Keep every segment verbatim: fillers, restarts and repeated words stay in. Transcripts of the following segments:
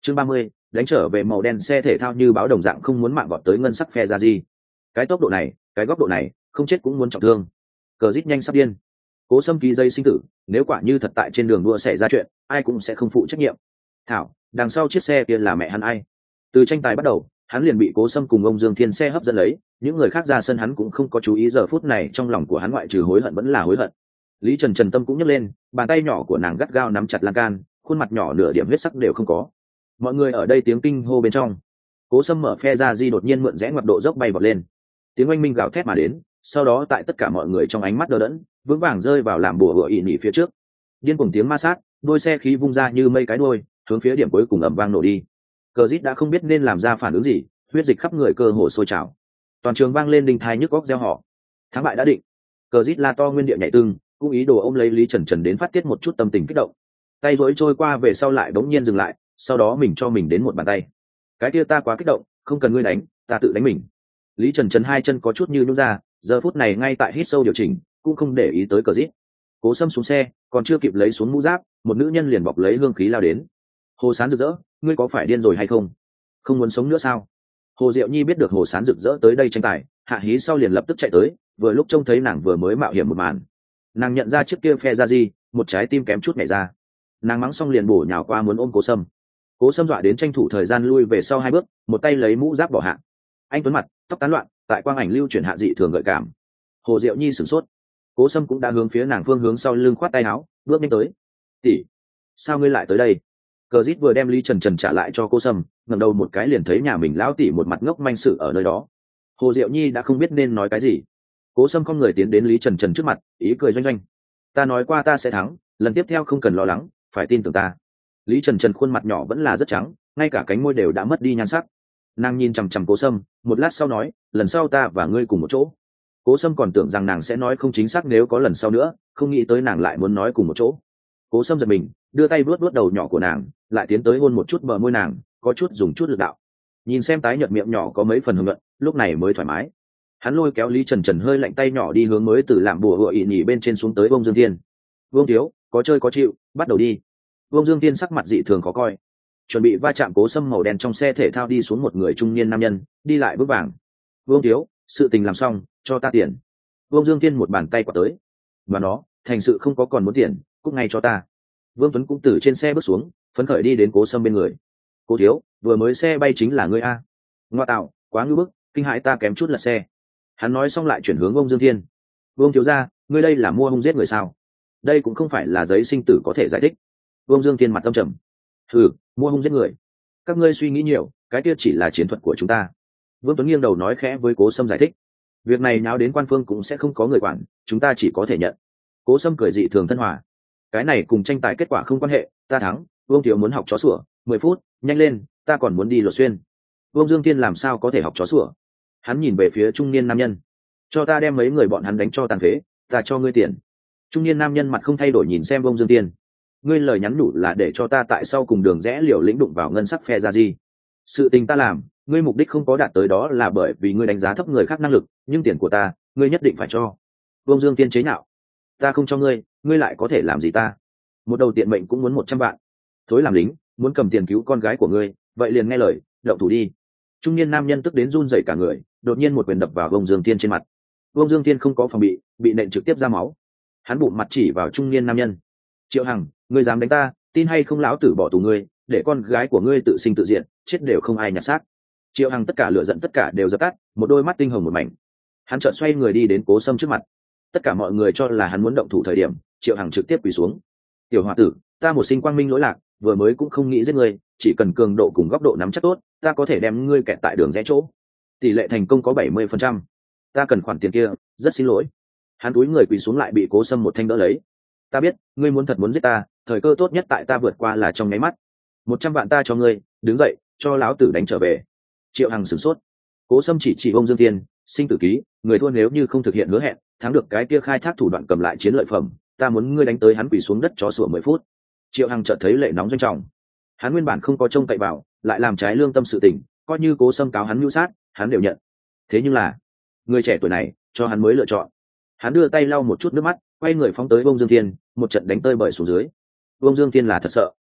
chương ba mươi, đánh trở về màu đen xe thể thao như báo đồng dạng không muốn mạng vọt tới ngân sắc phe ra gì. Cái tốc độ này, cái góc độ này, không chết cũng muốn trọng thương. Cờ rít nhanh sắp điên. Cố Sâm ký dây sinh tử, nếu quả như thật tại trên đường đua xảy ra chuyện, ai cũng sẽ không phụ trách nhiệm. Thảo, đằng sau chiếc xe kia là mẹ hắn ai? Từ tranh tài bắt đầu, hắn liền bị Cố Sâm cùng ông Dương Thiên xe hấp dẫn lấy, những người khác ra sân hắn cũng không có chú ý, giờ phút này trong lòng của hắn ngoại trừ hối hận vẫn là hối hận. Lý Trần Trần tâm cũng nhấc lên, bàn tay nhỏ của nàng gắt gao nắm chặt lan can, khuôn mặt nhỏ nửa điểm huyết sắc đều không có. Mọi người ở đây tiếng kinh hô bên trong. Cố Sâm mở phe ra di đột nhiên mượn rẽ ngoặt độ dốc bay vọt lên. Tiếng oanh minh gào thét mà đến, sau đó tại tất cả mọi người trong ánh mắt đờ đẫn, vững vàng rơi vào làm bùa hựa ỉ nhỉ phía trước. Điên cuồng tiếng ma sát, đôi xe khí vung ra như mây cái đuôi, hướng phía điểm cuối cùng ầm vang nổ đi. Cờ Dít đã không biết nên làm ra phản ứng gì, huyết dịch khắp người cơ hồ sôi trào. Toàn trường vang lên đinh thai nhức góc reo hò. Thắng bại đã định. Cờ Dít la to nguyên địa nhảy tưng, cũng ý đồ ôm lấy Lý Trần Trần đến phát tiết một chút tâm tình kích động. Tay rối trôi qua về sau lại bỗng nhiên dừng lại, sau đó mình cho mình đến một bàn tay. Cái kia ta quá kích động, không cần ngươi đánh, ta tự đánh mình. Lý Trần Trần hai chân có chút như nhũn ra, giờ phút này ngay tại hít sâu điều chỉnh, cũng không để ý tới Cờ Dít. Cố Sâm xuống xe, còn chưa kịp lấy xuống mũ giáp, một nữ nhân liền bọc lấy hương khí lao đến. Hồ Sán rực rỡ, ngươi có phải điên rồi hay không? Không muốn sống nữa sao? Hồ Diệu Nhi biết được Hồ Sán rực rỡ tới đây tranh tài, hạ hí sau liền lập tức chạy tới, vừa lúc trông thấy nàng vừa mới mạo hiểm một màn, nàng nhận ra chiếc kia phe ra gì, một trái tim kém chút nhảy ra. Nàng mắng xong liền bổ nhào qua muốn ôm Cố Sâm. Cố Sâm dọa đến tranh thủ thời gian lui về sau hai bước, một tay lấy mũ giáp bỏ hạ. Anh tuấn mặt, tóc tán loạn, tại quang ảnh lưu chuyển hạ dị thường gợi cảm. Hồ Diệu Nhi sửng sốt. Cố Sâm cũng đã hướng phía nàng phương hướng sau lưng khoát tay áo, bước nhanh tới. "Tỷ, sao ngươi lại tới đây?" Cờ Dít vừa đem Lý Trần Trần trả lại cho Cố Sâm, ngẩng đầu một cái liền thấy nhà mình lão tỷ một mặt ngốc manh sự ở nơi đó. Hồ Diệu Nhi đã không biết nên nói cái gì. Cố Sâm không người tiến đến Lý Trần Trần trước mặt, ý cười doanh doanh. "Ta nói qua ta sẽ thắng, lần tiếp theo không cần lo lắng, phải tin tưởng ta." Lý Trần Trần khuôn mặt nhỏ vẫn là rất trắng, ngay cả cánh môi đều đã mất đi nhan sắc. Nàng nhìn chằm chằm Cố Sâm, một lát sau nói, "Lần sau ta và ngươi cùng một chỗ." Cố Sâm còn tưởng rằng nàng sẽ nói không chính xác nếu có lần sau nữa, không nghĩ tới nàng lại muốn nói cùng một chỗ. Cố Sâm giật mình, đưa tay vuốt vuốt đầu nhỏ của nàng, lại tiến tới hôn một chút bờ môi nàng, có chút dùng chút lực đạo. Nhìn xem tái nhợt miệng nhỏ có mấy phần hưng luận, lúc này mới thoải mái. Hắn lôi kéo Lý Trần Trần hơi lạnh tay nhỏ đi hướng mới từ làm bùa hựa ỉ nhỉ bên trên xuống tới Vương Dương Thiên. "Vương thiếu, có chơi có chịu, bắt đầu đi." Vương Dương Thiên sắc mặt dị thường khó coi. Chuẩn bị va chạm Cố Sâm màu đen trong xe thể thao đi xuống một người trung niên nam nhân, đi lại bước vàng. "Vương thiếu, sự tình làm xong, cho ta tiền." Vương Dương Thiên một bàn tay quạt tới. "Và nó, thành sự không có còn muốn tiền, cút ngay cho ta." Vương Tuấn cũng từ trên xe bước xuống, phấn khởi đi đến Cố Sâm bên người. "Cố thiếu, vừa mới xe bay chính là ngươi a?" "Ngoa tạo, quá ngưu bức, kinh hãi ta kém chút lật xe." Hắn nói xong lại chuyển hướng Vương Dương Thiên. "Vương thiếu gia, ngươi đây là mua hung giết người sao? Đây cũng không phải là giấy sinh tử có thể giải thích." Vương Dương Thiên mặt tâm trầm. "Ừ, mua hung giết người. Các ngươi suy nghĩ nhiều, cái kia chỉ là chiến thuật của chúng ta." Vương Tuấn nghiêng đầu nói khẽ với Cố Sâm giải thích. "Việc này nháo đến quan phương cũng sẽ không có người quản, chúng ta chỉ có thể nhận." Cố Sâm cười dị thường thân hòa. "Cái này cùng tranh tài kết quả không quan hệ, ta thắng, Vương thiếu muốn học chó sủa, mười phút, nhanh lên, ta còn muốn đi luật xuyên." Vương Dương Thiên làm sao có thể học chó sủa? Hắn nhìn về phía trung niên nam nhân. "Cho ta đem mấy người bọn hắn đánh cho tàn phế, ta cho ngươi tiền." Trung niên nam nhân mặt không thay đổi nhìn xem Vương Dương Thiên. "Ngươi lời nhắn nhủ là để cho ta tại sau cùng đường rẽ liều lĩnh đụng vào ngân sắc phe ra gì? Sự tình ta làm, ngươi mục đích không có đạt tới đó là bởi vì ngươi đánh giá thấp người khác năng lực, nhưng tiền của ta, ngươi nhất định phải cho." Vương Dương Thiên chế nhạo. "Ta không cho ngươi, ngươi lại có thể làm gì ta? Một đầu tiện mệnh cũng muốn một trăm vạn. Thối làm lính, muốn cầm tiền cứu con gái của ngươi, vậy liền nghe lời, động thủ đi." Trung niên nam nhân tức đến run rẩy cả người, đột nhiên một quyền đập vào Vương Dương Thiên trên mặt. Vương Dương Thiên không có phòng bị, bị nện trực tiếp ra máu. Hắn bụng mặt chỉ vào trung niên nam nhân. "Triệu Hằng, ngươi dám đánh ta, tin hay không lão tử bỏ tù ngươi, để con gái của ngươi tự sinh tự diệt, chết đều không ai nhặt xác." Triệu Hằng tất cả lửa giận tất cả đều dập tắt, một đôi mắt tinh hồng một mảnh. Hắn chợt xoay người đi đến Cố Sâm trước mặt. Tất cả mọi người cho là hắn muốn động thủ thời điểm, Triệu Hằng trực tiếp quỳ xuống. "Tiểu hòa tử, ta một sinh quang minh lỗi lạc, vừa mới cũng không nghĩ giết ngươi, chỉ cần cường độ cùng góc độ nắm chắc tốt, ta có thể đem ngươi kẹt tại đường rẽ chỗ. Tỷ lệ thành công có bảy mươi phần trăm. Ta cần khoản tiền kia, rất xin lỗi." Hắn túi người quỳ xuống lại bị Cố Sâm một thanh đỡ lấy. "Ta biết, ngươi muốn thật muốn giết ta, thời cơ tốt nhất tại ta vượt qua là trong nháy mắt. Một trăm vạn ta cho ngươi, đứng dậy, cho lão tử đánh trở về." Triệu Hằng sửng sốt. Cố Sâm chỉ chỉ ông Dương Thiên, "Sinh tử ký, người thua nếu như không thực hiện hứa hẹn, thắng được cái kia khai thác thủ đoạn cầm lại chiến lợi phẩm, ta muốn ngươi đánh tới hắn quỳ xuống đất chó sủa mười phút." Triệu Hằng chợt thấy lệ nóng doanh trọng. Hắn nguyên bản không có trông cậy vào, lại làm trái lương tâm sự tình, coi như Cố Sâm cáo hắn mưu sát, hắn đều nhận. Thế nhưng là, người trẻ tuổi này, cho hắn mới lựa chọn. Hắn đưa tay lau một chút nước mắt, quay người phóng tới Vương Dương Thiên, một trận đánh tơi bời xuống dưới. Vương Dương Thiên là thật sợ.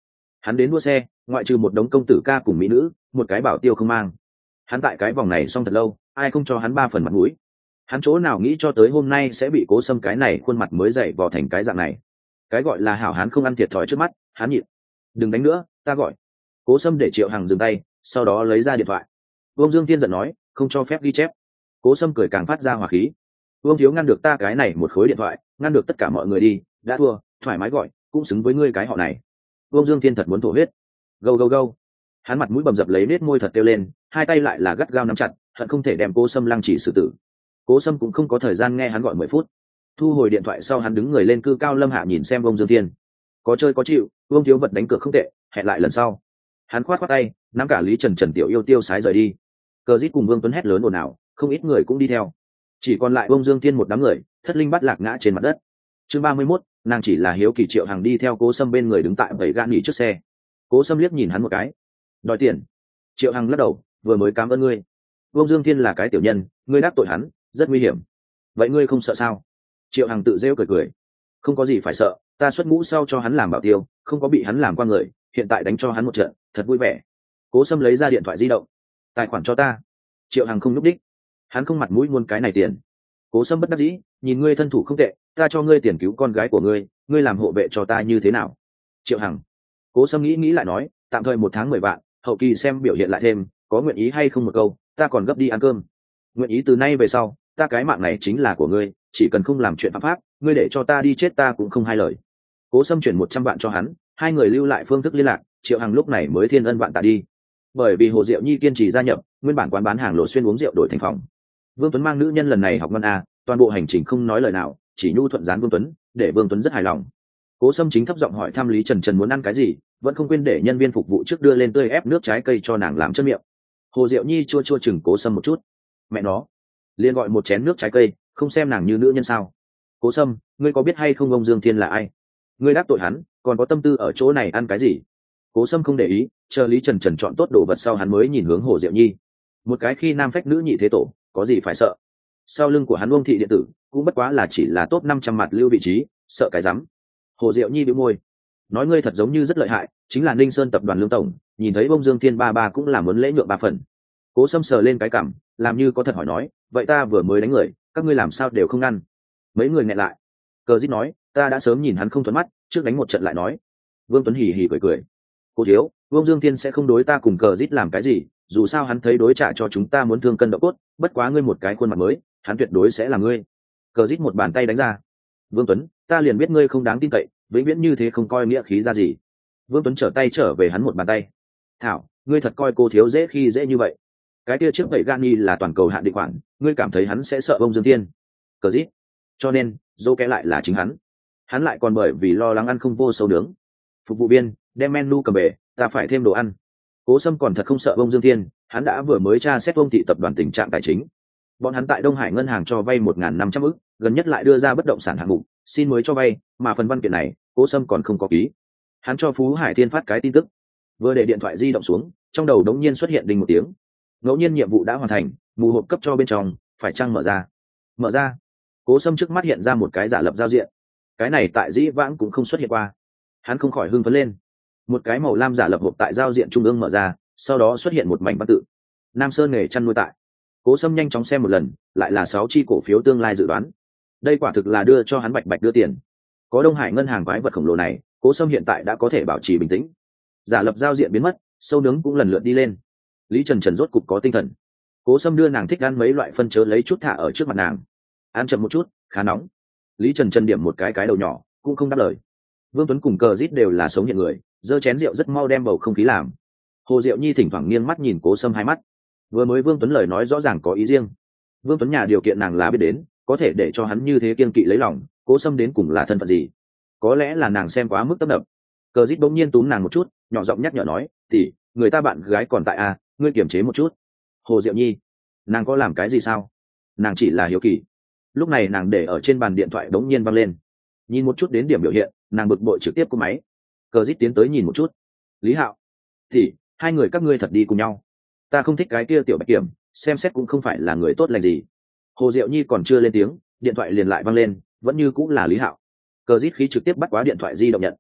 Hắn đến đua xe, ngoại trừ một đống công tử ca cùng mỹ nữ, một cái bảo tiêu không mang. Hắn tại cái vòng này xong thật lâu, ai không cho hắn ba phần mặt mũi. Hắn chỗ nào nghĩ cho tới hôm nay sẽ bị Cố Sâm cái này khuôn mặt mới dậy vò thành cái dạng này. Cái gọi là hảo hán không ăn thiệt thòi trước mắt, hắn nhịn. Đừng đánh nữa, ta gọi. Cố Sâm để Triệu Hằng dừng tay, sau đó lấy ra điện thoại. Vương Dương Thiên giận nói, không cho phép ghi chép. Cố Sâm cười càng phát ra hỏa khí. Vương thiếu ngăn được ta cái này một khối điện thoại, ngăn được tất cả mọi người đi, đã thua, thoải mái gọi, cũng xứng với ngươi cái họ này. Vương Dương Thiên thật muốn thổ huyết. Gâu gâu gâu. Hắn mặt mũi bầm dập lấy nết môi thật kêu lên, hai tay lại là gắt gao nắm chặt, hận không thể đem Cố Sâm lăng chỉ xử tử. Cố Sâm cũng không có thời gian nghe hắn gọi mười phút. Thu hồi điện thoại sau hắn đứng người lên cư cao lâm hạ nhìn xem Vương Dương Thiên. Có chơi có chịu, Vương thiếu vật đánh cược không tệ, hẹn lại lần sau. Hắn khoát khoát tay, nắm cả Lý Trần Trần tiểu yêu tiêu sái rời đi. Cờ Dít cùng Vương Tuấn hét lớn ồn ào, không ít người cũng đi theo. Chỉ còn lại Vương Dương Thiên một đám người, thất linh bắt lạc ngã trên mặt đất. Chương ba mươi mốt, nàng chỉ là hiếu kỳ. Triệu Hằng đi theo Cố Sâm bên người đứng tại bảy gã nghỉ trước xe. Cố Sâm liếc nhìn hắn một cái, đòi tiền. Triệu Hằng lắc đầu, vừa mới cảm ơn ngươi. Vương Dương Thiên là cái tiểu nhân, ngươi đắc tội hắn, rất nguy hiểm. Vậy ngươi không sợ sao? Triệu Hằng tự rêu cười cười, không có gì phải sợ, ta xuất ngũ sau cho hắn làm bảo tiêu, không có bị hắn làm qua người, hiện tại đánh cho hắn một trận, thật vui vẻ. Cố Sâm lấy ra điện thoại di động, tài khoản cho ta. Triệu Hằng không núp đích, hắn không mặt mũi muôn cái này tiền. Cố Sâm bất đắc dĩ, nhìn ngươi thân thủ không tệ, ta cho ngươi tiền cứu con gái của ngươi, ngươi làm hộ vệ cho ta như thế nào? Triệu Hằng. Cố Sâm nghĩ nghĩ lại nói, tạm thời một tháng mười vạn, hậu kỳ xem biểu hiện lại thêm, có nguyện ý hay không một câu, ta còn gấp đi ăn cơm. Nguyện ý từ nay về sau, ta cái mạng này chính là của ngươi, chỉ cần không làm chuyện phạm pháp, ngươi để cho ta đi chết ta cũng không hai lời. Cố Sâm chuyển một trăm vạn cho hắn, hai người lưu lại phương thức liên lạc. Triệu Hằng lúc này mới thiên ân vạn tạ đi. Bởi vì Hồ Diệu Nhi kiên trì gia nhập, nguyên bản quán bán hàng lộ xuyên uống rượu đổi thành phòng. Vương Tuấn mang nữ nhân lần này học ngon a, toàn bộ hành trình không nói lời nào, chỉ nhu thuận dán Vương Tuấn, để Vương Tuấn rất hài lòng. Cố Sâm chính thấp giọng hỏi thăm Lý Trần Trần muốn ăn cái gì, vẫn không quên để nhân viên phục vụ trước đưa lên tươi ép nước trái cây cho nàng làm chân miệng. Hồ Diệu Nhi chua chua chừng Cố Sâm một chút, mẹ nó, liền gọi một chén nước trái cây, không xem nàng như nữ nhân sao? Cố Sâm, ngươi có biết hay không ông Dương Thiên là ai? Ngươi đắc tội hắn, còn có tâm tư ở chỗ này ăn cái gì? Cố Sâm không để ý, chờ Lý Trần Trần chọn tốt đồ vật sau hắn mới nhìn hướng Hồ Diệu Nhi. Một cái khi nam phách nữ nhị thế tổ, có gì phải sợ? Sau lưng của hắn Uông thị điện tử, cũng bất quá là chỉ là top năm trăm mặt lưu vị trí, sợ cái rắm. Hồ Diệu Nhi bĩu môi, nói ngươi thật giống như rất lợi hại, chính là Ninh Sơn tập đoàn Lương tổng, nhìn thấy ông Dương Thiên ba ba cũng là muốn lễ nhượng ba phần. Cố Sâm sờ lên cái cằm, làm như có thật hỏi nói, vậy ta vừa mới đánh người, các ngươi làm sao đều không ngăn? Mấy người nghẹn lại. Cờ Dít nói, ta đã sớm nhìn hắn không thuận mắt, trước đánh một trận lại nói. Vương Tuấn hì hì cười cười, cô thiếu, Vương Dương Thiên sẽ không đối ta cùng Cờ Dít làm cái gì, dù sao hắn thấy đối trả cho chúng ta muốn thương cân độ cốt, bất quá ngươi một cái khuôn mặt mới, hắn tuyệt đối sẽ là ngươi. Cờ Dít một bàn tay đánh ra. Vương Tuấn, ta liền biết ngươi không đáng tin cậy, vĩnh viễn như thế không coi nghĩa khí ra gì. Vương Tuấn trở tay trở về hắn một bàn tay. Thảo, ngươi thật coi cô thiếu dễ khi dễ như vậy? Cái kia trước vậy Gani là toàn cầu hạn định khoản, ngươi cảm thấy hắn sẽ sợ ông Dương Thiên? Cờ Dít. Cho nên, dô kẽ lại là chính hắn. Hắn lại còn bởi vì lo lắng ăn không vô sâu nướng. Phục vụ viên, đem menu cầm về, ta phải thêm đồ ăn. Cố Sâm còn thật không sợ ông Dương Thiên, hắn đã vừa mới tra xét ông thị tập đoàn tình trạng tài chính. Bọn hắn tại Đông Hải ngân hàng cho vay một nghìn năm trăm ức, gần nhất lại đưa ra bất động sản hạng mục, xin mới cho vay, mà phần văn kiện này, Cố Sâm còn không có ký. Hắn cho Phú Hải Thiên phát cái tin tức, vừa để điện thoại di động xuống, trong đầu đống nhiên xuất hiện đinh một tiếng. Ngẫu nhiên nhiệm vụ đã hoàn thành, mù hộp cấp cho bên trong, phải chăng mở ra? Mở ra. Cố Sâm trước mắt hiện ra một cái giả lập giao diện. Cái này tại dĩ vãng cũng không xuất hiện qua. Hắn không khỏi hưng phấn lên. Một cái màu lam giả lập hộp tại giao diện trung ương mở ra, sau đó xuất hiện một mảnh văn tự. Nam Sơn nghề chăn nuôi tại. Cố Sâm nhanh chóng xem một lần, lại là sáu chi cổ phiếu tương lai dự đoán. Đây quả thực là đưa cho hắn bạch bạch đưa tiền. Có Đông Hải ngân hàng quái vật khổng lồ này, Cố Sâm hiện tại đã có thể bảo trì bình tĩnh. Giả lập giao diện biến mất, sâu nướng cũng lần lượt đi lên. Lý Trần Trần rốt cục có tinh thần. Cố Sâm đưa nàng thích ăn mấy loại phân chớ lấy chút thả ở trước mặt nàng. Ăn chậm một chút, khá nóng. Lý Trần Trần điểm một cái cái đầu nhỏ, cũng không đáp lời. Vương Tuấn cùng Cờ Dít đều là sống hiện người, giơ chén rượu rất mau đem bầu không khí làm. Hồ Diệu Nhi thỉnh thoảng nghiêng mắt nhìn Cố Sâm hai mắt. Vừa mới Vương Tuấn lời nói rõ ràng có ý riêng. Vương Tuấn nhà điều kiện nàng là biết đến, có thể để cho hắn như thế kiên kỵ lấy lòng, Cố Sâm đến cùng là thân phận gì? Có lẽ là nàng xem quá mức tấp nập. Cờ Dít bỗng nhiên túm nàng một chút, nhỏ giọng nhắc nhở nói, tỷ, người ta bạn gái còn tại à, ngươi kiềm chế một chút. Hồ Diệu Nhi, nàng có làm cái gì sao? Nàng chỉ là hiếu kỳ. Lúc này nàng để ở trên bàn điện thoại đống nhiên văng lên. Nhìn một chút đến điểm biểu hiện, nàng bực bội trực tiếp cúp máy. Cờ Dít tiến tới nhìn một chút. Lý Hạo, tỷ, hai người các ngươi thật đi cùng nhau. Ta không thích cái kia tiểu bạch kiểm, xem xét cũng không phải là người tốt lành gì. Hồ Diệu Nhi còn chưa lên tiếng, điện thoại liền lại văng lên, vẫn như cũng là Lý Hạo. Cờ Dít khí trực tiếp bắt quá điện thoại di động nhận.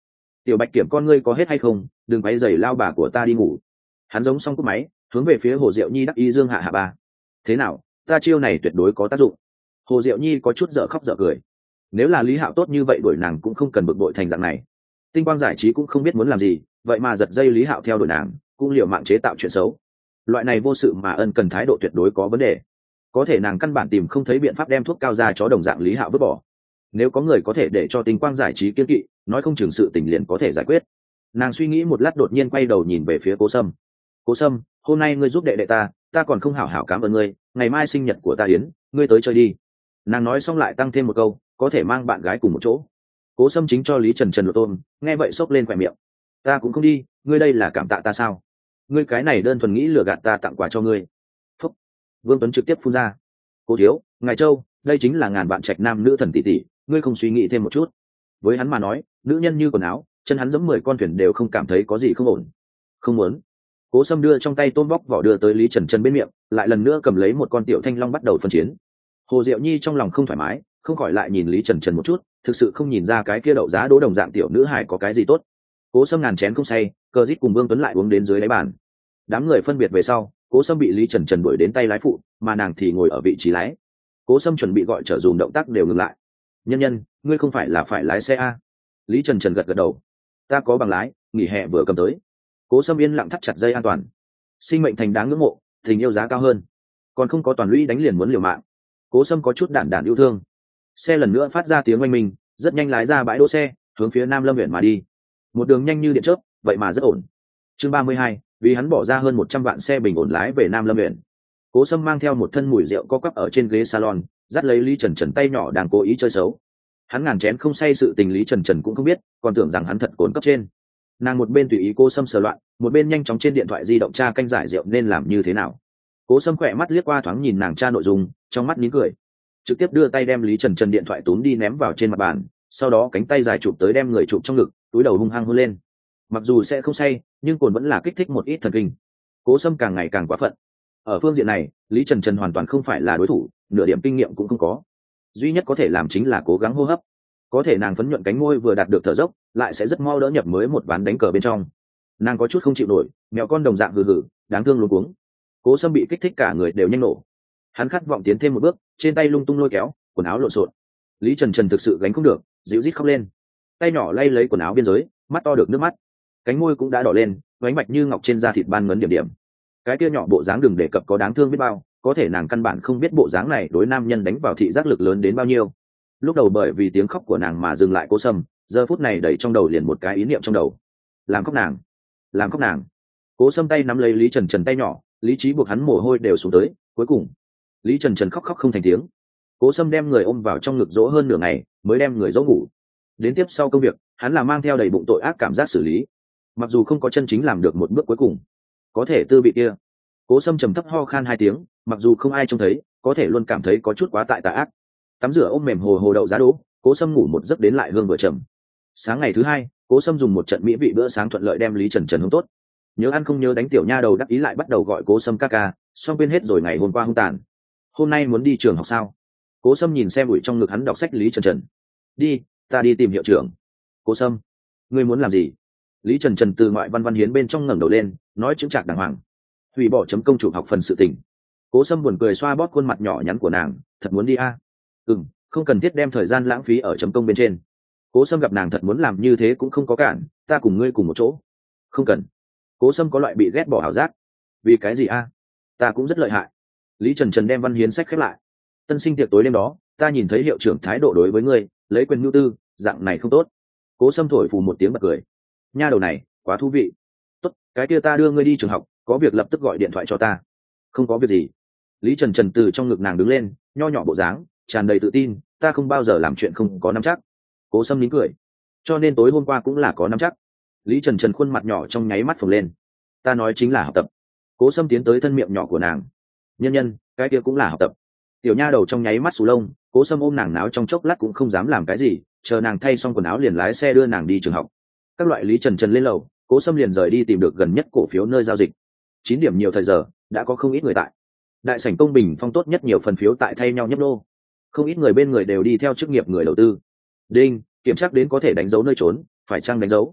tiểu bạch kiểm con ngươi có hết hay không, đừng quấy rầy lao bà của ta đi ngủ. Hắn giống xong cúp máy, hướng về phía Hồ Diệu Nhi đắc ý dương hạ hạ ba. Thế nào, ta chiêu này tuyệt đối có tác dụng. Hồ Diệu Nhi có chút dở khóc dở cười. Nếu là Lý Hạo tốt như vậy đuổi nàng cũng không cần bực bội thành dạng này. Tinh quang giải trí cũng không biết muốn làm gì, vậy mà giật dây Lý Hạo theo đuổi nàng, cũng liều mạng chế tạo chuyện xấu. Loại này vô sự mà ân cần thái độ tuyệt đối có vấn đề. Có thể nàng căn bản tìm không thấy biện pháp đem thuốc cao ra chó đồng dạng Lý Hạo vứt bỏ. Nếu có người có thể để cho Tinh quang giải trí kiên kỵ, nói không chừng sự tình liền có thể giải quyết. Nàng suy nghĩ một lát đột nhiên quay đầu nhìn về phía Cố Sâm. Cố Sâm, hôm nay ngươi giúp đệ đệ ta, ta còn không hảo hảo cảm ơn ngươi, ngày mai sinh nhật của ta Yến, ngươi tới chơi đi. Nàng nói xong lại tăng thêm một câu, có thể mang bạn gái cùng một chỗ. Cố Sâm chính cho Lý Trần Trần lộ tôm, nghe vậy xốc lên khỏe miệng. Ta cũng không đi, ngươi đây là cảm tạ ta sao? Ngươi cái này đơn thuần nghĩ lừa gạt ta tặng quà cho ngươi. Phúc. Vương Tuấn trực tiếp phun ra. Cố thiếu, ngài Châu, đây chính là ngàn vạn trạch nam nữ thần tỷ tỷ, ngươi không suy nghĩ thêm một chút. Với hắn mà nói, nữ nhân như quần áo, chân hắn giẫm mười con thuyền đều không cảm thấy có gì không ổn. Không muốn. Cố Sâm đưa trong tay tôm bóc vỏ đưa tới Lý Trần Trần bên miệng, lại lần nữa cầm lấy một con tiểu thanh long bắt đầu phân chiến. Hồ Diệu Nhi trong lòng không thoải mái, không khỏi lại nhìn Lý Trần Trần một chút, thực sự không nhìn ra cái kia đậu giá đỗ đồng dạng tiểu nữ hải có cái gì tốt. Cố Sâm ngàn chén không say, Cờ Dít cùng Vương Tuấn lại uống đến dưới đáy bàn. Đám người phân biệt về sau, Cố Sâm bị Lý Trần Trần đuổi đến tay lái phụ, mà nàng thì ngồi ở vị trí lái. Cố Sâm chuẩn bị gọi trở dùm động tác đều ngừng lại. Nhân nhân, ngươi không phải là phải lái xe a? Lý Trần Trần gật gật đầu. Ta có bằng lái, nghỉ hè vừa cầm tới. Cố Sâm yên lặng thắt chặt dây an toàn. Sinh mệnh thành đáng ngưỡng mộ, tình yêu giá cao hơn. Còn không có toàn lũy đánh liền muốn liều mạng. Cố Sâm có chút đản đản yêu thương. Xe lần nữa phát ra tiếng oanh minh, rất nhanh lái ra bãi đỗ xe, hướng phía Nam Lâm huyện mà đi. Một đường nhanh như điện chớp, vậy mà rất ổn. Chương ba mươi hai, vì hắn bỏ ra hơn một trăm vạn xe bình ổn lái về Nam Lâm huyện. Cố Sâm mang theo một thân mùi rượu co quắp ở trên ghế salon, dắt lấy Lý Trần Trần tay nhỏ đang cố ý chơi xấu. Hắn ngàn chén không say sự tình Lý Trần Trần cũng không biết, còn tưởng rằng hắn thật cồn cấp trên. Nàng một bên tùy ý Cố Sâm sờ loạn, một bên nhanh chóng trên điện thoại di động tra canh giải rượu nên làm như thế nào. Cố Sâm khỏe mắt liếc qua thoáng nhìn nàng tra nội dung, trong mắt nín cười, trực tiếp đưa tay đem Lý Trần Trần điện thoại túm đi ném vào trên mặt bàn, sau đó cánh tay dài chụp tới đem người chụp trong ngực, túi đầu hung hăng hôn lên. Mặc dù sẽ không say, nhưng cồn vẫn là kích thích một ít thần kinh. Cố Sâm càng ngày càng quá phận. Ở phương diện này, Lý Trần Trần hoàn toàn không phải là đối thủ, nửa điểm kinh nghiệm cũng không có. Duy nhất có thể làm chính là cố gắng hô hấp. Có thể nàng phấn nhuận cánh môi vừa đạt được thở dốc, lại sẽ rất mau đỡ nhập mới một ván đánh cờ bên trong. Nàng có chút không chịu nổi, mèo con đồng dạng hừ hừ, đáng thương luống cuống. Cố Sâm bị kích thích cả người đều nhanh nổ. Hắn khát vọng tiến thêm một bước, trên tay lung tung lôi kéo, quần áo lộn xộn. Lý Trần Trần thực sự gánh không được, dịu rít khóc lên. Tay nhỏ lay lấy quần áo biên giới, mắt to được nước mắt. Cánh môi cũng đã đỏ lên, vánh bạch như ngọc trên da thịt ban ngấn điểm điểm. Cái kia nhỏ bộ dáng đừng đề cập có đáng thương biết bao, có thể nàng căn bản không biết bộ dáng này đối nam nhân đánh vào thị giác lực lớn đến bao nhiêu. Lúc đầu bởi vì tiếng khóc của nàng mà dừng lại Cố Sâm, giờ phút này đẩy trong đầu liền một cái ý niệm trong đầu. Làm khóc nàng, làm khóc nàng. Cố Sâm tay nắm lấy Lý Trần Trần tay nhỏ, lý trí buộc hắn mồ hôi đều xuống tới, cuối cùng Lý Trần Trần khóc khóc không thành tiếng. Cố Sâm đem người ôm vào trong ngực dỗ hơn nửa ngày, mới đem người dỗ ngủ. Đến tiếp sau công việc, hắn là mang theo đầy bụng tội ác cảm giác xử lý. Mặc dù không có chân chính làm được một bước cuối cùng, có thể tư vị kia. Cố Sâm trầm thấp ho khan hai tiếng, mặc dù không ai trông thấy, có thể luôn cảm thấy có chút quá tại tà ác. Tắm rửa ôm mềm hồ hồ đậu giá đỗ, Cố Sâm ngủ một giấc đến lại hương vừa trầm. Sáng ngày thứ hai, Cố Sâm dùng một trận mỹ vị bữa sáng thuận lợi đem Lý Trần Trần hướng tốt. Nhớ ăn không nhớ đánh tiểu nha đầu đắc ý lại bắt đầu gọi Cố Sâm ca ca, xong quên hết rồi ngày hôm qua hung tàn. Hôm nay muốn đi trường học sao? Cố Sâm nhìn xem ủi trong ngực hắn đọc sách Lý Trần Trần. Đi, ta đi tìm hiệu trưởng. Cố Sâm, ngươi muốn làm gì? Lý Trần Trần từ ngoại văn văn hiến bên trong ngẩng đầu lên, nói chững chạc đàng hoàng. Hủy bỏ chấm công chủ học phần sự tình. Cố Sâm buồn cười xoa bóp khuôn mặt nhỏ nhắn của nàng, thật muốn đi a? À? Ừm, không cần thiết đem thời gian lãng phí ở chấm công bên trên. Cố Sâm gặp nàng thật muốn làm như thế cũng không có cản, ta cùng ngươi cùng một chỗ. Không cần. Cố Sâm có loại bị ghét bỏ ảo giác. Vì cái gì a? À? Ta cũng rất lợi hại. Lý Trần Trần đem văn hiến sách khép lại. Tân sinh tiệc tối đêm đó, ta nhìn thấy hiệu trưởng thái độ đối với ngươi, lấy quyền nhu tư, dạng này không tốt. Cố Sâm thổi phù một tiếng bật cười. Nha đầu này, quá thú vị. Tốt, cái kia ta đưa ngươi đi trường học, có việc lập tức gọi điện thoại cho ta. Không có việc gì. Lý Trần Trần từ trong ngực nàng đứng lên, nho nhỏ bộ dáng, tràn đầy tự tin, ta không bao giờ làm chuyện không có nắm chắc. Cố Sâm nín cười. Cho nên tối hôm qua cũng là có nắm chắc. Lý Trần Trần khuôn mặt nhỏ trong nháy mắt phồng lên. Ta nói chính là học tập. Cố Sâm tiến tới thân miệng nhỏ của nàng. Nhân nhân, cái kia cũng là học tập. Tiểu nha đầu trong nháy mắt sù lông, Cố Sâm ôm nàng náo trong chốc lát cũng không dám làm cái gì, chờ nàng thay xong quần áo liền lái xe đưa nàng đi trường học. Các loại Lý Trần Trần lên lầu, Cố Sâm liền rời đi tìm được gần nhất cổ phiếu nơi giao dịch. Chín điểm nhiều thời giờ, đã có không ít người tại. Đại sảnh công bình phong tốt nhất nhiều phần phiếu tại thay nhau nhấp lô. Không ít người bên người đều đi theo chức nghiệp người đầu tư. Đinh, kiểm tra đến có thể đánh dấu nơi trốn, phải chăng đánh dấu?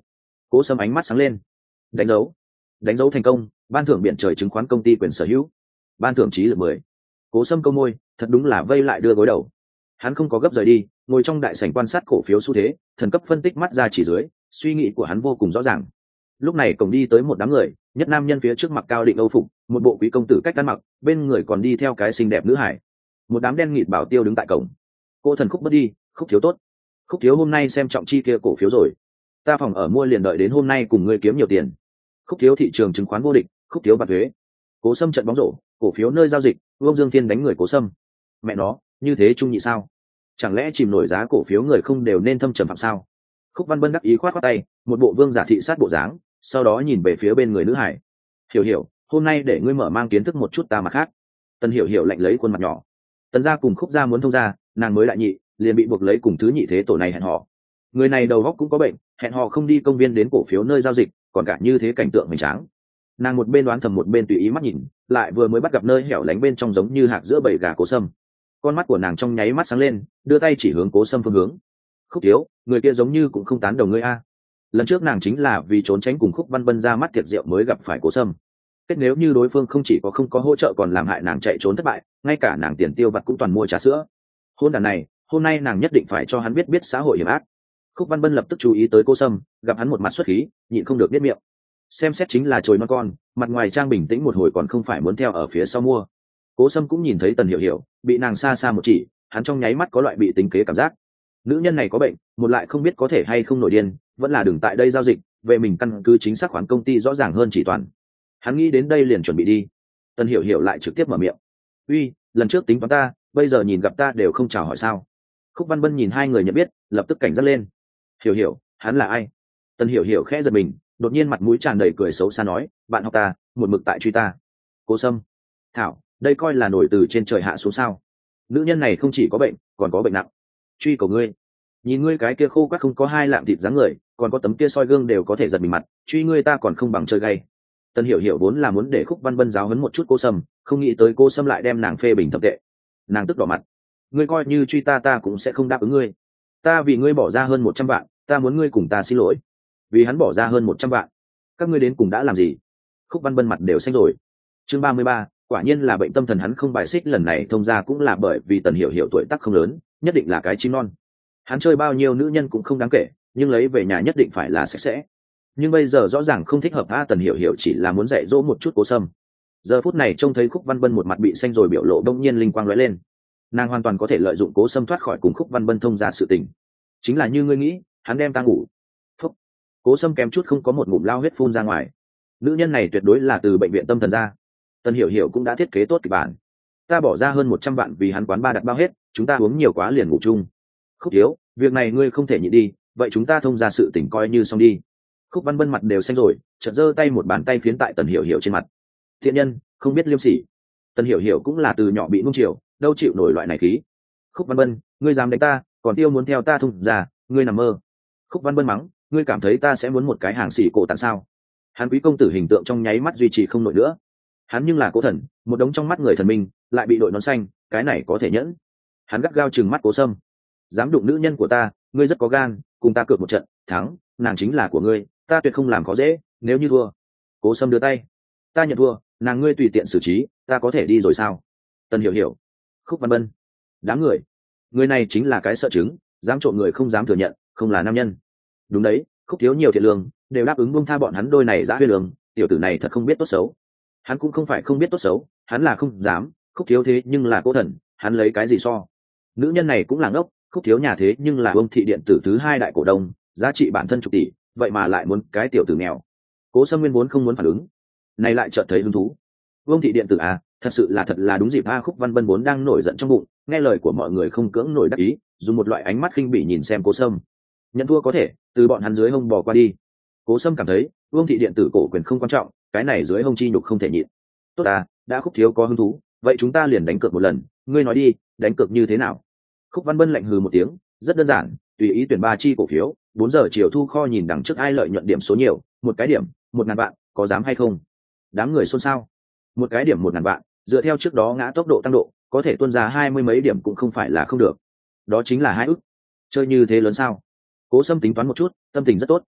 Cố Sâm ánh mắt sáng lên. Đánh dấu. Đánh dấu thành công, ban thưởng biển trời chứng khoán công ty quyền sở hữu. Ban thưởng trí lực mười. Cố Sâm câu môi, thật đúng là vây lại đưa gối đầu. Hắn không có gấp rời đi, ngồi trong đại sảnh quan sát cổ phiếu xu thế, thần cấp phân tích mắt ra chỉ dưới, suy nghĩ của hắn vô cùng rõ ràng. Lúc này cổng đi tới một đám người, nhất nam nhân phía trước mặc cao định âu phục, một bộ quý công tử cách ăn mặc, bên người còn đi theo cái xinh đẹp nữ hải. Một đám đen nghịt bảo tiêu đứng tại cổng. Cô thần Khúc bất đi, Khúc thiếu tốt. Khúc thiếu hôm nay xem trọng chi kia cổ phiếu rồi. Ta phòng ở mua liền đợi đến hôm nay cùng ngươi kiếm nhiều tiền. Khúc thiếu thị trường chứng khoán vô địch, Khúc thiếu bạc thuế. Cố Sâm trận bóng rổ, cổ phiếu nơi giao dịch, Vương Dương Thiên đánh người Cố Sâm. Mẹ nó, như thế trung nhị sao? Chẳng lẽ chìm nổi giá cổ phiếu người không đều nên thâm trầm phạm sao? Khúc Văn Bân đắc ý khoát khoát tay, một bộ vương giả thị sát bộ dáng, sau đó nhìn về phía bên người nữ hải. Hiểu Hiểu, hôm nay để ngươi mở mang kiến thức một chút ta mặt khác. Tần Hiểu Hiểu lạnh lấy khuôn mặt nhỏ. Tần gia cùng Khúc gia muốn thông gia, nàng mới đại nhị, liền bị buộc lấy cùng thứ nhị thế tổ này hẹn hò. Người này đầu óc cũng có bệnh, hẹn hò không đi công viên đến cổ phiếu nơi giao dịch, còn cả như thế cảnh tượng hoành tráng. Nàng một bên đoán thầm một bên tùy ý mắt nhìn, lại vừa mới bắt gặp nơi hẻo lánh bên trong giống như hạc giữa bầy gà Cố Sâm. Con mắt của nàng trong nháy mắt sáng lên, đưa tay chỉ hướng Cố Sâm phương hướng. Khúc thiếu, người kia giống như cũng không tán đồng ngươi a. Lần trước nàng chính là vì trốn tránh cùng Khúc Văn Bân ra mắt tiệc rượu mới gặp phải Cố Sâm. Kết nếu như đối phương không chỉ có không có hỗ trợ còn làm hại nàng chạy trốn thất bại, ngay cả nàng tiền tiêu vặt cũng toàn mua trà sữa. Hôn đàn này, hôm nay nàng nhất định phải cho hắn biết biết xã hội hiểm ác. Khúc Văn Bân lập tức chú ý tới Cố Sâm, gặp hắn một mặt xuất khí, nhịn không được biết miệng. Xem xét chính là chồi non con, mặt ngoài trang bình tĩnh một hồi còn không phải muốn theo ở phía sau mua. Cố Sâm cũng nhìn thấy Tần Hiểu Hiểu, bị nàng xa xa một chỉ, hắn trong nháy mắt có loại bị tính kế cảm giác. Nữ nhân này có bệnh, một lại không biết có thể hay không nổi điên, vẫn là đừng tại đây giao dịch, về mình căn cứ chính xác khoản công ty rõ ràng hơn chỉ toàn. Hắn nghĩ đến đây liền chuẩn bị đi. Tần Hiểu Hiểu lại trực tiếp mở miệng. Uy, lần trước tính toán ta, bây giờ nhìn gặp ta đều không chào hỏi sao? Khúc Văn Bân nhìn hai người nhận biết, lập tức cảnh giác lên. Hiểu Hiểu, hắn là ai? Tần Hiểu Hiểu khẽ giật mình, đột nhiên mặt mũi tràn đầy cười xấu xa nói, bạn học ta, một mực tại truy ta. Cố Sâm, thảo, đây coi là nổi từ trên trời hạ xuống sao? Nữ nhân này không chỉ có bệnh, còn có bệnh nặng. Truy cầu ngươi, nhìn ngươi cái kia khô quắt không có hai lạng thịt dáng người, còn có tấm kia soi gương đều có thể giật mình mặt, truy ngươi ta còn không bằng chơi gay. Tần Hiểu Hiểu vốn là muốn để Khúc Văn Bân giáo huấn một chút Cố Sâm, không nghĩ tới Cố Sâm lại đem nàng phê bình thậm tệ. Nàng tức đỏ mặt. Ngươi coi như truy ta ta cũng sẽ không đáp ứng ngươi. Ta vì ngươi bỏ ra hơn một trăm vạn, ta muốn ngươi cùng ta xin lỗi. Vì hắn bỏ ra hơn một trăm vạn. Các ngươi đến cùng đã làm gì? Khúc Văn Bân mặt đều xanh rồi. Chương ba mươi ba, quả nhiên là bệnh tâm thần, hắn không bài xích lần này thông ra cũng là bởi vì Tần Hiểu Hiểu tuổi tác không lớn, nhất định là cái chim non. Hắn chơi bao nhiêu nữ nhân cũng không đáng kể, nhưng lấy về nhà nhất định phải là sạch sẽ. Nhưng bây giờ rõ ràng không thích hợp a. Tần Hiểu Hiểu chỉ là muốn dạy dỗ một chút Cố Sâm. Giờ phút này trông thấy Khúc Văn Bân một mặt bị xanh rồi biểu lộ bỗng nhiên linh quang lóe lên. Nàng hoàn toàn có thể lợi dụng Cố Sâm thoát khỏi cùng Khúc Văn Bân thông ra sự tình. Chính là như ngươi nghĩ, hắn đem ta ngủ. Phúc. Cố Sâm kém chút không có một ngụm lao huyết phun ra ngoài. Nữ nhân này tuyệt đối là từ bệnh viện tâm thần ra. Tần Hiểu Hiểu cũng đã thiết kế tốt kịch bản. Ta bỏ ra hơn một trăm vạn vì hắn quán ba đặt bao hết, chúng ta uống nhiều quá liền ngủ chung. Khúc thiếu, việc này ngươi không thể nhịn đi, vậy chúng ta thông ra sự tình coi như xong đi. Khúc Văn Bân mặt đều xanh rồi, chợt giơ tay một bàn tay phiến tại Tần Hiểu Hiểu trên mặt. Thiện nhân, không biết liêm sỉ. Tần Hiểu Hiểu cũng là từ nhỏ bị nung chiều, đâu chịu nổi loại này khí. Khúc Văn Bân, ngươi dám đánh ta, còn tiêu muốn theo ta thông ra, ngươi nằm mơ. Khúc Văn Bân mắng, ngươi cảm thấy ta sẽ muốn một cái hàng xỉ cổ tàn sao? Hắn quý công tử hình tượng trong nháy mắt duy trì không nổi nữa. Hắn nhưng là Cố thần, một đống trong mắt người thần minh, lại bị đội nón xanh, cái này có thể nhẫn. Hắn gắt gao chừng mắt Cố Sâm. Dám đụng nữ nhân của ta, ngươi rất có gan, cùng ta cược một trận, thắng, nàng chính là của ngươi, ta tuyệt không làm khó dễ, nếu như thua. Cố Sâm đưa tay. Ta nhận thua, nàng ngươi tùy tiện xử trí, ta có thể đi rồi sao? Tần Hiểu Hiểu. Khúc Văn Bân. Đáng người. Người này chính là cái sợ chứng, dám trộn người không dám thừa nhận, không là nam nhân. Đúng đấy, Khúc thiếu nhiều thiện lương, đều đáp ứng buông tha bọn hắn đôi này dã huyên lương, tiểu tử này thật không biết tốt xấu. Hắn cũng không phải không biết tốt xấu, hắn là không dám, Khúc thiếu thế nhưng là Cố thần, hắn lấy cái gì so? Nữ nhân này cũng là ngốc, Khúc thiếu nhà thế nhưng là Vương thị điện tử thứ hai đại cổ đông, giá trị bản thân chục tỷ, vậy mà lại muốn cái tiểu tử nghèo. Cố Sâm nguyên vốn không muốn phản ứng, này lại chợt thấy hứng thú. Vương thị điện tử à, thật sự là thật là đúng dịp a. Khúc Văn Bân vốn đang nổi giận trong bụng, nghe lời của mọi người không cưỡng nổi đắc ý, dùng một loại ánh mắt khinh bỉ nhìn xem Cố Sâm. Nhận thua có thể, từ bọn hắn dưới hông bò qua đi. Cố Sâm cảm thấy, Vương thị điện tử cổ quyền không quan trọng, cái này dưới hông chi nhục không thể nhịn. Tốt à, đã Khúc thiếu có hứng thú, vậy chúng ta liền đánh cược một lần, ngươi nói đi, đánh cược như thế nào? Khúc Văn Bân lạnh hừ một tiếng, rất đơn giản, tùy ý tuyển ba chi cổ phiếu, bốn giờ chiều thu kho nhìn đằng trước ai lợi nhuận điểm số nhiều, một cái điểm, một ngàn vạn, có dám hay không? Đám người xôn xao. Một cái điểm một ngàn vạn, dựa theo trước đó ngã tốc độ tăng độ, có thể tuôn ra hai mươi mấy điểm cũng không phải là không được. Đó chính là hai ức. Chơi như thế lớn sao? Cố Sâm tính toán một chút, tâm tình rất tốt.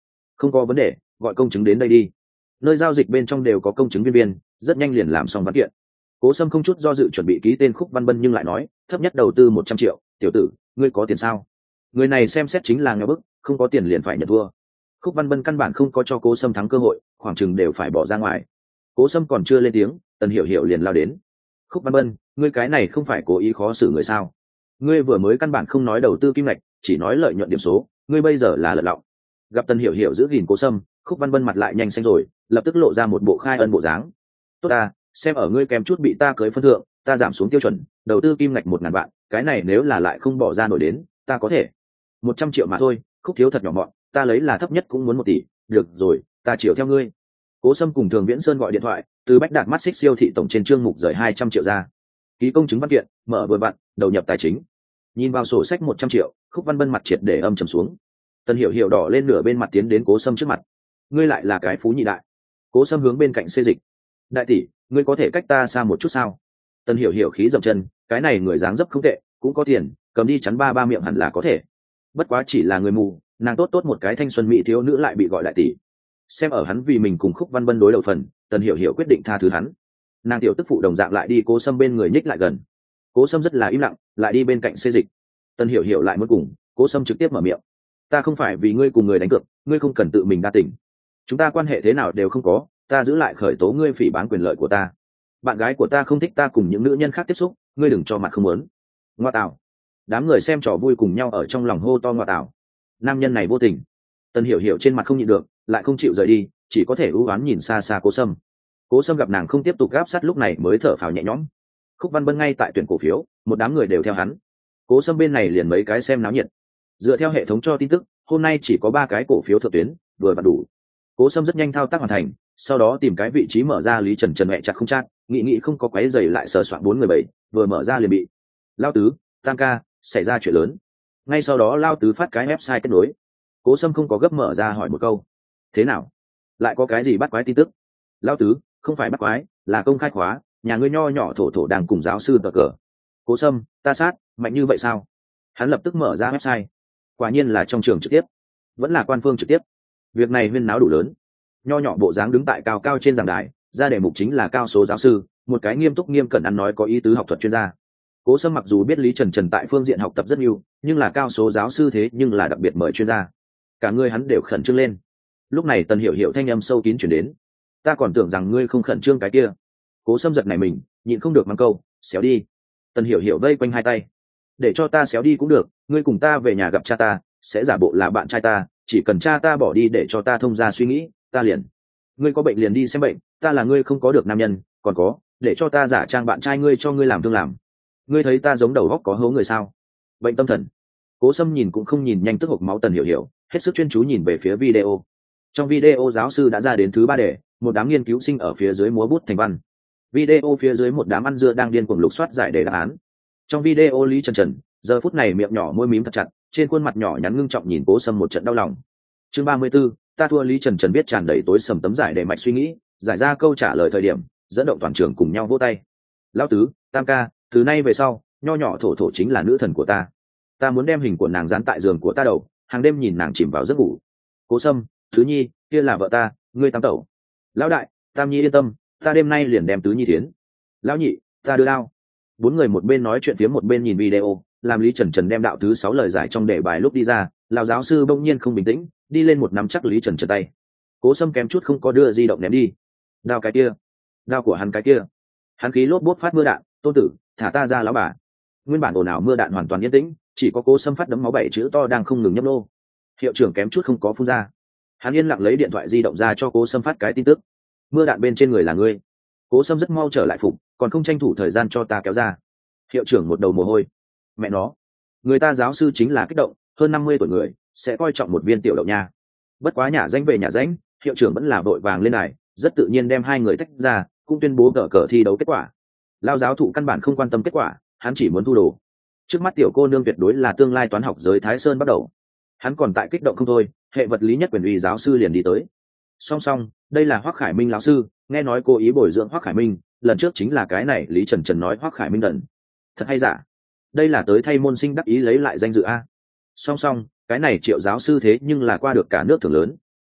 Không có vấn đề, gọi công chứng đến đây đi. Nơi giao dịch bên trong đều có công chứng viên viên, rất nhanh liền làm xong văn kiện. Cố Sâm không chút do dự chuẩn bị ký tên Khúc Văn Bân, nhưng lại nói thấp nhất đầu tư một trăm triệu. Tiểu tử, ngươi có tiền sao? Người này xem xét chính là nghèo bức, không có tiền liền phải nhận thua. Khúc Văn Bân căn bản không có cho Cố Sâm thắng cơ hội, khoảng chừng đều phải bỏ ra ngoài. Cố Sâm còn chưa lên tiếng, Tần Hiểu Hiểu liền lao đến. Khúc Văn Bân, ngươi cái này không phải cố ý khó xử người sao? Ngươi vừa mới căn bản không nói đầu tư kim ngạch, chỉ nói lợi nhuận điểm số, ngươi bây giờ là lật lọng. Gặp Tần Hiểu Hiểu giữ gìn Cố Sâm, Khúc Văn Bân mặt lại nhanh xanh rồi, lập tức lộ ra một bộ khai ân bộ dáng. Tốt ta, xem ở ngươi kém chút bị ta cưới phân thượng, ta giảm xuống tiêu chuẩn, đầu tư kim ngạch một ngàn vạn, cái này nếu là lại không bỏ ra nổi đến, ta có thể một trăm triệu mà thôi. Khúc thiếu thật nhỏ mọn, ta lấy là thấp nhất cũng muốn một tỷ. Được rồi, ta chiều theo ngươi. Cố Sâm cùng Thường Viễn Sơn gọi điện thoại, từ Bách Đạt mắt xích siêu thị tổng trên chương mục rời hai trăm triệu ra, ký công chứng văn kiện, mở vừa vặn, đầu nhập tài chính. Nhìn vào sổ sách một trăm triệu, Khúc Văn Bân mặt triệt để âm trầm xuống. Tần Hiểu Hiểu đỏ lên nửa bên mặt tiến đến Cố Sâm trước mặt. Ngươi lại là cái phú nhị đại. Cố Sâm hướng bên cạnh xê dịch. Đại tỷ, ngươi có thể cách ta xa một chút sao? Tần Hiểu Hiểu khí dậm chân, cái này người dáng dấp không tệ, cũng có tiền, cầm đi chắn ba ba miệng hẳn là có thể. Bất quá chỉ là người mù, nàng tốt tốt một cái thanh xuân mỹ thiếu nữ lại bị gọi đại tỷ. Xem ở hắn vì mình cùng Khúc Văn Bân đối đầu phần, Tần Hiểu Hiểu quyết định tha thứ hắn. Nàng tiểu tức phụ đồng dạng lại đi Cố Sâm bên người nhích lại gần. Cố Sâm rất là im lặng, lại đi bên cạnh xê dịch. Tần Hiểu Hiểu lại muốn cùng, Cố Sâm trực tiếp mở miệng. Ta không phải vì ngươi cùng người đánh cược, ngươi không cần tự mình đa tình. Chúng ta quan hệ thế nào đều không có, ta giữ lại khởi tố ngươi phỉ báng quyền lợi của ta. Bạn gái của ta không thích ta cùng những nữ nhân khác tiếp xúc, ngươi đừng cho mặt không muốn. Ngoa tạo. Đám người xem trò vui cùng nhau ở trong lòng hô to ngoa tạo. Nam nhân này vô tình. Tần Hiểu Hiểu trên mặt không nhịn được, lại không chịu rời đi, chỉ có thể ưu oán nhìn xa xa Cố Sâm. Cố Sâm gặp nàng không tiếp tục gáp sát, lúc này mới thở phào nhẹ nhõm. Khúc Văn Bân ngay tại tuyển cổ phiếu, một đám người đều theo hắn. Cố Sâm bên này liền mấy cái xem náo nhiệt. Dựa theo hệ thống cho tin tức, hôm nay chỉ có ba cái cổ phiếu thượng tuyến, vừa vặn đủ. Cố Sâm rất nhanh thao tác hoàn thành, sau đó tìm cái vị trí mở ra Lý Trần Trần mẹ chặt không chat, nghĩ nghĩ không có quấy giày lại sờ soạn bốn người bảy, vừa mở ra liền bị Lao Tứ, Tam ca, xảy ra chuyện lớn. Ngay sau đó Lao Tứ phát cái website kết nối. Cố Sâm không có gấp mở ra hỏi một câu. Thế nào? Lại có cái gì bắt quái tin tức? Lao Tứ, không phải bắt quái, là công khai khóa, nhà ngươi nho nhỏ thổ thổ đang cùng giáo sư cờ cờ. Cố Sâm, ta sát, mạnh như vậy sao? Hắn lập tức mở ra website. Quả nhiên là trong trường trực tiếp, vẫn là quan phương trực tiếp. Việc này huyên náo đủ lớn. Nho nhỏ bộ dáng đứng tại cao cao trên giảng đài, ra đề mục chính là cao số giáo sư, một cái nghiêm túc nghiêm cẩn ăn nói có ý tứ học thuật chuyên gia. Cố Sâm mặc dù biết Lý Trần Trần tại phương diện học tập rất nhiều, nhưng là cao số giáo sư thế nhưng là đặc biệt mời chuyên gia. Cả người hắn đều khẩn trương lên. Lúc này Tần Hiểu Hiểu thanh âm sâu kín chuyển đến. Ta còn tưởng rằng ngươi không khẩn trương cái kia. Cố Sâm giật này mình, nhịn không được mắng câu, xéo đi. Tần Hiểu Hiểu vây quanh hai tay. Để cho ta xéo đi cũng được, ngươi cùng ta về nhà gặp cha ta, sẽ giả bộ là bạn trai ta, chỉ cần cha ta bỏ đi để cho ta thông ra suy nghĩ, ta liền. Ngươi có bệnh liền đi xem bệnh, ta là ngươi không có được nam nhân, còn có, để cho ta giả trang bạn trai ngươi cho ngươi làm thương làm. Ngươi thấy ta giống đầu góc có hố người sao? Bệnh tâm thần. Cố Sâm nhìn cũng không nhìn nhanh tức hộc máu Tần Hiểu Hiểu, hết sức chuyên chú nhìn về phía video. Trong video giáo sư đã ra đến thứ ba đề, một đám nghiên cứu sinh ở phía dưới múa bút thành văn. Video phía dưới một đám ăn dưa đang điên cuồng lục soát giải đề đáp án. Trong video Lý Trần Trần, giờ phút này miệng nhỏ môi mím thật chặt, trên khuôn mặt nhỏ nhắn ngưng trọng nhìn Cố Sâm một trận đau lòng. Chương ba mươi 34, ta thua. Lý Trần Trần biết tràn đầy tối sầm tấm giải đề mạch suy nghĩ, giải ra câu trả lời thời điểm, dẫn động toàn trường cùng nhau vỗ tay. Lão Tứ, Tam ca, từ nay về sau, nho nhỏ thổ thổ chính là nữ thần của ta. Ta muốn đem hình của nàng dán tại giường của ta đầu, hàng đêm nhìn nàng chìm vào giấc ngủ. Cố Sâm, Thứ Nhi, kia là vợ ta, ngươi Tam tẩu. Lão Đại, Tam Nhi yên tâm, ta đêm nay liền đem Tứ Nhi thiến. Lão Nhị, ta đưa đao. Bốn người một bên nói chuyện phía một bên nhìn video, làm Lý Trần Trần đem đạo thứ sáu lời giải trong đề bài lúc đi ra, lão giáo sư bỗng nhiên không bình tĩnh, đi lên một nắm chắc Lý Trần Trần tay. Cố Sâm kém chút không có đưa di động ném đi. Đao cái kia, đao của hắn cái kia. Hắn khí lốp bốt phát mưa đạn, Tôn Tử, thả ta ra lão bà. Nguyên bản ồn ào mưa đạn hoàn toàn yên tĩnh, chỉ có Cố Sâm phát đấm máu bảy chữ to đang không ngừng nhấp nô. Hiệu trưởng kém chút không có phun ra. Hắn yên lặng lấy điện thoại di động ra cho Cố Sâm phát cái tin tức. Mưa đạn bên trên người là ngươi. Cố Sâm rất mau trở lại phục, còn không tranh thủ thời gian cho ta kéo ra. Hiệu trưởng một đầu mồ hôi. Mẹ nó, người ta giáo sư chính là kích động, hơn năm mươi tuổi người sẽ coi trọng một viên tiểu đậu nha. Bất quá nhà danh về nhà danh, hiệu trưởng vẫn là vội vàng lên này, rất tự nhiên đem hai người tách ra, cũng tuyên bố cờ cờ thi đấu kết quả. Lao giáo thụ căn bản không quan tâm kết quả, hắn chỉ muốn thu đồ. Trước mắt tiểu cô nương tuyệt đối là tương lai toán học giới Thái Sơn bắt đầu. Hắn còn tại kích động không thôi, hệ vật lý nhất quyền uy giáo sư liền đi tới. Song song, đây là Hoắc Khải Minh lão sư, nghe nói cô ý bồi dưỡng Hoắc Khải Minh, lần trước chính là cái này Lý Trần Trần nói Hoắc Khải Minh đần. Thật hay giả? Đây là tới thay môn sinh đắc ý lấy lại danh dự a. Song song, cái này Triệu giáo sư thế nhưng là qua được cả nước thưởng lớn.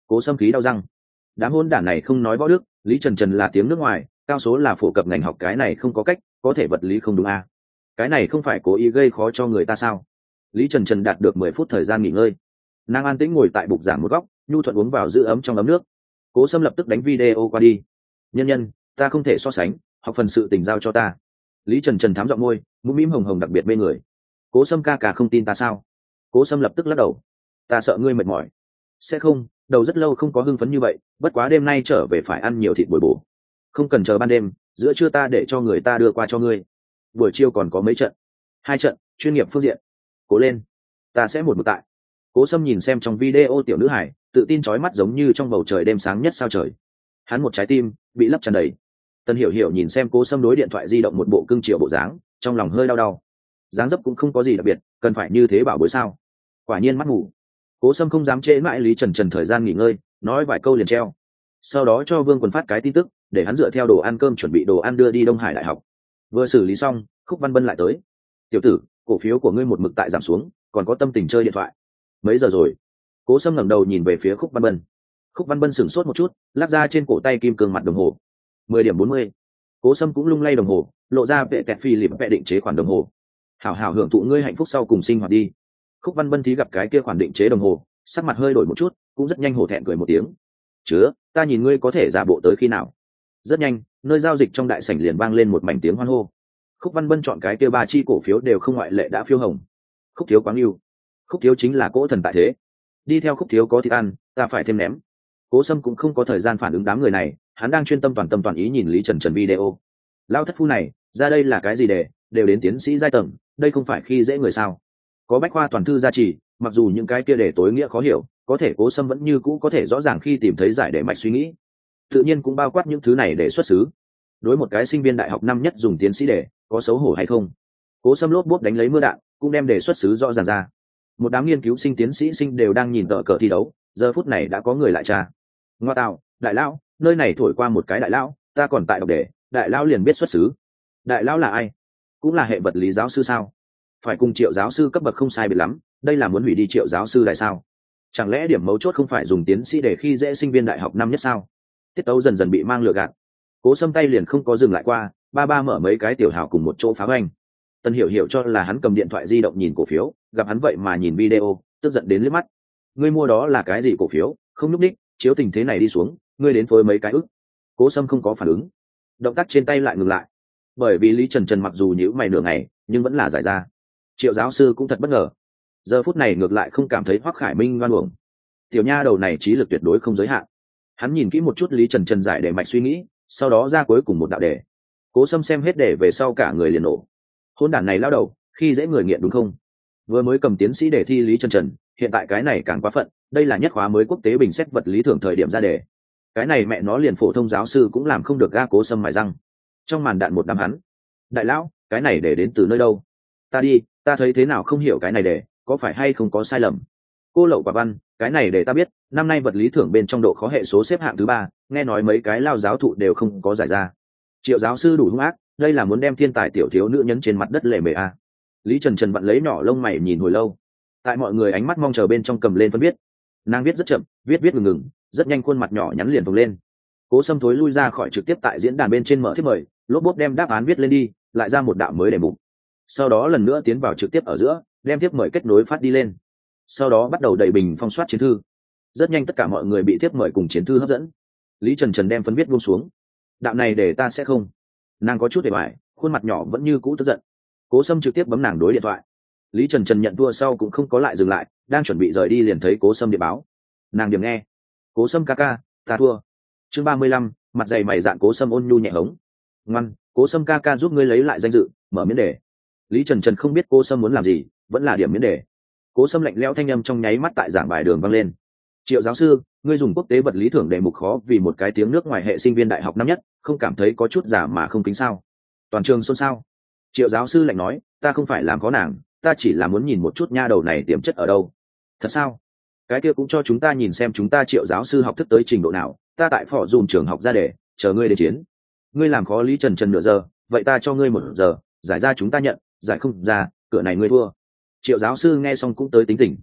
Cố Sâm khí đau răng. Đám hôn đản này không nói võ đức, Lý Trần Trần là tiếng nước ngoài, cao số là phổ cập ngành học, cái này không có cách, có thể vật lý không đúng à. Cái này không phải cố ý gây khó cho người ta sao? Lý Trần Trần đạt được mười phút thời gian nghỉ ngơi. Nàng an tĩnh ngồi tại bục giảng một góc, nhu thuận uống vào giữ ấm trong ấm nước. Cố Sâm lập tức đánh video qua đi. Nhân nhân, ta không thể so sánh, học phần sự tình giao cho ta. Lý Trần Trần thám giọng môi, mũm mĩm hồng hồng đặc biệt mê người. Cố Sâm ca ca không tin ta sao? Cố Sâm lập tức lắc đầu. Ta sợ ngươi mệt mỏi. Sẽ không, đầu rất lâu không có hưng phấn như vậy, bất quá đêm nay trở về phải ăn nhiều thịt bồi bổ. Không cần chờ ban đêm, giữa trưa ta để cho người ta đưa qua cho ngươi. Buổi chiều còn có mấy trận? Hai trận, chuyên nghiệp phương diện. Cố lên, ta sẽ một mực tại. Cố Sâm nhìn xem trong video tiểu nữ hải, tự tin chói mắt giống như trong bầu trời đêm sáng nhất sao trời. Hắn một trái tim bị lấp tràn đầy. Tân Hiểu Hiểu nhìn xem Cố Sâm đối điện thoại di động một bộ cưng chiều bộ dáng, trong lòng hơi đau đau. Dáng dấp cũng không có gì đặc biệt, cần phải như thế bảo bối sao? Quả nhiên mắt ngủ. Cố Sâm không dám trễ mãi Lý Trần Trần thời gian nghỉ ngơi, nói vài câu liền treo. Sau đó cho Vương Quần phát cái tin tức, để hắn dựa theo đồ ăn cơm chuẩn bị đồ ăn đưa đi Đông Hải Đại học. Vừa xử lý xong, Khúc Văn Bân lại tới. Tiểu tử, cổ phiếu của ngươi một mực tại giảm xuống, còn có tâm tình chơi điện thoại. Mấy giờ rồi? Cố Sâm ngẩng đầu nhìn về phía Khúc Văn Bân. Khúc Văn Bân sửng sốt một chút, lắc ra trên cổ tay kim cương mặt đồng hồ. Mười điểm bốn mươi. Cố Sâm cũng lung lay đồng hồ, lộ ra vệ kẹt phi lịp vẽ định chế khoản đồng hồ. Hảo hảo hưởng thụ ngươi hạnh phúc sau cùng sinh hoạt đi. Khúc Văn Bân thí gặp cái kia khoản định chế đồng hồ, sắc mặt hơi đổi một chút, cũng rất nhanh hổ thẹn cười một tiếng. Chứa, ta nhìn ngươi có thể giả bộ tới khi nào? Rất nhanh, nơi giao dịch trong đại sảnh liền vang lên một mảnh tiếng hoan hô. Khúc Văn Bân chọn cái kia ba chi cổ phiếu đều không ngoại lệ đã phiêu hồng. Khúc Thiếu quáng yêu. Khúc Thiếu chính là cỗ thần tại thế. Đi theo Khúc Thiếu có thịt ăn, ta phải thêm ném. Cố Sâm cũng không có thời gian phản ứng đám người này, hắn đang chuyên tâm toàn tâm toàn ý nhìn Lý Trần Trần video. Lao thất phu này, ra đây là cái gì để, đều đến tiến sĩ giai tầng, đây không phải khi dễ người sao? Có bách khoa toàn thư gia trì, mặc dù những cái kia để tối nghĩa khó hiểu, có thể Cố Sâm vẫn như cũ có thể rõ ràng khi tìm thấy giải để mạch suy nghĩ. Tự nhiên cũng bao quát những thứ này để xuất xứ. Đối một cái sinh viên đại học năm nhất dùng tiến sĩ để, có xấu hổ hay không? Cố Sâm lốp bốp đánh lấy mưa đạn, cũng đem đề xuất xứ rõ ràng ra. Một đám nghiên cứu sinh tiến sĩ sinh đều đang nhìn tờ cờ thi đấu, giờ phút này đã có người lại tra. Ngoa tạo, đại lão, nơi này thổi qua một cái đại lão, ta còn tại đọc đề, đại lão liền biết xuất xứ. Đại lão là ai? Cũng là hệ vật lý giáo sư sao? Phải cùng Triệu giáo sư cấp bậc không sai biệt lắm, đây là muốn hủy đi Triệu giáo sư đại sao? Chẳng lẽ điểm mấu chốt không phải dùng tiến sĩ để khi dễ sinh viên đại học năm nhất sao? Tiết tấu dần dần bị mang lừa gạt. Cố Sâm tay liền không có dừng lại qua, ba ba mở mấy cái tiểu hào cùng một chỗ phá hoành. Tân Hiểu Hiểu cho là hắn cầm điện thoại di động nhìn cổ phiếu, gặp hắn vậy mà nhìn video, tức giận đến liếc mắt. Ngươi mua đó là cái gì cổ phiếu? Không nhúc đích, chiếu tình thế này đi xuống, ngươi đến phối mấy cái ức. Cố Sâm không có phản ứng, động tác trên tay lại ngừng lại. Bởi vì Lý Trần Trần mặc dù nhíu mày nửa ngày, nhưng vẫn là giải ra. Triệu giáo sư cũng thật bất ngờ, giờ phút này ngược lại không cảm thấy Hoắc Khải Minh ngoan uổng. Tiểu nha đầu này trí lực tuyệt đối không giới hạn. Hắn nhìn kỹ một chút Lý Trần Trần giải để mạch suy nghĩ, sau đó ra cuối cùng một đạo đề. Cố Sâm xem hết đề về sau cả người liền nổ. Hôn đản này lao đầu, khi dễ người nghiện đúng không? Vừa mới cầm tiến sĩ đề thi Lý Trần Trần, hiện tại cái này càng quá phận, đây là nhất khóa mới quốc tế bình xét vật lý thưởng thời điểm ra đề. Cái này mẹ nó liền phổ thông giáo sư cũng làm không được, ga. Cố Sâm mài răng. Trong màn đạn một đám hắn. Đại lão, cái này để đến từ nơi đâu? Ta đi, ta thấy thế nào không hiểu cái này để, có phải hay không có sai lầm? Cô Lậu Quả Văn, cái này để ta biết, năm nay vật lý thưởng bên trong độ khó hệ số xếp hạng thứ ba, nghe nói mấy cái lao giáo thụ đều không có giải ra. Triệu giáo sư đủ hung ác, đây là muốn đem thiên tài tiểu thiếu nữ nhấn trên mặt đất lệ mề a. À. Lý Trần Trần vặn lấy nhỏ lông mày nhìn hồi lâu, tại mọi người ánh mắt mong chờ bên trong cầm lên phân viết. Nàng viết rất chậm, viết viết ngừng ngừng, rất nhanh khuôn mặt nhỏ nhắn liền phồng lên. Cố Sâm thối lui ra khỏi trực tiếp tại diễn đàn bên trên mở thiếp mời, lốp bốp đem đáp án viết lên đi, lại ra một đạo mới đề mục. Sau đó lần nữa tiến vào trực tiếp ở giữa, đem thiếp mời kết nối phát đi lên. Sau đó bắt đầu đầy bình phong soát chiến thư. Rất nhanh tất cả mọi người bị thiếp mời cùng chiến thư hấp dẫn. Lý Trần Trần đem phân viết buông xuống. Đạo này để ta sẽ không. Nàng có chút để bại, khuôn mặt nhỏ vẫn như cũ tức giận. Cố Sâm trực tiếp bấm nàng đối điện thoại. Lý Trần Trần nhận thua sau cũng không có lại dừng lại, đang chuẩn bị rời đi liền thấy Cố Sâm điện báo. Nàng điểm nghe. Cố Sâm ca ca, ta thua. Chương ba mươi lăm, mặt dày mày dạn Cố Sâm ôn nhu nhẹ hống. Ngoan, Cố Sâm ca ca giúp ngươi lấy lại danh dự, mở miễn đề. Lý Trần Trần không biết Cố Sâm muốn làm gì, vẫn là điểm miễn đề. Cố Sâm lạnh lẽo thanh âm trong nháy mắt tại giảng bài đường vang lên. Triệu giáo sư, ngươi dùng quốc tế vật lý thưởng đề mục khó vì một cái tiếng nước ngoài hệ sinh viên đại học năm nhất, không cảm thấy có chút giả mà không kính sao? Toàn trường xôn xao. Triệu giáo sư lạnh nói, ta không phải làm khó nàng, ta chỉ là muốn nhìn một chút nha đầu này tiềm chất ở đâu. Thật sao? Cái kia cũng cho chúng ta nhìn xem chúng ta Triệu giáo sư học thức tới trình độ nào, ta tại phò dùm trường học ra để chờ ngươi đến chiến. Ngươi làm khó Lý Trần Trần nửa giờ, vậy ta cho ngươi một giờ, giải ra chúng ta nhận, giải không ra, cửa này ngươi thua. Triệu giáo sư nghe xong cũng tới tính tình.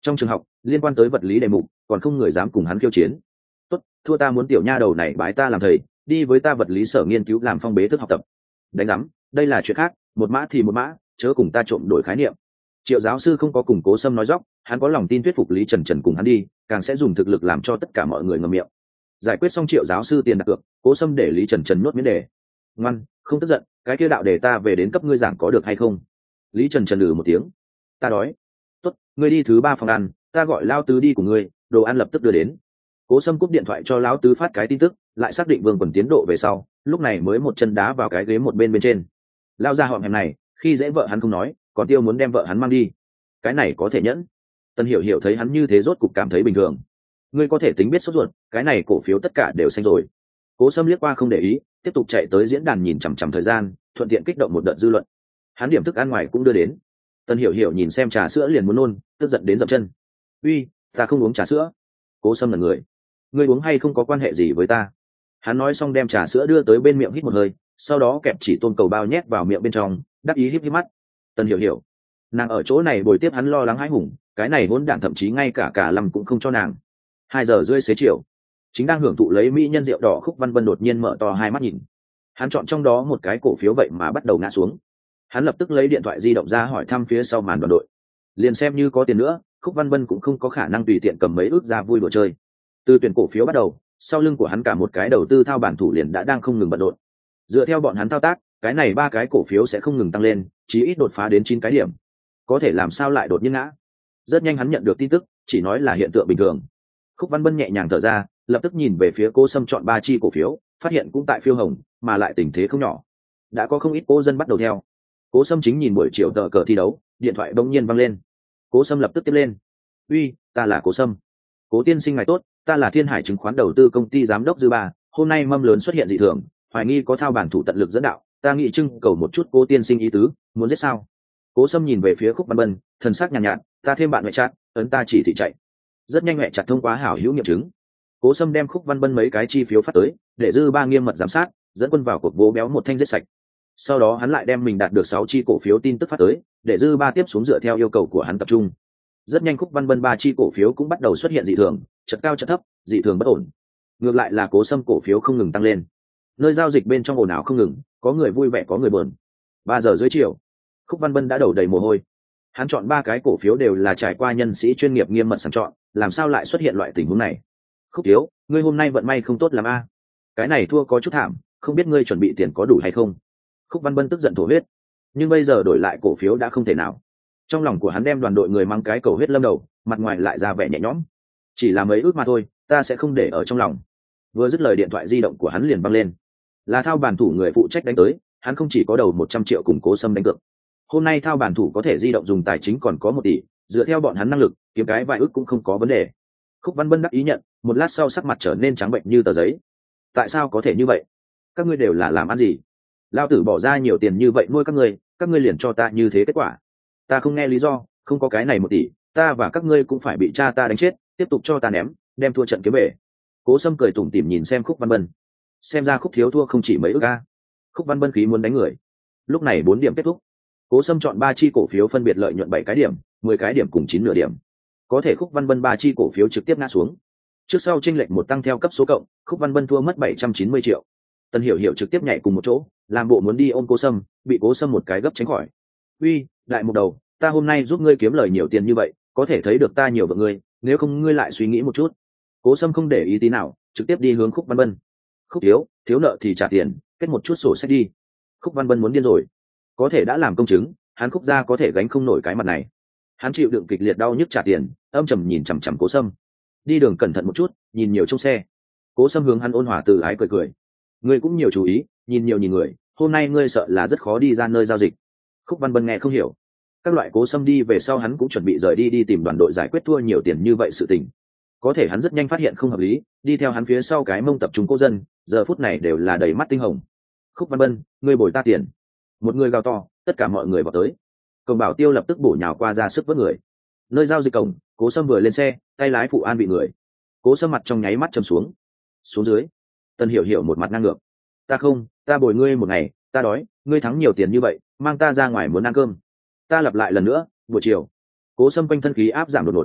trong trường học liên quan tới vật lý đề mục còn không người dám cùng hắn khiêu chiến. Tốt, thua ta muốn tiểu nha đầu này bái ta làm thầy, đi với ta vật lý sở nghiên cứu làm phong bế thức học tập. Đánh giám, đây là chuyện khác, một mã thì một mã, chớ cùng ta trộm đổi khái niệm. Triệu giáo sư không có cùng Cố Sâm nói dóc, hắn có lòng tin thuyết phục Lý Trần Trần cùng hắn đi, càng sẽ dùng thực lực làm cho tất cả mọi người ngậm miệng. Giải quyết xong Triệu giáo sư tiền đặt cược, Cố Sâm để Lý Trần Trần nuốt miếng đề. Ngoan, không tức giận, cái kia đạo để ta về đến cấp ngươi giảng có được hay không? Lý Trần Trần lừ một tiếng. Ta đói. Tốt, ngươi đi thứ ba phòng ăn, ta gọi Lao Tứ đi của ngươi, đồ ăn lập tức đưa đến. Cố Sâm cúp điện thoại cho Lão Tứ phát cái tin tức, lại xác định Vương Quần tiến độ về sau, lúc này mới một chân đá vào cái ghế một bên bên trên. Lao ra họm hẹm này, khi dễ vợ hắn không nói, còn tiêu muốn đem vợ hắn mang đi. Cái này có thể nhẫn. Tân Hiểu Hiểu thấy hắn như thế rốt cục cảm thấy bình thường. Ngươi có thể tính biết sốt ruột, cái này cổ phiếu tất cả đều xanh rồi. Cố Sâm liếc qua không để ý, tiếp tục chạy tới diễn đàn nhìn chằm chằm thời gian, thuận tiện kích động một đợt dư luận. Hắn điểm thức ăn ngoài cũng đưa đến. Tân Hiểu Hiểu nhìn xem trà sữa liền muốn nôn, tức giận đến dậm chân. Uy, ta không uống trà sữa. Cố Sâm là người. Ngươi uống hay không có quan hệ gì với ta? Hắn nói xong đem trà sữa đưa tới bên miệng hít một hơi, sau đó kẹp chỉ tôm cầu bao nhét vào miệng bên trong, đắc ý híp híp mắt. Tân Hiểu Hiểu, nàng ở chỗ này bồi tiếp hắn lo lắng hãi hùng, cái này hỗn đản thậm chí ngay cả cả lâm cũng không cho nàng. Hai giờ rưỡi xế chiều, chính đang hưởng thụ lấy mỹ nhân rượu đỏ Khúc Văn Vân đột nhiên mở to hai mắt nhìn. Hắn chọn trong đó một cái cổ phiếu vậy mà bắt đầu ngã xuống. Hắn lập tức lấy điện thoại di động ra hỏi thăm phía sau màn đoàn đội. Liền xem như có tiền nữa, Khúc Văn Vân cũng không có khả năng tùy tiện cầm mấy ước ra vui đùa chơi. Từ tuyển cổ phiếu bắt đầu, sau lưng của hắn cả một cái đầu tư thao bản thủ liền đã đang không ngừng bận rộn. Dựa theo bọn hắn thao tác, cái này ba cái cổ phiếu sẽ không ngừng tăng lên, chí ít đột phá đến chín cái điểm. Có thể làm sao lại đột nhiên ngã? Rất nhanh hắn nhận được tin tức, chỉ nói là hiện tượng bình thường. Khúc Văn Vân nhẹ nhàng thở ra, lập tức nhìn về phía Cố Sâm chọn ba chi cổ phiếu, phát hiện cũng tại phiêu hồng, mà lại tình thế không nhỏ. Đã có không ít cô dân bắt đầu theo. Cố Sâm chính nhìn buổi chiều tờ cờ thi đấu, điện thoại bỗng nhiên vang lên. Cố Sâm lập tức tiếp lên. Uy, ta là Cố Sâm. Cố tiên sinh ngài tốt, ta là Thiên Hải chứng khoán đầu tư công ty giám đốc dư ba, hôm nay mâm lớn xuất hiện dị thường, hoài nghi có thao bản thủ tận lực dẫn đạo, ta nghĩ trưng cầu một chút Cố tiên sinh ý tứ, muốn giết sao? Cố Sâm nhìn về phía Khúc Văn Vân, thần sắc nhàn nhạt, nhạt, ta thêm bạn mẹ chặt, ấn ta chỉ thị chạy. Rất nhanh mẹ chặt thông qua hảo hữu nghiệm chứng. Cố Sâm đem Khúc Văn Vân mấy cái chi phiếu phát tới, để dư ba nghiêm mật giám sát, dẫn quân vào cuộc vố béo một thanh giết sạch. Sau đó hắn lại đem mình đạt được sáu chi cổ phiếu tin tức phát tới, để dư ba tiếp xuống dựa theo yêu cầu của hắn tập trung. Rất nhanh Khúc Văn Vân ba chi cổ phiếu cũng bắt đầu xuất hiện dị thường, chật cao chật thấp, dị thường bất ổn. Ngược lại là Cố Sâm cổ phiếu không ngừng tăng lên. Nơi giao dịch bên trong ồn ào không ngừng, có người vui vẻ có người buồn. Ba giờ dưới chiều, Khúc Văn Vân đã đầu đầy mồ hôi. Hắn chọn ba cái cổ phiếu đều là trải qua nhân sĩ chuyên nghiệp nghiêm mật sàng chọn, làm sao lại xuất hiện loại tình huống này? Khúc thiếu, ngươi hôm nay vận may không tốt lắm a. Cái này thua có chút thảm, không biết ngươi chuẩn bị tiền có đủ hay không? Khúc Văn Vân tức giận thổ huyết, nhưng bây giờ đổi lại cổ phiếu đã không thể nào. Trong lòng của hắn đem đoàn đội người mang cái cầu huyết lâm đầu, mặt ngoài lại ra vẻ nhẹ nhõm. Chỉ là mấy ước mà thôi, ta sẽ không để ở trong lòng. Vừa dứt lời điện thoại di động của hắn liền văng lên. Là thao bản thủ người phụ trách đánh tới, hắn không chỉ có đầu một trăm triệu cùng Cố Sâm đánh cược. Hôm nay thao bản thủ có thể di động dùng tài chính còn có một tỷ, dựa theo bọn hắn năng lực, kiếm cái vài ước cũng không có vấn đề. Khúc Văn Vân đắc ý nhận, một lát sau sắc mặt trở nên trắng bệnh như tờ giấy. Tại sao có thể như vậy? Các ngươi đều là làm ăn gì? Lao tử bỏ ra nhiều tiền như vậy nuôi các ngươi, các ngươi liền cho ta như thế kết quả. Ta không nghe lý do, không có cái này một tỷ, ta và các ngươi cũng phải bị cha ta đánh chết, tiếp tục cho ta ném, đem thua trận kiếm về. Cố Sâm cười tủm tỉm nhìn xem Khúc Văn Vân. Xem ra Khúc thiếu thua không chỉ mấy ước a. Khúc Văn Vân khí muốn đánh người. Lúc này bốn điểm kết thúc. Cố Sâm chọn ba chi cổ phiếu phân biệt lợi nhuận bảy cái điểm, mười cái điểm cùng chín nửa điểm. Có thể Khúc Văn Vân ba chi cổ phiếu trực tiếp ngã xuống. Trước sau chênh lệch một tăng theo cấp số cộng, Khúc Văn Vân thua mất bảy trăm chín mươi triệu. Tân Hiểu Hiểu trực tiếp nhảy cùng một chỗ, làm bộ muốn đi ôm Cố Sâm, bị Cố Sâm một cái gấp tránh khỏi. Uy, đại một đầu, ta hôm nay giúp ngươi kiếm lời nhiều tiền như vậy, có thể thấy được ta nhiều vợ ngươi, nếu không ngươi lại suy nghĩ một chút. Cố Sâm không để ý tí nào, trực tiếp đi hướng Khúc Văn Vân. Khúc thiếu, thiếu nợ thì trả tiền, kết một chút sổ sách đi. Khúc Văn Vân muốn điên rồi. Có thể đã làm công chứng, hắn Khúc gia có thể gánh không nổi cái mặt này. Hắn chịu đựng kịch liệt đau nhức trả tiền, âm trầm nhìn chằm chằm Cố Sâm. Đi đường cẩn thận một chút, nhìn nhiều trong xe. Cố Sâm hướng hắn ôn hòa từ ái cười cười. Ngươi cũng nhiều chú ý, nhìn nhiều nhìn người, hôm nay ngươi sợ là rất khó đi ra nơi giao dịch. Khúc Văn Vân nghe không hiểu. Các loại Cố Sâm đi về sau hắn cũng chuẩn bị rời đi đi tìm đoàn đội giải quyết thua nhiều tiền như vậy sự tình. Có thể hắn rất nhanh phát hiện không hợp lý, đi theo hắn phía sau cái mông tập trung cố dân, giờ phút này đều là đầy mắt tinh hồng. Khúc Văn Vân, ngươi bồi ta tiền. Một người gào to, tất cả mọi người vào tới. Cổng bảo tiêu lập tức bổ nhào qua ra sức vớt người. Nơi giao dịch cổng, Cố Sâm vừa lên xe, tay lái phụ an bị người. Cố Sâm mặt trong nháy mắt chầm xuống. Xuống dưới. Tân Hiểu Hiểu một mặt ngang ngược. Ta không, ta bồi ngươi một ngày, ta đói, ngươi thắng nhiều tiền như vậy, mang ta ra ngoài muốn ăn cơm. Ta lặp lại lần nữa, buổi chiều. Cố Sâm quanh thân khí áp giảm đột ngột.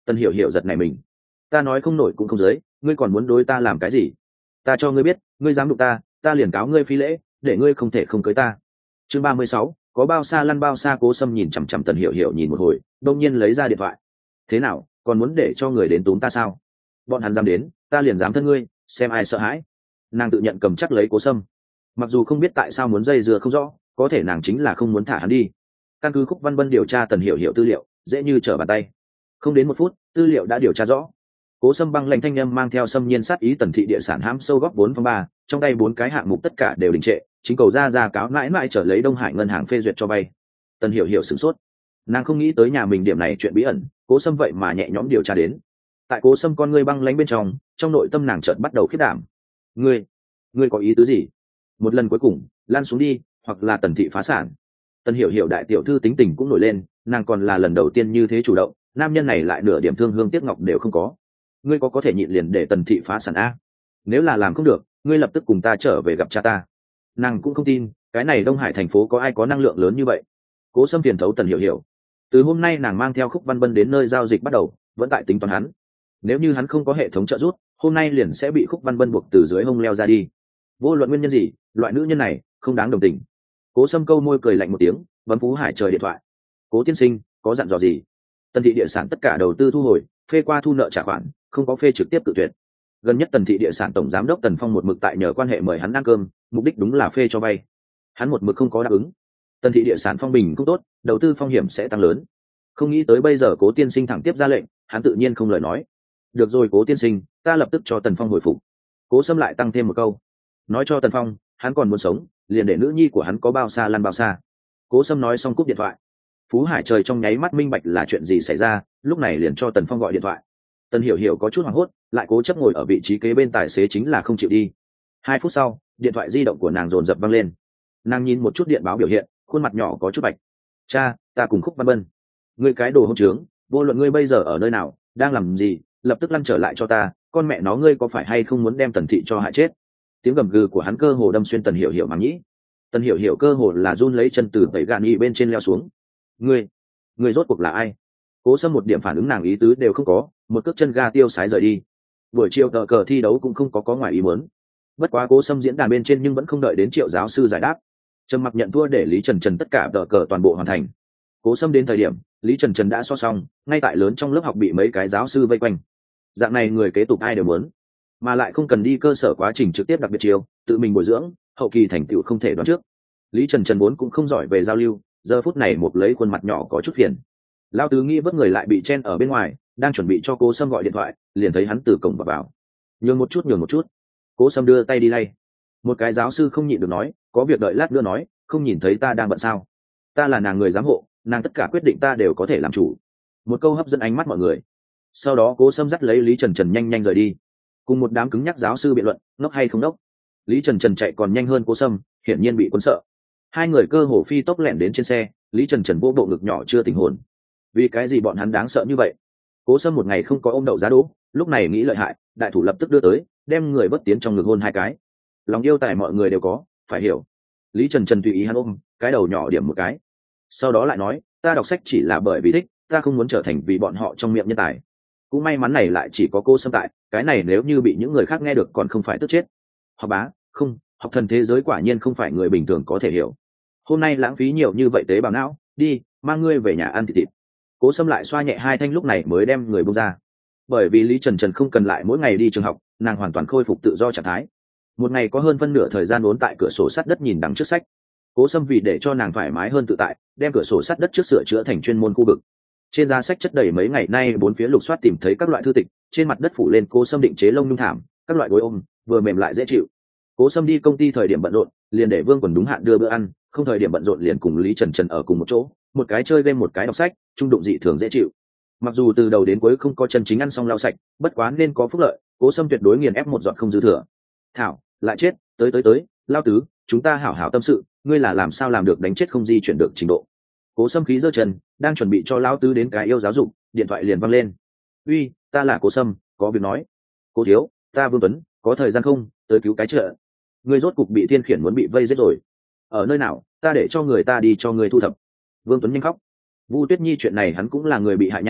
Tần hiểu hiểu giật này mình. Ta nói không nổi cũng không dưới, ngươi còn muốn đối ta làm cái gì? Ta cho ngươi biết, ngươi dám đụng ta, ta liền cáo ngươi phi lễ, để ngươi không thể không cưới ta. Chương ba mươi sáu, có bao xa lăn bao xa. Cố Sâm nhìn chằm chằm Tần hiểu hiểu nhìn một hồi, đột nhiên lấy ra điện thoại. Thế nào, còn muốn để cho người đến túm ta sao? Bọn hắn dám đến, ta liền dám thân ngươi, xem ai sợ hãi. Nàng tự nhận cầm chắc lấy Cố Sâm, mặc dù không biết tại sao muốn dây dưa không rõ, có thể nàng chính là không muốn thả hắn đi. Căn cứ Khúc Văn Bân điều tra Tần hiểu hiểu tư liệu, dễ như trở bàn tay. Không đến một phút, tư liệu đã điều tra rõ. Cố Sâm băng lệnh thanh â mang theo xâm nhiên sát ý Tần thị địa sản hãm sâu góp vốn phong ba, trong tay bốn cái hạng mục tất cả đều đình trệ, chính cầu ra ra cáo mãi mãi trở lấy Đông Hải ngân hàng phê duyệt cho vay. Tần hiểu hiểu sửng sốt, nàng không nghĩ tới nhà mình điểm này chuyện bí ẩn, Cố Sâm vậy mà nhẹ nhõm điều tra đến. Tại Cố Sâm con ngươi băng lãnh bên trong, trong nội tâm nàng chợt bắt đầu khiếp đảm. Ngươi, ngươi có ý tứ gì? Một lần cuối cùng, lan xuống đi, hoặc là Tần thị phá sản. Tần hiểu hiểu đại tiểu thư tính tình cũng nổi lên, nàng còn là lần đầu tiên như thế chủ động, nam nhân này lại nửa điểm thương hương tiếc ngọc đều không có. Ngươi có có thể nhịn liền để Tần thị phá sản a? Nếu là làm không được, ngươi lập tức cùng ta trở về gặp cha ta. Nàng cũng không tin cái này Đông Hải thành phố có ai có năng lượng lớn như vậy. Cố Sâm phiền thấu Tần hiểu hiểu. Từ hôm nay nàng mang theo Khúc Văn Bân đến nơi giao dịch bắt đầu, vẫn tại tính toán hắn. Nếu như hắn không có hệ thống trợ giúp, hôm nay liền sẽ bị Khúc Văn Bân buộc từ dưới hông leo ra đi. Vô luận nguyên nhân gì, loại nữ nhân này không đáng đồng tình. Cố Sâm câu môi cười lạnh một tiếng, bấm Phú Hải trời điện thoại. Cố tiên sinh, có dặn dò gì? Tần thị địa sản tất cả đầu tư thu hồi, phê qua thu nợ trả khoản, không có phê trực tiếp tự tuyệt. Gần nhất Tần thị địa sản tổng giám đốc Tần Phong một mực tại nhờ quan hệ mời hắn ăn cơm, mục đích đúng là phê cho vay. Hắn một mực không có đáp ứng. Tần thị địa sản phong bình cũng tốt, đầu tư phong hiểm sẽ tăng lớn. Không nghĩ tới bây giờ Cố tiên sinh thẳng tiếp ra lệnh, hắn tự nhiên không lời nói. Được rồi Cố tiên sinh, ta lập tức cho Tần Phong hồi phục. Cố Sâm lại tăng thêm một câu, nói cho Tần Phong, hắn còn muốn sống, liền để nữ nhi của hắn có bao xa lăn bao xa. Cố Sâm nói xong cúp điện thoại. Phú Hải trời trong nháy mắt minh bạch là chuyện gì xảy ra, lúc này liền cho Tần Phong gọi điện thoại. Tần hiểu hiểu có chút hoảng hốt, lại cố chấp ngồi ở vị trí kế bên tài xế chính là không chịu đi. Hai phút sau, điện thoại di động của nàng dồn dập văng lên. Nàng nhìn một chút điện báo biểu hiện, khuôn mặt nhỏ có chút bạch. Cha, ta cùng Khúc Văn Bân. Ngươi cái đồ hỗn trướng, vô luận ngươi bây giờ ở nơi nào, đang làm gì, lập tức lăn trở lại cho ta. Con mẹ nó ngươi có phải hay không muốn đem Tần thị cho hại chết? Tiếng gầm gừ của hắn cơ hồ đâm xuyên Tần hiểu hiểu màng nhĩ. Tần hiểu hiểu cơ hồ là run lấy chân từ tẩy gạn y bên trên leo xuống. Ngươi, ngươi rốt cuộc là ai? Cố Sâm một điểm phản ứng nàng ý tứ đều không có, một cước chân ga tiêu sái rời đi. Buổi chiều tờ cờ thi đấu cũng không có có ngoài ý muốn. Bất quá Cố Sâm diễn đàn bên trên nhưng vẫn không đợi đến Triệu giáo sư giải đáp. Trầm mặc nhận thua để Lý Trần Trần tất cả tờ cờ toàn bộ hoàn thành. Cố Sâm đến thời điểm, Lý Trần Trần đã so xong, ngay tại lớn trong lớp học bị mấy cái giáo sư vây quanh. Dạng này người kế tục ai đều muốn, mà lại không cần đi cơ sở quá trình trực tiếp đặc biệt chiều, tự mình bồi dưỡng, hậu kỳ thành tựu không thể đoán trước. Lý Trần Trần vốn cũng không giỏi về giao lưu, giờ phút này một lấy khuôn mặt nhỏ có chút phiền. Lao tứ nghĩ vớt người lại bị chen ở bên ngoài, đang chuẩn bị cho Cố Sâm gọi điện thoại, liền thấy hắn từ cổng vào vào. Nhường một chút nhường một chút. Cố Sâm đưa tay đi lay. Một cái giáo sư không nhịn được nói, có việc đợi lát nữa nói, không nhìn thấy ta đang bận sao? Ta là nàng người giám hộ, nàng tất cả quyết định ta đều có thể làm chủ. Một câu hấp dẫn ánh mắt mọi người. Sau đó Cố Sâm dắt lấy Lý Trần Trần nhanh nhanh rời đi. Cùng một đám cứng nhắc giáo sư biện luận, ngốc hay không ngốc. Lý Trần Trần chạy còn nhanh hơn Cố Sâm, hiển nhiên bị cuốn sợ. Hai người cơ hồ phi tốc lẻn đến trên xe, Lý Trần Trần vô bộ ngực nhỏ chưa tình hồn. Vì cái gì bọn hắn đáng sợ như vậy? Cố Sâm một ngày không có ôm đậu giá đỗ, lúc này nghĩ lợi hại, đại thủ lập tức đưa tới, đem người bất tiến trong ngực hôn hai cái. Lòng yêu tài mọi người đều có, phải hiểu. Lý Trần Trần tùy ý hắn ôm, cái đầu nhỏ điểm một cái. Sau đó lại nói, ta đọc sách chỉ là bởi vì thích, ta không muốn trở thành vì bọn họ trong miệng nhân tài. Cũng may mắn này lại chỉ có cô Sâm tại, cái này nếu như bị những người khác nghe được còn không phải tức chết. Học bá, không, học thần thế giới quả nhiên không phải người bình thường có thể hiểu. Hôm nay lãng phí nhiều như vậy tế bào não, đi, mang ngươi về nhà ăn thịt thịt. Cố Sâm lại xoa nhẹ hai thanh lúc này mới đem người buông ra. Bởi vì Lý Trần Trần không cần lại mỗi ngày đi trường học, nàng hoàn toàn khôi phục tự do trạng thái. Một ngày có hơn phân nửa thời gian uốn tại cửa sổ sắt đất nhìn đằng trước sách. Cố Sâm vì để cho nàng thoải mái hơn tự tại, đem cửa sổ sắt đất trước sửa chữa thành chuyên môn khu vực. Trên giá sách chất đầy mấy ngày nay bốn phía lục soát tìm thấy các loại thư tịch, trên mặt đất phủ lên Cố Sâm định chế lông nhung thảm, các loại gối ôm, vừa mềm lại dễ chịu. Cố Sâm đi công ty thời điểm bận rộn, liền để Vương Quần đúng hạn đưa bữa ăn, không thời điểm bận rộn liền cùng Lý Trần Trần ở cùng một chỗ, một cái chơi game một cái đọc sách, trung đụng dị thường dễ chịu. Mặc dù từ đầu đến cuối không có chân chính ăn xong lau sạch, bất quá nên có phúc lợi, Cố Sâm tuyệt đối nghiền ép một giọt không dư thừa. Thảo, lại chết, tới tới tới, lao tứ, chúng ta hảo hảo tâm sự, ngươi là làm sao làm được đánh chết không di chuyển được trình độ. Cố Sâm khí giơ chân, đang chuẩn bị cho lão tứ đến cái yêu giáo dục, điện thoại liền văng lên. Uy, ta là Cố Sâm, có việc nói. Cố thiếu, ta Vương Tuấn, có thời gian không, tới cứu cái trợ. Ngươi rốt cục bị thiên khiển muốn bị vây giết rồi. Ở nơi nào, ta để cho người ta đi cho ngươi thu thập. Vương Tuấn nhanh khóc. Vu Tuyết Nhi chuyện này hắn cũng là người bị hại nha,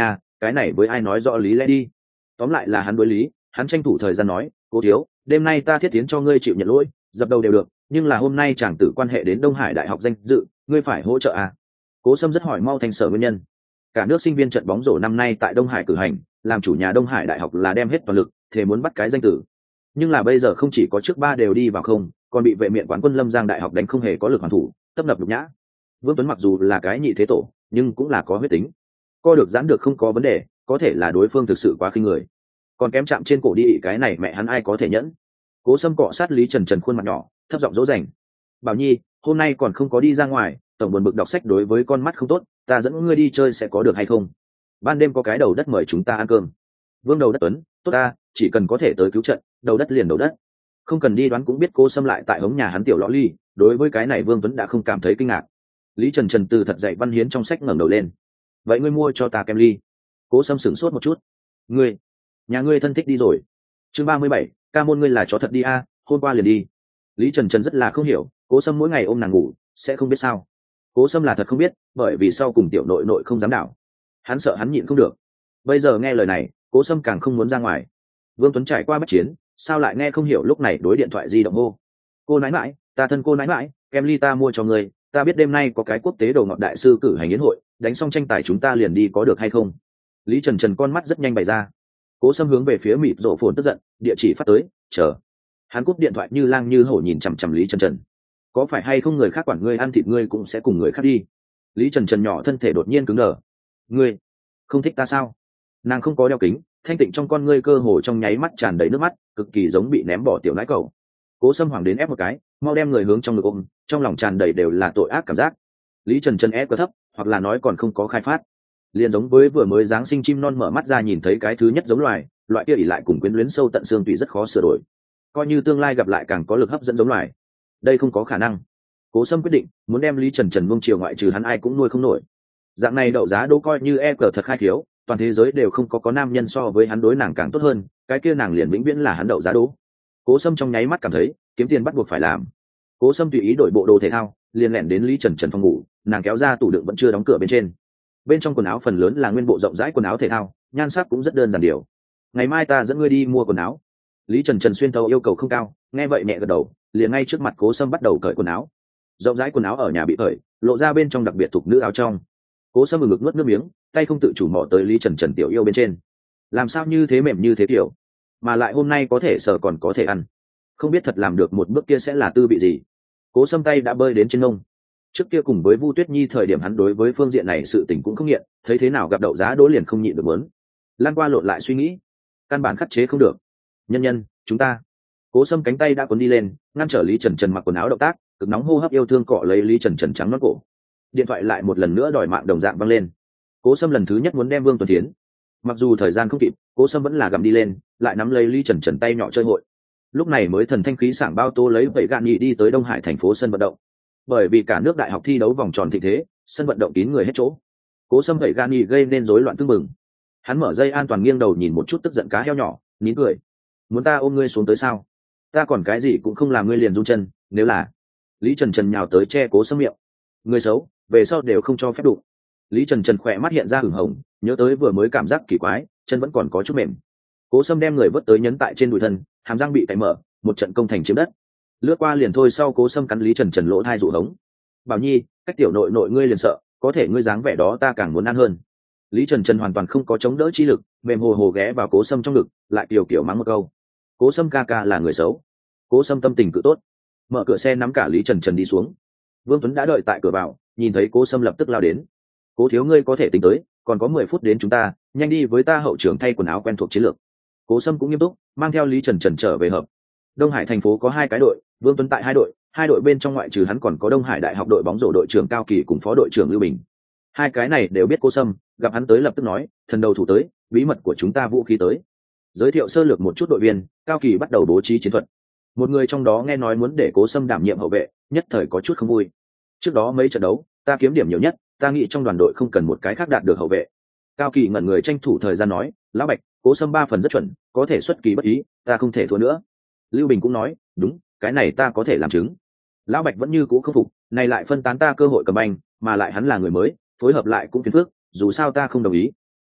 cái này với ai nói rõ lý lẽ đi. Tóm lại là hắn đối lý, hắn tranh thủ thời gian nói, cố thiếu, đêm nay ta thiết tiến cho ngươi chịu nhận lỗi, dập đầu đều được, nhưng là hôm nay chàng tử quan hệ đến Đông Hải đại học danh dự, ngươi phải hỗ trợ à. Cố Sâm rất hỏi mau thành sở nguyên nhân. Cả nước sinh viên trận bóng rổ năm nay tại Đông Hải cử hành, làm chủ nhà Đông Hải đại học là đem hết toàn lực, thể muốn bắt cái danh tử. Nhưng là bây giờ không chỉ có trước ba đều đi vào không, còn bị vệ miện quán quân Lâm Giang đại học đánh không hề có lực hoàn thủ, tấp nập nhục nhã. Vương Tuấn mặc dù là cái nhị thế tổ, nhưng cũng là có huyết tính. Co được giãn được không có vấn đề, có thể là đối phương thực sự quá khinh người. Còn kém chạm trên cổ đi cái này mẹ hắn ai có thể nhẫn. Cố Sâm cọ sát Lý Trần Trần khuôn mặt nhỏ, thấp giọng dỗ dành. Bảo Nhi, hôm nay còn không có đi ra ngoài, tổng buồn bực đọc sách đối với con mắt không tốt, ta dẫn ngươi đi chơi sẽ có được hay không? Ban đêm có cái đầu đất mời chúng ta ăn cơm. Vương Đầu Đất Tuấn, tốt ta, chỉ cần có thể tới cứu trận, đầu đất liền đầu đất. Không cần đi đoán cũng biết Cố Sâm lại tại hống nhà hắn tiểu lõ ly, đối với cái này Vương Tuấn đã không cảm thấy kinh ngạc. Lý Trần Trần từ thật dạy văn hiến trong sách ngẩng đầu lên. Vậy ngươi mua cho ta kem ly. Cố Sâm sửng sốt một chút. Ngươi, nhà ngươi thân thích đi rồi. Chương ba mươi bảy, ca môn ngươi là chó thật đi a, hôm qua liền đi. Lý Trần Trần rất là không hiểu, Cố Sâm mỗi ngày ôm nàng ngủ, sẽ không biết sao? Cố Sâm là thật không biết, bởi vì sau cùng tiểu nội nội không dám đảo. Hắn sợ hắn nhịn không được. Bây giờ nghe lời này, Cố Sâm càng không muốn ra ngoài. Vương Tuấn trải qua bất chiến, sao lại nghe không hiểu lúc này đối điện thoại di động hô. Cô nãi mãi, ta thân cô nãi mãi, kem ly ta mua cho người, ta biết đêm nay có cái quốc tế đồ ngọt đại sư cử hành yến hội, đánh xong tranh tài chúng ta liền đi có được hay không? Lý Trần Trần con mắt rất nhanh bày ra. Cố Sâm hướng về phía mịt rổ phồn tức giận, địa chỉ phát tới, chờ. Hắn cúp điện thoại như lang như hổ nhìn chằm chằm Lý Trần Trần. Có phải hay không người khác quản ngươi ăn thịt ngươi cũng sẽ cùng người khác đi? Lý Trần Trần nhỏ thân thể đột nhiên cứng đờ. Ngươi không thích ta sao? Nàng không có đeo kính, thanh tịnh trong con ngươi cơ hồ trong nháy mắt tràn đầy nước mắt, cực kỳ giống bị ném bỏ tiểu nãi cầu. Cố Sâm hoảng đến ép một cái, mau đem người hướng trong ngực ôm, trong lòng tràn đầy đều là tội ác cảm giác. Lý Trần Trần ép quá thấp, hoặc là nói còn không có khai phát. Liền giống với vừa mới giáng sinh chim non mở mắt ra nhìn thấy cái thứ nhất giống loài, loại kia ỉ lại cùng quyến luyến sâu tận xương tùy rất khó sửa đổi. Coi như tương lai gặp lại càng có lực hấp dẫn giống loài. Đây không có khả năng. Cố Sâm quyết định muốn đem Lý Trần Trần nuông chiều ngoại trừ hắn ai cũng nuôi không nổi. Dạng này đậu giá đỗ coi như e cờ thật khai thiếu, toàn thế giới đều không có có nam nhân so với hắn đối nàng càng tốt hơn, cái kia nàng liền vĩnh viễn là hắn đậu giá đỗ. Cố Sâm trong nháy mắt cảm thấy kiếm tiền bắt buộc phải làm. Cố Sâm tùy ý đổi bộ đồ thể thao, liền lẻn đến Lý Trần Trần phòng ngủ, nàng kéo ra tủ đựng vẫn chưa đóng cửa bên trên. Bên trong quần áo phần lớn là nguyên bộ rộng rãi quần áo thể thao, nhan sắc cũng rất đơn giản điều. Ngày mai ta dẫn ngươi đi mua quần áo. Lý Trần Trần xuyên thấu yêu cầu không cao, nghe vậy nhẹ gật đầu, liền ngay trước mặt Cố Sâm bắt đầu cởi quần áo. Rộng rãi quần áo ở nhà bị cởi, lộ ra bên trong đặc biệt thuộc nữ áo trong. Cố Sâm ngực nuốt nước miếng, tay không tự chủ mò tới Lý Trần Trần tiểu yêu bên trên. Làm sao như thế mềm như thế tiểu, mà lại hôm nay có thể sờ còn có thể ăn. Không biết thật làm được một bước kia sẽ là tư vị gì. Cố Sâm tay đã bơi đến trên nông. Trước kia cùng với Vu Tuyết Nhi thời điểm hắn đối với phương diện này sự tình cũng không nghiện, thấy thế nào gặp đậu giá đỗ liền không nhịn được muốn. Lan qua lộn lại suy nghĩ, căn bản khắc chế không được. Nhân nhân, chúng ta. Cố Sâm cánh tay đã cuốn đi lên, ngăn trở Lý Trần Trần mặc quần áo động tác, cực nóng hô hấp yêu thương cọ lấy Lý Trần Trần trắng nõn cổ. Điện thoại lại một lần nữa đòi mạng đồng dạng văng lên. Cố Sâm lần thứ nhất muốn đem Vương Tuấn Thiến. Mặc dù thời gian không kịp, Cố Sâm vẫn là gầm đi lên, lại nắm lấy Lý Trần Trần tay nhỏ chơi hội. Lúc này mới thần thanh khí sảng bao tô lấy vậy gạn nhị đi tới Đông Hải thành phố sân vận động. Bởi vì cả nước đại học thi đấu vòng tròn thịnh thế, sân vận động kín người hết chỗ. Cố Sâm vậy gạn nhị gây nên rối loạn tương mừng. Hắn mở dây an toàn nghiêng đầu nhìn một chút tức giận cá heo nhỏ, nín cười. Muốn ta ôm ngươi xuống tới sao? Ta còn cái gì cũng không làm ngươi liền run chân, nếu là. Lý Trần Trần nhào tới che Cố Sâm miệng. Người xấu, về sau đều không cho phép đụng. Lý Trần Trần khỏe mắt hiện ra hửng hồng, nhớ tới vừa mới cảm giác kỳ quái, chân vẫn còn có chút mềm. Cố Sâm đem người vớt tới nhấn tại trên đùi thân, hàm răng bị cạy mở, một trận công thành chiếm đất. Lướt qua liền thôi sau Cố Sâm cắn Lý Trần Trần lỗ thai dụ hống. Bảo Nhi, cách tiểu nội nội ngươi liền sợ, có thể ngươi dáng vẻ đó ta càng muốn ăn hơn. Lý Trần Trần hoàn toàn không có chống đỡ chi lực, mềm hồ hồ ghé vào Cố Sâm trong ngực, lại kiều kiểu mắng một câu. Cố Sâm ca ca là người xấu. Cố Sâm tâm tình cự tốt, mở cửa xe nắm cả Lý Trần Trần đi xuống. Vương Tuấn đã đợi tại cửa vào, nhìn thấy Cố Sâm lập tức lao đến. Cố thiếu ngươi có thể tính tới, còn có mười phút đến chúng ta, nhanh đi với ta hậu trưởng thay quần áo quen thuộc chiến lược. Cố Sâm cũng nghiêm túc, mang theo Lý Trần Trần trở về hợp. Đông Hải thành phố có hai cái đội, Vương Tuấn tại hai đội, hai đội bên trong ngoại trừ hắn còn có Đông Hải đại học đội bóng rổ đội trưởng Cao Kỳ cùng phó đội trưởng Lưu Bình. Hai cái này đều biết Cố Sâm, gặp hắn tới lập tức nói, thần đầu thủ tới, bí mật của chúng ta vũ khí tới. Giới thiệu sơ lược một chút đội viên, Cao Kỳ bắt đầu bố trí chiến thuật. Một người trong đó nghe nói muốn để Cố Sâm đảm nhiệm hậu vệ, nhất thời có chút không vui. Trước đó mấy trận đấu, ta kiếm điểm nhiều nhất, ta nghĩ trong đoàn đội không cần một cái khác đạt được hậu vệ. Cao Kỳ ngẩn người tranh thủ thời gian nói, lão Bạch, Cố Sâm ba phần rất chuẩn, có thể xuất kỳ bất ý, ta không thể thua nữa. Lưu Bình cũng nói, đúng, cái này ta có thể làm chứng. Lão Bạch vẫn như cũ không phục, này lại phân tán ta cơ hội cầm banh, mà lại hắn là người mới, phối hợp lại cũng phiền phức, dù sao ta không đồng ý.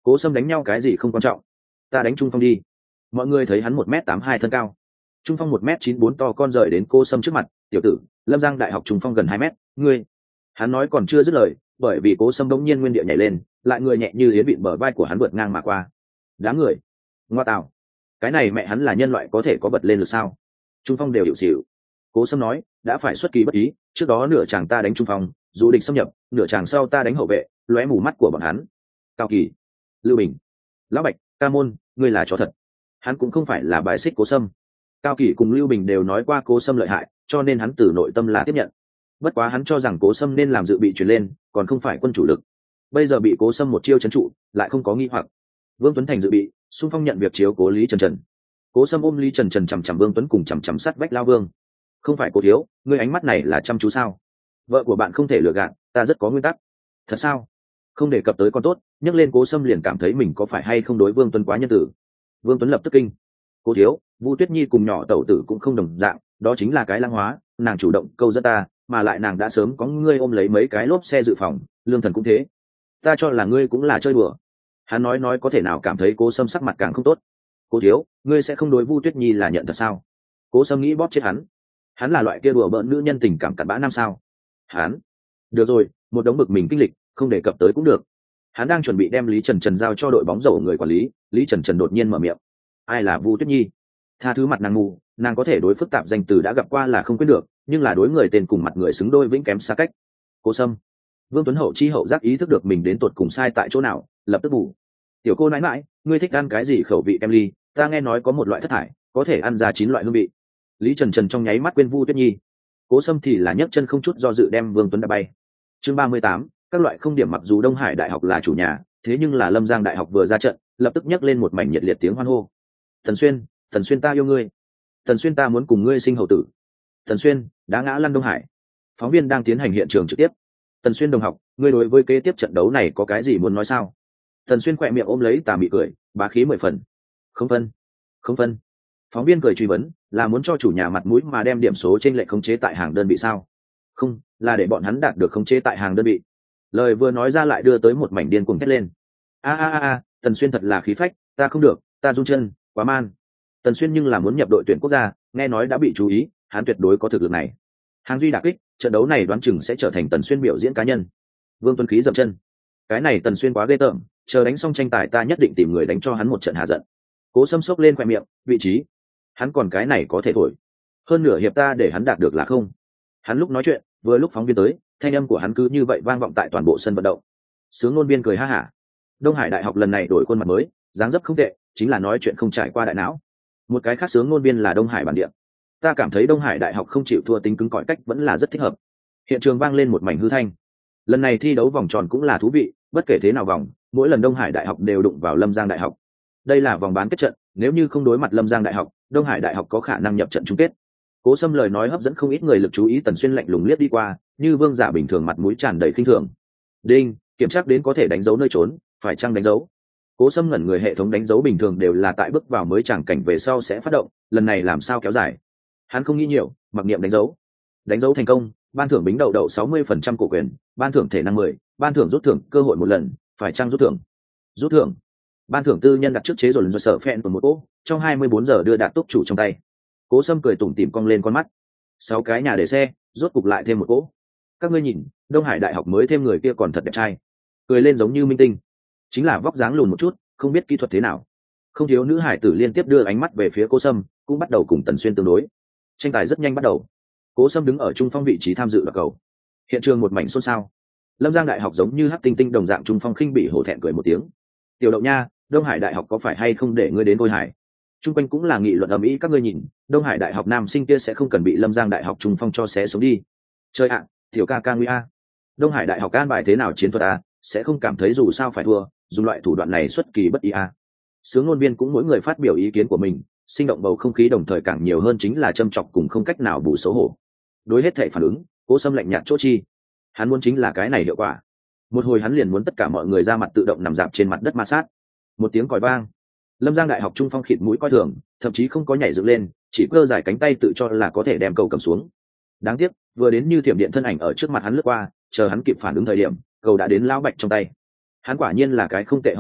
Cố Sâm đánh nhau cái gì không quan trọng, ta đánh Trung Phong đi. Mọi người thấy hắn một m tám hai thân cao, Trung Phong một m chín bốn to con rời đến Cố Sâm trước mặt. Tiểu tử, Lâm Giang Đại học Trung Phong gần hai mét, ngươi. Hắn nói còn chưa dứt lời, bởi vì Cố Sâm bỗng nhiên nguyên địa nhảy lên, lại người nhẹ như yến vịn bờ vai của hắn vượt ngang mà qua. Đám người, ngoa tạo, cái này mẹ hắn là nhân loại có thể có bật lên được sao? Trung Phong đều hiệu xỉu. Cố Sâm nói, đã phải xuất kỳ bất ý, trước đó nửa chàng ta đánh Trung Phong, dù địch xâm nhập, nửa chàng sau ta đánh hậu vệ, lóe mù mắt của bọn hắn. Cao Kỳ, Lưu Bình, Lão Bạch, Ca Môn, ngươi là chó thật. Hắn cũng không phải là bài xích Cố Sâm. Cao Kỳ cùng Lưu Bình đều nói qua Cố Sâm lợi hại, cho nên hắn từ nội tâm là tiếp nhận. Bất quá hắn cho rằng Cố Sâm nên làm dự bị chuyển lên, còn không phải quân chủ lực. Bây giờ bị Cố Sâm một chiêu trấn trụ, lại không có nghi hoặc. Vương Tuấn Thành dự bị, xung phong nhận việc chiếu cố Lý Trần Trần. Cố Sâm ôm Lý Trần Trần chằm chằm Vương Tuấn cùng chằm chằm sát vách lao Vương. Không phải Cố thiếu, ngươi ánh mắt này là chăm chú sao? Vợ của bạn không thể lừa gạt, ta rất có nguyên tắc. Thật sao? Không đề cập tới con tốt, nhắc lên Cố Sâm liền cảm thấy mình có phải hay không đối Vương Tuấn quá nhân tử. Vương Tuấn lập tức kinh. Cố thiếu, Vu Tuyết Nhi cùng nhỏ tẩu tử cũng không đồng dạng, đó chính là cái lang hóa, nàng chủ động câu dẫn ta, mà lại nàng đã sớm có ngươi ôm lấy mấy cái lốp xe dự phòng, Lương Thần cũng thế. Ta cho là ngươi cũng là chơi đùa. Hắn nói nói có thể nào cảm thấy Cố Sâm sắc mặt càng không tốt. Cố thiếu, ngươi sẽ không đối Vu Tuyết Nhi là nhận thật sao? Cố Sâm nghĩ bóp chết hắn. Hắn là loại kia đùa bỡn nữ nhân tình cảm cặn bã năm sao? Hắn. Được rồi, một đống bực mình kinh lịch, không đề cập tới cũng được. Hắn đang chuẩn bị đem Lý Trần Trần giao cho đội bóng rổ người quản lý, Lý Trần Trần đột nhiên mở miệng. Ai là Vu Tuyết Nhi? Tha thứ mặt nàng ngu, nàng có thể đối phức tạp danh từ đã gặp qua là không quyết được, nhưng là đối người tên cùng mặt người xứng đôi vĩnh kém xa cách. Cố Sâm. Vương Tuấn hậu chi hậu giác ý thức được mình đến tột cùng sai tại chỗ nào, lập tức bù. Tiểu cô nãi mãi, ngươi thích ăn cái gì khẩu vị kem ly? Ta nghe nói có một loại thất thải, có thể ăn ra chín loại hương vị. Lý Trần Trần trong nháy mắt quên Vu Tuyết Nhi. Cố Sâm thì là nhấc chân không chút do dự đem Vương Tuấn đá bay. Chương ba mươi tám, các loại không điểm. Mặc dù Đông Hải Đại học là chủ nhà, thế nhưng là Lâm Giang Đại học vừa ra trận, lập tức nhấc lên một mảnh nhiệt liệt tiếng hoan hô. Tần Xuyên, Tần Xuyên ta yêu ngươi. Tần Xuyên ta muốn cùng ngươi sinh hậu tử. Tần Xuyên, đá ngã lăn Đông Hải. Phóng viên đang tiến hành hiện trường trực tiếp. Tần Xuyên đồng học, ngươi đối với kế tiếp trận đấu này có cái gì muốn nói sao? Tần Xuyên khỏe miệng ôm lấy tà mị cười, bá khí mười phần. Không phân, không phân. Phóng viên cười truy vấn, là muốn cho chủ nhà mặt mũi mà đem điểm số trên lệch khống chế tại hàng đơn vị sao? Không, là để bọn hắn đạt được khống chế tại hàng đơn vị. Lời vừa nói ra lại đưa tới một mảnh điên cuồng thét lên. A a a a, Tần Xuyên thật là khí phách, ta không được, ta run chân, quá man. Tần Xuyên nhưng là muốn nhập đội tuyển quốc gia, nghe nói đã bị chú ý, hắn tuyệt đối có thực lực này. Hàng duy đả kích, trận đấu này đoán chừng sẽ trở thành Tần Xuyên biểu diễn cá nhân. Vương Tuấn khí dậm chân. Cái này Tần Xuyên quá ghê tởm, chờ đánh xong tranh tài ta nhất định tìm người đánh cho hắn một trận hạ giận. Cố Sâm sốc lên khoe miệng, vị trí. Hắn còn cái này có thể thổi. Hơn nửa hiệp ta để hắn đạt được là không. Hắn lúc nói chuyện, vừa lúc phóng viên tới, thanh âm của hắn cứ như vậy vang vọng tại toàn bộ sân vận động. Sướng ngôn viên cười ha hả. Đông Hải Đại học lần này đổi khuôn mặt mới, dáng dấp không tệ, chính là nói chuyện không trải qua đại não. Một cái khác sướng ngôn viên là Đông Hải bản địa. Ta cảm thấy Đông Hải Đại học không chịu thua tính cứng cỏi cách vẫn là rất thích hợp. Hiện trường vang lên một mảnh hư thanh. Lần này thi đấu vòng tròn cũng là thú vị, bất kể thế nào vòng, mỗi lần Đông Hải Đại học đều đụng vào Lâm Giang Đại học. Đây là vòng bán kết trận, nếu như không đối mặt Lâm Giang Đại học, Đông Hải Đại học có khả năng nhập trận chung kết. Cố Sâm lời nói hấp dẫn không ít người lực chú ý. Tần Xuyên lạnh lùng liếc đi qua, như vương giả bình thường mặt mũi tràn đầy khinh thường. Đinh, kiểm tra đến có thể đánh dấu nơi trốn, phải chăng đánh dấu? Cố Sâm ngẩn người, hệ thống đánh dấu bình thường đều là tại bước vào mới tràng cảnh về sau sẽ phát động, lần này làm sao kéo dài? Hắn không nghĩ nhiều, mặc niệm đánh dấu. Đánh dấu thành công, ban thưởng bính đậu đậu sáu mươi phần trăm cổ quyền, ban thưởng thể năng mười, ban thưởng rút thưởng cơ hội một lần, phải chăng rút thưởng? Rút thưởng. Ban thưởng tư nhân đặt trước chế rồi lần sở phẹn của một ô, trong hai mươi bốn giờ đưa đạt túc chủ trong tay. Cố Sâm cười tủm tỉm cong lên con mắt. Sáu cái nhà để xe, rốt cục lại thêm một cỗ. Các ngươi nhìn, Đông Hải Đại học mới thêm người kia còn thật đẹp trai. Cười lên giống như minh tinh. Chính là vóc dáng lùn một chút, không biết kỹ thuật thế nào. Không thiếu nữ hải tử liên tiếp đưa ánh mắt về phía Cố Sâm, cũng bắt đầu cùng Tần Xuyên tương đối. Tranh tài rất nhanh bắt đầu. Cố Sâm đứng ở trung phong vị trí tham dự đoạt cầu. Hiện trường một mảnh xôn xao. Lâm Giang Đại học giống như hắc tinh tinh đồng dạng trung phong khinh bị hổ thẹn cười một tiếng. Tiểu Đậu nha, Đông Hải Đại học có phải hay không để ngươi đến Đôi Hải? Trung quanh cũng là nghị luận ầm ĩ. Các ngươi nhìn, Đông Hải Đại học nam sinh kia sẽ không cần bị Lâm Giang Đại học trung phong cho xé sống đi. Chơi ạ, tiểu ca ca nguy a. Đông Hải Đại học can bài thế nào chiến thuật a, sẽ không cảm thấy dù sao phải thua, dùng loại thủ đoạn này xuất kỳ bất ý a. Sướng ngôn viên cũng mỗi người phát biểu ý kiến của mình, sinh động bầu không khí, đồng thời càng nhiều hơn chính là châm chọc cùng không cách nào bù xấu hổ. Đối hết thảy phản ứng, Cố Sâm lạnh nhạt chỗ chi. Hắn muốn chính là cái này hiệu quả. Một hồi hắn liền muốn tất cả mọi người ra mặt tự động nằm dạp trên mặt đất ma sát. Một tiếng còi vang. Lâm Giang Đại học trung phong khịt mũi coi thường, thậm chí không có nhảy dựng lên, chỉ cơ giải cánh tay tự cho là có thể đem cầu cầm xuống. Đáng tiếc, vừa đến như thiểm điện thân ảnh ở trước mặt hắn lướt qua, chờ hắn kịp phản ứng thời điểm, cầu đã đến Lão Bạch trong tay. Hắn quả nhiên là cái không tệ hậu vệ,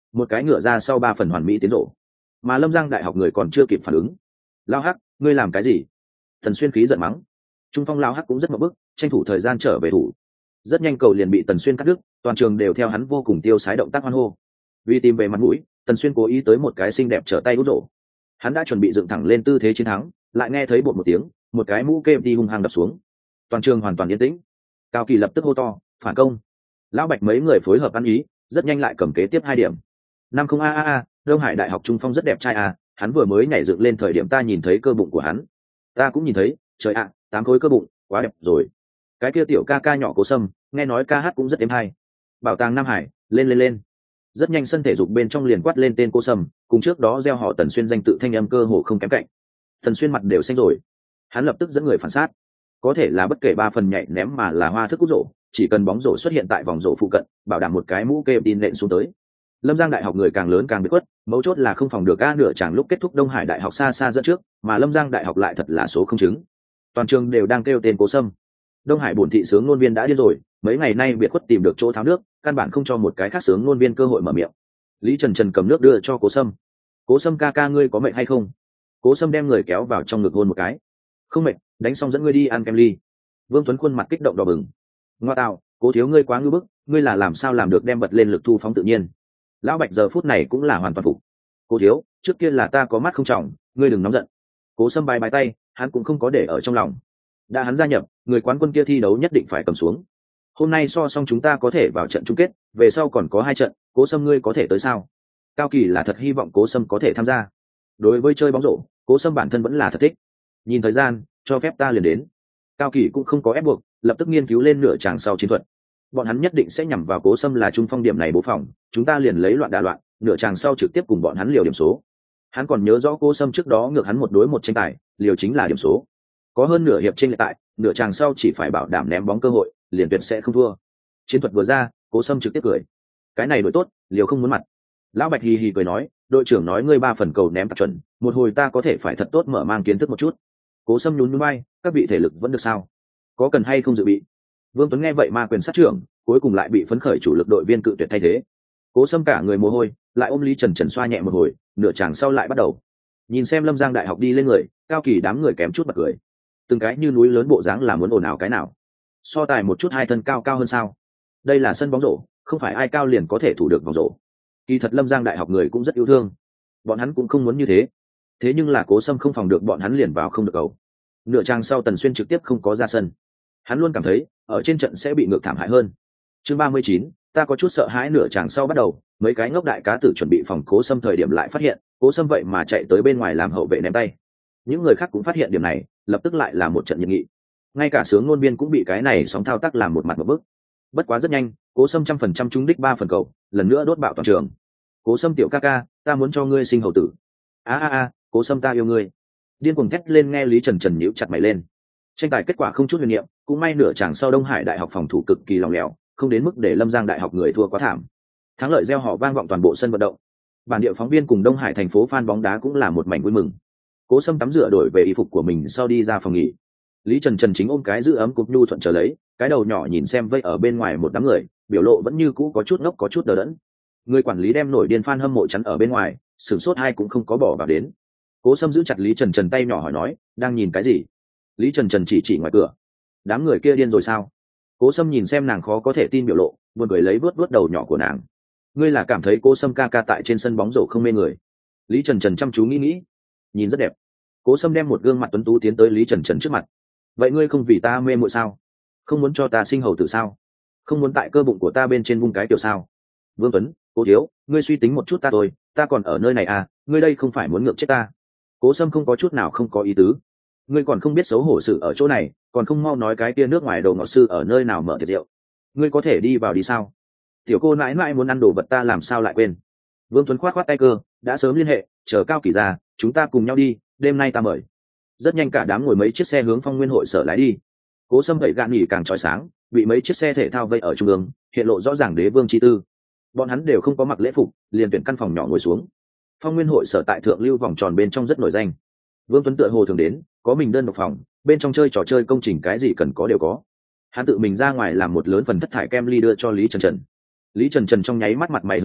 một cái ngựa ra sau ba phần hoàn mỹ tiến rổ, mà Lâm Giang đại học người còn chưa kịp phản ứng. Lao Hắc, ngươi làm cái gì? Tần Xuyên khí giận mắng. Trung phong Lao Hắc cũng rất mập bức, tranh thủ thời gian trở về thủ. Rất nhanh cầu liền bị Tần Xuyên cắt đứt, toàn trường đều theo hắn vô cùng tiêu sái động tác hoan hô. Vì tìm về mặt mũi, Tần Xuyên cố ý tới một cái xinh đẹp trở tay út rổ. Hắn đã chuẩn bị dựng thẳng lên tư thế chiến thắng, lại nghe thấy bột một tiếng, một cái mũ kê đi hung hăng đập xuống. Toàn trường hoàn toàn yên tĩnh. Cao Kỳ lập tức hô to, phản công. Lão Bạch mấy người phối hợp ăn ý, rất nhanh lại cầm kế tiếp hai điểm. Năm không a a a, Đông Hải đại học trung phong rất đẹp trai à, hắn vừa mới nhảy dựng lên thời điểm ta nhìn thấy cơ bụng của hắn. Ta cũng nhìn thấy, trời ạ, tám khối cơ bụng, quá đẹp rồi. Cái kia tiểu ca ca nhỏ Cố Sâm, nghe nói ca hát cũng rất êm hay. Bảo tàng Nam Hải, lên lên lên. Rất nhanh sân thể dục bên trong liền quát lên tên Cố Sâm, cùng trước đó gieo họ Tần Xuyên danh tự thanh âm cơ hồ không kém cạnh. Tần Xuyên mặt đều xanh rồi. Hắn lập tức dẫn người phản sát. Có thể là bất kể ba phần nhảy ném mà là hoa thức cút rổ, chỉ cần bóng rổ xuất hiện tại vòng rổ phụ cận, bảo đảm một cái mũ kê tin nện xuống tới. Lâm Giang đại học người càng lớn càng bị quất, mấu chốt là không phòng được a nửa chàng lúc kết thúc Đông Hải đại học xa xa dẫn trước, mà Lâm Giang đại học lại thật là số không chứng. Toàn trường đều đang kêu tên Cố Sâm. Đông Hải bổn thị sướng ngôn viên đã điên rồi, mấy ngày nay biệt khuất tìm được chỗ tháo nước, căn bản không cho một cái khác sướng ngôn viên cơ hội mở miệng. Lý Trần Trần cầm nước đưa cho Cố Sâm. Cố Sâm ca ca ngươi có mệt hay không? Cố Sâm đem người kéo vào trong ngực hôn một cái. Không mệt, đánh xong dẫn ngươi đi ăn kem ly. Vương Tuấn khuôn mặt kích động đỏ bừng. Ngoa tạo, Cố thiếu ngươi quá ngưu bức, ngươi là làm sao làm được đem bật lên lực thu phóng tự nhiên. Lão Bạch giờ phút này cũng là hoàn toàn phục. Cố thiếu, trước kia là ta có mắt không trọng, ngươi đừng nóng giận. Cố Sâm bài bài tay, hắn cũng không có để ở trong lòng. Đã hắn gia nhập, người quán quân kia thi đấu nhất định phải cầm xuống. Hôm nay so xong chúng ta có thể vào trận chung kết, về sau còn có hai trận, Cố Sâm ngươi có thể tới sao? Cao Kỳ là thật hy vọng Cố Sâm có thể tham gia. Đối với chơi bóng rổ, Cố Sâm bản thân vẫn là thật thích. Nhìn thời gian, cho phép ta liền đến. Cao Kỳ cũng không có ép buộc, lập tức nghiên cứu lên nửa tràng sau chiến thuật. Bọn hắn nhất định sẽ nhằm vào Cố Sâm là trung phong điểm này bố phòng, chúng ta liền lấy loạn đa loạn, nửa tràng sau trực tiếp cùng bọn hắn liều điểm số. Hắn còn nhớ rõ Cố Sâm trước đó ngược hắn một đối một tranh tài, liều chính là điểm số. Có hơn nửa hiệp tranh lệch tại, nửa tràng sau chỉ phải bảo đảm ném bóng cơ hội, liền tuyệt sẽ không thua. Chiến thuật vừa ra, Cố Sâm trực tiếp cười. Cái này đội tốt, liều không muốn mặt. Lão Bạch hì hì cười nói, đội trưởng nói ngươi ba phần cầu ném tạt chuẩn, một hồi ta có thể phải thật tốt mở mang kiến thức một chút. Cố Sâm nhún nhún vai, các vị thể lực vẫn được sao? Có cần hay không dự bị? Vương Tuấn nghe vậy ma quyền sát trưởng, cuối cùng lại bị phấn khởi chủ lực đội viên cự tuyệt thay thế. Cố Sâm cả người mồ hôi, lại ôm Lý Trần Trần xoa nhẹ một hồi, nửa chàng sau lại bắt đầu. Nhìn xem Lâm Giang đại học đi lên người, Cao Kỳ đám người kém chút bật cười. Từng cái như núi lớn bộ dáng là muốn ồn ào cái nào? So tài một chút hai thân cao cao hơn sao? Đây là sân bóng rổ, không phải ai cao liền có thể thủ được vòng rổ. Kỳ thật Lâm Giang đại học người cũng rất yêu thương, bọn hắn cũng không muốn như thế. Thế nhưng là Cố Sâm không phòng được bọn hắn liền vào không được cầu. Nửa trang sau Tần Xuyên trực tiếp không có ra sân. Hắn luôn cảm thấy ở trên trận sẽ bị ngược thảm hại hơn. Chương ba mươi chín, ta có chút sợ hãi. Nửa tràng sau bắt đầu, mấy cái ngốc đại cá tử chuẩn bị phòng Cố Sâm thời điểm lại phát hiện, Cố Sâm vậy mà chạy tới bên ngoài làm hậu vệ ném tay. Những người khác cũng phát hiện điểm này, lập tức lại là một trận nhiệt nghị. Ngay cả sướng ngôn viên cũng bị cái này sóng thao tác làm một mặt một bước. Bất quá rất nhanh, Cố Sâm trăm phần trăm trúng đích ba phần cầu, lần nữa đốt bạo toàn trường. Cố Sâm tiểu ca ca, ta muốn cho ngươi sinh hậu tử. A a a, Cố Sâm ta yêu ngươi. Điên cuồng thét lên nghe Lý Trần Trần nhíu chặt mày lên. Tranh tài kết quả không chút huyền niệm, cũng may nửa chàng sau Đông Hải đại học phòng thủ cực kỳ lỏng lẻo, không đến mức để Lâm Giang đại học người thua quá thảm. Thắng lợi reo hò vang vọng toàn bộ sân vận động. Bản địa phóng viên cùng Đông Hải thành phố fan bóng đá cũng là một mảnh vui mừng. Cố Sâm tắm rửa đổi về y phục của mình sau đi ra phòng nghỉ. Lý Trần Trần chính ôm cái giữ ấm cục nhu thuận chờ lấy, cái đầu nhỏ nhìn xem vây ở bên ngoài một đám người, biểu lộ vẫn như cũ có chút ngốc có chút đờ đẫn. Người quản lý đem nổi điên fan hâm mộ chắn ở bên ngoài, sửng sốt hai cũng không có bỏ vào đến. Cố Sâm giữ chặt Lý Trần Trần tay nhỏ hỏi nói, đang nhìn cái gì? Lý Trần Trần chỉ chỉ ngoài cửa. Đám người kia điên rồi sao? Cố Sâm nhìn xem nàng khó có thể tin biểu lộ, buồn cười lấy vớt vớt đầu nhỏ của nàng. Ngươi là cảm thấy Cố Sâm ca ca tại trên sân bóng rổ không mê người? Lý Trần Trần chăm chú nghĩ nghĩ, nhìn rất đẹp. Cố Sâm đem một gương mặt tuấn tú tiến tới Lý Trần Trần trước mặt. Vậy ngươi không vì ta mê muội sao? Không muốn cho ta sinh hầu tử sao? Không muốn tại cơ bụng của ta bên trên vung cái kiểu sao? Vương Tuấn, Cố thiếu, ngươi suy tính một chút ta thôi, ta còn ở nơi này à, ngươi đây không phải muốn ngược chết ta? Cố Sâm không có chút nào không có ý tứ. Ngươi còn không biết xấu hổ sự ở chỗ này, còn không mau nói cái kia nước ngoài đồ ngọt sư ở nơi nào mở tiệc rượu. Ngươi có thể đi vào đi sao? Tiểu cô mãi mãi muốn ăn đồ vật ta làm sao lại quên? Vương Tuấn khoát khoát tay cơ, đã sớm liên hệ, chờ Cao Kỳ ra, chúng ta cùng nhau đi, đêm nay ta mời. Rất nhanh cả đám ngồi mấy chiếc xe hướng Phong Nguyên hội sở lái đi. Cố Sâm đẩy gạn nghỉ càng chói sáng, bị mấy chiếc xe thể thao vây ở trung ương, hiện lộ rõ ràng đế vương chi tư. Bọn hắn đều không có mặc lễ phục, liền tuyển căn phòng nhỏ ngồi xuống. Phong Nguyên hội sở tại thượng lưu vòng tròn bên trong rất nổi danh. Vương Tuấn tựa hồ thường đến, có mình đơn độc phòng, bên trong chơi trò chơi công trình cái gì cần có đều có. Hắn tự mình ra ngoài làm một lớn phần thất thải kem ly đưa cho Lý Trần Trần. Lý Trần Trần trong nháy mắt mặt mày hớn hở,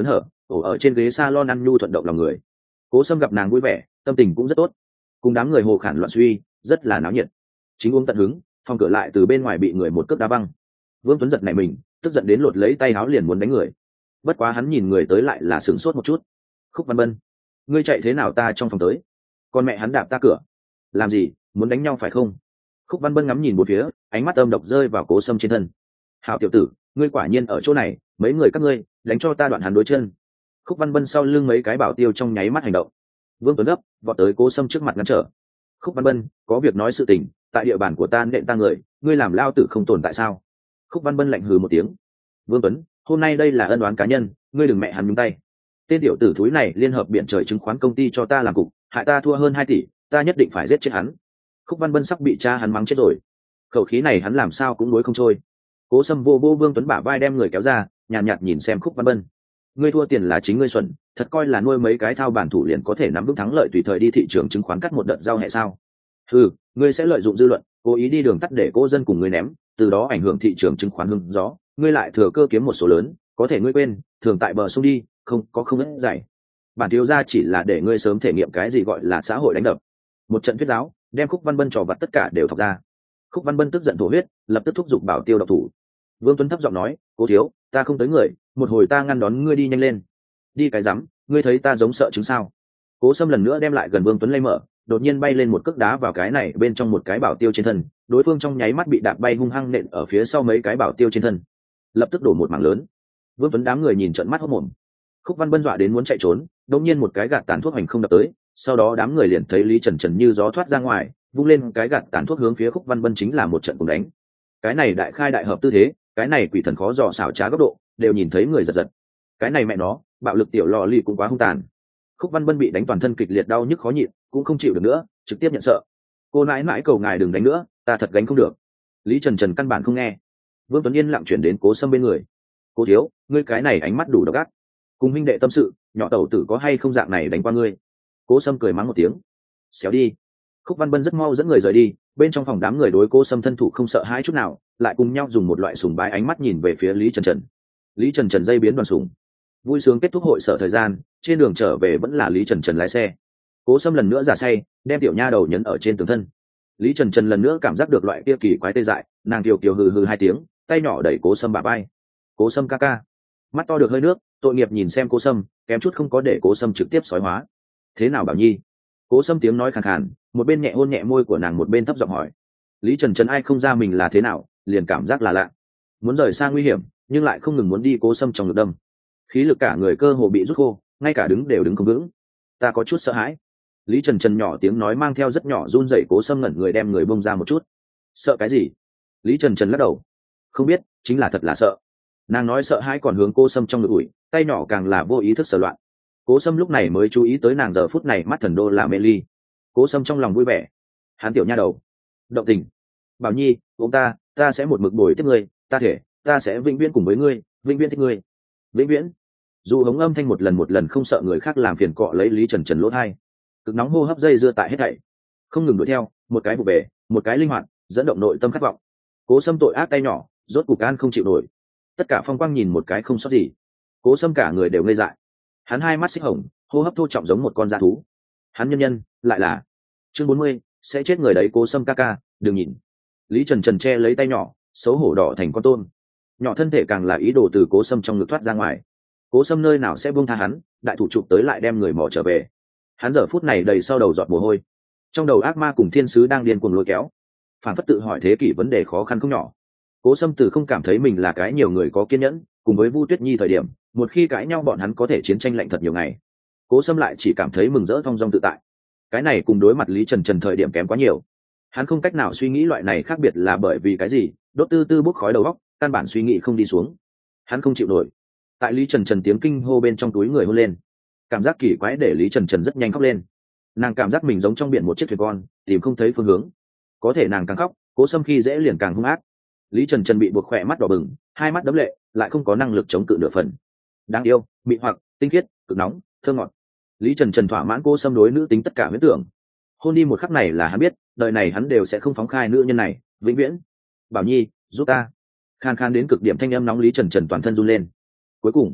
ổ ở trên ghế salon ăn nhu thuận động lòng người. Cố Sâm gặp nàng vui vẻ, tâm tình cũng rất tốt, cùng đám người hồ khản loạn suy, rất là náo nhiệt. Chính uống tận hứng, phòng cửa lại từ bên ngoài bị người một cước đá văng. Vương Tuấn giật nảy mình, tức giận đến lột lấy tay áo liền muốn đánh người. Bất quá hắn nhìn người tới lại là sửng sốt một chút. Khúc Văn Bân, ngươi chạy thế nào ta trong phòng tới? Con mẹ hắn đạp ta cửa, làm gì? Muốn đánh nhau phải không? Khúc Văn Bân ngắm nhìn một phía, ánh mắt âm độc rơi vào Cố Sâm trên thân. Hảo tiểu tử, ngươi quả nhiên ở chỗ này, mấy người các ngươi đánh cho ta đoạn hắn đối chân. Khúc Văn Bân sau lưng mấy cái bảo tiêu trong nháy mắt hành động. Vương Tuấn gấp vọt tới Cố Sâm trước mặt ngăn trở. Khúc Văn Bân, có việc nói sự tình, tại địa bàn của ta nện ta người, ngươi làm lao tử không tồn tại sao? Khúc Văn Bân lạnh hừ một tiếng. Vương Tuấn, hôm nay đây là ân oán cá nhân, ngươi đừng mẹ hắn nhúng tay. Tên tiểu tử thúi này liên hợp biện trời chứng khoán công ty cho ta làm cục, hại ta thua hơn hai tỷ, ta nhất định phải giết chết hắn. Khúc Văn Bân sắp bị cha hắn mắng chết rồi, khẩu khí này hắn làm sao cũng nuối không trôi. Cố Sâm vô vô Vương Tuấn bả vai đem người kéo ra, nhàn nhạt, nhạt nhìn xem Khúc Văn Bân. Ngươi thua tiền là chính ngươi xuẩn, thật coi là nuôi mấy cái thao bản thủ liền có thể nắm vững thắng lợi tùy thời đi thị trường chứng khoán cắt một đợt giao hệ sao? Ừ, ngươi sẽ lợi dụng dư luận, cố ý đi đường tắt để cô dân cùng ngươi ném, từ đó ảnh hưởng thị trường chứng khoán hưng gió, ngươi lại thừa cơ kiếm một số lớn, có thể ngươi quên, thường tại bờ sông đi, không có không ít dạy. Bản thiếu gia chỉ là để ngươi sớm thể nghiệm cái gì gọi là xã hội đánh đập. Một trận thuyết giáo, đem Khúc Văn Bân trò vặt tất cả đều thọc ra. Khúc Văn Bân tức giận thổ huyết, lập tức thúc giục bảo tiêu độc thủ. Vương Tuấn thấp giọng nói, cố thiếu, ta không tới người, một hồi ta ngăn đón ngươi đi nhanh lên. Đi cái rắm, ngươi thấy ta giống sợ chứng sao? Cố Sâm lần nữa đem lại gần Vương Tuấn lay mở, đột nhiên bay lên một cước đá vào cái này bên trong một cái bảo tiêu trên thân, đối phương trong nháy mắt bị đạp bay hung hăng nện ở phía sau mấy cái bảo tiêu trên thân, lập tức đổ một mảng lớn. Vương Tuấn đám người nhìn trợn mắt hốt mồm. Khúc Văn Bân dọa đến muốn chạy trốn, đột nhiên một cái gạt tàn thuốc hành không đập tới, sau đó đám người liền thấy Lý Trần Trần như gió thoát ra ngoài, vung lên cái gạt tàn thuốc hướng phía Khúc Văn Bân chính là một trận cùng đánh. Cái này đại khai đại hợp tư thế, cái này quỷ thần khó dò xảo trá góc độ, đều nhìn thấy người giật giật. Cái này mẹ nó, bạo lực tiểu lò lì cũng quá hung tàn. Khúc Văn Bân bị đánh toàn thân kịch liệt đau nhức khó nhịn, cũng không chịu được nữa, trực tiếp nhận sợ. Cô nãi nãi cầu ngài đừng đánh nữa, ta thật gánh không được. Lý Trần Trần căn bản không nghe. Vương Tuấn Yên lặng chuyển đến Cố Sâm bên người. Cố thiếu, ngươi cái này ánh mắt đủ độc ác. Cùng huynh đệ tâm sự, nhỏ tẩu tử có hay không dạng này đánh qua ngươi? Cố Sâm cười mắng một tiếng. Xéo đi. Khúc Văn Bân rất mau dẫn người rời đi, bên trong phòng đám người đối Cố Sâm thân thủ không sợ hãi chút nào, lại cùng nhau dùng một loại sùng bái ánh mắt nhìn về phía Lý Trần Trần. Lý Trần Trần dây biến đoàn sùng. Vui sướng kết thúc hội sở thời gian, trên đường trở về vẫn là Lý Trần Trần lái xe. Cố Sâm lần nữa giả say, đem tiểu nha đầu nhấn ở trên tường thân. Lý Trần Trần lần nữa cảm giác được loại kia kỳ quái tê dại, nàng kiều kiều hừ hừ hai tiếng, tay nhỏ đẩy Cố Sâm bả vai. Cố Sâm ca ca. Mắt to được hơi nước, tội nghiệp nhìn xem Cố Sâm, kém chút không có để Cố Sâm trực tiếp sói hóa. Thế nào Bảo Nhi? Cố Sâm tiếng nói khàn khàn, một bên nhẹ hôn nhẹ môi của nàng một bên thấp giọng hỏi. Lý Trần Trần ai không ra mình là thế nào, liền cảm giác là lạ, muốn rời xa nguy hiểm, nhưng lại không ngừng muốn đi Cố Sâm trong ngực đâm. Khí lực cả người cơ hồ bị rút khô, ngay cả đứng đều đứng không vững. Ta có chút sợ hãi. Lý Trần Trần nhỏ tiếng nói mang theo rất nhỏ run rẩy, Cố Sâm ngẩn người đem người bông ra một chút. Sợ cái gì? Lý Trần Trần lắc đầu. Không biết, chính là thật là sợ. Nàng nói sợ hãi còn hướng Cố Sâm trong ngực ủi, tay nhỏ càng là vô ý thức sờ loạn. Cố Sâm lúc này mới chú ý tới nàng giờ phút này mắt thần đô là mê ly. Cố Sâm trong lòng vui vẻ. Hắn tiểu nha đầu, động tình. Bảo Nhi, ông ta, ta sẽ một mực bồi tiếp ngươi, ta thể, ta sẽ vĩnh viễn cùng với ngươi, vĩnh viễn thích ngươi. Vĩnh viễn. Dù hống âm thanh một lần một lần không sợ người khác làm phiền cọ lấy Lý Trần Trần lỗ thai. Cực nóng hô hấp dây dưa tại hết thảy, không ngừng đuổi theo, một cái vụ bể, một cái linh hoạt, dẫn động nội tâm khát vọng. Cố Sâm tội ác tay nhỏ, rốt cục an không chịu nổi. Tất cả phong quang nhìn một cái không sót gì. Cố Sâm cả người đều ngây dại. Hắn hai mắt xích hồng, hô hấp thô trọng giống một con dã thú. Hắn nhân nhân lại là chương bốn mươi, sẽ chết người đấy. Cố Sâm ca ca, đừng nhìn. Lý Trần Trần che lấy tay nhỏ, xấu hổ đỏ thành con tôm. Nhỏ thân thể càng là ý đồ từ Cố Sâm trong ngực thoát ra ngoài. Cố Sâm nơi nào sẽ buông tha hắn, đại thủ chụp tới lại đem người mò trở về. Hắn giờ phút này đầy sau đầu giọt mồ hôi, trong đầu ác ma cùng thiên sứ đang điên cuồng lôi kéo, phản phất tự hỏi thế kỷ vấn đề khó khăn không nhỏ. Cố Sâm từ không cảm thấy mình là cái nhiều người có kiên nhẫn, cùng với Vu Tuyết Nhi thời điểm, một khi cãi nhau bọn hắn có thể chiến tranh lạnh thật nhiều ngày. Cố Sâm lại chỉ cảm thấy mừng rỡ thong dong tự tại. Cái này cùng đối mặt Lý Trần Trần thời điểm kém quá nhiều. Hắn không cách nào suy nghĩ loại này khác biệt là bởi vì cái gì, đốt tư tư bốc khói đầu óc, căn bản suy nghĩ không đi xuống. Hắn không chịu nổi. Tại Lý Trần Trần tiếng kinh hô bên trong túi người hôn lên, cảm giác kỳ quái để Lý Trần Trần rất nhanh khóc lên. Nàng cảm giác mình giống trong biển một chiếc thuyền con, tìm không thấy phương hướng. Có thể nàng càng khóc, Cố Sâm khi dễ liền càng hung ác. Lý Trần Trần bị buộc khỏe mắt đỏ bừng, hai mắt đấm lệ, lại không có năng lực chống cự nửa phần. Đáng yêu, mị hoặc, tinh khiết, cực nóng, thơ ngọt. Lý Trần Trần thỏa mãn Cố Sâm đối nữ tính tất cả huyễn tưởng. Hôn đi một khắc này là hắn biết, đời này hắn đều sẽ không phóng khai nữ nhân này, vĩnh viễn. Bảo Nhi, giúp ta. Khan khan đến cực điểm thanh âm nóng, Lý Trần Trần toàn thân run lên. Cuối cùng,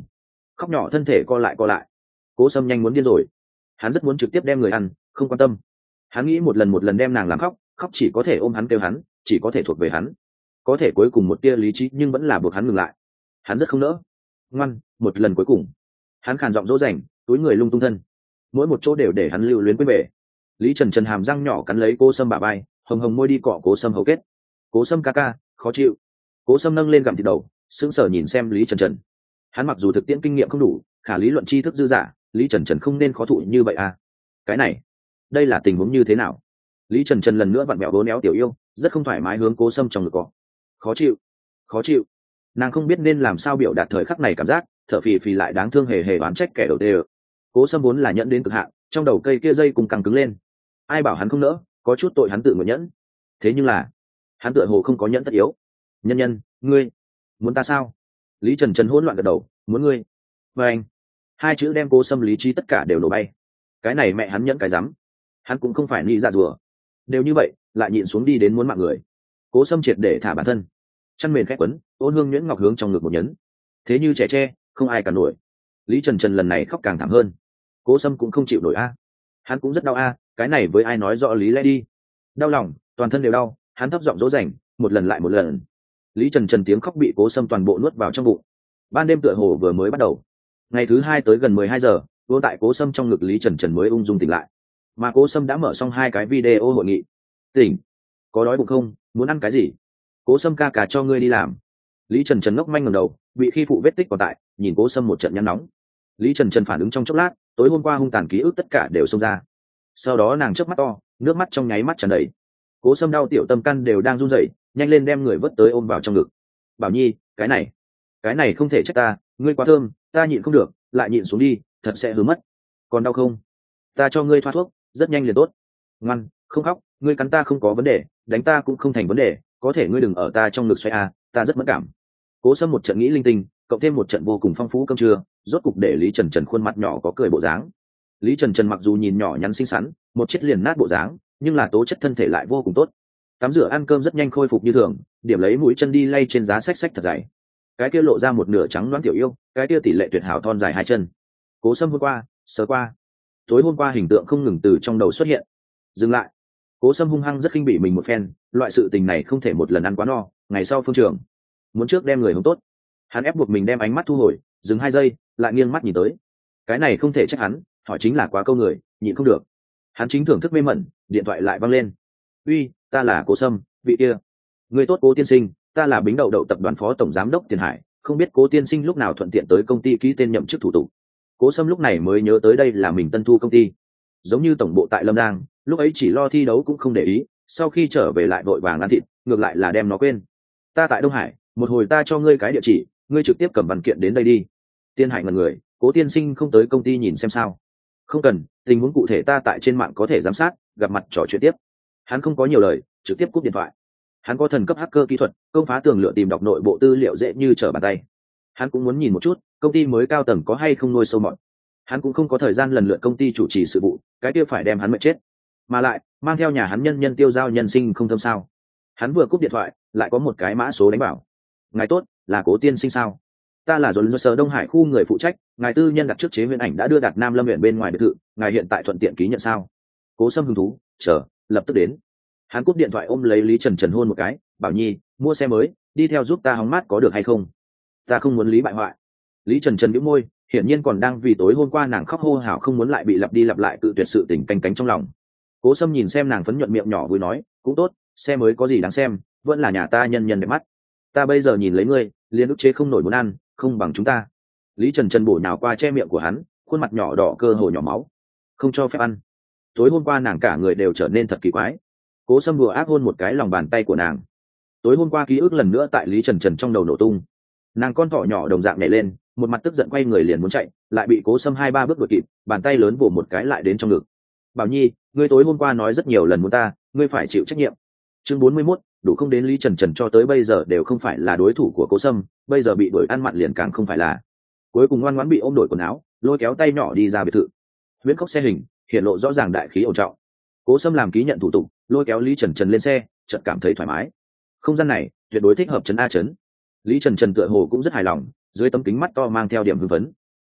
khóc nhỏ thân thể co lại co lại. Cố Sâm nhanh muốn điên rồi, hắn rất muốn trực tiếp đem người ăn, không quan tâm. Hắn nghĩ một lần một lần đem nàng làm khóc, khóc chỉ có thể ôm hắn kêu hắn, chỉ có thể thuộc về hắn. Có thể cuối cùng một tia lý trí nhưng vẫn là buộc hắn ngừng lại. Hắn rất không nỡ. Ngoan, một lần cuối cùng. Hắn khàn giọng dỗ dành, túi người lung tung thân, mỗi một chỗ đều để hắn lưu luyến quên về. Lý Trần Trần hàm răng nhỏ cắn lấy Cố Sâm bả vai, hồng hồng môi đi cọ Cố Sâm hầu kết. Cố Sâm ca ca, khó chịu. Cố Sâm nâng lên gặm thịt đầu, sững sờ nhìn xem Lý Trần Trần. Hắn mặc dù thực tiễn kinh nghiệm không đủ, khả lý luận tri thức dư dả, Lý Trần Trần không nên khó thụ như vậy à? Cái này, đây là tình huống như thế nào? Lý Trần Trần lần nữa vặn vẹo vốn éo tiểu yêu, rất không thoải mái hướng Cố Sâm trong ngực cọ. Khó chịu, khó chịu. Nàng không biết nên làm sao biểu đạt thời khắc này cảm giác, thở phì phì lại đáng thương hề hề oán trách kẻ đầu tê. Cố Sâm vốn là nhẫn đến cực hạn, trong đầu cây kia dây cùng căng cứng lên. Ai bảo hắn không nỡ, có chút tội hắn tự nguyện nhẫn. Thế nhưng là, hắn tựa hồ không có nhẫn tất yếu. Nhân nhân, ngươi muốn ta sao? Lý Trần Trần hỗn loạn gật đầu, muốn ngươi. Và anh, hai chữ đem Cố Sâm lý trí tất cả đều nổ bay. Cái này mẹ hắn nhẫn cái rắm, hắn cũng không phải nghĩ ra rùa. Đều như vậy, lại nhịn xuống đi đến muốn mạng người. Cố Sâm triệt để thả bản thân, chăn mền khẽ quấn, ôn hương nhuyễn ngọc hướng trong ngực một nhấn. Thế như trẻ tre, không ai cả nổi. Lý Trần Trần lần này khóc càng thảm hơn. Cố Sâm cũng không chịu nổi a, hắn cũng rất đau a, cái này với ai nói rõ lý lẽ đi. Đau lòng, toàn thân đều đau, hắn thấp giọng dỗ dành, một lần lại một lần. Lý Trần Trần tiếng khóc bị Cố Sâm toàn bộ nuốt vào trong bụng. Ban đêm tựa hồ vừa mới bắt đầu. Ngày thứ hai tới gần mười hai giờ, vô tại Cố Sâm trong ngực Lý Trần Trần mới ung dung tỉnh lại. Mà Cố Sâm đã mở xong hai cái video hội nghị. Tỉnh, có đói bụng không, muốn ăn cái gì? Cố Sâm ca cả cho ngươi đi làm. Lý Trần Trần ngốc manh ngẩng đầu, bị khi phụ vết tích còn tại, nhìn Cố Sâm một trận nhăn nóng. Lý Trần Trần phản ứng trong chốc lát, tối hôm qua hung tàn ký ức tất cả đều xông ra. Sau đó nàng chớp mắt to, nước mắt trong nháy mắt tràn đầy. Cố Sâm đau tiểu tâm căn đều đang run rẩy, nhanh lên đem người vớt tới ôm vào trong ngực. Bảo Nhi, cái này, cái này không thể trách ta, ngươi quá thơm, ta nhịn không được, lại nhịn xuống đi, thật sẽ hứa mất. Còn đau không? Ta cho ngươi thoa thuốc, rất nhanh liền tốt. Ngoan, không khóc, ngươi cắn ta không có vấn đề, đánh ta cũng không thành vấn đề, có thể ngươi đừng ở ta trong ngực xoay à, ta rất mất cảm. Cố Sâm một trận nghĩ linh tinh, cộng thêm một trận vô cùng phong phú cơm trưa, rốt cục để Lý Trần Trần khuôn mặt nhỏ có cười bộ dáng. Lý Trần Trần mặc dù nhìn nhỏ nhắn xinh xắn, một chiếc liền nát bộ dáng, nhưng là tố chất thân thể lại vô cùng tốt. Tắm rửa ăn cơm rất nhanh khôi phục như thường, điểm lấy mũi chân đi lay trên giá sách sách thật dày. Cái kia lộ ra một nửa trắng loáng tiểu yêu, cái kia tỷ lệ tuyệt hảo thon dài hai chân. Cố Sâm hôm qua, sớm qua, tối hôm qua hình tượng không ngừng từ trong đầu xuất hiện. Dừng lại. Cố Sâm hung hăng rất khinh bỉ mình một phen, loại sự tình này không thể một lần ăn quá no, ngày sau phương trường muốn trước đem người hướng tốt. Hắn ép buộc mình đem ánh mắt thu hồi, dừng hai giây, lại nghiêng mắt nhìn tới. Cái này không thể trách hắn, hỏi chính là quá câu người, nhịn không được. Hắn chính thưởng thức mê mẩn, điện thoại lại văng lên. Uy, ta là Cố Sâm, vị kia. Người tốt Cố tiên sinh, ta là Bính Đậu Đậu tập đoàn phó tổng giám đốc Tiền Hải, không biết Cố tiên sinh lúc nào thuận tiện tới công ty ký tên nhậm chức thủ tục. Cố Sâm lúc này mới nhớ tới đây là mình tân thu công ty, giống như tổng bộ tại Lâm Giang, lúc ấy chỉ lo thi đấu cũng không để ý, sau khi trở về lại vội vàng ăn thịt, ngược lại là đem nó quên. Ta tại Đông Hải, một hồi ta cho ngươi cái địa chỉ, ngươi trực tiếp cầm văn kiện đến đây đi. Tiên Hải ngẩn người, Cố tiên sinh không tới công ty nhìn xem sao? Không cần, tình huống cụ thể ta tại trên mạng có thể giám sát, gặp mặt trò chuyện tiếp. Hắn không có nhiều lời, trực tiếp cúp điện thoại. Hắn có thần cấp hacker kỹ thuật, công phá tường lửa tìm đọc nội bộ tư liệu dễ như trở bàn tay. Hắn cũng muốn nhìn một chút, công ty mới cao tầng có hay không nuôi sâu mọt. Hắn cũng không có thời gian lần lượt công ty chủ trì sự vụ, cái kia phải đem hắn mệt chết. Mà lại, mang theo nhà hắn nhân nhân tiêu giao nhân sinh không thâm sao? Hắn vừa cúp điện thoại, lại có một cái mã số đánh bảo. Ngài tốt, là Cố tiên sinh sao? Ta là Dồn Sở Đông Hải khu người phụ trách, ngài tư nhân đặt trước chế huyền ảnh đã đưa đặt Nam Lâm huyện bên ngoài biệt thự, ngài hiện tại thuận tiện ký nhận sao? Cố Sâm hứng thú, chờ, lập tức đến. Hắn cúp điện thoại ôm lấy Lý Trần Trần hôn một cái, Bảo Nhi, mua xe mới, đi theo giúp ta hóng mát có được hay không? Ta không muốn Lý bại hoại. Lý Trần Trần bĩu môi, hiển nhiên còn đang vì tối hôm qua nàng khóc hô hào không muốn lại bị lặp đi lặp lại cự tuyệt sự tình canh cánh trong lòng. Cố Sâm nhìn xem nàng phấn nhuận miệng nhỏ vui nói, cũng tốt, xe mới có gì đáng xem, vẫn là nhà ta nhân nhân đẹp mắt. Ta bây giờ nhìn lấy ngươi, liền ức chế không nổi muốn ăn, không bằng chúng ta. Lý Trần Trần bổ nhào qua che miệng của hắn, khuôn mặt nhỏ đỏ cơ hồ nhỏ máu, không cho phép ăn. Tối hôm qua nàng cả người đều trở nên thật kỳ quái. Cố Sâm vừa ác hôn một cái lòng bàn tay của nàng. Tối hôm qua ký ức lần nữa tại Lý Trần Trần trong đầu nổ tung. Nàng con thỏ nhỏ đồng dạng nhảy lên, một mặt tức giận quay người liền muốn chạy, lại bị Cố Sâm hai ba bước đuổi kịp, bàn tay lớn vỗ một cái lại đến trong ngực. Bảo Nhi, ngươi tối hôm qua nói rất nhiều lần muốn ta, ngươi phải chịu trách nhiệm. Chương bốn mươi mốt, đủ không đến Lý Trần Trần cho tới bây giờ đều không phải là đối thủ của Cố Sâm, bây giờ bị đuổi ăn mặn liền càng không phải là. Cuối cùng ngoan ngoãn bị ôm đổi quần áo, lôi kéo tay nhỏ đi ra biệt thự. Huyễn khóc xe hình, hiện lộ rõ ràng đại khí ổn trọng. Cố Sâm làm ký nhận thủ tục, lôi kéo Lý Trần Trần lên xe, chợt cảm thấy thoải mái. Không gian này tuyệt đối thích hợp trấn a trấn. Lý Trần Trần tựa hồ cũng rất hài lòng, dưới tấm kính mắt to mang theo điểm hưng phấn.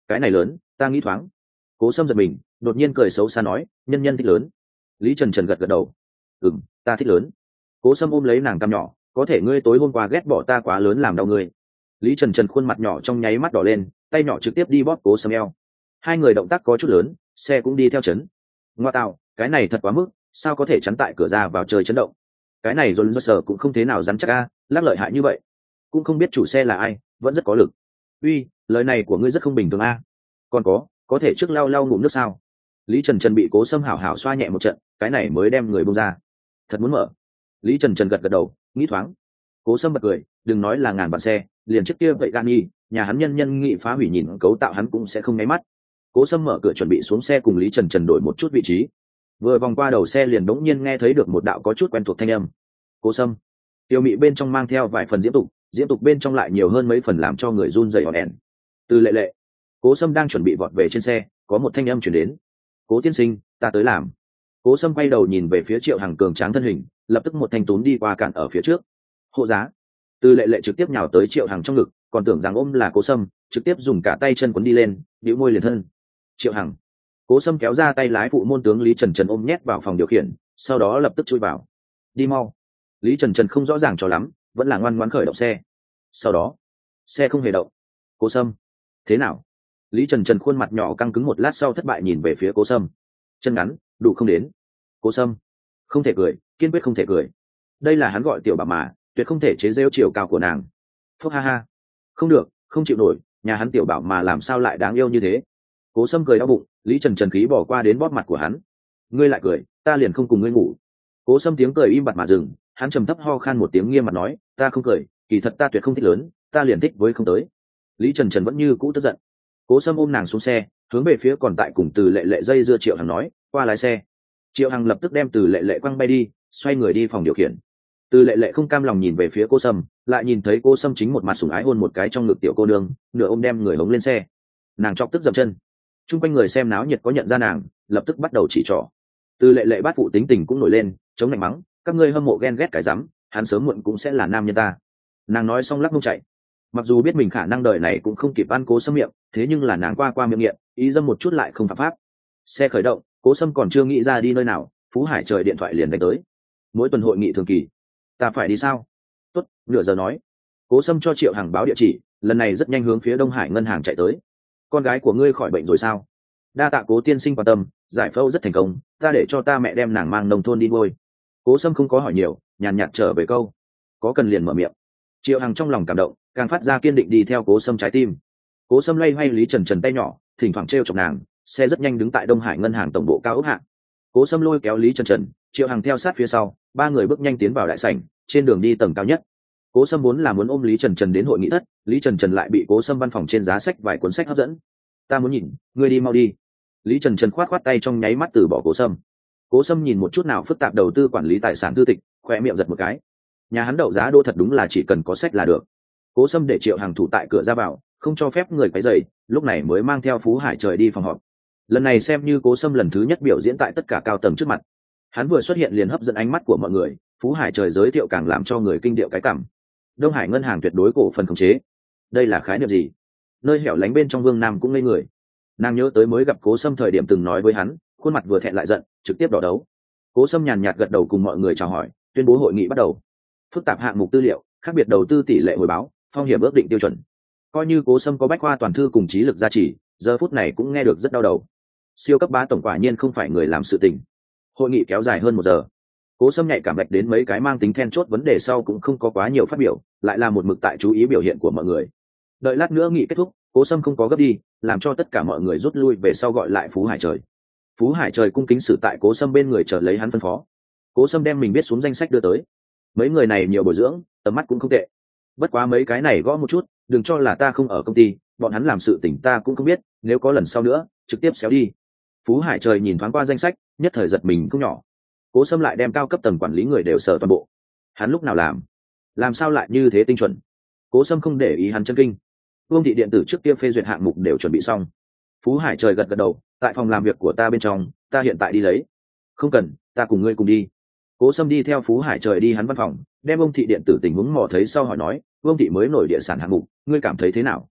cái này lớn ta nghĩ thoáng. Cố Sâm giật mình, đột nhiên cười xấu xa nói, nhân nhân thích lớn. Lý Trần Trần gật gật đầu, ừm, ta thích lớn. Cố Sâm ôm lấy nàng cằm nhỏ, có thể ngươi tối hôm qua ghét bỏ ta quá lớn làm đau ngươi. Lý Trần Trần khuôn mặt nhỏ trong nháy mắt đỏ lên, tay nhỏ trực tiếp đi bóp Cố Sâm eo. Hai người động tác có chút lớn, xe cũng đi theo chấn. Ngoa tạo, cái này thật quá mức, sao có thể chắn tại cửa ra vào trời chấn động. Cái này dồn dơ sở cũng không thế nào rắn chắc a, lắc lợi hại như vậy. Cũng không biết chủ xe là ai, vẫn rất có lực. Uy, lời này của ngươi rất không bình thường a. Còn có, có thể trước lau lau ngụm nước sao? Lý Trần Trần bị Cố Sâm hảo hảo xoa nhẹ một trận, cái này mới đem người buông ra. Thật muốn mở. Lý Trần Trần gật gật đầu, nghĩ thoáng. Cố Sâm bật cười, đừng nói là ngàn vạn xe, liền trước kia vậy Gani, nhà hắn nhân nhân nghị phá hủy nhìn cấu tạo hắn cũng sẽ không nháy mắt. Cố Sâm mở cửa chuẩn bị xuống xe cùng Lý Trần Trần đổi một chút vị trí. Vừa vòng qua đầu xe liền đống nhiên nghe thấy được một đạo có chút quen thuộc thanh âm. Cố Sâm. Tiêu mị bên trong mang theo vài phần diễm tục, diễm tục bên trong lại nhiều hơn mấy phần làm cho người run rẩy ỏn ẻn. Từ Lệ Lệ. Cố Sâm đang chuẩn bị vọt về trên xe, có một thanh âm chuyển đến. Cố tiên sinh, ta tới làm. Cố Sâm quay đầu nhìn về phía Triệu Hằng cường tráng thân hình, lập tức một thanh túm đi qua cản ở phía trước. Hộ giá. Từ Lệ Lệ trực tiếp nhào tới Triệu Hằng trong ngực, còn tưởng rằng ôm là Cố Sâm, trực tiếp dùng cả tay chân quấn đi lên, bĩu môi liền thân. Triệu Hằng. Cố Sâm kéo ra tay lái phụ môn tướng Lý Trần Trần ôm nhét vào phòng điều khiển, sau đó lập tức chui vào. Đi mau. Lý Trần Trần không rõ ràng cho lắm, vẫn là ngoan ngoãn khởi động xe. Sau đó, xe không hề động. Cố Sâm. Thế nào? Lý Trần Trần khuôn mặt nhỏ căng cứng một lát sau thất bại nhìn về phía Cố Sâm. Chân ngắn, đủ không đến. Cố Sâm. Không thể cười, kiên quyết không thể cười. Đây là hắn gọi tiểu bà mà, tuyệt không thể chế giễu chiều cao của nàng. Phúc ha ha. Không được, không chịu nổi, nhà hắn tiểu bảo mà làm sao lại đáng yêu như thế. Cố Sâm cười đau bụng, Lý Trần Trần khí bỏ qua đến bóp mặt của hắn. Ngươi lại cười, ta liền không cùng ngươi ngủ. Cố Sâm tiếng cười im bặt mà dừng, hắn trầm thấp ho khan một tiếng nghiêm mặt nói, ta không cười, kỳ thật ta tuyệt không thích lớn, ta liền thích với không tới. Lý Trần Trần vẫn như cũ tức giận. Cố Sâm ôm nàng xuống xe, hướng về phía còn tại cùng Từ Lệ Lệ dây dưa Triệu Hằng nói, qua lái xe. Triệu Hằng lập tức đem Từ Lệ Lệ quăng bay đi, xoay người đi phòng điều khiển. Từ Lệ Lệ không cam lòng nhìn về phía Cố Sâm, lại nhìn thấy Cố Sâm chính một mặt sủng ái hôn một cái trong ngực tiểu cô nương, nửa ôm đem người hống lên xe. Nàng chọc tức dậm chân. Trung quanh người xem náo nhiệt có nhận ra nàng, lập tức bắt đầu chỉ trỏ. Từ Lệ Lệ bát phụ tính tình cũng nổi lên, chống lạnh mắng, các ngươi hâm mộ ghen ghét cái rắm, hắn sớm muộn cũng sẽ là nam nhân ta. Nàng nói xong lắc mông chạy. Mặc dù biết mình khả năng đời này cũng không kịp ăn Cố Sâm miệng, thế nhưng là nàng qua qua miệng nghiện, ý dâm một chút lại không phạm pháp. Xe khởi động, Cố Sâm còn chưa nghĩ ra đi nơi nào, Phú Hải trời điện thoại liền đánh tới. Mỗi tuần hội nghị thường kỳ, ta phải đi sao? Tốt, nửa giờ nói. Cố Sâm cho Triệu Hằng báo địa chỉ, lần này rất nhanh hướng phía Đông Hải ngân hàng chạy tới. Con gái của ngươi khỏi bệnh rồi sao? Đa tạ Cố tiên sinh quan tâm, giải phẫu rất thành công, ta để cho ta mẹ đem nàng mang nông thôn đi nuôi. Cố Sâm không có hỏi nhiều, nhàn nhạt trở về câu, có cần liền mở miệng. Triệu Hằng trong lòng cảm động, càng phát ra kiên định đi theo Cố Sâm trái tim. Cố Sâm loay hoay Lý Trần Trần tay nhỏ, thỉnh thoảng trêu chọc nàng, xe rất nhanh đứng tại Đông Hải ngân hàng tổng bộ cao ốc hạng. Cố Sâm lôi kéo Lý Trần Trần, Triệu Hằng theo sát phía sau, ba người bước nhanh tiến vào đại sảnh, trên đường đi tầng cao nhất. Cố Sâm vốn là muốn ôm Lý Trần Trần đến hội nghị thất, Lý Trần Trần lại bị Cố Sâm văn phòng trên giá sách vài cuốn sách hấp dẫn. Ta muốn nhìn, ngươi đi mau đi. Lý Trần Trần khoát khoát tay trong nháy mắt từ bỏ Cố Sâm. Cố Sâm nhìn một chút nào phức tạp đầu tư quản lý tài sản thư tịch, khoe miệng giật một cái. Nhà hắn đậu giá đô thật đúng là chỉ cần có sách là được. Cố Sâm để Triệu Hằng thủ tại cửa ra vào, không cho phép người quấy rầy, lúc này mới mang theo Phú Hải trời đi phòng họp. Lần này xem như Cố Sâm lần thứ nhất biểu diễn tại tất cả cao tầng trước mặt. Hắn vừa xuất hiện liền hấp dẫn ánh mắt của mọi người, Phú Hải trời giới thiệu càng làm cho người kinh điệu cái cảm. Đông Hải ngân hàng tuyệt đối cổ phần khống chế. Đây là khái niệm gì? Nơi hẻo lánh bên trong Vương Nam cũng ngây người. Nàng nhớ tới mới gặp Cố Sâm thời điểm từng nói với hắn, khuôn mặt vừa thẹn lại giận, trực tiếp đỏ đấu. Cố Sâm nhàn nhạt gật đầu cùng mọi người chào hỏi, tuyên bố hội nghị bắt đầu. Phức tạp hạng mục tư liệu, khác biệt đầu tư tỷ lệ hồi báo, phong hiểm ước định tiêu chuẩn. Coi như Cố Sâm có bách khoa toàn thư cùng trí lực gia trì, giờ phút này cũng nghe được rất đau đầu. Siêu cấp bá tổng quả nhiên không phải người làm sự tình. Hội nghị kéo dài hơn một giờ. Cố Sâm nhạy cảm bạch đến mấy cái mang tính then chốt vấn đề sau cũng không có quá nhiều phát biểu, lại là một mực tại chú ý biểu hiện của mọi người. Đợi lát nữa nghị kết thúc, Cố Sâm không có gấp đi, làm cho tất cả mọi người rút lui về sau gọi lại Phú Hải trời. Phú Hải trời cung kính xử tại Cố Sâm bên người chờ lấy hắn phân phó. Cố Sâm đem mình biết xuống danh sách đưa tới. Mấy người này nhiều bồi dưỡng, tầm mắt cũng không tệ. Bất quá mấy cái này gõ một chút, đừng cho là ta không ở công ty, bọn hắn làm sự tình ta cũng không biết, nếu có lần sau nữa, trực tiếp xéo đi. Phú Hải trời nhìn thoáng qua danh sách, nhất thời giật mình không nhỏ. Cố Sâm lại đem cao cấp tầng quản lý người đều sở toàn bộ. Hắn lúc nào làm? Làm sao lại như thế tinh chuẩn? Cố Sâm không để ý hắn chân kinh. Vương thị điện tử trước kia phê duyệt hạng mục đều chuẩn bị xong. Phú Hải trời gật gật đầu, tại phòng làm việc của ta bên trong, ta hiện tại đi lấy. Không cần, ta cùng ngươi cùng đi. Cố Sâm đi theo Phú Hải trời đi hắn văn phòng, đem ông thị điện tử tình huống mò thấy sau hỏi nói, Vương thị mới nổi địa sản hạng mục, ngươi cảm thấy thế nào?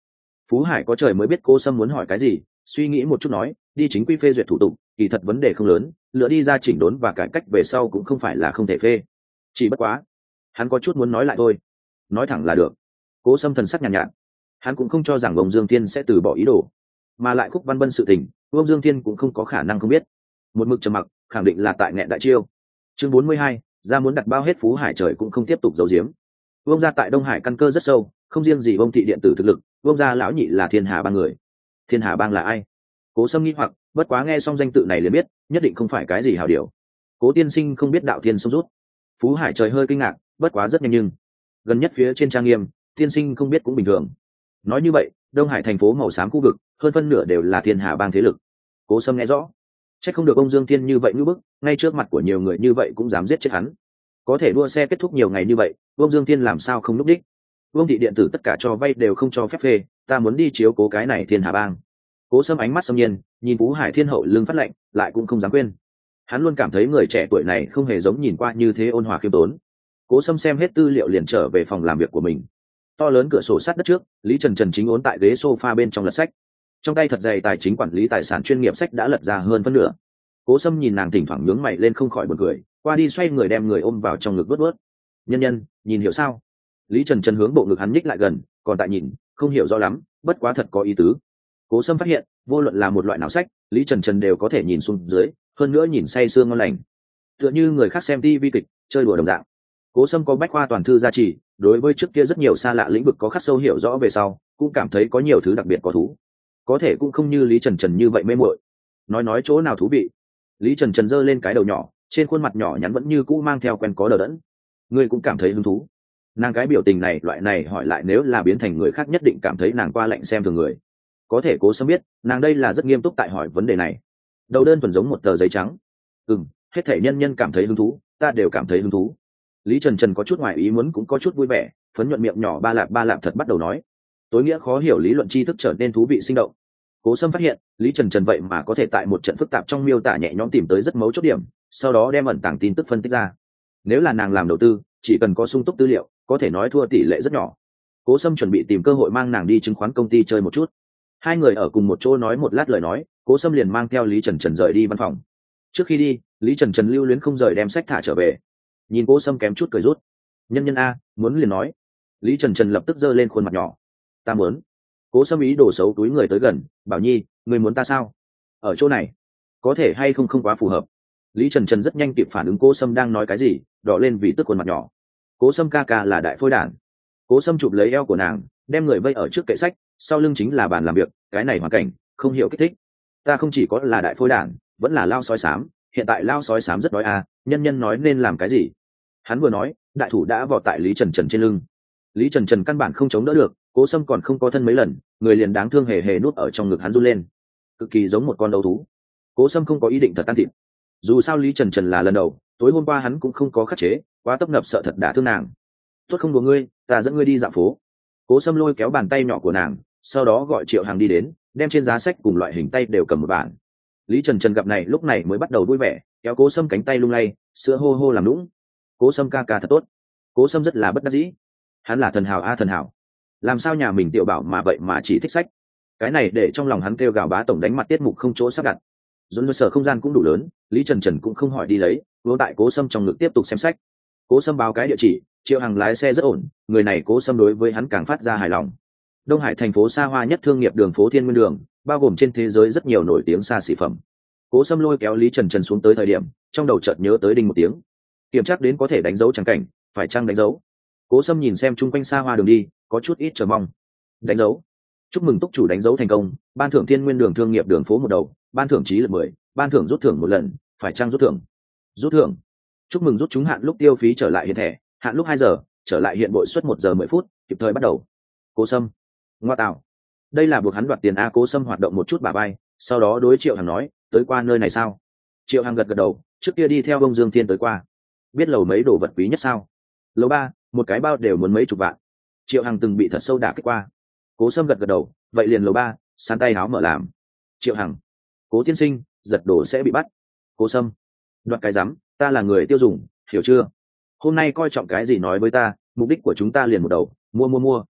Phú Hải có trời mới biết Cố Sâm muốn hỏi cái gì, suy nghĩ một chút nói, đi chính quy phê duyệt thủ tục, kỳ thật vấn đề không lớn, lựa đi ra chỉnh đốn và cải cách về sau cũng không phải là không thể phê. Chỉ bất quá, hắn có chút muốn nói lại thôi. Nói thẳng là được. Cố Sâm thần sắc nhàn nhạt, nhạt, hắn cũng không cho rằng ông Dương Thiên sẽ từ bỏ ý đồ, mà lại Khúc Văn Bân sự tình, ông Dương Thiên cũng không có khả năng không biết. Một mực trầm mặc, khẳng định là tại nghẹn đại chiêu. Chương bốn mươi hai, ra muốn đặt bao hết Phú Hải trời cũng không tiếp tục giấu giếm. Vương gia tại Đông Hải căn cơ rất sâu, không riêng gì Vương thị điện tử thực lực, Vương gia lão nhị là Thiên Hà Bang người. Thiên Hà Bang là ai? Cố Sâm nghi hoặc, bất quá nghe xong danh tự này liền biết, nhất định không phải cái gì hảo điều. Cố tiên sinh không biết đạo thiên sông rút. Phú Hải trời hơi kinh ngạc, bất quá rất nhanh nhưng gần nhất phía trên trang nghiêm, tiên sinh không biết cũng bình thường. Nói như vậy, Đông Hải thành phố màu xám khu vực, hơn phân nửa đều là Thiên Hà Bang thế lực. Cố Sâm nghe rõ, chắc không được ông Dương Thiên như vậy ngữ bức, ngay trước mặt của nhiều người như vậy cũng dám giết chết hắn. Có thể đua xe kết thúc nhiều ngày như vậy, ông Dương Thiên làm sao không lúc đích? Vương thị điện tử tất cả cho vay đều không cho phép phê, ta muốn đi chiếu cố cái này Thiên Hà Bang. Cố Sâm ánh mắt xâm nhiên, nhìn Phú Hải Thiên hậu lưng phát lệnh, lại cũng không dám quên. Hắn luôn cảm thấy người trẻ tuổi này không hề giống nhìn qua như thế ôn hòa khiêm tốn. Cố Sâm xem hết tư liệu liền trở về phòng làm việc của mình. To lớn cửa sổ sát đất trước, Lý Trần Trần chính ốn tại ghế sofa bên trong lật sách. Trong tay thật dày tài chính quản lý tài sản chuyên nghiệp sách đã lật ra hơn phân nửa. Cố Sâm nhìn nàng thỉnh thoảng nhướng mày lên không khỏi buồn cười, qua đi xoay người đem người ôm vào trong ngực vớt vớt. Nhân nhân, nhìn hiểu sao? Lý Trần Trần hướng bộ ngực hắn nhích lại gần, còn tại nhìn, không hiểu rõ lắm, bất quá thật có ý tứ. Cố Sâm phát hiện, vô luận là một loại nào sách, Lý Trần Trần đều có thể nhìn xuống dưới, hơn nữa nhìn say sương ngon lành, tựa như người khác xem ti vi kịch, chơi đùa đồng dạng. Cố Sâm có bách khoa toàn thư gia trì, đối với trước kia rất nhiều xa lạ lĩnh vực có khắc sâu hiểu rõ về sau, cũng cảm thấy có nhiều thứ đặc biệt có thú. Có thể cũng không như Lý Trần Trần như vậy mê muội. Nói nói chỗ nào thú vị. Lý Trần Trần giơ lên cái đầu nhỏ, trên khuôn mặt nhỏ nhắn vẫn như cũ mang theo quen có đờ đẫn. Ngươi cũng cảm thấy hứng thú? Nàng cái biểu tình này, loại này hỏi lại nếu là biến thành người khác nhất định cảm thấy nàng qua lạnh xem thường người. Có thể Cố Sâm biết, nàng đây là rất nghiêm túc tại hỏi vấn đề này. Đầu đơn thuần giống một tờ giấy trắng. Ừm, hết thể nhân nhân cảm thấy hứng thú, ta đều cảm thấy hứng thú. Lý Trần Trần có chút ngoài ý muốn cũng có chút vui vẻ, phấn nhuận miệng nhỏ ba lạp ba lạp thật bắt đầu nói. Tối nghĩa khó hiểu lý luận tri thức trở nên thú vị sinh động. Cố Sâm phát hiện, Lý Trần Trần vậy mà có thể tại một trận phức tạp trong miêu tả nhẹ nhõm tìm tới rất mấu chốt điểm, sau đó đem ẩn tàng tin tức phân tích ra. Nếu là nàng làm đầu tư, chỉ cần có sung túc tư liệu, có thể nói thua tỷ lệ rất nhỏ. Cố Sâm chuẩn bị tìm cơ hội mang nàng đi chứng khoán công ty chơi một chút. Hai người ở cùng một chỗ nói một lát lời nói, Cố Sâm liền mang theo Lý Trần Trần rời đi văn phòng. Trước khi đi, Lý Trần Trần lưu luyến không rời đem sách thả trở về. Nhìn Cố Sâm kém chút cười rút. Nhân nhân a, muốn liền nói. Lý Trần Trần lập tức giơ lên khuôn mặt nhỏ. Ta muốn. Cố Sâm ý đồ xấu túi người tới gần, bảo Nhi, người muốn ta sao? Ở chỗ này, có thể hay không không quá phù hợp. Lý Trần Trần rất nhanh kịp phản ứng Cố Sâm đang nói cái gì, đỏ lên vì tức khuôn mặt nhỏ. Cố Sâm ca ca là đại phôi đản. Cố Sâm chụp lấy eo của nàng, đem người vây ở trước kệ sách, sau lưng chính là bàn làm việc, cái này hoàn cảnh không hiểu kích thích. Ta không chỉ có là đại phôi đản, vẫn là lao sói xám, hiện tại lao sói xám rất đói à, nhân nhân nói nên làm cái gì? Hắn vừa nói, đại thủ đã vọt tại Lý Trần Trần trên lưng. Lý Trần Trần căn bản không chống đỡ được, Cố Sâm còn không có thân mấy lần, người liền đáng thương hề hề nuốt ở trong ngực hắn run lên, cực kỳ giống một con đấu thú. Cố Sâm không có ý định thật tan thịt, dù sao Lý Trần Trần là lần đầu, tối hôm qua hắn cũng không có khắc chế, quá tấp nập sợ thật đả thương nàng. Tốt không đùa ngươi, ta dẫn ngươi đi dạo phố. Cố Sâm lôi kéo bàn tay nhỏ của nàng, sau đó gọi Triệu Hàng đi đến, đem trên giá sách cùng loại hình tay đều cầm một bản. Lý Trần Trần gặp này lúc này mới bắt đầu vui vẻ, kéo Cố Sâm cánh tay lung lay, sữa hô hô làm lũng. Cố Sâm ca ca thật tốt. Cố Sâm rất là bất đắc dĩ, hắn là thần hào a thần hào, làm sao nhà mình tiểu bảo mà vậy mà chỉ thích sách. Cái này để trong lòng hắn kêu gào bá tổng đánh mặt tiết mục không chỗ sắp đặt. Dồn sở không gian cũng đủ lớn, Lý Trần Trần cũng không hỏi đi lấy, vô tại Cố Sâm trong ngực tiếp tục xem sách. Cố Sâm báo cái địa chỉ, Triệu Hằng lái xe rất ổn, người này Cố Sâm đối với hắn càng phát ra hài lòng. Đông Hải thành phố xa hoa nhất thương nghiệp đường phố Thiên Nguyên Đường, bao gồm trên thế giới rất nhiều nổi tiếng xa xỉ phẩm. Cố Sâm lôi kéo Lý Trần Trần xuống tới thời điểm, trong đầu chợt nhớ tới đinh một tiếng. Kiểm tra đến có thể đánh dấu trắng cảnh, phải chăng đánh dấu? Cố Sâm nhìn xem chung quanh xa hoa đường đi, có chút ít chờ mong. Đánh dấu. Chúc mừng túc chủ đánh dấu thành công, ban thưởng Thiên Nguyên Đường thương nghiệp đường phố một đầu, ban thưởng trí lực mười, ban thưởng rút thưởng một lần, phải chăng rút thưởng? Rút thưởng. Chúc mừng rút trúng hạn lúc tiêu phí trở lại hiện thẻ, hạn lúc hai giờ, trở lại hiện bội suất một giờ mười phút, kịp thời bắt đầu. Cố Sâm. Ngoa tạo. Đây là buộc hắn đoạt tiền a. Cố Sâm hoạt động một chút bả vai, sau đó đối Triệu Hằng nói, tới qua nơi này sao? Triệu Hằng gật gật đầu, trước kia đi theo ông Dương Thiên tới qua. Biết lầu mấy đồ vật quý nhất sao? Lầu ba, một cái bao đều muốn mấy chục vạn. Triệu Hằng từng bị thật sâu đả kích qua. Cố Sâm gật gật đầu, vậy liền lầu ba, sán tay áo mở làm. Triệu Hằng. Cố tiên sinh, giật đồ sẽ bị bắt. Cố Sâm. Đoạt cái rắm, ta là người tiêu dùng, hiểu chưa? Hôm nay coi trọng cái gì nói với ta, mục đích của chúng ta liền một đầu, mua mua mua.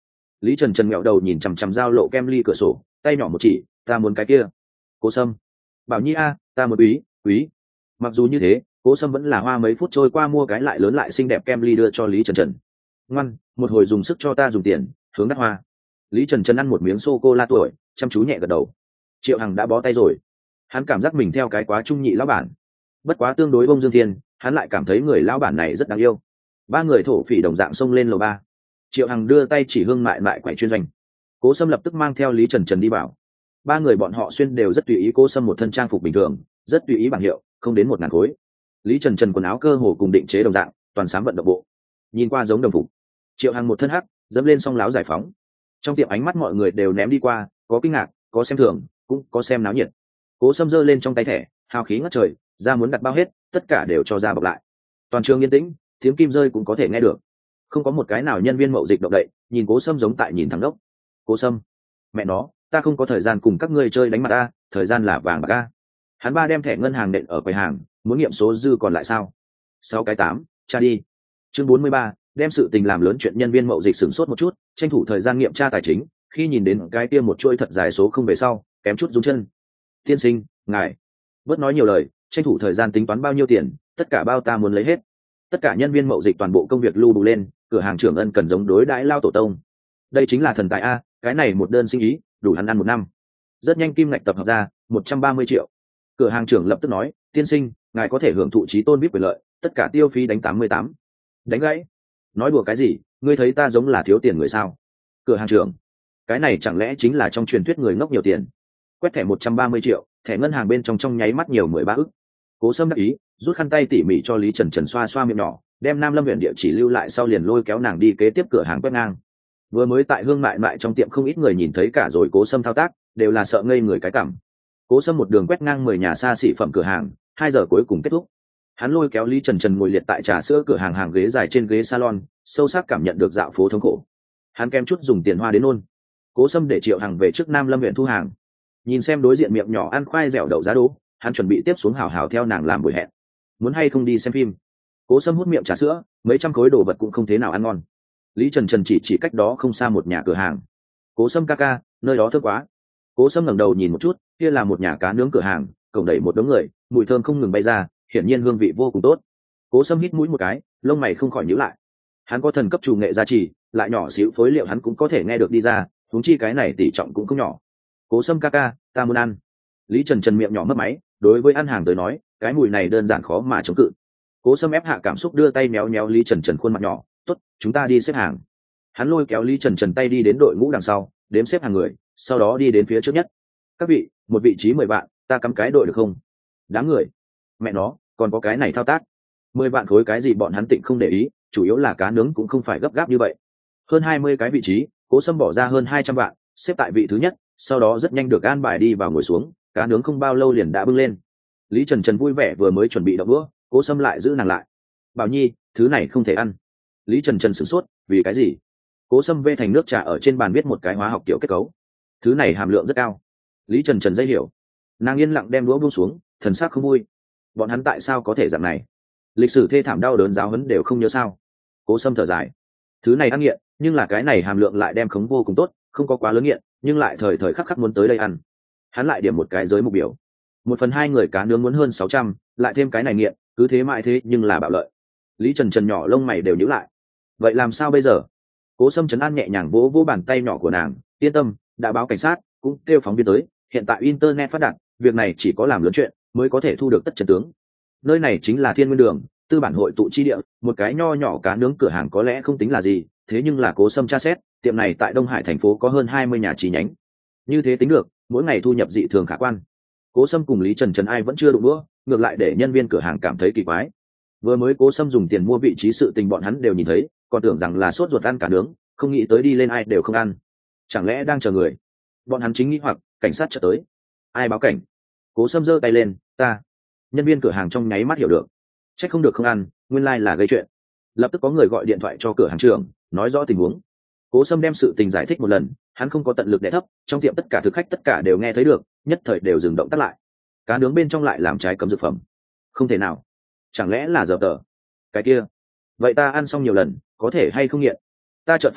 Lý Trần Trần ngẹo đầu nhìn chằm chằm giao lộ kem ly cửa sổ, tay nhỏ một chỉ, ta muốn cái kia. Cố Sâm, Bảo Nhi a, ta một quý, quý. Mặc dù như thế, Cố Sâm vẫn là hoa mấy phút trôi qua mua cái lại lớn lại xinh đẹp kem ly đưa cho Lý Trần Trần. Ngoan, một hồi dùng sức cho ta dùng tiền, hướng đắt hoa. Lý Trần Trần ăn một miếng sô cô la tuổi, chăm chú nhẹ gật đầu. Triệu Hằng đã bó tay rồi, hắn cảm giác mình theo cái quá trung nhị lão bản. Bất quá tương đối Bông Dương Thiên, hắn lại cảm thấy người lão bản này rất đáng yêu. Ba người thổ phỉ đồng dạng xông lên lầu ba. Triệu Hằng đưa tay chỉ Hương Mại Mại quậy chuyên doanh. Cố Sâm lập tức mang theo Lý Trần Trần đi vào. Ba người bọn họ xuyên đều rất tùy ý. Cố Sâm một thân trang phục bình thường, rất tùy ý bảng hiệu, không đến một ngàn khối. Lý Trần Trần quần áo cơ hồ cùng định chế đồng dạng, toàn sám vận động bộ, nhìn qua giống đồng phục. Triệu Hằng một thân hắc, dẫm lên song láo giải phóng. Trong tiệm ánh mắt mọi người đều ném đi qua, có kinh ngạc, có xem thường, cũng có xem náo nhiệt. Cố Sâm giơ lên trong tay thẻ, hào khí ngất trời, ra muốn đặt bao hết, tất cả đều cho ra bọc lại. Toàn trường yên tĩnh, tiếng kim rơi cũng có thể nghe được. Không có một cái nào nhân viên mậu dịch động đậy, nhìn Cố Sâm giống tại nhìn thằng đốc. Cố Sâm, mẹ nó, ta không có thời gian cùng các ngươi chơi đánh mặt ta, thời gian là vàng bạc a. Hắn ba đem thẻ ngân hàng nện ở quầy hàng, muốn nghiệm số dư còn lại sao? Sáu cái tám, tra đi. Chương bốn mươi ba, đem sự tình làm lớn chuyện nhân viên mậu dịch sửng sốt một chút, tranh thủ thời gian nghiệm tra tài chính, khi nhìn đến cái kia một chuỗi thật dài số không về sau, kém chút rung chân. Tiên sinh, ngài, bớt nói nhiều lời, tranh thủ thời gian tính toán bao nhiêu tiền, tất cả bao ta muốn lấy hết. Tất cả nhân viên mậu dịch toàn bộ công việc lưu đủ lên, cửa hàng trưởng ân cần giống đối đãi lao tổ tông. Đây chính là thần tài a, cái này một đơn sinh ý, đủ hắn ăn một năm. Rất nhanh kim ngạch tập hợp ra, một trăm ba mươi triệu. Cửa hàng trưởng lập tức nói, tiên sinh, ngài có thể hưởng thụ trí tôn vê i pê quyền lợi, tất cả tiêu phí đánh tám mươi tám. Đánh gãy. Nói đùa cái gì, ngươi thấy ta giống là thiếu tiền người sao? Cửa hàng trưởng, cái này chẳng lẽ chính là trong truyền thuyết người ngốc nhiều tiền? Quét thẻ một trăm ba mươi triệu, thẻ ngân hàng bên trong trong nháy mắt nhiều mười ba ức. Cố Sâm đắc ý, rút khăn tay tỉ mỉ cho Lý Trần Trần xoa xoa miệng nhỏ, đem Nam Lâm huyện địa chỉ lưu lại sau liền lôi kéo nàng đi kế tiếp cửa hàng quét ngang. Vừa mới tại Hương Mại Mại trong tiệm không ít người nhìn thấy cả rồi Cố Sâm thao tác, đều là sợ ngây người cái cảm. Cố Sâm một đường quét ngang mười nhà xa xỉ phẩm cửa hàng, hai giờ cuối cùng kết thúc. Hắn lôi kéo Lý Trần Trần ngồi liệt tại trà sữa cửa hàng hàng ghế dài trên ghế salon, sâu sắc cảm nhận được dạo phố thống khổ. Hắn kém chút dùng tiền hoa đến nôn. Cố Sâm để Triệu Hằng về trước Nam Lâm huyện thu hàng. Nhìn xem đối diện miệng nhỏ ăn khoai dẻo đậu giá đỗ, hắn chuẩn bị tiếp xuống hào hào theo nàng làm buổi hẹn. Muốn hay không đi xem phim? Cố Sâm hút miệng trà sữa, mấy trăm khối đồ vật cũng không thế nào ăn ngon. Lý Trần Trần chỉ chỉ cách đó không xa một nhà cửa hàng. Cố Sâm ca ca, nơi đó thơm quá. Cố Sâm ngẩng đầu nhìn một chút, kia là một nhà cá nướng cửa hàng, cổng đẩy một đống người, mùi thơm không ngừng bay ra, hiển nhiên hương vị vô cùng tốt. Cố Sâm hít mũi một cái, lông mày không khỏi nhíu lại. Hắn có thần cấp chủ nghệ gia trì, lại nhỏ xíu phối liệu hắn cũng có thể nghe được đi ra, huống chi cái này tỷ trọng cũng không nhỏ. Cố Sâm ca ca, ta muốn ăn. Lý Trần Trần miệng nhỏ mấp máy, đối với ăn hàng tới nói, cái mùi này đơn giản khó mà chống cự. Cố Sâm ép hạ cảm xúc đưa tay méo méo Lý Trần Trần khuôn mặt nhỏ, tốt, chúng ta đi xếp hàng. Hắn lôi kéo Lý Trần Trần tay đi đến đội ngũ đằng sau, đếm xếp hàng người, sau đó đi đến phía trước nhất. Các vị, một vị trí mười vạn, ta cắm cái đội được không? Đám người, mẹ nó, còn có cái này thao tác. Mười vạn khối cái gì bọn hắn tịnh không để ý, chủ yếu là cá nướng cũng không phải gấp gáp như vậy. Hơn hai mươi cái vị trí, Cố Sâm bỏ ra hơn hai trăm vạn, xếp tại vị thứ nhất, sau đó rất nhanh được an bài đi vào ngồi xuống, cá nướng không bao lâu liền đã bưng lên. Lý Trần Trần vui vẻ vừa mới chuẩn bị động đũa, Cố Sâm lại giữ nàng lại. Bảo Nhi, thứ này không thể ăn. Lý Trần Trần sửng sốt, vì cái gì? Cố Sâm vê thành nước trà ở trên bàn viết một cái hóa học kiểu kết cấu. Thứ này hàm lượng rất cao. Lý Trần Trần dây hiểu. Nàng yên lặng đem đũa buông xuống, thần sắc không vui. Bọn hắn tại sao có thể dạng này? Lịch sử thê thảm đau đớn giáo huấn đều không nhớ sao? Cố Sâm thở dài. Thứ này ăn nghiện, nhưng là cái này hàm lượng lại đem khống vô cùng tốt, không có quá lớn nghiện, nhưng lại thời thời khắc khắc muốn tới đây ăn. Hắn lại điểm một cái giới mục biểu. Một phần hai người cá nướng muốn hơn sáu trăm, lại thêm cái này nghiện, cứ thế mãi thế nhưng là bạo lợi. Lý Trần Trần nhỏ lông mày đều nhíu lại. Vậy làm sao bây giờ? Cố Sâm trấn an nhẹ nhàng vỗ vỗ bàn tay nhỏ của nàng, yên tâm, đã báo cảnh sát, cũng kêu phóng viên tới, hiện tại internet phát đạt, việc này chỉ có làm lớn chuyện mới có thể thu được tất chân tướng. Nơi này chính là Thiên Nguyên Đường, tư bản hội tụ chi địa, một cái nho nhỏ cá nướng cửa hàng có lẽ không tính là gì, thế nhưng là Cố Sâm tra xét, tiệm này tại Đông Hải thành phố có hơn hai mươi nhà chi nhánh. Như thế tính được, mỗi ngày thu nhập dị thường khả quan. Cố Sâm cùng Lý Trần Trần ai vẫn chưa đụng đũa, ngược lại để nhân viên cửa hàng cảm thấy kỳ quái. Vừa mới Cố Sâm dùng tiền mua vị trí sự tình bọn hắn đều nhìn thấy, còn tưởng rằng là sốt ruột ăn cả nướng, không nghĩ tới đi lên ai đều không ăn. Chẳng lẽ đang chờ người? Bọn hắn chính nghĩ hoặc cảnh sát chợt tới. Ai báo cảnh? Cố Sâm giơ tay lên, ta. Nhân viên cửa hàng trong nháy mắt hiểu được. Chắc không được không ăn, nguyên lai là gây chuyện. Lập tức có người gọi điện thoại cho cửa hàng trưởng, nói rõ tình huống. Cố Sâm đem sự tình giải thích một lần, hắn không có tận lực đè thấp, trong tiệm tất cả thực khách tất cả đều nghe thấy được, nhất thời đều dừng động tác lại. Cá nướng bên trong lại làm trái cấm dược phẩm. Không thể nào. Chẳng lẽ là giờ tờ? Cái kia. Vậy ta ăn xong nhiều lần, có thể hay không nghiện? Ta chợt phát hiện,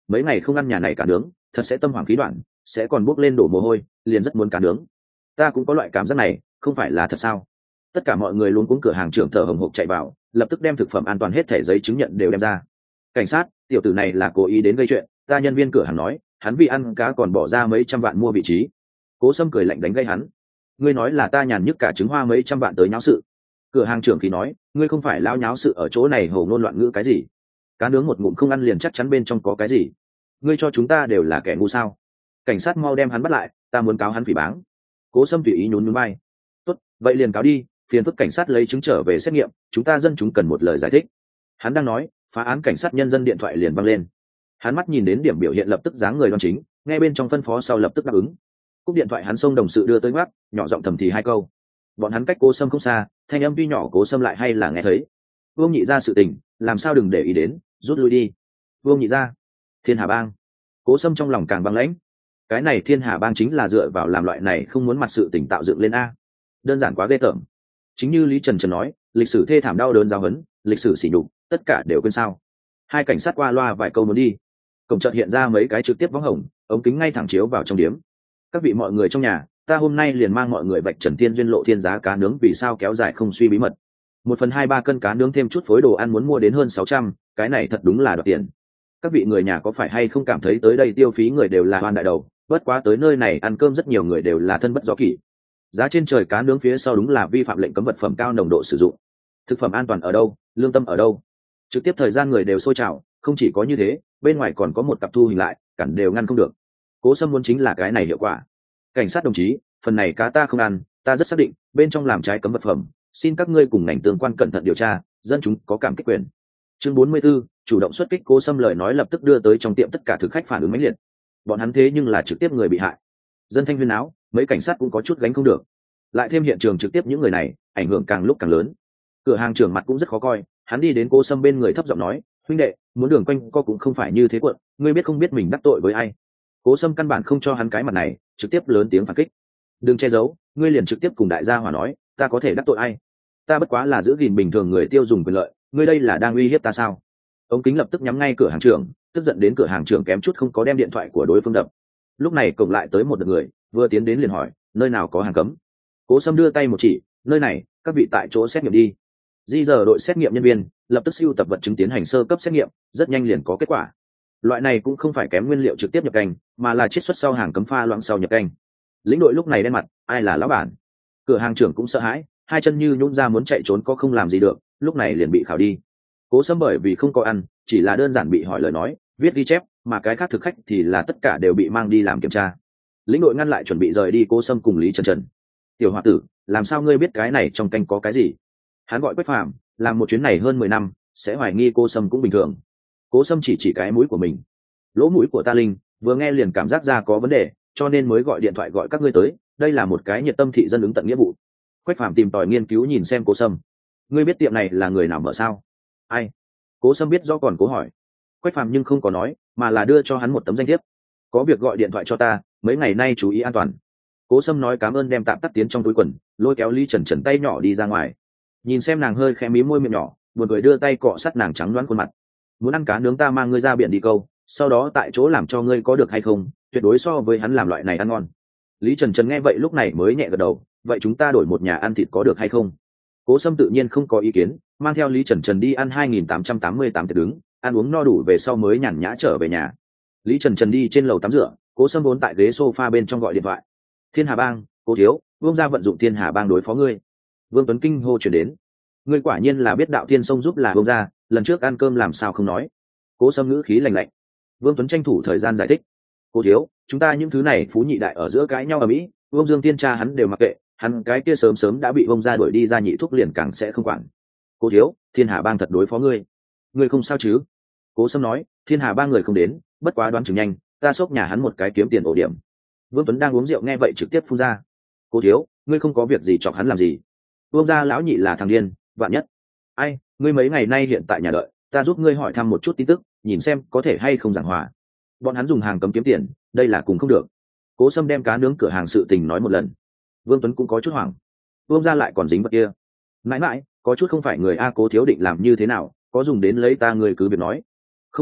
mấy ngày không ăn nhà này cá nướng thật sẽ tâm hoảng khí đoạn, sẽ còn bốc lên đổ mồ hôi, liền rất muốn cá nướng. Ta cũng có loại cảm giác này, không phải là thật sao? Tất cả mọi người luôn cuống cửa hàng trưởng thở hồng hộc chạy vào, lập tức đem thực phẩm an toàn hết thẻ giấy chứng nhận đều đem ra. Cảnh sát, tiểu tử này là cố ý đến gây chuyện, ta nhân viên cửa hàng nói hắn vì ăn cá còn bỏ ra mấy trăm vạn mua vị trí. Cố Sâm cười lạnh đánh gây hắn. Ngươi nói là ta nhàn nhức cả trứng hoa mấy trăm vạn tới nháo sự. Cửa hàng trưởng khí nói, ngươi không phải lao nháo sự ở chỗ này hồ ngôn loạn ngữ cái gì? Cá nướng một ngụm không ăn liền chắc chắn bên trong có cái gì? Ngươi cho chúng ta đều là kẻ ngu sao? Cảnh sát mau đem hắn bắt lại, ta muốn cáo hắn phỉ báng. Cố Sâm tùy ý nhún nhún vai. Tốt, vậy liền cáo đi, phiền phức cảnh sát lấy chứng trở về xét nghiệm, chúng ta dân chúng cần một lời giải thích. Hắn đang nói, phá án cảnh sát nhân dân điện thoại liền văng lên. Hắn mắt nhìn đến điểm biểu hiện lập tức dáng người đoan chính, nghe bên trong phân phó sau lập tức đáp ứng. Cúp điện thoại hắn xông đồng sự đưa tới mắt, nhỏ giọng thầm thì hai câu. Bọn hắn cách Cố Sâm không xa, thanh âm tuy nhỏ Cố Sâm lại hay là nghe thấy. Vương nhị ra sự tình, làm sao đừng để ý đến, rút lui đi. Vương nhị ra, Thiên Hà Bang. Cố Sâm trong lòng càng băng lãnh. Cái này Thiên Hà Bang chính là dựa vào làm loại này không muốn mặt sự tình tạo dựng lên a. Đơn giản quá ghê tởm. Chính như Lý Trần Trần nói, lịch sử thê thảm đau đớn giáo huấn, lịch sử sỉ nhục, tất cả đều quên sao? Hai cảnh sát qua loa vài câu muốn đi, cổng chợt hiện ra mấy cái trực tiếp võng hồng, ống kính ngay thẳng chiếu vào trong điếm. Các vị mọi người trong nhà, ta hôm nay liền mang mọi người vạch trần Thiên Duyên Lộ Thiên giá cá nướng vì sao kéo dài không suy bí mật. Một phần hai ba cân cá nướng thêm chút phối đồ ăn muốn mua đến hơn sáu trăm, cái này thật đúng là đoạt tiền. Các vị người nhà có phải hay không cảm thấy tới đây tiêu phí người đều là oan đại đầu, bất quá tới nơi này ăn cơm rất nhiều người đều là thân bất do kỷ. Giá trên trời cá nướng phía sau đúng là vi phạm lệnh cấm vật phẩm cao nồng độ sử dụng. Thực phẩm an toàn ở đâu, lương tâm ở đâu? Trực tiếp thời gian người đều sôi trào, không chỉ có như thế, bên ngoài còn có một cặp thu hình lại, cản đều ngăn không được. Cố Sâm muốn chính là cái này hiệu quả. Cảnh sát đồng chí, phần này cá ta không ăn, ta rất xác định bên trong làm trái cấm vật phẩm, xin các ngươi cùng ngành tương quan cẩn thận điều tra, dân chúng có cảm kích quyền. Chương bốn mươi 44, chủ động xuất kích. Cố Sâm lời nói lập tức đưa tới trong tiệm tất cả thực khách phản ứng mãnh liệt. Bọn hắn thế nhưng là trực tiếp người bị hại. Dân thanh huyên áo, mấy cảnh sát cũng có chút gánh không được. Lại thêm hiện trường trực tiếp những người này, ảnh hưởng càng lúc càng lớn. Cửa hàng trưởng mặt cũng rất khó coi, hắn đi đến Cố Sâm bên người thấp giọng nói, huynh đệ, muốn đường quanh co cũng không phải như thế quận, ngươi biết không biết mình đắc tội với ai? Cố Sâm căn bản không cho hắn cái mặt này, trực tiếp lớn tiếng phản kích. Đừng che giấu, ngươi liền trực tiếp cùng đại gia hỏa nói, ta có thể đắc tội ai? Ta bất quá là giữ gìn bình thường người tiêu dùng quyền lợi, ngươi đây là đang uy hiếp ta sao? Ống kính lập tức nhắm ngay cửa hàng trưởng, tức giận đến cửa hàng trưởng kém chút không có đem điện thoại của đối phương đập. Lúc này cổng lại tới một người, vừa tiến đến liền hỏi, nơi nào có hàng cấm? Cố Sâm đưa tay một chỉ, nơi này, các vị tại chỗ xét nghiệm đi. Di giờ đội xét nghiệm nhân viên lập tức siêu tập vật chứng tiến hành sơ cấp xét nghiệm, rất nhanh liền có kết quả. Loại này cũng không phải kém nguyên liệu trực tiếp nhập canh, mà là chiết xuất sau hàng cấm pha loãng sau nhập canh. Lĩnh đội lúc này đen mặt, ai là lão bản? Cửa hàng trưởng cũng sợ hãi, hai chân như nhũn ra muốn chạy trốn có không làm gì được, lúc này liền bị khảo đi. Cố Sâm bởi vì không có ăn, chỉ là đơn giản bị hỏi lời nói, viết ghi chép, mà cái khác thực khách thì là tất cả đều bị mang đi làm kiểm tra. Lĩnh đội ngăn lại chuẩn bị rời đi Cố Sâm cùng Lý Trần Trần. Tiểu Hoa tử, làm sao ngươi biết cái này trong canh có cái gì? Hắn gọi Quách Phạm, làm một chuyến này hơn mười năm, sẽ hoài nghi Cố Sâm cũng bình thường. Cố Sâm chỉ chỉ cái mũi của mình. Lỗ mũi của ta linh, vừa nghe liền cảm giác ra có vấn đề, cho nên mới gọi điện thoại gọi các ngươi tới, đây là một cái nhiệt tâm thị dân ứng tận nghĩa vụ. Quách Phạm tìm tòi nghiên cứu nhìn xem Cố Sâm. Ngươi biết tiệm này là người nào mở sao? Ai? Cố Sâm biết do còn cố hỏi. Quách Phạm nhưng không có nói, mà là đưa cho hắn một tấm danh thiếp. Có việc gọi điện thoại cho ta, mấy ngày nay chú ý an toàn. Cố Sâm nói cảm ơn đem tạm tắt tiến trong túi quần, lôi kéo Lý Trần Trần tay nhỏ đi ra ngoài. Nhìn xem nàng hơi khẽ mí môi miệng nhỏ, buồn cười đưa tay cọ sát nàng trắng đoán khuôn mặt. Muốn ăn cá nướng ta mang ngươi ra biển đi câu, sau đó tại chỗ làm cho ngươi có được hay không, tuyệt đối so với hắn làm loại này ăn ngon. Lý Trần Trần nghe vậy lúc này mới nhẹ gật đầu, vậy chúng ta đổi một nhà ăn thịt có được hay không? Cố Sâm tự nhiên không có ý kiến, mang theo Lý Trần Trần đi ăn hai nghìn tám trăm tám mươi tám tiệc đứng, ăn uống no đủ về sau mới nhàn nhã trở về nhà. Lý Trần Trần đi trên lầu tắm rửa, Cố Sâm vốn tại ghế sofa bên trong gọi điện thoại. Thiên Hà Bang, Cố thiếu, Vương gia vận dụng Thiên Hà Bang đối phó ngươi. Vương Tuấn kinh hô chuyển đến. Ngươi quả nhiên là biết đạo thiên sông giúp là Vương gia, lần trước ăn cơm làm sao không nói. Cố Sâm ngữ khí lạnh lạnh. Vương Tuấn tranh thủ thời gian giải thích. Cố thiếu, chúng ta những thứ này phú nhị đại ở giữa cãi nhau ở Mỹ, Vương Dương tiên cha hắn đều mặc kệ, hắn cái kia sớm sớm đã bị Vương gia đuổi đi ra nhị thúc liền càng sẽ không quản. Cố thiếu, Thiên Hà Bang thật đối phó ngươi. Ngươi không sao chứ? Cố Sâm nói, Thiên Hà Bang người không đến, bất quá đoán chừng nhanh, ta xốc nhà hắn một cái kiếm tiền ổ điểm. Vương Tuấn đang uống rượu nghe vậy trực tiếp phun ra. Cố thiếu, ngươi không có việc gì chọc hắn làm gì? Vương gia lão nhị là thằng điên, vạn nhất. Ai, ngươi mấy ngày nay hiện tại nhà đợi, ta giúp ngươi hỏi thăm một chút tin tức, nhìn xem có thể hay không giảng hòa. Bọn hắn dùng hàng cấm kiếm tiền, đây là cùng không được. Cố Sâm đem cá nướng cửa hàng sự tình nói một lần. Vương Tuấn cũng có chút hoảng. Vương gia lại còn dính vật kia. Mãi mãi, có chút không phải người a. Cố thiếu định làm như thế nào, có dùng đến lấy ta người cứ việc nói. Không cần,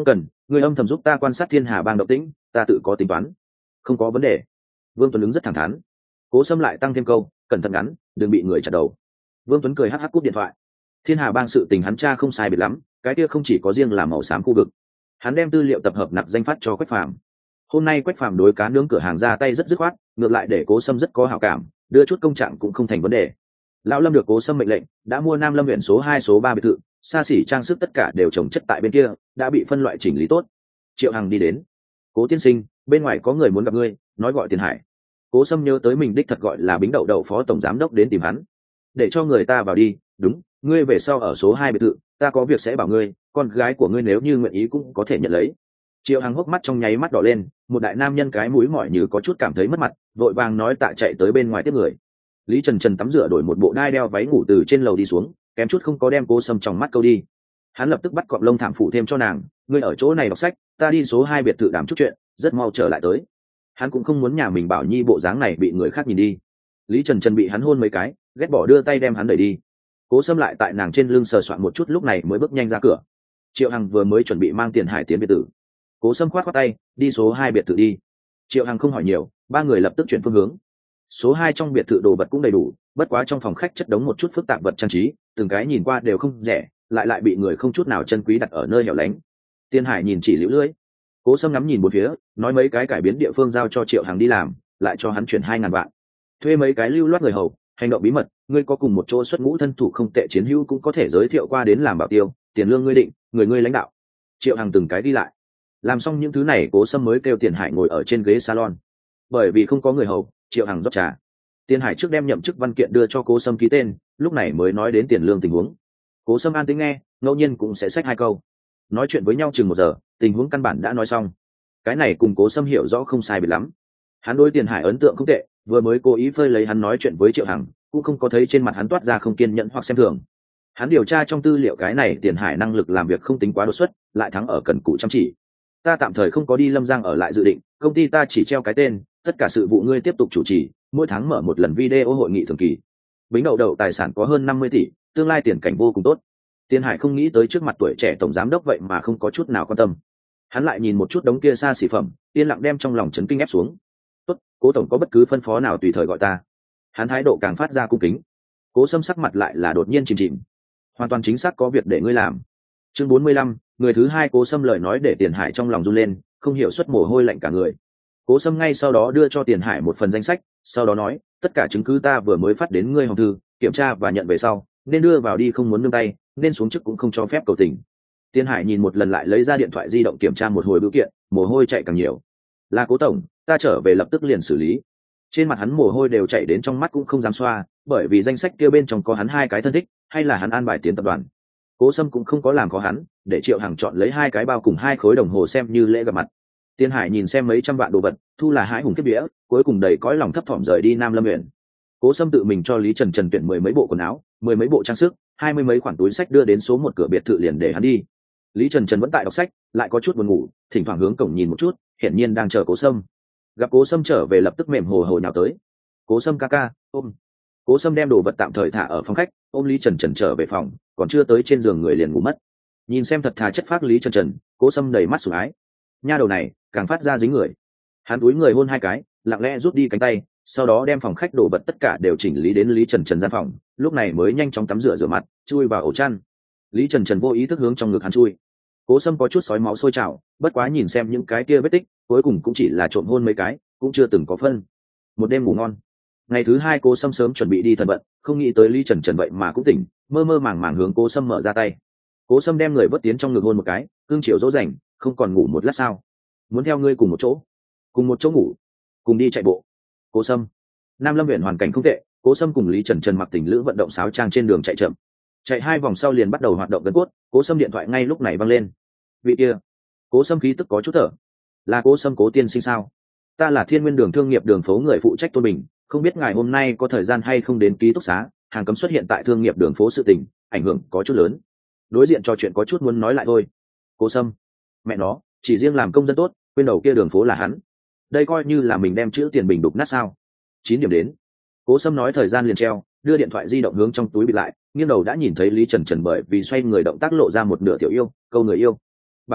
người âm thầm giúp ta quan sát thiên hà bang động tĩnh, ta tự có tính toán. Không có vấn đề. Vương Tuấn ứng rất thẳng thắn. Cố Sâm lại tăng thêm câu, cẩn thận ngắn, đừng bị người chặt đầu. Vương Tuấn cười hắc hắc cúp điện thoại. Thiên hà bang sự tình hắn tra không sai biệt lắm, cái kia không chỉ có riêng là màu xám khu vực. Hắn đem tư liệu tập hợp nạp danh phát cho Quách Phàm. Hôm nay Quách Phàm đối cá nướng cửa hàng ra tay rất dứt khoát, ngược lại để Cố Sâm rất có hảo cảm, đưa chút công trạng cũng không thành vấn đề. Lão Lâm được Cố Sâm mệnh lệnh, đã mua Nam Lâm huyện số hai số ba biệt thự, xa xỉ trang sức tất cả đều trồng chất tại bên kia, đã bị phân loại chỉnh lý tốt. Triệu Hằng đi đến. Cố tiên sinh, bên ngoài có người muốn gặp ngươi, nói gọi Tiền Hải. Cố Sâm nhớ tới mình đích thật gọi là Bính Đậu Đậu phó tổng giám đốc đến tìm hắn. Để cho người ta vào đi, đúng, ngươi về sau ở số hai biệt thự, ta có việc sẽ bảo ngươi, con gái của ngươi nếu như nguyện ý cũng có thể nhận lấy. Triệu Hằng hốc mắt trong nháy mắt đỏ lên, một đại nam nhân cái mũi mỏi như có chút cảm thấy mất mặt, vội vàng nói tạ chạy tới bên ngoài tiếp người. Lý Trần Trần tắm rửa đổi một bộ đai đeo váy ngủ từ trên lầu đi xuống, kém chút không có đem Cố Sâm trong mắt câu đi. Hắn lập tức bắt cọp lông thảm phụ thêm cho nàng, ngươi ở chỗ này đọc sách, ta đi số hai biệt thự đàm chút chuyện, rất mau trở lại tới. Hắn cũng không muốn nhà mình Bảo Nhi bộ dáng này bị người khác nhìn đi. Lý Trần Trần bị hắn hôn mấy cái, ghét bỏ đưa tay đem hắn đẩy đi. Cố Sâm lại tại nàng trên lưng sờ soạn một chút, lúc này mới bước nhanh ra cửa. Triệu Hằng vừa mới chuẩn bị mang Tiền Hải tiến biệt thự. Cố Sâm khoát khoát tay, đi số hai biệt thự đi. Triệu Hằng không hỏi nhiều, ba người lập tức chuyển phương hướng. Số hai trong biệt thự đồ vật cũng đầy đủ, bất quá trong phòng khách chất đống một chút phức tạp vật trang trí, từng cái nhìn qua đều không rẻ, lại lại bị người không chút nào chân quý đặt ở nơi hẻo lánh. Tiền Hải nhìn chỉ liễu lưỡi. Cố Sâm ngắm nhìn bốn phía, nói mấy cái cải biến địa phương giao cho Triệu Hằng đi làm, lại cho hắn chuyển hai ngàn vạn. Thuê mấy cái lưu loát người hầu, hành động bí mật, ngươi có cùng một chỗ xuất ngũ thân thủ không tệ chiến hữu cũng có thể giới thiệu qua đến làm bảo tiêu, tiền lương ngươi định, người ngươi lãnh đạo. Triệu Hằng từng cái đi lại. Làm xong những thứ này, Cố Sâm mới kêu Tiền Hải ngồi ở trên ghế salon. Bởi vì không có người hầu, Triệu Hằng rót trà. Tiền Hải trước đem nhậm chức văn kiện đưa cho Cố Sâm ký tên, lúc này mới nói đến tiền lương tình huống. Cố Sâm an tĩnh nghe, ngẫu nhiên cũng sẽ xách hai câu. Nói chuyện với nhau chừng một giờ, tình huống căn bản đã nói xong. Cái này cùng Cố Sâm hiểu rõ không sai biệt lắm. Hắn đối Tiền Hải ấn tượng không tệ, vừa mới cố ý phơi lấy hắn nói chuyện với Triệu Hằng, cũng không có thấy trên mặt hắn toát ra không kiên nhẫn hoặc xem thường. Hắn điều tra trong tư liệu cái này Tiền Hải năng lực làm việc không tính quá đột xuất, lại thắng ở cần cù chăm chỉ. Ta tạm thời không có đi Lâm Giang ở lại dự định, công ty ta chỉ treo cái tên, tất cả sự vụ ngươi tiếp tục chủ trì, mỗi tháng mở một lần video hội nghị thường kỳ. Bính Đậu Đậu tài sản có hơn năm mươi tỷ, tương lai tiền cảnh vô cùng tốt. Tiền Hải không nghĩ tới trước mặt tuổi trẻ tổng giám đốc vậy mà không có chút nào quan tâm. Hắn lại nhìn một chút đống kia xa xỉ phẩm, yên lặng đem trong lòng chấn kinh ép xuống. Tốt, Cố tổng có bất cứ phân phó nào tùy thời gọi ta. Hắn thái độ càng phát ra cung kính. Cố Sâm sắc mặt lại là đột nhiên chìm chìm. Hoàn toàn chính xác có việc để ngươi làm. Chương bốn mươi lăm, người thứ hai. Cố Sâm lời nói để Tiền Hải trong lòng run lên, không hiểu xuất mồ hôi lạnh cả người. Cố Sâm ngay sau đó đưa cho Tiền Hải một phần danh sách, sau đó nói, tất cả chứng cứ ta vừa mới phát đến ngươi hồng thư, kiểm tra và nhận về sau, nên đưa vào đi, không muốn nương tay, nên xuống chức cũng không cho phép cầu tình. Tiền Hải nhìn một lần lại lấy ra điện thoại di động kiểm tra một hồi bưu kiện, mồ hôi chạy càng nhiều. Là Cố tổng, ta trở về lập tức liền xử lý. Trên mặt hắn mồ hôi đều chảy đến trong mắt cũng không dám xoa, bởi vì danh sách kia bên trong có hắn hai cái thân thích, hay là hắn an bài tiến tập đoàn. Cố Sâm cũng không có làm khó hắn, để Triệu Hằng chọn lấy hai cái bao cùng hai khối đồng hồ xem như lễ gặp mặt. Tiền Hải nhìn xem mấy trăm vạn đồ vật, thu là hãi hùng kiếp vía, cuối cùng đầy cõi lòng thấp thỏm rời đi Nam Lâm huyện. Cố Sâm tự mình cho Lý Trần Trần tuyển mười mấy bộ quần áo, mười mấy bộ trang sức, hai mươi mấy khoản túi sách đưa đến số một cửa biệt thự liền để hắn đi. Lý Trần Trần vẫn tại đọc sách, lại có chút buồn ngủ, thỉnh thoảng hướng cổng nhìn một chút, hiển nhiên đang chờ Cố Sâm. Gặp Cố Sâm trở về lập tức mềm hồ hồ nhào tới. Cố Sâm ca ca, ôm. Cố Sâm đem đồ vật tạm thời thả ở phòng khách, ôm Lý Trần Trần trở về phòng, còn chưa tới trên giường người liền ngủ mất. Nhìn xem thật thà chất phác Lý Trần Trần, Cố Sâm đầy mắt sủng ái. Nha đầu này càng phát ra dính người. Hắn túi người hôn hai cái, lặng lẽ rút đi cánh tay, sau đó đem phòng khách đồ vật tất cả đều chỉnh lý đến Lý Trần Trần gian phòng, lúc này mới nhanh chóng tắm rửa rửa mặt, chui vào ổ chăn. Lý Trần Trần vô ý thức hướng trong ngực hắn chui. Cố Sâm có chút sói máu sôi trào, bất quá nhìn xem những cái kia vết tích, cuối cùng cũng chỉ là trộm hôn mấy cái, cũng chưa từng có phân. Một đêm ngủ ngon. Ngày thứ hai Cố Sâm sớm chuẩn bị đi thần vận, không nghĩ tới Lý Trần Trần vậy mà cũng tỉnh, mơ mơ màng màng hướng Cố Sâm mở ra tay. Cố Sâm đem người vớt tiến trong ngực hôn một cái, cương chiều dỗ dành, không còn ngủ một lát sao? Muốn theo ngươi cùng một chỗ, cùng một chỗ ngủ, cùng đi chạy bộ. Cố Sâm. Nam Lâm huyện hoàn cảnh không tệ, Cố Sâm cùng Lý Trần Trần mặc tình lữ vận động sáo trang trên đường chạy chậm. Chạy hai vòng sau liền bắt đầu hoạt động gần cốt, Cố Sâm điện thoại ngay lúc này văng lên. Vị kia. Cố Sâm khí tức có chút thở. Là Cố Sâm Cố tiên sinh sao? Ta là Thiên Nguyên đường thương nghiệp đường phố người phụ trách Tôn Bình, không biết ngài hôm nay có thời gian hay không đến ký túc xá, hàng cấm xuất hiện tại thương nghiệp đường phố sự tình, ảnh hưởng có chút lớn. Đối diện trò chuyện có chút muốn nói lại thôi. Cố Sâm. Mẹ nó, chỉ riêng làm công dân tốt, quên đầu kia đường phố là hắn. Đây coi như là mình đem chữ tiền bình đục nát sao? Chín điểm đến. Cố Sâm nói thời gian liền treo, đưa điện thoại di động hướng trong túi bịt lại, nghiêng đầu đã nhìn thấy Lý Trần Trần bởi vì xoay người động tác lộ ra một nửa tiểu yêu, câu người yêu. Bảo Nhi,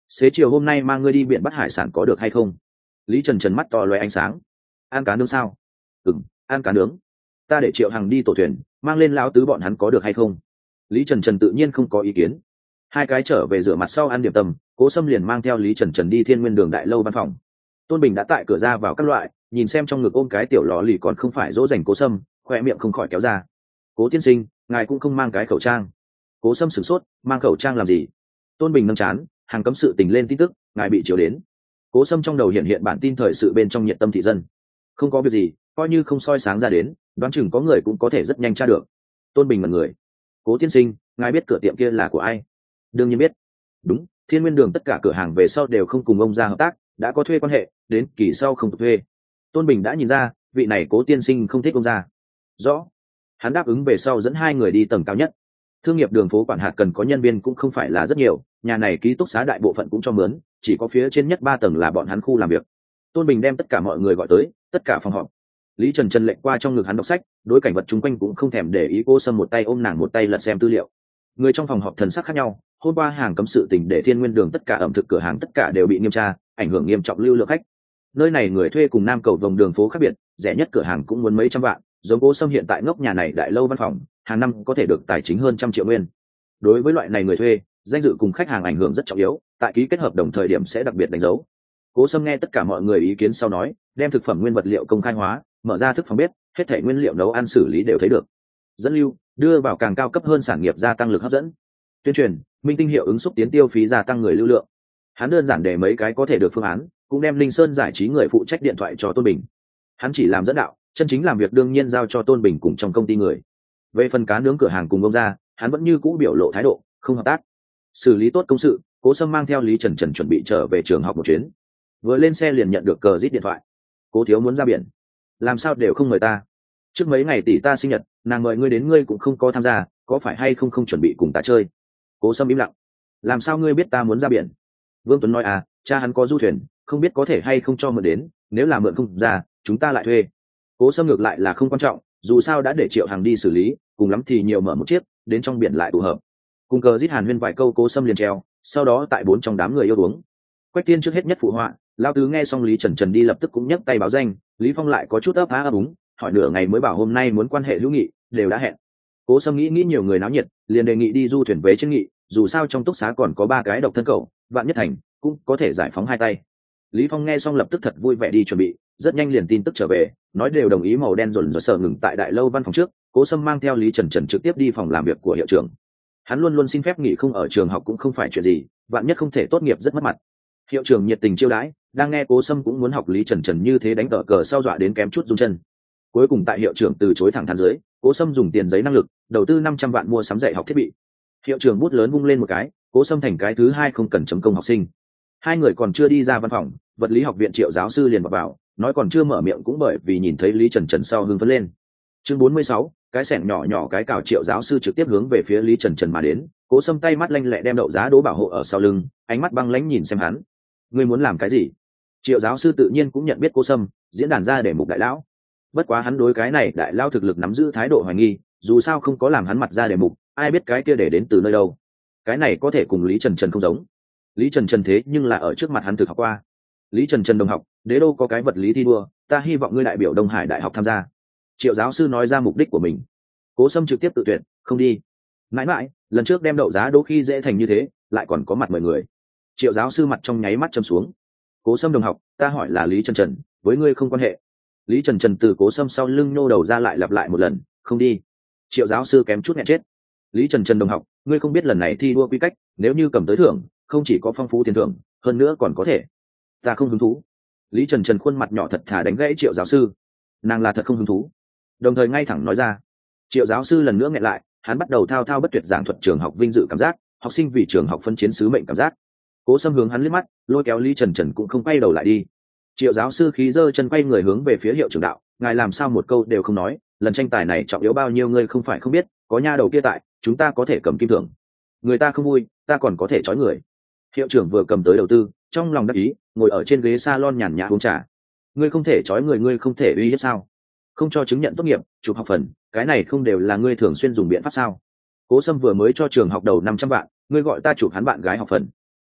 xế chiều hôm nay mang ngươi đi biển bắt hải sản có được hay không? Lý Trần Trần mắt to loé ánh sáng. Ăn cá nướng sao? Ừm, ăn cá nướng. Ta để Triệu Hằng đi tổ thuyền, mang lên lão tứ bọn hắn có được hay không? Lý Trần Trần tự nhiên không có ý kiến. Hai cái trở về rửa mặt sau ăn điểm tâm, Cố Sâm liền mang theo Lý Trần Trần đi Thiên Nguyên Đường đại lâu văn phòng. Tôn Bình đã tại cửa ra vào các loại, nhìn xem trong ngực ôm cái tiểu lọ lì còn không phải dỗ dành Cố Sâm, khoe miệng không khỏi kéo ra. Cố tiên sinh, ngài cũng không mang cái khẩu trang. Cố Sâm sửng sốt, mang khẩu trang làm gì? Tôn Bình nâng chán, hàng cấm sự tình lên tin tức, ngài bị chiếu đến. Cố Sâm trong đầu hiện hiện bản tin thời sự bên trong nhiệt tâm thị dân. Không có việc gì, coi như không soi sáng ra đến, đoán chừng có người cũng có thể rất nhanh tra được. Tôn Bình mật người. Cố tiên sinh, ngài biết cửa tiệm kia là của ai? Đương nhiên biết. Đúng, Thiên Nguyên Đường tất cả cửa hàng về sau đều không cùng ông ra hợp tác, đã có thuê quan hệ, đến kỳ sau không tục thuê. Tôn Bình đã nhìn ra, vị này Cố tiên sinh không thích ông ra. Rõ. Hắn đáp ứng về sau dẫn hai người đi tầng cao nhất. Thương nghiệp đường phố quản hạt cần có nhân viên cũng không phải là rất nhiều, nhà này ký túc xá đại bộ phận cũng cho mướn, chỉ có phía trên nhất ba tầng là bọn hắn khu làm việc. Tôn Bình đem tất cả mọi người gọi tới, tất cả phòng họp. Lý Trần Trần lệnh qua trong ngực hắn đọc sách, đối cảnh vật chung quanh cũng không thèm để ý. Cô Sâm một tay ôm nàng một tay lật xem tư liệu. Người trong phòng họp thần sắc khác nhau. Hôm qua hàng cấm sự tình để Thiên Nguyên Đường tất cả ẩm thực cửa hàng tất cả đều bị nghiêm tra, ảnh hưởng nghiêm trọng lưu lượng khách. Nơi này người thuê cùng Nam Cầu vòng đường phố khác biệt, rẻ nhất cửa hàng cũng muốn mấy trăm vạn, giống Cô Sâm hiện tại ngốc nhà này đại lâu văn phòng, hàng năm có thể được tài chính hơn trăm triệu nguyên. Đối với loại này người thuê, danh dự cùng khách hàng ảnh hưởng rất trọng yếu, tại ký kết hợp đồng thời điểm sẽ đặc biệt đánh dấu. Cố Sâm nghe tất cả mọi người ý kiến sau nói, đem thực phẩm nguyên vật liệu công khai hóa, mở ra thức phòng bếp, hết thảy nguyên liệu nấu ăn xử lý đều thấy được. Dẫn lưu, đưa vào càng cao cấp hơn sản nghiệp gia tăng lực hấp dẫn. Tuyên truyền, minh tinh hiệu ứng xúc tiến tiêu phí gia tăng người lưu lượng. Hắn đơn giản để mấy cái có thể được phương án, cũng đem Linh Sơn giải trí người phụ trách điện thoại cho Tôn Bình. Hắn chỉ làm dẫn đạo, chân chính làm việc đương nhiên giao cho Tôn Bình cùng trong công ty người. Về phần cá nướng cửa hàng cùng ông ra, hắn vẫn như cũ biểu lộ thái độ, không hợp tác. Xử lý tốt công sự, Cố Sâm mang theo Lý Trần Trần chuẩn bị trở về trường học một chuyến. Vừa lên xe liền nhận được cờ rít điện thoại. Cố thiếu muốn ra biển, làm sao đều không mời ta. Trước mấy ngày tỷ ta sinh nhật, nàng mời ngươi đến ngươi cũng không có tham gia, có phải hay không không chuẩn bị cùng ta chơi? Cố Sâm im lặng. Làm sao ngươi biết ta muốn ra biển? Vương Tuấn nói à, cha hắn có du thuyền, không biết có thể hay không cho mượn đến, nếu là mượn không ra, chúng ta lại thuê. Cố Sâm ngược lại là không quan trọng, dù sao đã để Triệu Hằng đi xử lý, cùng lắm thì nhiều mở một chiếc, đến trong biển lại tụ hợp. Cùng cờ giết Hàn Huyên vài câu, Cố Sâm liền treo, sau đó tại bốn trong đám người yêu uống. Quách Tiên trước hết nhất phụ họa, Lao Tứ nghe xong Lý Trần Trần đi lập tức cũng nhấc tay báo danh, Lý Phong lại có chút ấp á ấp úng, hỏi nửa ngày mới bảo hôm nay muốn quan hệ hữu nghị, đều đã hẹn. Cố Sâm nghĩ nghĩ nhiều người náo nhiệt, liền đề nghị đi du thuyền vế trên nghị, dù sao trong túc xá còn có ba cái độc thân cậu, vạn nhất thành cũng có thể giải phóng hai tay. Lý Phong nghe xong lập tức thật vui vẻ đi chuẩn bị, rất nhanh liền tin tức trở về, nói đều đồng ý. Màu đen rồn rợn sợ ngừng tại đại lâu văn phòng trước, Cố Sâm mang theo Lý Trần Trần trực tiếp đi phòng làm việc của hiệu trưởng. Hắn luôn luôn xin phép nghỉ không ở trường học cũng không phải chuyện gì, vạn nhất không thể tốt nghiệp rất mất mặt. Hiệu trưởng nhiệt tình chiêu đãi, đang nghe Cố Sâm cũng muốn học Lý Trần Trần như thế đánh cờ cờ sau dọa đến kém chút run chân. Cuối cùng tại hiệu trưởng từ chối thẳng thắn dưới, Cố Sâm dùng tiền giấy năng lực đầu tư năm trăm vạn mua sắm dạy học thiết bị. Hiệu trưởng bút lớn vung lên một cái, Cố Sâm thành cái thứ hai không cần chấm công học sinh. Hai người còn chưa đi ra văn phòng, vật lý học viện Triệu giáo sư liền vào, vào nói còn chưa mở miệng cũng bởi vì nhìn thấy Lý Trần Trần sau hưng phấn lên. Chương bốn mươi sáu, cái xẻng nhỏ nhỏ cái cào. Triệu giáo sư trực tiếp hướng về phía Lý Trần Trần mà đến, Cố Sâm tay mắt lanh lẹ đem đậu giá đỗ bảo hộ ở sau lưng, ánh mắt băng lãnh nhìn xem hắn. Ngươi muốn làm cái gì? Triệu giáo sư tự nhiên cũng nhận biết Cố Sâm, diễn đàn ra để mục đại lão. Bất quá hắn đối cái này đại lão thực lực nắm giữ thái độ hoài nghi, dù sao không có làm hắn mặt ra để mục, ai biết cái kia để đến từ nơi đâu. Cái này có thể cùng Lý Trần Trần không giống. Lý Trần Trần thế nhưng là ở trước mặt hắn thực học qua. Lý Trần Trần đồng học, đế đô có cái vật lý thi đua, ta hy vọng ngươi đại biểu Đông Hải đại học tham gia. Triệu giáo sư nói ra mục đích của mình. Cố Sâm trực tiếp tự tuyển, không đi. Mãi mãi, lần trước đem đậu giá đỗ khi dễ thành như thế, lại còn có mặt mời người. Triệu giáo sư mặt trong nháy mắt châm xuống. Cố Sâm đồng học, ta hỏi là Lý Trần Trần, với ngươi không quan hệ. Lý Trần Trần từ Cố Sâm sau lưng nhô đầu ra lại lặp lại một lần, không đi. Triệu giáo sư kém chút nghẹn chết. Lý Trần Trần đồng học, ngươi không biết lần này thi đua quy cách, nếu như cầm tới thưởng, không chỉ có phong phú tiền thưởng, hơn nữa còn có thể. Ta không hứng thú. Lý Trần Trần khuôn mặt nhỏ thật thà đánh gãy Triệu giáo sư. Nàng là thật không hứng thú. Đồng thời ngay thẳng nói ra. Triệu giáo sư lần nữa nghẹn lại, hắn bắt đầu thao thao bất tuyệt giảng thuật trường học vinh dự cảm giác, học sinh vì trường học phân chiến sứ mệnh cảm giác. Cố Sâm hướng hắn liếc mắt, lôi kéo Lý Trần Trần cũng không quay đầu lại đi. Triệu giáo sư khí giơ chân quay người hướng về phía hiệu trưởng đạo, ngài làm sao một câu đều không nói, lần tranh tài này trọng yếu bao nhiêu ngươi không phải không biết, có nha đầu kia tại, chúng ta có thể cầm kim thưởng. Người ta không vui, ta còn có thể trói người. Hiệu trưởng vừa cầm tới đầu tư, trong lòng đắc ý, ngồi ở trên ghế salon nhàn nhã uống trà. Ngươi không thể trói người, ngươi không thể uy hiếp sao? Không cho chứng nhận tốt nghiệp, chụp học phần, cái này không đều là ngươi thường xuyên dùng biện pháp sao? Cố Sâm vừa mới cho trường học đầu năm trăm vạn, ngươi gọi ta chụp hắn bạn gái học phần.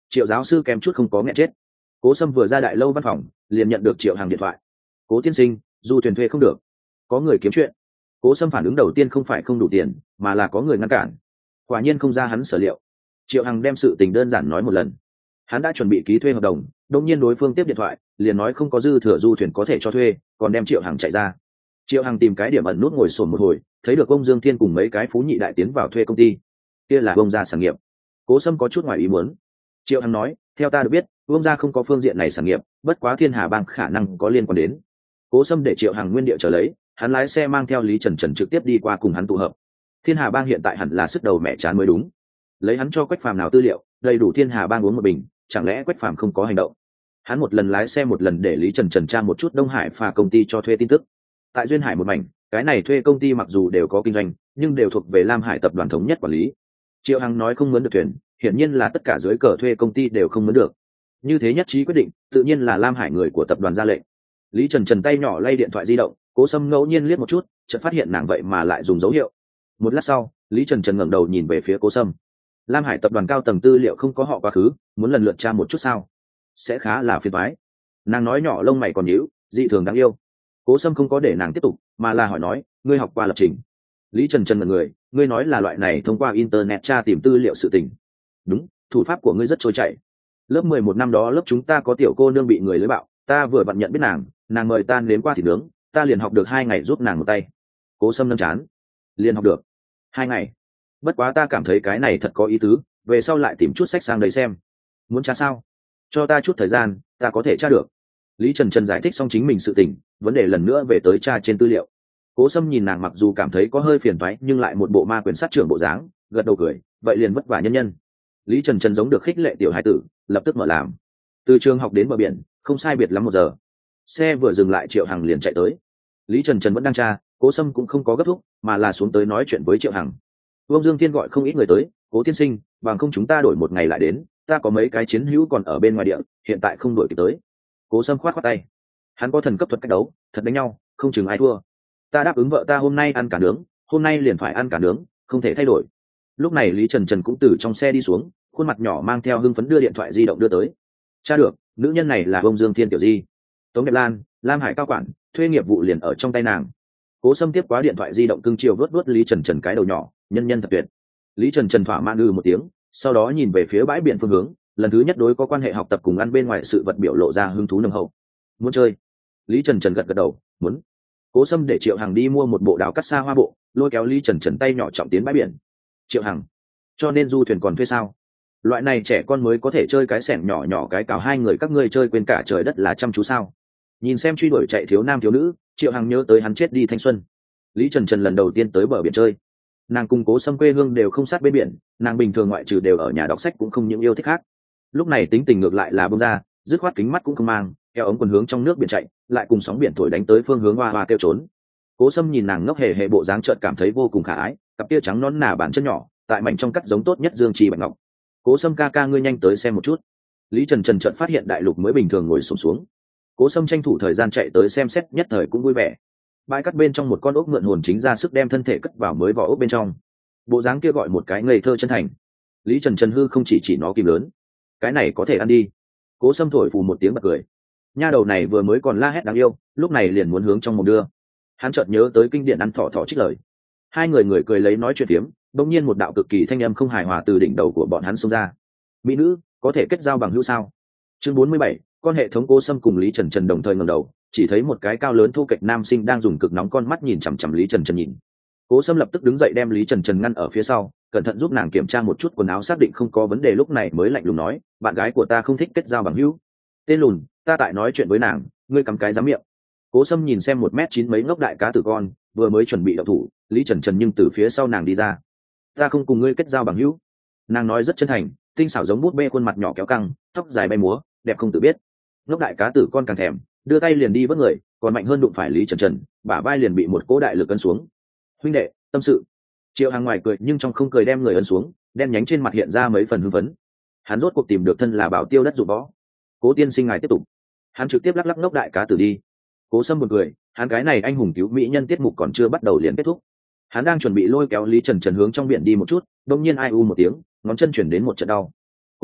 Triệu giáo sư kém chút không có nghẹn chết. Cố Sâm vừa ra đại lâu văn phòng liền nhận được Triệu Hằng điện thoại. Cố tiên sinh, du thuyền thuê không được, có người kiếm chuyện. Cố Sâm phản ứng đầu tiên không phải không đủ tiền, mà là có người ngăn cản. Quả nhiên không ra hắn sở liệu. Triệu Hằng đem sự tình đơn giản nói một lần. Hắn đã chuẩn bị ký thuê hợp đồng, đột nhiên đối phương tiếp điện thoại liền nói không có dư thừa du thuyền có thể cho thuê, còn đem Triệu Hằng chạy ra. Triệu Hằng tìm cái điểm ẩn nút ngồi sồn một hồi, thấy được ông Dương Thiên cùng mấy cái phú nhị đại tiến vào thuê công ty. Kia là ông gia sản nghiệp. Cố Sâm có chút ngoài ý muốn. Triệu Hằng nói, theo ta được biết, ông gia không có phương diện này sản nghiệp, bất quá Thiên Hà Bang khả năng có liên quan đến. Cố Sâm để Triệu Hằng nguyên địa trở lấy, hắn lái xe mang theo Lý Trần Trần trực tiếp đi qua cùng hắn tụ hợp. Thiên Hà Bang hiện tại hẳn là sức đầu mẹ chán mới đúng. Lấy hắn cho Quách Phàm nào tư liệu, đầy đủ Thiên Hà Bang uống một bình, chẳng lẽ Quách Phàm không có hành động? Hắn một lần lái xe một lần để Lý Trần Trần tra một chút Đông Hải phà công ty cho thuê tin tức. Tại Duyên Hải một mảnh, cái này thuê công ty mặc dù đều có kinh doanh, nhưng đều thuộc về Lam Hải tập đoàn thống nhất quản lý. Triệu Hằng nói không muốn được thuyền, hiển nhiên là tất cả dưới cờ thuê công ty đều không muốn được. Như thế nhất trí quyết định, tự nhiên là Lam Hải người của tập đoàn ra lệnh. Lý Trần Trần tay nhỏ lay điện thoại di động, Cố Sâm ngẫu nhiên liếc một chút, chợt phát hiện nàng vậy mà lại dùng dấu hiệu. Một lát sau, Lý Trần Trần ngẩng đầu nhìn về phía Cố Sâm. Lam Hải tập đoàn cao tầng tư liệu không có họ quá khứ, muốn lần lượt tra một chút sao? Sẽ khá là phiền toái. Nàng nói nhỏ lông mày còn nhíu, dị thường đáng yêu. Cố Sâm không có để nàng tiếp tục, mà là hỏi nói, ngươi học qua lập trình? Lý Trần Trần là người, ngươi nói là loại này thông qua internet tra tìm tư liệu sự tình. Đúng, thủ pháp của ngươi rất trôi chảy. Lớp mười một năm đó lớp chúng ta có tiểu cô nương bị người lưới bạo, ta vừa vặn nhận biết nàng, nàng mời ta nếm qua thịt nướng, ta liền học được hai ngày giúp nàng một tay. Cố Sâm nâng chán, liền học được hai ngày. Bất quá ta cảm thấy cái này thật có ý tứ, về sau lại tìm chút sách sang đấy xem. Muốn tra sao? Cho ta chút thời gian, ta có thể tra được. Lý Trần Trần giải thích xong chính mình sự tình, vấn đề lần nữa về tới tra trên tư liệu. Cố Sâm nhìn nàng mặc dù cảm thấy có hơi phiền toái, nhưng lại một bộ ma quyền sát trưởng bộ dáng, gật đầu cười, vậy liền vất vả nhân nhân. Lý Trần Trần giống được khích lệ tiểu hải tử, lập tức mở làm. Từ trường học đến bờ biển, không sai biệt lắm một giờ. Xe vừa dừng lại Triệu Hằng liền chạy tới. Lý Trần Trần vẫn đang tra, Cố Sâm cũng không có gấp thúc, mà là xuống tới nói chuyện với Triệu Hằng. Vương Dương Thiên gọi không ít người tới, Cố tiên sinh, bằng không chúng ta đổi một ngày lại đến, ta có mấy cái chiến hữu còn ở bên ngoài địa, hiện tại không đổi kịp tới. Cố Sâm khoát khoát tay, hắn có thần cấp thuật cách đấu, thật đánh nhau, không chừng ai thua. Ta đáp ứng vợ ta hôm nay ăn cả nướng, hôm nay liền phải ăn cả nướng, không thể thay đổi. Lúc này Lý Trần Trần cũng từ trong xe đi xuống, khuôn mặt nhỏ mang theo hưng phấn đưa điện thoại di động đưa tới. Cha được, nữ nhân này là Vương Dương Thiên tiểu di. Tống Đẹp Lan, Lam Hải cao quản, thuê nghiệp vụ liền ở trong tay nàng. Cố Sâm tiếp quá điện thoại di động cưng chiều vớt vớt Lý Trần Trần cái đầu nhỏ, nhân nhân thật tuyệt. Lý Trần Trần thỏa mãn ư một tiếng, sau đó nhìn về phía bãi biển phương hướng, lần thứ nhất đối có quan hệ học tập cùng ăn bên ngoài sự vật biểu lộ ra hứng thú nồng hậu. Muốn chơi? Lý Trần Trần gật gật đầu, muốn. Cố Sâm để Triệu Hằng đi mua một bộ đào cắt xa hoa bộ, lôi kéo Lý Trần Trần tay nhỏ trọng tiến bãi biển. Triệu Hằng, cho nên du thuyền còn thuê sao? Loại này trẻ con mới có thể chơi cái xẻng nhỏ nhỏ cái cào hai người các ngươi chơi quên cả trời đất là chăm chú sao? Nhìn xem truy đuổi chạy thiếu nam thiếu nữ, Triệu Hằng nhớ tới hắn chết đi thanh xuân. Lý Trần Trần lần đầu tiên tới bờ biển chơi, nàng cùng Cố Sâm quê hương đều không sát bên biển, nàng bình thường ngoại trừ đều ở nhà đọc sách cũng không những yêu thích khác. Lúc này tính tình ngược lại là bông ra, dứt khoát kính mắt cũng không mang, eo ống quần hướng trong nước biển chạy, lại cùng sóng biển thổi đánh tới phương hướng hoa hoa kêu trốn. Cố Sâm nhìn nàng ngốc hề hề bộ dáng chợt cảm thấy vô cùng khả ái, cặp tia trắng nón nà bàn chân nhỏ, tại mảnh trong cắt giống tốt nhất dương trì bạch ngọc. Cố Sâm ca ca ngươi nhanh tới xem một chút. Lý Trần Trần chợt phát hiện đại lục mới bình thường ngồi xổm xuống, xuống. Cố Sâm tranh thủ thời gian chạy tới xem xét, nhất thời cũng vui vẻ. Bãi cắt bên trong một con ốc mượn hồn chính ra sức đem thân thể cất vào mới vỏ ốc bên trong. Bộ dáng kia gọi một cái ngây thơ chân thành. Lý Trần Trần hư không chỉ chỉ nó kìm lớn, cái này có thể ăn đi. Cố Sâm thổi phù một tiếng bật cười. Nha đầu này vừa mới còn la hét đáng yêu, lúc này liền muốn hướng trong mồm đưa. Hắn chợt nhớ tới kinh điển ăn thỏ thỏ trích lời. Hai người người cười lấy nói chuyện phiếm, bỗng nhiên một đạo cực kỳ thanh âm không hài hòa từ đỉnh đầu của bọn hắn xông ra. Mỹ nữ, có thể kết giao bằng hữu sao? Chương bốn mươi bảy, con hệ thống. Cố Sâm cùng Lý Trần Trần đồng thời ngẩng đầu, chỉ thấy một cái cao lớn thu kệch nam sinh đang dùng cực nóng con mắt nhìn chằm chằm Lý Trần Trần nhìn. Cố Sâm lập tức đứng dậy đem Lý Trần Trần ngăn ở phía sau, cẩn thận giúp nàng kiểm tra một chút quần áo xác định không có vấn đề, lúc này mới lạnh lùng nói, bạn gái của ta không thích kết giao bằng hữu. Tên lùn, ta tại nói chuyện với nàng, ngươi cắm cái dám miệng. Cố Sâm nhìn xem một mét chín mấy ngốc đại cá tử con, vừa mới chuẩn bị động thủ, Lý Trần Trần nhưng từ phía sau nàng đi ra. Ta không cùng ngươi kết giao bằng hữu. Nàng nói rất chân thành, tinh xảo giống bút bê, khuôn mặt nhỏ kéo căng, tóc dài bay múa, đẹp không tự biết. Ngốc đại cá tử con càng thèm, đưa tay liền đi vớt người, còn mạnh hơn đụng phải Lý Trần Trần, bả vai liền bị một cỗ đại lực ấn xuống. Huynh đệ, tâm sự. Triệu Hằng ngoài cười nhưng trong không cười đem người ấn xuống, đen nhánh trên mặt hiện ra mấy phần hưng phấn. Hắn rốt cuộc tìm được thân là bảo tiêu đất dụng võ. Cố tiên sinh ngài tiếp tục. Hắn trực tiếp lắc lắc ngốc đại cá tử đi. Cố Sâm buồn cười, hắn cái này anh hùng cứu mỹ nhân tiết mục còn chưa bắt đầu liền kết thúc. Hắn đang chuẩn bị lôi kéo Lý Trần Trần hướng trong biển đi một chút, đột nhiên ai u một tiếng, ngón chân chuyển đến một trận đau.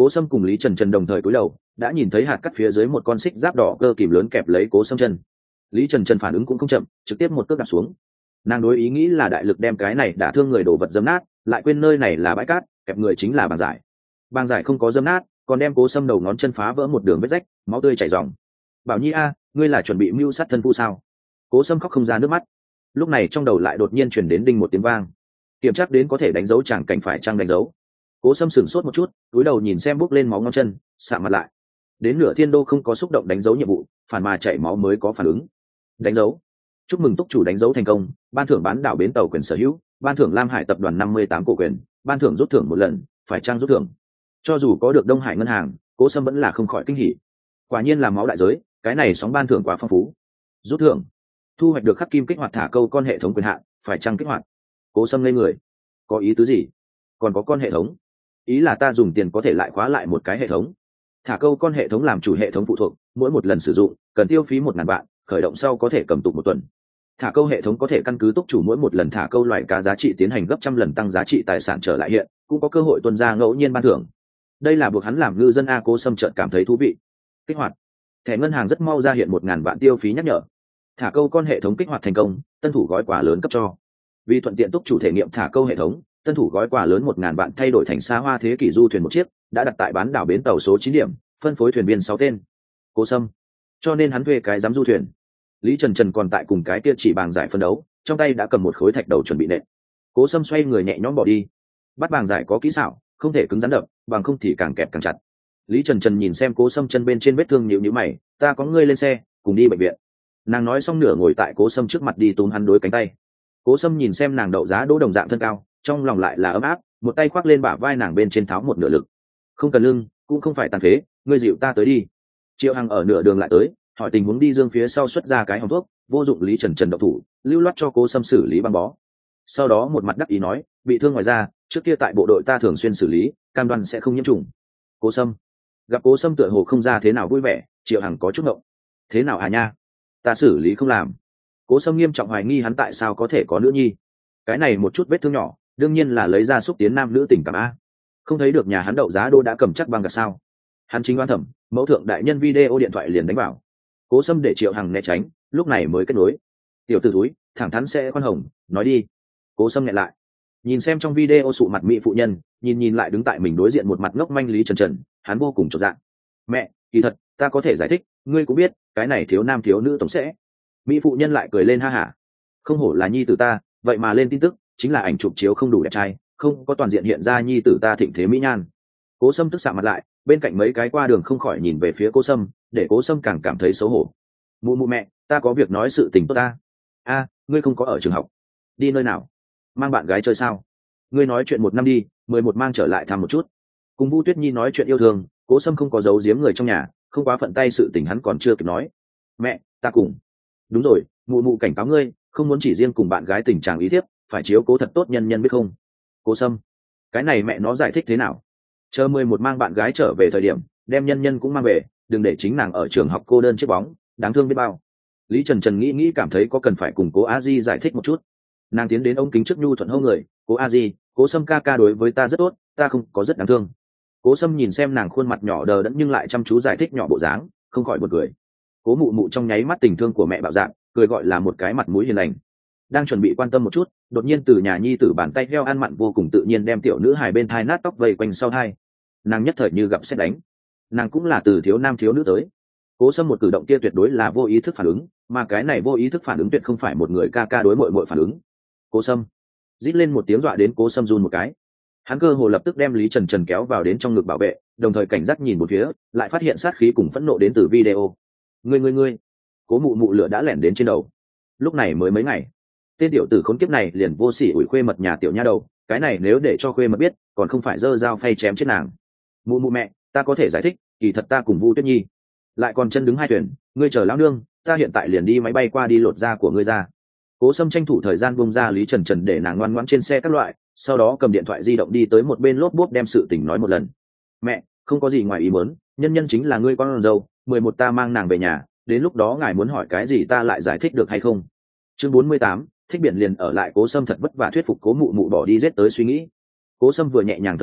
Cố Sâm cùng Lý Trần Trần đồng thời cúi đầu, đã nhìn thấy hạt cắt phía dưới một con xích giáp đỏ cơ kìm lớn kẹp lấy Cố Sâm chân. Lý Trần Trần phản ứng cũng không chậm, trực tiếp một cước đạp xuống. Nàng đối ý nghĩ là đại lực đem cái này đả thương người đổ vật dấm nát, lại quên nơi này là bãi cát, kẹp người chính là bàng giải. Bàng giải không có dấm nát, còn đem Cố Sâm đầu ngón chân phá vỡ một đường vết rách, máu tươi chảy ròng. Bảo Nhi a, ngươi là chuẩn bị mưu sát thân phu sao? Cố Sâm khóc không ra nước mắt. Lúc này trong đầu lại đột nhiên truyền đến đinh một tiếng vang. Kiểm tra đến có thể đánh dấu chẳng cảnh phải chăng đánh dấu. Cố Sâm sửng sốt một chút, cúi đầu nhìn xem bước lên máu ngón chân, sạm mặt lại. Đến nửa thiên đô không có xúc động đánh dấu nhiệm vụ, phản mà chảy máu mới có phản ứng. Đánh dấu. Chúc mừng túc chủ đánh dấu thành công, ban thưởng bán đảo bến tàu quyền sở hữu, ban thưởng Lam Hải tập đoàn năm mươi tám cổ quyền, ban thưởng rút thưởng một lần, phải chăng rút thưởng. Cho dù có được Đông Hải ngân hàng, Cố Sâm vẫn là không khỏi kinh hỉ. Quả nhiên là máu đại giới, cái này sóng ban thưởng quá phong phú. Rút thưởng. Thu hoạch được khắc kim kích hoạt thả câu con hệ thống quyền hạn, phải chăng kích hoạt. Cố Sâm lên người. Có ý tứ gì? Còn có con hệ thống? Ý là ta dùng tiền có thể lại khóa lại một cái hệ thống. Thả câu con hệ thống làm chủ hệ thống phụ thuộc, mỗi một lần sử dụng cần tiêu phí một ngàn vạn, khởi động sau có thể cầm tụ một tuần. Thả câu hệ thống có thể căn cứ túc chủ mỗi một lần thả câu loại cá giá trị tiến hành gấp trăm lần tăng giá trị tài sản trở lại hiện, cũng có cơ hội tuân ra ngẫu nhiên ban thưởng. Đây là buộc hắn làm ngư dân a. Cố Sâm chợt cảm thấy thú vị. Kích hoạt. Thẻ ngân hàng rất mau ra hiện một ngàn vạn tiêu phí nhắc nhở. Thả câu con hệ thống kích hoạt thành công, tân thủ gói quà lớn cấp cho. Vì thuận tiện túc chủ thể nghiệm thả câu hệ thống, tân thủ gói quà lớn một ngàn vạn thay đổi thành xa hoa thế kỷ du thuyền một chiếc, đã đặt tại bán đảo bến tàu số chín điểm, phân phối thuyền viên sáu tên. Cố Sâm. Cho nên hắn thuê cái giám du thuyền. Lý Trần Trần còn tại cùng cái kia chỉ bàng giải phân đấu, trong tay đã cầm một khối thạch đầu chuẩn bị nện. Cố Sâm xoay người nhẹ nhõm bỏ đi. Bắt bàng giải có kỹ xảo, không thể cứng rắn đập, bằng không thì càng kẹp càng chặt. Lý Trần Trần nhìn xem Cố Sâm chân bên trên vết thương nhíu nhíu mày, ta có ngươi lên xe, cùng đi bệnh viện. Nàng nói xong nửa ngồi tại Cố Sâm trước mặt đi túm hắn đối cánh tay. Cố Sâm nhìn xem nàng đậu giá đỗ đồng dạng thân cao, trong lòng lại là ấm áp, một tay khoác lên bả vai nàng bên trên tháo một nửa lực. Không cần lưng, cũng không phải tàn phế, ngươi dịu ta tới đi. Triệu Hằng ở nửa đường lại tới, hỏi tình huống đi dương phía sau xuất ra cái hòm thuốc, vô dụng Lý Trần Trần độc thủ, lưu loát cho Cố Sâm xử lý băng bó. Sau đó một mặt đắc ý nói, bị thương ngoài ra, trước kia tại bộ đội ta thường xuyên xử lý, cam đoan sẽ không nhiễm trùng. Cố Sâm. Gặp Cố Sâm tựa hồ không ra thế nào vui vẻ, Triệu Hằng có chút ngộng. Thế nào à nha? Ta xử lý không làm. Cố Sâm nghiêm trọng hoài nghi hắn tại sao có thể có nữ nhi. Cái này một chút vết thương nhỏ, đương nhiên là lấy ra xúc tiến nam nữ tình cảm a. Không thấy được nhà hắn đậu giá đô đã cầm chắc băng gạt sao? Hắn chính oan thẩm, mẫu thượng đại nhân video điện thoại liền đánh vào. Cố Sâm để Triệu Hằng né tránh, lúc này mới kết nối. Tiểu tử túi, thẳng thắn sẽ khoan hồng, nói đi. Cố Sâm nghẹn lại, nhìn xem trong video sụ mặt mỹ phụ nhân, nhìn nhìn lại đứng tại mình đối diện một mặt ngốc manh Lý Trần Trần, hắn vô cùng chột dạ. Mẹ, kỳ thật, ta có thể giải thích, ngươi cũng biết, cái này thiếu nam thiếu nữ tổng sẽ. Mỹ phụ nhân lại cười lên ha hả. Không hổ là nhi tử ta, vậy mà lên tin tức, chính là ảnh chụp chiếu không đủ đẹp trai, không có toàn diện hiện ra nhi tử ta thịnh thế mỹ nhan. Cố Sâm tức sạm mặt lại, bên cạnh mấy cái qua đường không khỏi nhìn về phía Cố Sâm, để Cố Sâm càng cảm thấy xấu hổ. Mụ mụ mẹ, ta có việc nói sự tình tốt ta. A, ngươi không có ở trường học. Đi nơi nào? Mang bạn gái chơi sao? Ngươi nói chuyện một năm đi, mười một mang trở lại thăm một chút. Cùng Vu Tuyết Nhi nói chuyện yêu thương, Cố Sâm không có giấu giếm người trong nhà, không quá phận tay sự tình hắn còn chưa kịp nói. Mẹ, ta cùng. Đúng rồi, mụ mụ cảnh cáo ngươi, không muốn chỉ riêng cùng bạn gái tình trạng ý thiếp, phải chiếu cố thật tốt nhân nhân biết không? Cố Sâm. Cái này mẹ nó giải thích thế nào? Chờ mười một mang bạn gái trở về thời điểm, đem nhân nhân cũng mang về, đừng để chính nàng ở trường học cô đơn chiếc bóng, đáng thương biết bao. Lý Trần Trần nghĩ nghĩ cảm thấy có cần phải cùng Cố A Di giải thích một chút. Nàng tiến đến ống kính trước nhu thuận hô người, Cố A Di, Cố Sâm ca ca đối với ta rất tốt, ta không có rất đáng thương. Cố Sâm nhìn xem nàng khuôn mặt nhỏ đờ đẫn nhưng lại chăm chú giải thích nhỏ bộ dáng, không khỏi bật cười. Cố mụ mụ trong nháy mắt tình thương của mẹ bạo dạng, cười gọi là một cái mặt mũi hiền lành. Đang chuẩn bị quan tâm một chút, đột nhiên từ nhà nhi tử bàn tay heo ăn mặn vô cùng tự nhiên đem tiểu nữ hài bên thai nát tóc vây quanh sau thai. Nàng nhất thời như gặp sét đánh. Nàng cũng là từ thiếu nam thiếu nữ tới. Cố Sâm một cử động kia tuyệt đối là vô ý thức phản ứng, mà cái này vô ý thức phản ứng tuyệt không phải một người ca ca đối muội muội phản ứng. Cố Sâm rít lên một tiếng dọa đến Cố Sâm run một cái. Hắn cơ hồ lập tức đem Lý Trần Trần kéo vào đến trong ngực bảo vệ, đồng thời cảnh giác nhìn một phía, lại phát hiện sát khí cùng phẫn nộ đến từ video. Ngươi ngươi ngươi! Cố mụ mụ lửa đã lẻn đến trên đầu. Lúc này mới mấy ngày, tên tiểu tử khốn kiếp này liền vô sỉ ủi khuê mật nhà tiểu nha đầu, cái này nếu để cho khuê mật biết, còn không phải giơ dao phay chém chết nàng. Mụ mụ mẹ, ta có thể giải thích, kỳ thật ta cùng Vu Tuyết Nhi lại còn chân đứng hai thuyền, ngươi chờ lão nương, ta hiện tại liền đi máy bay qua đi lột da của ngươi ra. Cố Sâm tranh thủ thời gian bung ra Lý Trần Trần để nàng ngoan ngoãn trên xe các loại, sau đó cầm điện thoại di động đi tới một bên lốp bốp đem sự tình nói một lần. Mẹ, không có gì ngoài ý muốn, nhân nhân chính là ngươi con dâu, mười một ta mang nàng về nhà, đến lúc đó ngài muốn hỏi cái gì ta lại giải thích được hay không? Chương bốn mươi tám, thích biển liền ở lại. Cố Sâm thật vất vả thuyết phục Cố mụ mụ bỏ đi giết tới suy nghĩ. Cố Sâm vừa nhẹ nhàng thở ra,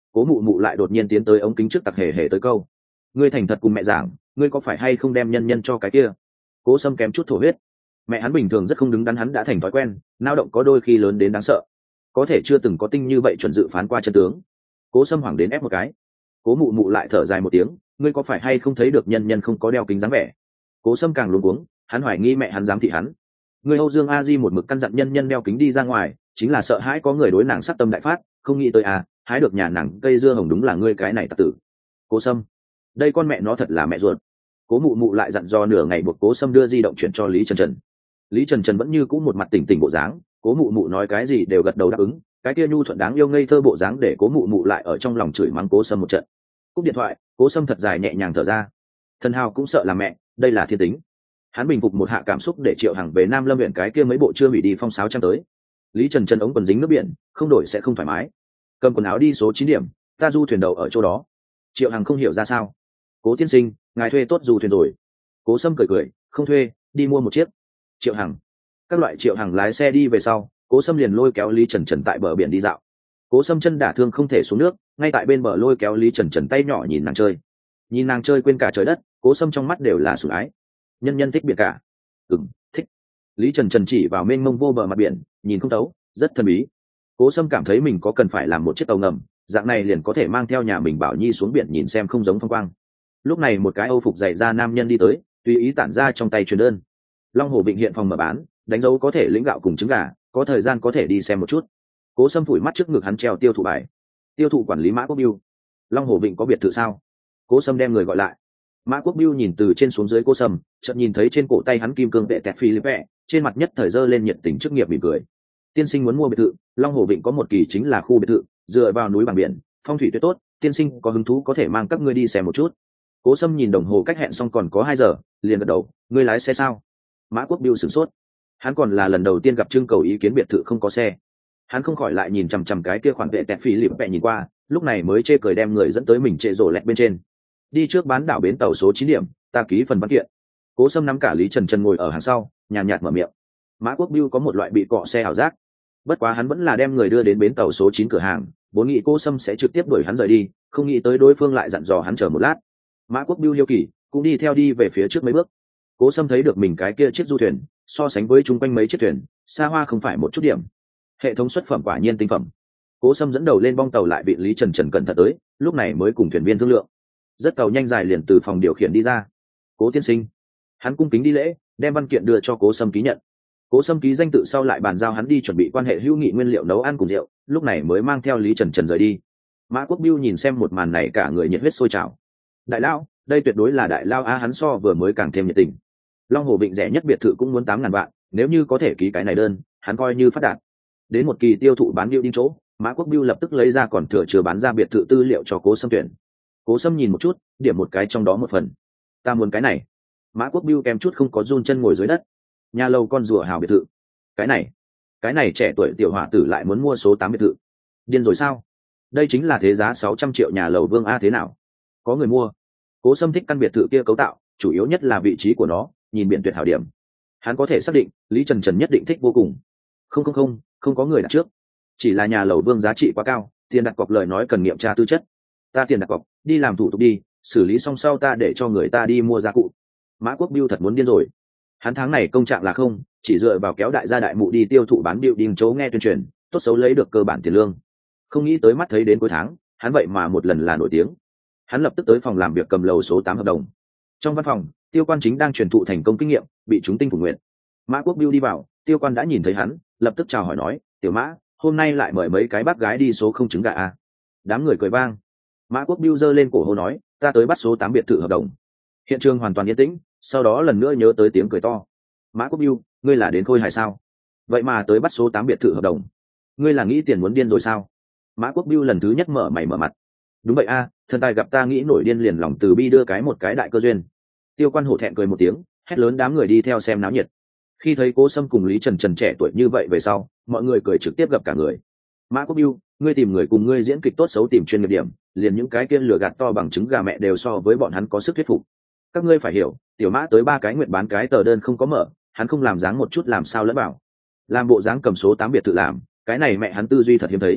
Cố mụ mụ lại đột nhiên tiến tới ống kính trước tặc hề hề tới câu: ngươi thành thật cùng mẹ giảng, ngươi có phải hay không đem nhân nhân cho cái kia? Cố Sâm kém chút thổ huyết. Mẹ hắn bình thường rất không đứng đắn, hắn đã thành thói quen, nao động có đôi khi lớn đến đáng sợ, có thể chưa từng có tinh như vậy chuẩn dự phán qua chân tướng. Cố Sâm hoảng đến ép một cái. Cố mụ mụ lại thở dài một tiếng: ngươi có phải hay không thấy được nhân nhân không có đeo kính dáng vẻ? Cố Sâm càng luống cuống, hắn hoài nghi mẹ hắn giám thị hắn. Người Âu Dương A Di một mực căn dặn nhân nhân đeo kính đi ra ngoài, chính là sợ hãi có người đối nàng sát tâm đại phát, không nghĩ tới à, hái được nhà nàng cây dưa hồng đúng là ngươi cái này tặc tử. Cố Sâm, đây con mẹ nó thật là mẹ ruột. Cố mụ mụ lại dặn dò nửa ngày buộc Cố Sâm đưa di động chuyển cho Lý Trần Trần. Lý Trần Trần vẫn như cũ một mặt tỉnh tỉnh bộ dáng, Cố mụ mụ nói cái gì đều gật đầu đáp ứng, cái kia nhu thuận đáng yêu ngây thơ bộ dáng để Cố mụ mụ lại ở trong lòng chửi mắng Cố Sâm một trận. Cúp điện thoại, Cố Sâm thật dài nhẹ nhàng thở ra. Thần hào cũng sợ là mẹ, đây là thiên tính. Hắn bình phục một hạ cảm xúc để Triệu Hằng về Nam Lâm huyện cái kia mấy bộ chưa hủy đi phong sáo trang tới. Lý Trần Trần ống quần dính nước biển, không đổi sẽ không thoải mái. Cầm quần áo đi số chín điểm, ta du thuyền đầu ở chỗ đó. Triệu Hằng không hiểu ra sao. Cố tiên sinh, ngài thuê tốt du thuyền rồi. Cố Sâm cười cười, không thuê, đi mua một chiếc. Triệu Hằng. Các loại Triệu Hằng lái xe đi về sau, Cố Sâm liền lôi kéo Lý Trần Trần tại bờ biển đi dạo. Cố Sâm chân đả thương không thể xuống nước, ngay tại bên bờ lôi kéo Lý Trần Trần tay nhỏ nhìn nàng chơi. Nhìn nàng chơi quên cả trời đất, Cố Sâm trong mắt đều là sủng ái. Nhân nhân thích biển cả. Ừm, thích. Lý Trần Trần chỉ vào mênh mông vô bờ mặt biển, nhìn không thấu, rất thần bí. Cố Sâm cảm thấy mình có cần phải làm một chiếc tàu ngầm, dạng này liền có thể mang theo nhà mình Bảo Nhi xuống biển nhìn xem không giống phong quang. Lúc này một cái Âu phục dày da nam nhân đi tới, tùy ý tản ra trong tay truyền đơn. Long Hồ Vịnh hiện phòng mở bán, đánh dấu có thể lĩnh gạo cùng trứng gà, có thời gian có thể đi xem một chút. Cố Sâm phủi mắt trước ngực hắn treo tiêu thụ bài. Tiêu thụ quản lý Mã Quốc Biêu. Long Hồ Vịnh có biệt thự sao? Cố Sâm đem người gọi lại. Mã Quốc Biêu nhìn từ trên xuống dưới Cố Sâm, chợt nhìn thấy trên cổ tay hắn kim cương vệ tẹt phi lip vẹ, trên mặt nhất thời dơ lên nhiệt tình chức nghiệp mỉm cười. Tiên sinh muốn mua biệt thự, Long Hồ Vịnh có một kỳ chính là khu biệt thự, dựa vào núi bằng biển, phong thủy tuyệt tốt, tiên sinh có hứng thú có thể mang các ngươi đi xem một chút. Cố Sâm nhìn đồng hồ cách hẹn xong còn có hai giờ, liền gật đầu, ngươi lái xe sao? Mã Quốc Biêu sửng sốt. Hắn còn là lần đầu tiên gặp trưng cầu ý kiến biệt thự không có xe. Hắn không khỏi lại nhìn chằm chằm cái kia khoản vệ tẹt phi lip vẹ nhìn qua, lúc này mới chê cười đem người dẫn tới mình trệ rổ lẹt bên trên. Đi trước bán đảo bến tàu số chín điểm, ta ký phần văn kiện. Cố Sâm nắm cả Lý Trần Trần ngồi ở hàng sau, nhàn nhạt mở miệng. Mã Quốc Biêu có một loại bị cọ xe ảo giác, bất quá hắn vẫn là đem người đưa đến bến tàu số chín cửa hàng, vốn nghĩ Cố Sâm sẽ trực tiếp đuổi hắn rời đi, không nghĩ tới đối phương lại dặn dò hắn chờ một lát. Mã Quốc Biêu hiếu kỳ, cũng đi theo đi về phía trước mấy bước. Cố Sâm thấy được mình cái kia chiếc du thuyền, so sánh với chung quanh mấy chiếc thuyền, xa hoa không phải một chút điểm. Hệ thống xuất phẩm quả nhiên tinh phẩm. Cố Sâm dẫn đầu lên bong tàu lại bị Lý Trần Trần cẩn thận tới, lúc này mới cùng thuyền viên thương lượng. Rất tàu nhanh dài liền từ phòng điều khiển đi ra. Cố tiên sinh. Hắn cung kính đi lễ, đem văn kiện đưa cho Cố Sâm ký nhận. Cố Sâm ký danh tự sau lại bàn giao hắn đi chuẩn bị quan hệ hữu nghị nguyên liệu nấu ăn cùng rượu, lúc này mới mang theo Lý Trần Trần rời đi. Mã Quốc Biêu nhìn xem một màn này cả người nhiệt huyết sôi trào. Đại lao, đây tuyệt đối là đại lao a, hắn so vừa mới càng thêm nhiệt tình. Long Hồ Vịnh rẻ nhất biệt thự cũng muốn tám ngàn vạn, nếu như có thể ký cái này đơn, hắn coi như phát đạt. Đến một kỳ tiêu thụ bán điệu đi chỗ, Mã Quốc Biêu lập tức lấy ra còn thừa chưa bán ra biệt thự tư liệu cho Cố Sâm tuyển. Cố Sâm nhìn một chút, điểm một cái trong đó một phần. Ta muốn cái này. Mã Quốc Biêu kèm chút không có run chân ngồi dưới đất. Nhà lầu con rùa hào biệt thự. Cái này, cái này trẻ tuổi tiểu hỏa tử lại muốn mua số tám biệt thự. Điên rồi sao? Đây chính là thế giá sáu trăm triệu nhà lầu Vương a, thế nào? Có người mua. Cố Sâm thích căn biệt thự kia cấu tạo, chủ yếu nhất là vị trí của nó, nhìn biển tuyệt hảo điểm. Hắn có thể xác định, Lý Trần Trần nhất định thích vô cùng. Không không không, không có người đặt trước. Chỉ là nhà lầu Vương giá trị quá cao, tiền đặt cọc lời nói cần nghiệm tra tư chất. Ta tiền đặt cọc, đi làm thủ tục đi, xử lý xong sau ta để cho người ta đi mua gia cụ. Mã Quốc Biêu thật muốn điên rồi. Hắn tháng này công trạng là không, chỉ dựa vào kéo đại gia đại mụ đi tiêu thụ bán điệu điên chấu nghe tuyên truyền, tốt xấu lấy được cơ bản tiền lương. Không nghĩ tới mắt thấy đến cuối tháng, hắn vậy mà một lần là nổi tiếng. Hắn lập tức tới phòng làm việc cầm lầu số tám hợp đồng. Trong văn phòng, Tiêu Quan chính đang truyền thụ thành công kinh nghiệm, bị chúng tinh phục nguyện. Mã Quốc Biêu đi vào, Tiêu Quan đã nhìn thấy hắn, lập tức chào hỏi nói, tiểu Mã, hôm nay lại mời mấy cái bác gái đi số không trứng gà à? Đám người cười vang. Mã Quốc Biêu giơ lên cổ hô nói, ta tới bắt số tám biệt thự hợp đồng. Hiện trường hoàn toàn yên tĩnh, sau đó lần nữa nhớ tới tiếng cười to. Mã Quốc Biêu, ngươi là đến Khôi Hài sao? Vậy mà tới bắt số tám biệt thự hợp đồng, ngươi là nghĩ tiền muốn điên rồi sao? Mã Quốc Biêu lần thứ nhất mở mày mở mặt. Đúng vậy a, thần tài gặp ta nghĩ nổi điên liền lòng từ bi đưa cái một cái đại cơ duyên. Tiêu Quan hổ thẹn cười một tiếng, hét lớn đám người đi theo xem náo nhiệt. Khi thấy Cố Sâm cùng Lý Trần Trần trẻ tuổi như vậy về sau, mọi người cười trực tiếp gặp cả người. Mã Quốc Biêu, ngươi tìm người cùng ngươi diễn kịch tốt xấu tìm chuyên nghiệp điểm, liền những cái kia lừa gạt to bằng trứng gà mẹ đều so với bọn hắn có sức thuyết phục. Các ngươi phải hiểu, tiểu Mã tới ba cái nguyện bán cái tờ đơn không có mở, hắn không làm dáng một chút làm sao lẫn bảo. Làm bộ dáng cầm số tám biệt thự làm, cái này mẹ hắn tư duy thật hiếm thấy.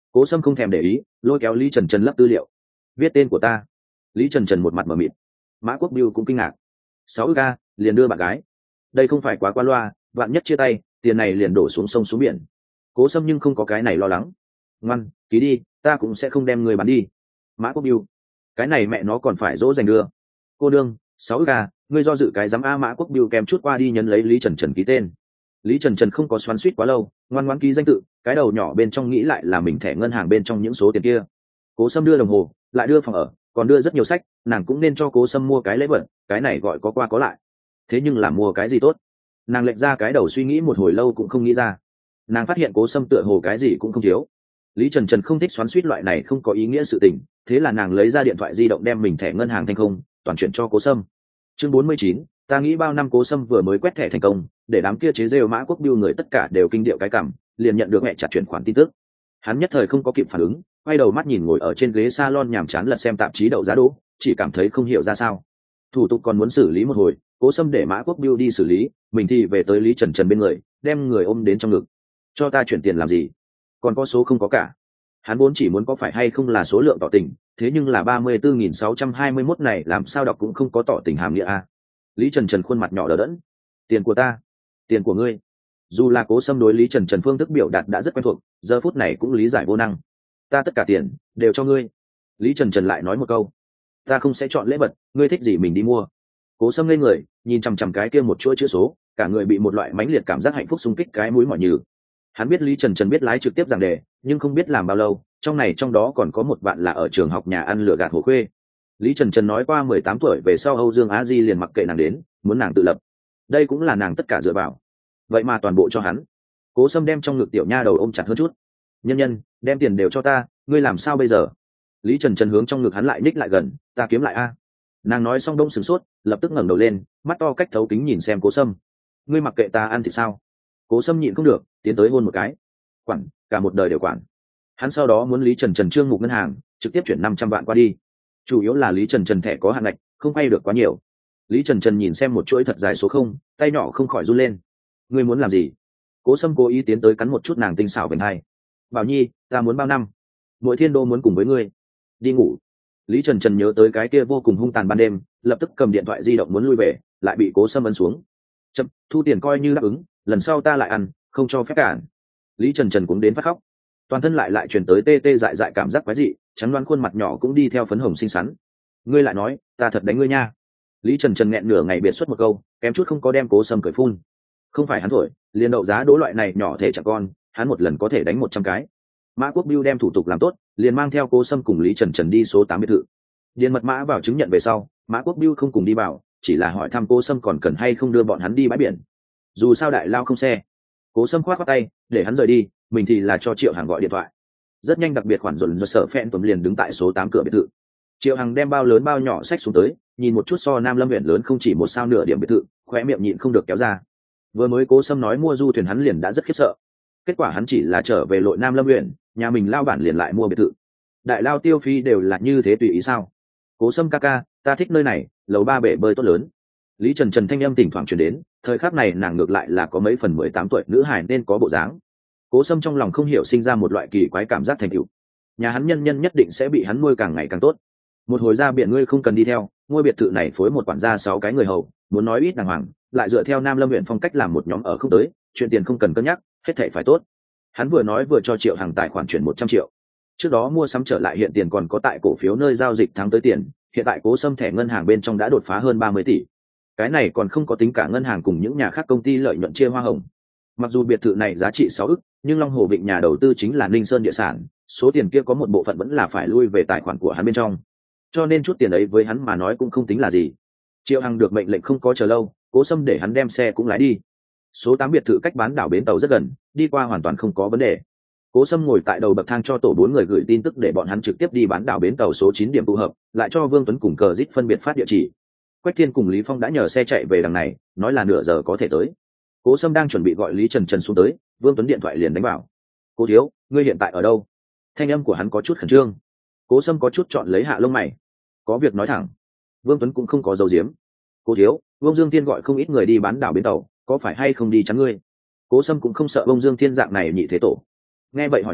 Cố Sâm không thèm để ý, lôi kéo Lý Trần Trần lấp tư liệu. Viết tên của ta. Lý Trần Trần một mặt mờ mịt. Mã Quốc Biêu cũng kinh ngạc. Sáu ức a, liền đưa bạn gái. Đây không phải quá qua loa, vạn nhất chia tay, tiền này liền đổ xuống sông xuống biển. Cố Sâm nhưng không có cái này lo lắng. Ngoan, ký đi, ta cũng sẽ không đem người bán đi. Mã Quốc Biêu, cái này mẹ nó còn phải dỗ dành đưa. Cô đương, sáu ức a, ngươi do dự cái dám a. Mã Quốc Biêu kèm chút qua đi nhấn lấy Lý Trần Trần ký tên. Lý Trần Trần không có xoắn xuýt quá lâu, ngoan ngoãn ký danh tự, cái đầu nhỏ bên trong nghĩ lại là mình thẻ ngân hàng bên trong những số tiền kia. Cố Sâm đưa đồng hồ, lại đưa phòng ở, còn đưa rất nhiều sách, nàng cũng nên cho Cố Sâm mua cái lễ vật, cái này gọi có qua có lại. Thế nhưng là mua cái gì tốt? Nàng lệch ra cái đầu suy nghĩ một hồi lâu cũng không nghĩ ra. Nàng phát hiện Cố Sâm tựa hồ cái gì cũng không thiếu. Lý Trần Trần không thích xoắn xuýt loại này không có ý nghĩa sự tình, thế là nàng lấy ra điện thoại di động đem mình thẻ ngân hàng thành không, toàn chuyển cho Cố Sâm. Chương bốn mươi chín, ta nghĩ bao năm Cố Sâm vừa mới quét thẻ thành công, để đám kia chế rêu Mã Quốc Biêu người tất cả đều kinh điệu cái cảm, liền nhận được mẹ chặt chuyển khoản tin tức. Hắn nhất thời không có kịp phản ứng, quay đầu mắt nhìn ngồi ở trên ghế salon nhàm chán lật xem tạp chí đậu giá đỗ, chỉ cảm thấy không hiểu ra sao. Thủ tục còn muốn xử lý một hồi, Cố Sâm để Mã Quốc Biêu đi xử lý, mình thì về tới Lý Trần Trần bên người, đem người ôm đến trong ngực. Cho ta chuyển tiền làm gì? Còn có số không có cả. Hắn vốn chỉ muốn có phải hay không là số lượng tỏ tình, thế nhưng là ba mươi tư nghìn sáu trăm hai mươi mốt này làm sao đọc cũng không có tỏ tình hàm nghĩa a. Lý Trần Trần khuôn mặt nhỏ đờ đẫn. Tiền của ta, tiền của ngươi. Dù là Cố Sâm đối Lý Trần Trần phương thức biểu đạt đã rất quen thuộc, giờ phút này cũng lý giải vô năng. Ta tất cả tiền đều cho ngươi. Lý Trần Trần lại nói một câu. Ta không sẽ chọn lễ vật, ngươi thích gì mình đi mua. Cố Sâm lên người, nhìn chằm chằm cái kia một chuỗi chữ số, cả người bị một loại mãnh liệt cảm giác hạnh phúc xung kích cái mũi mỏi nhừ. Hắn biết Lý Trần Trần biết lái trực tiếp giảng đề, nhưng không biết làm bao lâu, trong này trong đó còn có một bạn là ở trường học nhà ăn lửa gạt hồ khuê. Lý Trần Trần nói qua mười tám tuổi về sau Âu Dương Á Di liền mặc kệ nàng đến, muốn nàng tự lập. Đây cũng là nàng tất cả dựa vào. Vậy mà toàn bộ cho hắn. Cố Sâm đem trong ngực tiểu nha đầu ôm chặt hơn chút. Nhân nhân, đem tiền đều cho ta, ngươi làm sao bây giờ? Lý Trần Trần hướng trong ngực hắn lại ních lại gần, ta kiếm lại a. Nàng nói xong đông sửng sốt, lập tức ngẩng đầu lên, mắt to cách thấu kính nhìn xem Cố Sâm. Ngươi mặc kệ ta ăn thì sao? Cố Sâm nhịn không được, tiến tới hôn một cái. Quản, cả một đời đều quản. Hắn sau đó muốn Lý Trần Trần trương mục ngân hàng, trực tiếp chuyển năm trăm vạn qua đi. Chủ yếu là Lý Trần Trần thẻ có hạn ngạch, không vay được quá nhiều. Lý Trần Trần nhìn xem một chuỗi thật dài số không, tay nhỏ không khỏi run lên. Ngươi muốn làm gì? Cố Sâm cố ý tiến tới cắn một chút nàng tinh xảo vành hai. Bảo Nhi, ta muốn bao năm? Mỗi thiên đô muốn cùng với ngươi. Đi ngủ. Lý Trần Trần nhớ tới cái kia vô cùng hung tàn ban đêm, lập tức cầm điện thoại di động muốn lui về, lại bị Cố Sâm ấn xuống. Chậm, thu tiền coi như đáp ứng, lần sau ta lại ăn, không cho phép cản. Lý Trần Trần cũng đến phát khóc, toàn thân lại lại truyền tới tê tê dại dại cảm giác quái dị, trắng đoán khuôn mặt nhỏ cũng đi theo phấn hồng xinh xắn. Ngươi lại nói, ta thật đánh ngươi nha. Lý Trần Trần nghẹn nửa ngày biệt xuất một câu, kém chút không có đem Cố Sâm cười phun. Không phải hắn thổi, liền đậu giá đỗ loại này nhỏ thể chẳng con, hắn một lần có thể đánh một trăm cái. Mã Quốc Biêu đem thủ tục làm tốt, liền mang theo Cố Sâm cùng Lý Trần Trần đi số tám biệt thự. Điền mật mã vào chứng nhận về sau, Mã Quốc Biêu không cùng đi vào, chỉ là hỏi thăm Cố Sâm còn cần hay không đưa bọn hắn đi bãi biển. Dù sao đại lao không xe. Cố Sâm khoát khoát tay, để hắn rời đi, mình thì là cho Triệu Hằng gọi điện thoại. Rất nhanh đặc biệt khoản dồn do sở phẹn tuấn liền đứng tại số tám cửa biệt thự. Triệu Hằng đem bao lớn bao nhỏ sách xuống tới, nhìn một chút so Nam Lâm huyện lớn không chỉ một sao nửa điểm biệt thự, khóe miệng nhịn không được kéo ra. Vừa mới Cố Sâm nói mua du thuyền hắn liền đã rất khiếp sợ. Kết quả hắn chỉ là trở về lội Nam Lâm huyện, nhà mình lao bản liền lại mua biệt thự. Đại lao tiêu phí đều là như thế tùy ý sao? Cố Sâm ca ca, ta thích nơi này, lầu ba bể bơi tốt lớn. Lý Trần Trần thanh âm thỉnh thoảng truyền đến, thời khắc này nàng ngược lại là có mấy phần mười tám tuổi nữ hài nên có bộ dáng. Cố Sâm trong lòng không hiểu sinh ra một loại kỳ quái cảm giác thành tựu. Nhà hắn nhân nhân nhất định sẽ bị hắn nuôi càng ngày càng tốt. Một hồi ra biển ngươi không cần đi theo, ngôi biệt thự này phối một quản gia sáu cái người hầu, muốn nói ít đàng hoàng, lại dựa theo Nam Lâm huyện phong cách làm một nhóm ở không tới, chuyện tiền không cần cân nhắc, hết thảy phải tốt. Hắn vừa nói vừa cho Triệu Hằng tài khoản chuyển một trăm triệu. Trước đó mua sắm trở lại hiện tiền còn có tại cổ phiếu nơi giao dịch tháng tới tiền, hiện tại Cố Sâm thẻ ngân hàng bên trong đã đột phá hơn ba mươi tỷ. Cái này còn không có tính cả ngân hàng cùng những nhà khác công ty lợi nhuận chia hoa hồng. Mặc dù biệt thự này giá trị sáu ức, nhưng Long Hồ Vịnh nhà đầu tư chính là Ninh Sơn địa sản, số tiền kia có một bộ phận vẫn là phải lui về tài khoản của hắn bên trong. Cho nên chút tiền ấy với hắn mà nói cũng không tính là gì. Triệu Hằng được mệnh lệnh không có chờ lâu, Cố Sâm để hắn đem xe cũng lái đi. Số tám biệt thự cách bán đảo bến tàu rất gần, đi qua hoàn toàn không có vấn đề. Cố Sâm ngồi tại đầu bậc thang cho tổ bốn người gửi tin tức để bọn hắn trực tiếp đi bán đảo bến tàu số chín điểm tụ hợp, lại cho Vương Tuấn cùng Cờ Dít phân biệt phát địa chỉ. Quách Thiên cùng Lý Phong đã nhờ xe chạy về đằng này, nói là nửa giờ có thể tới. Cố Sâm đang chuẩn bị gọi Lý Trần Trần xuống tới, Vương Tuấn điện thoại liền đánh vào. Cố thiếu, ngươi hiện tại ở đâu? Thanh âm của hắn có chút khẩn trương. Cố Sâm có chút chọn lấy hạ lông mày. Có việc nói thẳng. Vương Tuấn cũng không có dấu diếm. Cố thiếu, Vương Dương Thiên gọi không ít người đi bán đảo bến tàu, có phải hay không đi chắn ngươi? Cố Sâm cũng không sợ Vương Dương Thiên dạng này nhị thế tổ. Nghe vậy hỏi nói,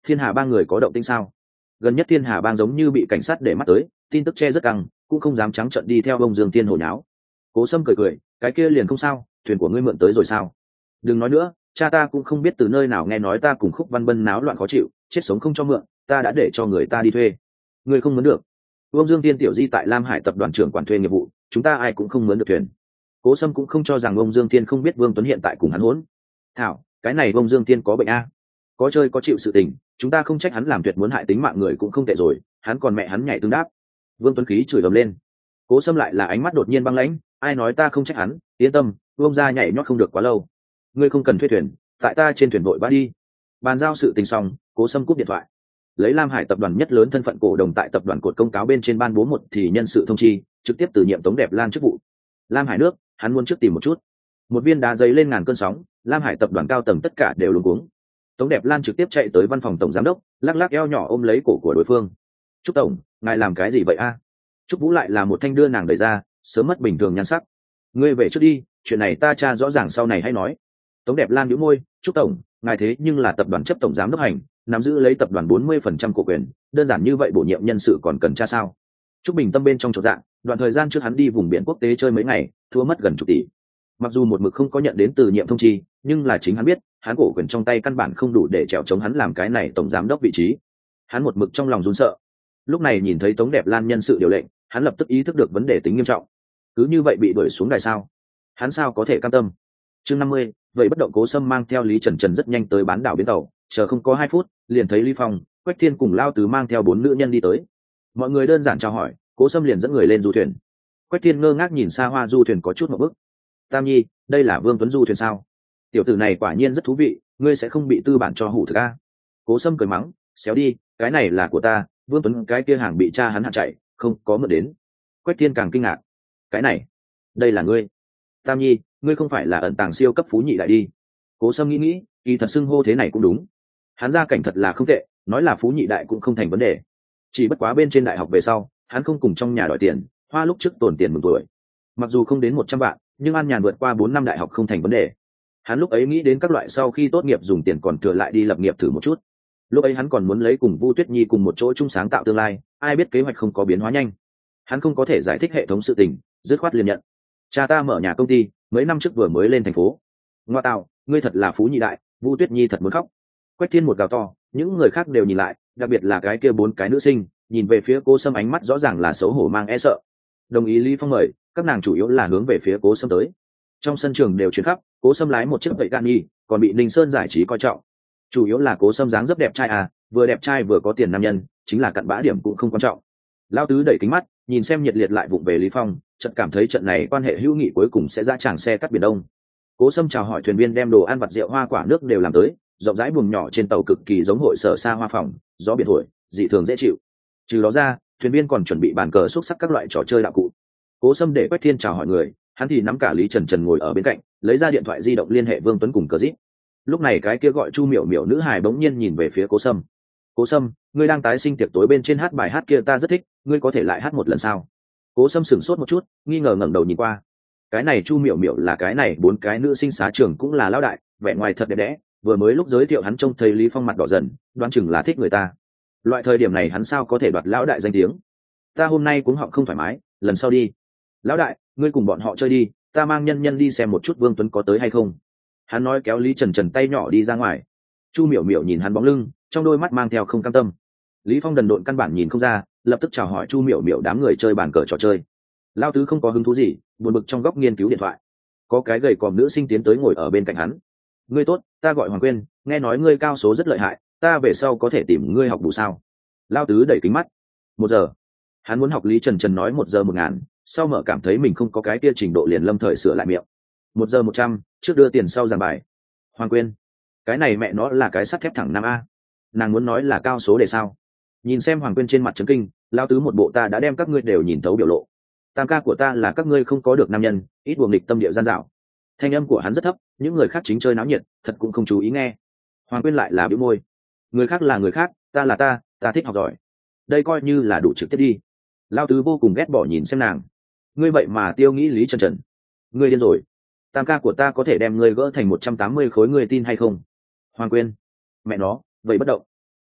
Thiên Hà Bang người có động tĩnh sao? Gần nhất Thiên Hà Bang giống như bị cảnh sát để mắt tới, tin tức che rất căng, cũng không dám trắng trợn đi theo ông Dương Tiên hồ nháo. Cố Sâm cười cười, cái kia liền không sao, thuyền của ngươi mượn tới rồi sao? Đừng nói nữa, cha ta cũng không biết từ nơi nào nghe nói ta cùng Khúc Văn Bân náo loạn khó chịu, chết sống không cho mượn, ta đã để cho người ta đi thuê. Ngươi không muốn được. Ông Dương Tiên tiểu di tại Lam Hải tập đoàn trưởng quản thuê nghiệp vụ, chúng ta ai cũng không muốn được thuyền. Cố Sâm cũng không cho rằng ông Dương Tiên không biết Vương Tuấn hiện tại cùng hắn hỗn. Thảo, cái này ông Dương Tiên có bệnh a? Có chơi có chịu sự tình, chúng ta không trách hắn làm tuyệt muốn hại tính mạng người cũng không tệ rồi, hắn còn mẹ hắn nhảy tương đáp. Vương Tuấn khí chửi ầm lên. Cố Sâm lại là ánh mắt đột nhiên băng lãnh, ai nói ta không trách hắn, yên tâm, vương gia nhảy nhót không được quá lâu. Ngươi không cần thuê thuyền, tại ta trên thuyền vội vã đi. Bàn giao sự tình xong, Cố Sâm cúp điện thoại. Lấy Lam Hải tập đoàn nhất lớn thân phận cổ đồng tại tập đoàn cột công cáo bên trên ban bố một thì nhân sự thông chi, trực tiếp từ nhiệm Tống Đẹp Lan chức vụ. Lam Hải nước, hắn muốn trước tìm một chút. Một viên đá giấy lên ngàn cơn sóng, Lam Hải tập đoàn cao tầng tất cả đều luống cuống. Tống Đẹp Lan trực tiếp chạy tới văn phòng tổng giám đốc, lắc lắc eo nhỏ ôm lấy cổ của đối phương. Trúc tổng, ngài làm cái gì vậy a? Trúc Vũ lại là một thanh đưa nàng đẩy ra, sớm mất bình thường nhan sắc. Ngươi về trước đi, chuyện này ta tra rõ ràng sau này hãy nói. Tống Đẹp Lan nhíu môi, Trúc tổng, ngài thế nhưng là tập đoàn chấp tổng giám đốc hành, nắm giữ lấy tập đoàn bốn mươi phần trăm cổ quyền, đơn giản như vậy bổ nhiệm nhân sự còn cần tra sao? Trúc Bình tâm bên trong chột dạ, đoạn thời gian trước hắn đi vùng biển quốc tế chơi mấy ngày, thua mất gần chục tỷ. Mặc dù một mực không có nhận đến từ nhiệm thông chi, nhưng là chính hắn biết, hắn cổ quyền trong tay căn bản không đủ để trèo chống hắn làm cái này tổng giám đốc vị trí. Hắn một mực trong lòng run sợ. Lúc này nhìn thấy Tống Đẹp Lan nhân sự điều lệnh, hắn lập tức ý thức được vấn đề tính nghiêm trọng. Cứ như vậy bị đuổi xuống đài sao? Hắn sao có thể cam tâm? Chương năm mươi, vậy bất động Cố Sâm mang theo Lý Trần Trần rất nhanh tới bán đảo bến tàu, chờ không có hai phút, liền thấy Lý Phong, Quách Thiên cùng Lao Tứ mang theo bốn nữ nhân đi tới. Mọi người đơn giản chào hỏi, Cố Sâm liền dẫn người lên du thuyền. Quách Thiên ngơ ngác nhìn xa hoa du thuyền có chút một bức. Tam Nhi, đây là Vương Tuấn du thuyền sao? Tiểu tử này quả nhiên rất thú vị, ngươi sẽ không bị tư bản cho hủ thực a? Cố Sâm cười mắng, xéo đi, cái này là của ta, Vương Tuấn cái kia hàng bị cha hắn hạn chạy, không có mượn đến. Quách Thiên càng kinh ngạc, cái này, đây là ngươi? Tam Nhi, ngươi không phải là ẩn tàng siêu cấp phú nhị đại đi? Cố Sâm nghĩ nghĩ, kỳ thật xưng hô thế này cũng đúng. Hắn gia cảnh thật là không tệ, nói là phú nhị đại cũng không thành vấn đề. Chỉ bất quá bên trên đại học về sau, hắn không cùng trong nhà đòi tiền, hoa lúc trước tồn tiền mừng tuổi. Mặc dù không đến một trăm vạn, nhưng an nhàn vượt qua bốn năm đại học không thành vấn đề. Hắn lúc ấy nghĩ đến các loại sau khi tốt nghiệp dùng tiền còn thừa lại đi lập nghiệp thử một chút. Lúc ấy hắn còn muốn lấy cùng Vu Tuyết Nhi cùng một chỗ chung sáng tạo tương lai, ai biết kế hoạch không có biến hóa nhanh. Hắn không có thể giải thích hệ thống sự tình, dứt khoát liền nhận. Cha ta mở nhà công ty, mấy năm trước vừa mới lên thành phố. Ngoa tạo, ngươi thật là phú nhị đại, Vu Tuyết Nhi thật muốn khóc. Quách Thiên một gào to, những người khác đều nhìn lại, đặc biệt là cái kia bốn cái nữ sinh, nhìn về phía Cố Sâm ánh mắt rõ ràng là xấu hổ mang e sợ. Đồng ý Lý Phong mời, các nàng chủ yếu là hướng về phía Cố Sâm tới. Trong sân trường đều chuyển khắp, Cố Sâm lái một chiếc vậy gan nghi, còn bị Ninh Sơn giải trí coi trọng. Chủ yếu là Cố Sâm dáng dấp đẹp trai à, vừa đẹp trai vừa có tiền nam nhân, chính là cặn bã điểm cũng không quan trọng. Lão Tứ đẩy kính mắt, nhìn xem nhiệt liệt lại vụng về Lý Phong, chợt cảm thấy trận này quan hệ hữu nghị cuối cùng sẽ ra tràng xe cắt biển đông. Cố Sâm chào hỏi thuyền viên đem đồ ăn vặt rượu hoa quả nước đều làm tới, rộng rãi buồng nhỏ trên tàu cực kỳ giống hội sở xa hoa phòng, gió biển thổi, dị thường dễ chịu. Trừ đó ra, thuyền viên còn chuẩn bị bàn cờ xúc sắc các loại trò chơi đạo cụ. Cố Sâm để Quách Thiên chào hỏi người, hắn thì nắm cả Lý Trần Trần ngồi ở bên cạnh, lấy ra điện thoại di động liên hệ Vương Tuấn cùng Cờ Dít. Lúc này cái kia gọi Chu Miểu Miểu nữ hài bỗng nhiên nhìn về phía Cố Sâm. Cố Sâm, ngươi đang tái sinh tiệc tối bên trên hát bài hát kia ta rất thích, ngươi có thể lại hát một lần sao? Cố Sâm sửng sốt một chút, nghi ngờ ngẩng đầu nhìn qua. Cái này Chu Miểu Miểu là cái này bốn cái nữ sinh xá trường cũng là lão đại, vẻ ngoài thật đẹp đẽ, vừa mới lúc giới thiệu hắn trông thấy Lý Phong mặt đỏ dần, đoán chừng là thích người ta. Loại thời điểm này hắn sao có thể đoạt lão đại danh tiếng? Ta hôm nay cũng họng không thoải mái, lần sau đi. Lão đại, ngươi cùng bọn họ chơi đi, ta mang nhân nhân đi xem một chút Vương Tuấn có tới hay không. Hắn nói kéo Lý Trần Trần tay nhỏ đi ra ngoài. Chu Miểu Miểu nhìn hắn bóng lưng, trong đôi mắt mang theo không cam tâm. Lý Phong đần độn căn bản nhìn không ra, lập tức chào hỏi Chu Miểu Miểu đám người chơi bàn cờ trò chơi. Lao Tứ không có hứng thú gì, buồn bực trong góc nghiên cứu điện thoại. Có cái gầy còm nữ sinh tiến tới ngồi ở bên cạnh hắn. Ngươi tốt, ta gọi Hoàng Quyên, nghe nói ngươi cao số rất lợi hại, ta về sau có thể tìm ngươi học bù sao? Lao Tứ đẩy kính mắt. Một giờ. Hắn muốn học Lý Trần Trần nói một giờ một ngàn, sau mở cảm thấy mình không có cái kia trình độ liền lâm thời sửa lại miệng. Một giờ một trăm, trước đưa tiền sau giảng bài. Hoàng Quyên, cái này mẹ nó là cái sắt thép thẳng năm a. Nàng muốn nói là cao số để sao? Nhìn xem Hoàng Quyên trên mặt trấn kinh, Lao Tứ một bộ ta đã đem các ngươi đều nhìn thấu biểu lộ. Tam ca của ta là các ngươi không có được nam nhân, ít buồng nghịch tâm địa gian dảo. Thanh âm của hắn rất thấp, những người khác chính chơi náo nhiệt, thật cũng không chú ý nghe. Hoàng Quyên lại là bĩu môi. Người khác là người khác, ta là ta, ta thích học giỏi. Đây coi như là đủ trực tiếp đi. Lao Tứ vô cùng ghét bỏ nhìn xem nàng. Ngươi vậy mà tiêu nghĩ Lý Trần Trần. Ngươi điên rồi. Tam ca của ta có thể đem ngươi gỡ thành một trăm tám mươi khối, ngươi tin hay không? Hoàng Quyên. Mẹ nó, vậy bất động.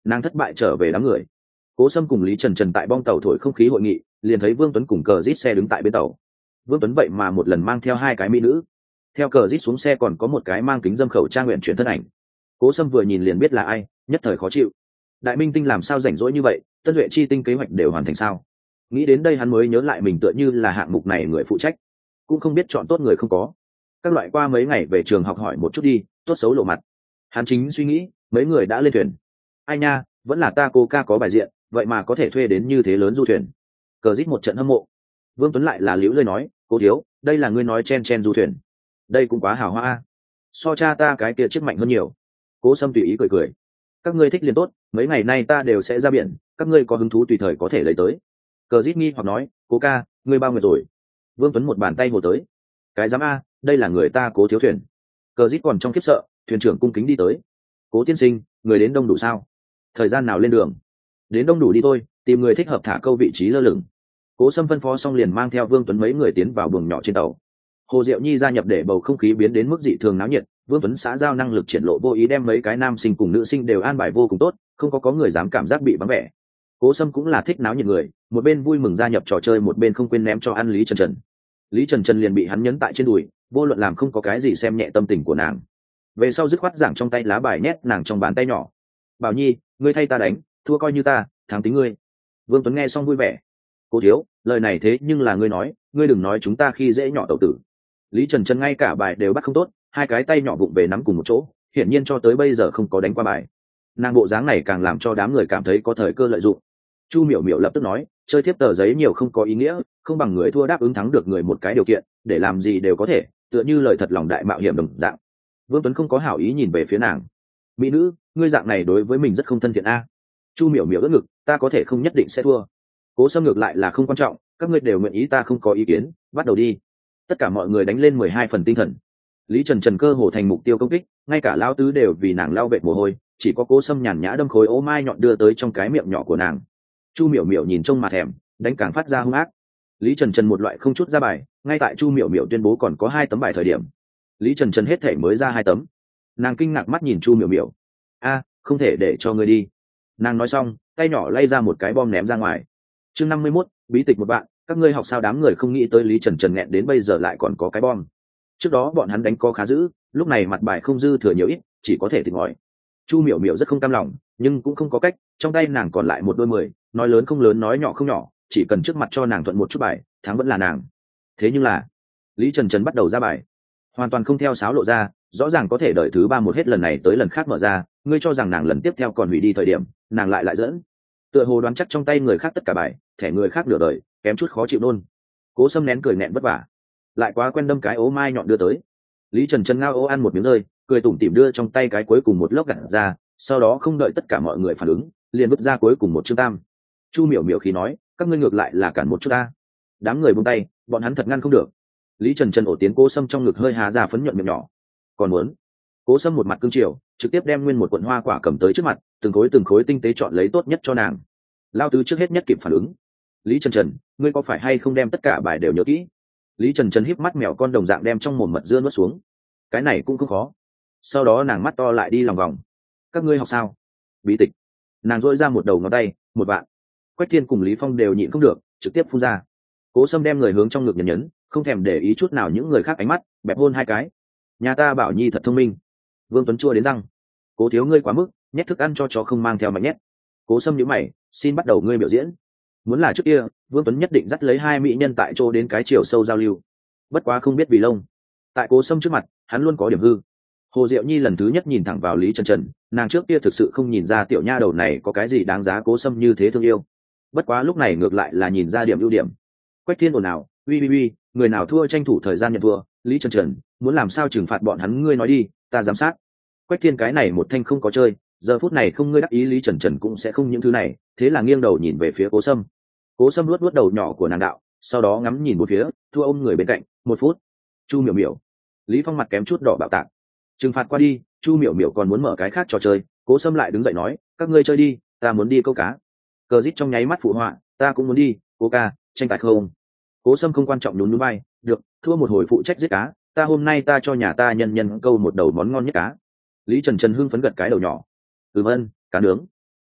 nàng thất bại trở về đám người. Cố Sâm cùng Lý Trần Trần tại bong tàu thổi không khí hội nghị, liền thấy Vương Tuấn cùng cờ rít xe đứng tại bên tàu. Vương Tuấn vậy mà một lần mang theo hai cái mỹ nữ. Theo cờ rít xuống xe còn có một cái mang kính dâm khẩu trang nguyện chuyển thân ảnh. Cố Sâm vừa nhìn liền biết là ai, nhất thời khó chịu. Đại minh tinh làm sao rảnh rỗi như vậy, Tân Duệ chi tinh kế hoạch đều hoàn thành sao? Nghĩ đến đây hắn mới nhớ lại mình tựa như là hạng mục này người phụ trách, cũng không biết chọn tốt người không có. Các loại qua mấy ngày về trường học hỏi một chút đi, tốt xấu lộ mặt. Hắn chính suy nghĩ, mấy người đã lên thuyền. Ai nha, vẫn là ta cô ca có bài diện, vậy mà có thể thuê đến như thế lớn du thuyền. Cờ rít một trận hâm mộ. Vương Tuấn lại là liễu lời nói, cô thiếu, đây là ngươi nói chen chen du thuyền, đây cũng quá hào hoa. So cha ta cái kia chiếc mạnh hơn nhiều. Cố Sâm tùy ý cười cười. Các ngươi thích liền tốt, mấy ngày nay ta đều sẽ ra biển, các ngươi có hứng thú tùy thời có thể lấy tới. Cờ rít nghi hoặc nói, cố ca, ngươi bao người rồi? Vương Tuấn một bàn tay hồ tới. Cái dám a, đây là người ta Cố thiếu thuyền. Cờ rít còn trong khiếp sợ, thuyền trưởng cung kính đi tới. Cố tiên sinh, người đến đông đủ sao? Thời gian nào lên đường? Đến đông đủ đi thôi, tìm người thích hợp thả câu vị trí lơ lửng. Cố Sâm phân phó xong liền mang theo Vương Tuấn mấy người tiến vào buồng nhỏ trên tàu. Hồ Diệu Nhi gia nhập để bầu không khí biến đến mức dị thường náo nhiệt. Vương Tuấn xã giao năng lực triển lộ vô ý đem mấy cái nam sinh cùng nữ sinh đều an bài vô cùng tốt, không có có người dám cảm giác bị vắng vẻ. Cố Sâm cũng là thích náo nhiệt người, một bên vui mừng gia nhập trò chơi một bên không quên ném cho ăn Lý Trần Trần. Lý Trần Trần liền bị hắn nhấn tại trên đùi, vô luận làm không có cái gì xem nhẹ tâm tình của nàng. Về sau dứt khoát giảng trong tay lá bài nhét nàng trong bàn tay nhỏ. Bảo Nhi, ngươi thay ta đánh, thua coi như ta, thắng tính ngươi. Vương Tuấn nghe xong vui vẻ. Cố thiếu, lời này thế nhưng là ngươi nói, ngươi đừng nói chúng ta khi dễ nhỏ tẩu tử. Lý Trần Trần ngay cả bài đều bắt không tốt, hai cái tay nhỏ vụng về nắm cùng một chỗ, hiển nhiên cho tới bây giờ không có đánh qua bài. Nàng bộ dáng này càng làm cho đám người cảm thấy có thời cơ lợi dụng. Chu Miểu Miểu lập tức nói, chơi thiếp tờ giấy nhiều không có ý nghĩa, không bằng người thua đáp ứng thắng được người một cái điều kiện, để làm gì đều có thể, tựa như lời thật lòng đại mạo hiểm đồng dạng. Vương Tuấn không có hảo ý nhìn về phía nàng. Mỹ nữ, ngươi dạng này đối với mình rất không thân thiện a. Chu Miểu Miểu đỡ ngực, ta có thể không nhất định sẽ thua. Cố Sâm ngược lại là không quan trọng, các ngươi đều nguyện ý ta không có ý kiến, bắt đầu đi. Tất cả mọi người đánh lên mười hai phần tinh thần. Lý Trần Trần cơ hồ thành mục tiêu công kích, ngay cả lao tứ đều vì nàng lao vệt mồ hôi, chỉ có Cố Sâm nhàn nhã đâm khối ố mai nhọn đưa tới trong cái miệng nhỏ của nàng. Chu Miểu Miểu nhìn trông mà thèm, đánh càng phát ra hung ác. Lý Trần Trần một loại không chút ra bài, ngay tại Chu Miểu Miểu tuyên bố còn có hai tấm bài thời điểm, Lý Trần Trần hết thể mới ra hai tấm. Nàng kinh ngạc mắt nhìn Chu Miểu Miểu. A, không thể để cho ngươi đi. Nàng nói xong, tay nhỏ lay ra một cái bom ném ra ngoài. Chương năm mươi mốt, bí tịch một bạn, các ngươi học sao đám người không nghĩ tới Lý Trần Trần nghẹn đến bây giờ lại còn có cái bom. Trước đó bọn hắn đánh có khá dữ, lúc này mặt bài không dư thừa nhiều ít, chỉ có thể thịt ngòi. Chu Miểu Miểu rất không cam lòng, nhưng cũng không có cách, trong tay nàng còn lại một đôi mười, nói lớn không lớn nói nhỏ không nhỏ, chỉ cần trước mặt cho nàng thuận một chút bài, thắng vẫn là nàng. Thế nhưng là, Lý Trần Trần bắt đầu ra bài, hoàn toàn không theo sáo lộ ra, rõ ràng có thể đợi thứ ba một hết lần này tới lần khác mở ra, ngươi cho rằng nàng lần tiếp theo còn hủy đi thời điểm, nàng lại lại dẫn. Tựa hồ đoán chắc trong tay người khác tất cả bài, thẻ người khác nửa đời, kém chút khó chịu nôn. Cố Sâm nén cười nẹn vất vả, lại quá quen đâm cái ố mai nhọn đưa tới. Lý Trần Trần ngao ố ăn một miếng rơi, cười tủm tỉm đưa trong tay cái cuối cùng một lốc gặt ra, sau đó không đợi tất cả mọi người phản ứng, liền vứt ra cuối cùng một chương tam. Chu Miểu Miểu khí nói, các ngươi ngược lại là cản một chút ta. Đám người buông tay, bọn hắn thật ngăn không được. Lý Trần Trần ổ tiến Cố Sâm trong ngực hơi há ra phấn nhuận miệng nhỏ. Còn muốn? Cố Sâm một mặt cương triều, trực tiếp đem nguyên một cuộn hoa quả cầm tới trước mặt, từng khối từng khối tinh tế chọn lấy tốt nhất cho nàng. Lao tứ trước hết nhất kịp phản ứng. Lý Trần Trần, ngươi có phải hay không đem tất cả bài đều nhớ kỹ? Lý Trần Trần híp mắt mèo con đồng dạng đem trong mồm mật dưa nuốt xuống. Cái này cũng không khó. Sau đó nàng mắt to lại đi lòng vòng. Các ngươi học sao? Bí tịch. Nàng dỗi ra một đầu ngón tay, một bạn. Quách Thiên cùng Lý Phong đều nhịn không được, trực tiếp phun ra. Cố Sâm đem người hướng trong ngực nhấn nhấn, không thèm để ý chút nào những người khác ánh mắt, bẹp hôn hai cái. Nhà ta Bảo Nhi thật thông minh. Vương Tuấn chua đến răng. Cố thiếu ngươi quá mức, nhét thức ăn cho chó không mang theo mà nhét. Cố Sâm nhíu mày, xin bắt đầu ngươi biểu diễn. Muốn là trước kia, Vương Tuấn nhất định dắt lấy hai mỹ nhân tại chỗ đến cái chiều sâu giao lưu. Bất quá không biết vì lông, tại Cố Sâm trước mặt, hắn luôn có điểm hư. Hồ Diệu Nhi lần thứ nhất nhìn thẳng vào Lý Trần Trần, nàng trước kia thực sự không nhìn ra tiểu nha đầu này có cái gì đáng giá Cố Sâm như thế thương yêu. Bất quá lúc này ngược lại là nhìn ra điểm ưu điểm. Quách Thiên ồn ào, uy uy uy, người nào thua tranh thủ thời gian nhận thua. Lý Trần Trần, muốn làm sao trừng phạt bọn hắn ngươi nói đi, ta giám sát. Quách Thiên cái này một thanh không có chơi, giờ phút này không ngươi đắc ý Lý Trần Trần cũng sẽ không những thứ này, thế là nghiêng đầu nhìn về phía Cố Sâm. Cố Sâm luốt luốt đầu nhỏ của nàng đạo, sau đó ngắm nhìn một phía, thua ôm người bên cạnh, một phút. Chu Miểu Miểu, Lý Phong mặt kém chút đỏ bạo tạc. Trừng phạt qua đi, Chu Miểu Miểu còn muốn mở cái khác trò chơi, Cố Sâm lại đứng dậy nói, các ngươi chơi đi, ta muốn đi câu cá. Cờ Dít trong nháy mắt phụ họa, ta cũng muốn đi, Cố ca, tranh tài không? Cố Sâm không quan trọng nhún nhún vai, được, thua một hồi phụ trách giết cá, ta hôm nay ta cho nhà ta nhân nhân câu một đầu món ngon nhất cá. Lý Trần Trần hưng phấn gật cái đầu nhỏ. Ừm ân, cá nướng.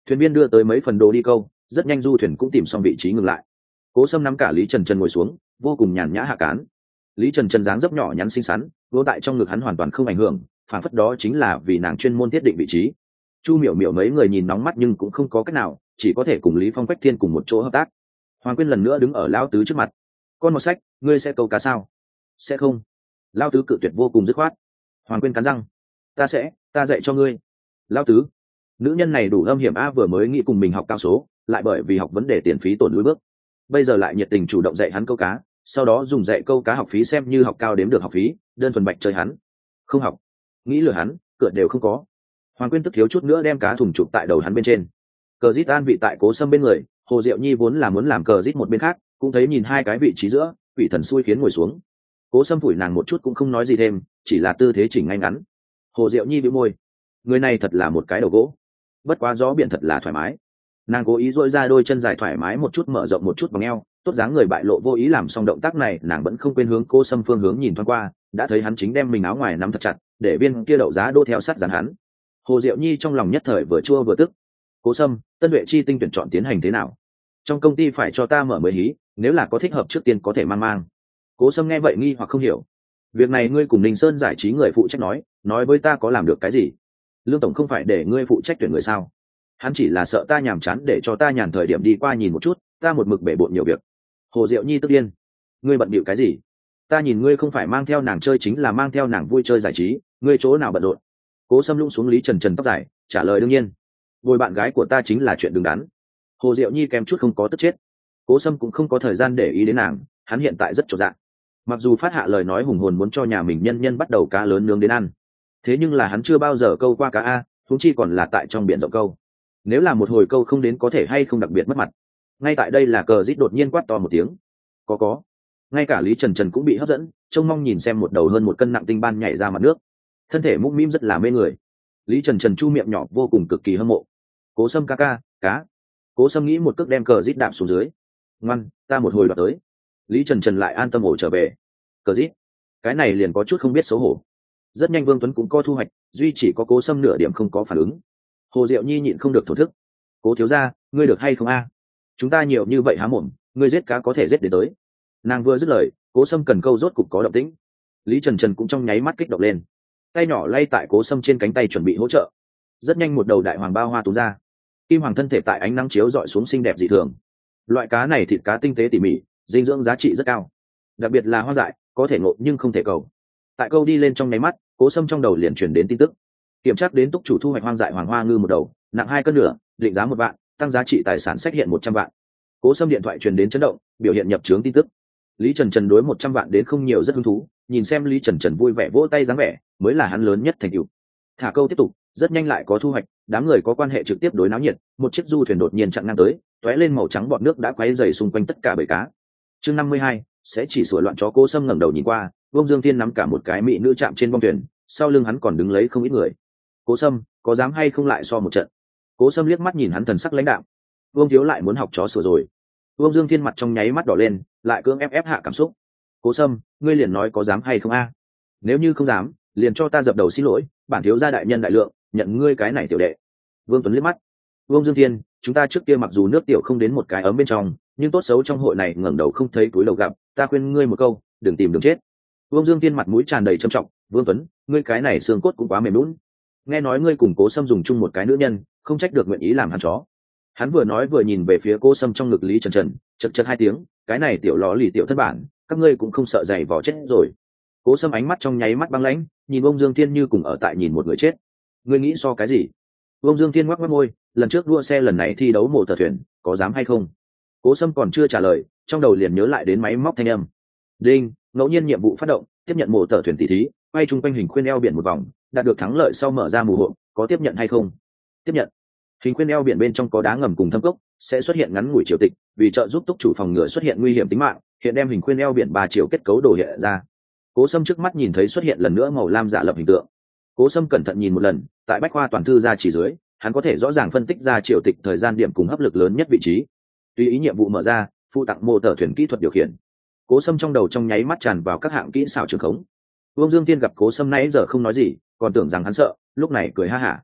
Thuyền viên đưa tới mấy phần đồ đi câu, rất nhanh du thuyền cũng tìm xong vị trí ngừng lại. Cố Sâm nắm cả Lý Trần Trần ngồi xuống, vô cùng nhàn nhã hạ cán. Lý Trần Trần dáng dấp nhỏ nhắn xinh xắn, vô tại trong ngực hắn hoàn toàn không ảnh hưởng, phản phất đó chính là vì nàng chuyên môn thiết định vị trí. Chu Miểu Miểu mấy người nhìn nóng mắt nhưng cũng không có cách nào, chỉ có thể cùng Lý Phong Quách Thiên cùng một chỗ hợp tác. Hoàng Quyên lần nữa đứng ở Lão Tứ trước mặt. Con một sách, ngươi sẽ câu cá sao? Sẽ không. Lão Tứ cự tuyệt vô cùng dứt khoát. Hoàng Quyên cắn răng. Ta sẽ, ta dạy cho ngươi. Lão Tứ, nữ nhân này đủ âm hiểm a, vừa mới nghĩ cùng mình học cao số, lại bởi vì học vấn đề tiền phí tổn lùi bước. Bây giờ lại nhiệt tình chủ động dạy hắn câu cá, sau đó dùng dạy câu cá học phí xem như học cao đếm được học phí, đơn thuần bạch chơi hắn. Không học, nghĩ lừa hắn, cửa đều không có. Hoàng Quyên tức thiếu chút nữa đem cá thùng chụp tại đầu hắn bên trên. Cờ Dít an vị tại Cố Sâm bên người, Hồ Diệu Nhi vốn là muốn làm Cờ Dít một bên khác, cũng thấy nhìn hai cái vị trí giữa, vị thần xui khiến ngồi xuống. Cố Sâm phủi nàng một chút cũng không nói gì thêm, chỉ là tư thế chỉnh ngay ngắn. Hồ Diệu Nhi bĩu môi, người này thật là một cái đầu gỗ. Bất quá gió biển thật là thoải mái. Nàng cố ý duỗi ra đôi chân dài thoải mái một chút, mở rộng một chút bằng eo, tốt dáng người bại lộ vô ý làm xong động tác này, nàng vẫn không quên hướng Cố Sâm phương hướng nhìn thoáng qua, đã thấy hắn chính đem mình áo ngoài nắm thật chặt, để viên kia đậu giá đô theo sát dàn hắn. Hồ Diệu Nhi trong lòng nhất thời vừa chua vừa tức. Cố Sâm, tân vệ chi tinh tuyển chọn tiến hành thế nào? Trong công ty phải cho ta mở mới hí, nếu là có thích hợp trước tiên có thể mang mang. Cố Sâm nghe vậy nghi hoặc không hiểu. Việc này ngươi cùng Ninh Sơn giải trí người phụ trách nói, nói với ta có làm được cái gì? Lương tổng không phải để ngươi phụ trách tuyển người sao? Hắn chỉ là sợ ta nhàm chán để cho ta nhàn thời điểm đi qua nhìn một chút, ta một mực bể bộn nhiều việc. Hồ Diệu Nhi tức điên. Ngươi bận bịu cái gì? Ta nhìn ngươi không phải mang theo nàng chơi chính là mang theo nàng vui chơi giải trí, ngươi chỗ nào bận rộn? Cố Sâm lũng xuống Lý Trần Trần tóc dài, trả lời đương nhiên. Bồi bạn gái của ta chính là chuyện đứng đắn. Hồ Diệu Nhi kèm chút không có tức chết. Cố Sâm cũng không có thời gian để ý đến nàng, hắn hiện tại rất chột dạ. Mặc dù phát hạ lời nói hùng hồn muốn cho nhà mình nhân nhân bắt đầu cá lớn nướng đến ăn, thế nhưng là hắn chưa bao giờ câu qua cá a, huống chi còn là tại trong biển rộng câu. Nếu là một hồi câu không đến có thể hay không đặc biệt mất mặt. Ngay tại đây là Cờ Dít đột nhiên quát to một tiếng. Có có. Ngay cả Lý Trần Trần cũng bị hấp dẫn, trông mong nhìn xem một đầu hơn một cân nặng tinh ban nhảy ra mặt nước. Thân thể mũm mĩm rất là mê người. Lý Trần Trần chu miệng nhỏ vô cùng cực kỳ hâm mộ. Cố Sâm ca ca, cá. Cố Sâm nghĩ một cước đem Cờ Dít đạp xuống dưới. Ngoan, ta một hồi đoạt tới. Lý Trần Trần lại an tâm ổ trở về. Cờ Dít, cái này liền có chút không biết xấu hổ. Rất nhanh Vương Tuấn cũng có thu hoạch, duy chỉ có Cố Sâm nửa điểm không có phản ứng. Hồ Diệu Nhi nhịn không được thổ thức. Cố thiếu gia, ngươi được hay không a? Chúng ta nhiều như vậy há mồm, ngươi giết cá có thể giết đến tới. Nàng vừa dứt lời, Cố Sâm cần câu rốt cục có động tĩnh. Lý Trần Trần cũng trong nháy mắt kích động lên, tay nhỏ lay tại Cố Sâm trên cánh tay chuẩn bị hỗ trợ. Rất nhanh một đầu đại hoàng bao hoa tú ra, kim hoàng thân thể tại ánh nắng chiếu dọi xuống xinh đẹp dị thường. Loại cá này thịt cá tinh tế tỉ mỉ, dinh dưỡng giá trị rất cao, đặc biệt là hoang dại, có thể ngộ nhưng không thể cầu. Tại câu đi lên trong nháy mắt, Cố Sâm trong đầu liền truyền đến tin tức, kiểm tra đến túc chủ thu hoạch hoang dại hoàng hoa ngư một đầu, nặng hai cân nửa, định giá một vạn, tăng giá trị tài sản sách hiện một trăm vạn. Cố Sâm điện thoại truyền đến chấn động, biểu hiện nhập trướng tin tức. Lý Trần Trần đối một trăm vạn đến không nhiều rất hứng thú, nhìn xem Lý Trần Trần vui vẻ vỗ tay dáng vẻ, mới là hắn lớn nhất thành tựu. Thả câu tiếp tục, rất nhanh lại có thu hoạch, đám người có quan hệ trực tiếp đối náo nhiệt, một chiếc du thuyền đột nhiên chặn ngang tới, tóe lên màu trắng bọt nước đã quấy rầy xung quanh tất cả bầy cá. Chương năm mươi hai, sẽ chỉ sửa loạn chó. Cố Sâm ngẩng đầu nhìn qua, Vương Dương Thiên nắm cả một cái mỹ nữ chạm trên bong thuyền, sau lưng hắn còn đứng lấy không ít người. Cố Sâm, có dám hay không lại so một trận? Cố Sâm liếc mắt nhìn hắn thần sắc lãnh đạm. Vương thiếu lại muốn học chó sửa rồi. Vương Dương Thiên mặt trong nháy mắt đỏ lên, lại cưỡng ép ép hạ cảm xúc. Cố Sâm, ngươi liền nói có dám hay không a? Nếu như không dám, liền cho ta dập đầu xin lỗi, bản thiếu gia đại nhân đại lượng, nhận ngươi cái này tiểu đệ. Vương Tuấn liếc mắt. Vương Dương Thiên, chúng ta trước kia mặc dù nước tiểu không đến một cái ấm bên trong, nhưng tốt xấu trong hội này ngẩng đầu không thấy túi đầu gặp, ta khuyên ngươi một câu, đừng tìm đường chết. Vương Dương Thiên mặt mũi tràn đầy trầm trọng. Vương Tuấn, ngươi cái này xương cốt cũng quá mềm lún. Nghe nói ngươi cùng Cố Sâm dùng chung một cái nữ nhân, không trách được nguyện ý làm hắn chó. Hắn vừa nói vừa nhìn về phía Cố Sâm trong ngực Lý Trần Trần, chật chật hai tiếng, cái này tiểu ló lì tiểu thất bản, các ngươi cũng không sợ dày vò chết rồi. Cố Sâm ánh mắt trong nháy mắt băng lãnh, nhìn ông Dương Thiên như cùng ở tại nhìn một người chết. Ngươi nghĩ so cái gì? Ông Dương Thiên ngoắc ngoắc môi, lần trước đua xe lần này thi đấu mổ tờ thuyền, có dám hay không? Cố Sâm còn chưa trả lời, trong đầu liền nhớ lại đến máy móc thanh âm. Đinh, ngẫu nhiên nhiệm vụ phát động, tiếp nhận mổ tờ thuyền tỷ thí, quay chung quanh hình khuyên eo biển một vòng, đạt được thắng lợi sau mở ra mù hộ, có tiếp nhận hay không? Tiếp nhận. Hình khuyên eo biển bên trong có đá ngầm cùng thâm cốc, sẽ xuất hiện ngắn ngủi triều tịch, vì trợ giúp túc chủ phòng ngừa xuất hiện nguy hiểm tính mạng, hiện đem hình khuyên eo biển ba chiều kết cấu đồ hiện ra. Cố Sâm trước mắt nhìn thấy xuất hiện lần nữa màu lam giả lập hình tượng. Cố Sâm cẩn thận nhìn một lần, tại bách khoa toàn thư ra chỉ dưới, hắn có thể rõ ràng phân tích ra triều tịch thời gian điểm cùng hấp lực lớn nhất vị trí. Tùy ý nhiệm vụ mở ra, phụ tặng mô tờ thuyền kỹ thuật điều khiển. Cố Sâm trong đầu trong nháy mắt tràn vào các hạng kỹ xảo trường khống. Vương Dương Tiên gặp Cố Sâm nãy giờ không nói gì, còn tưởng rằng hắn sợ, lúc này cười ha hả.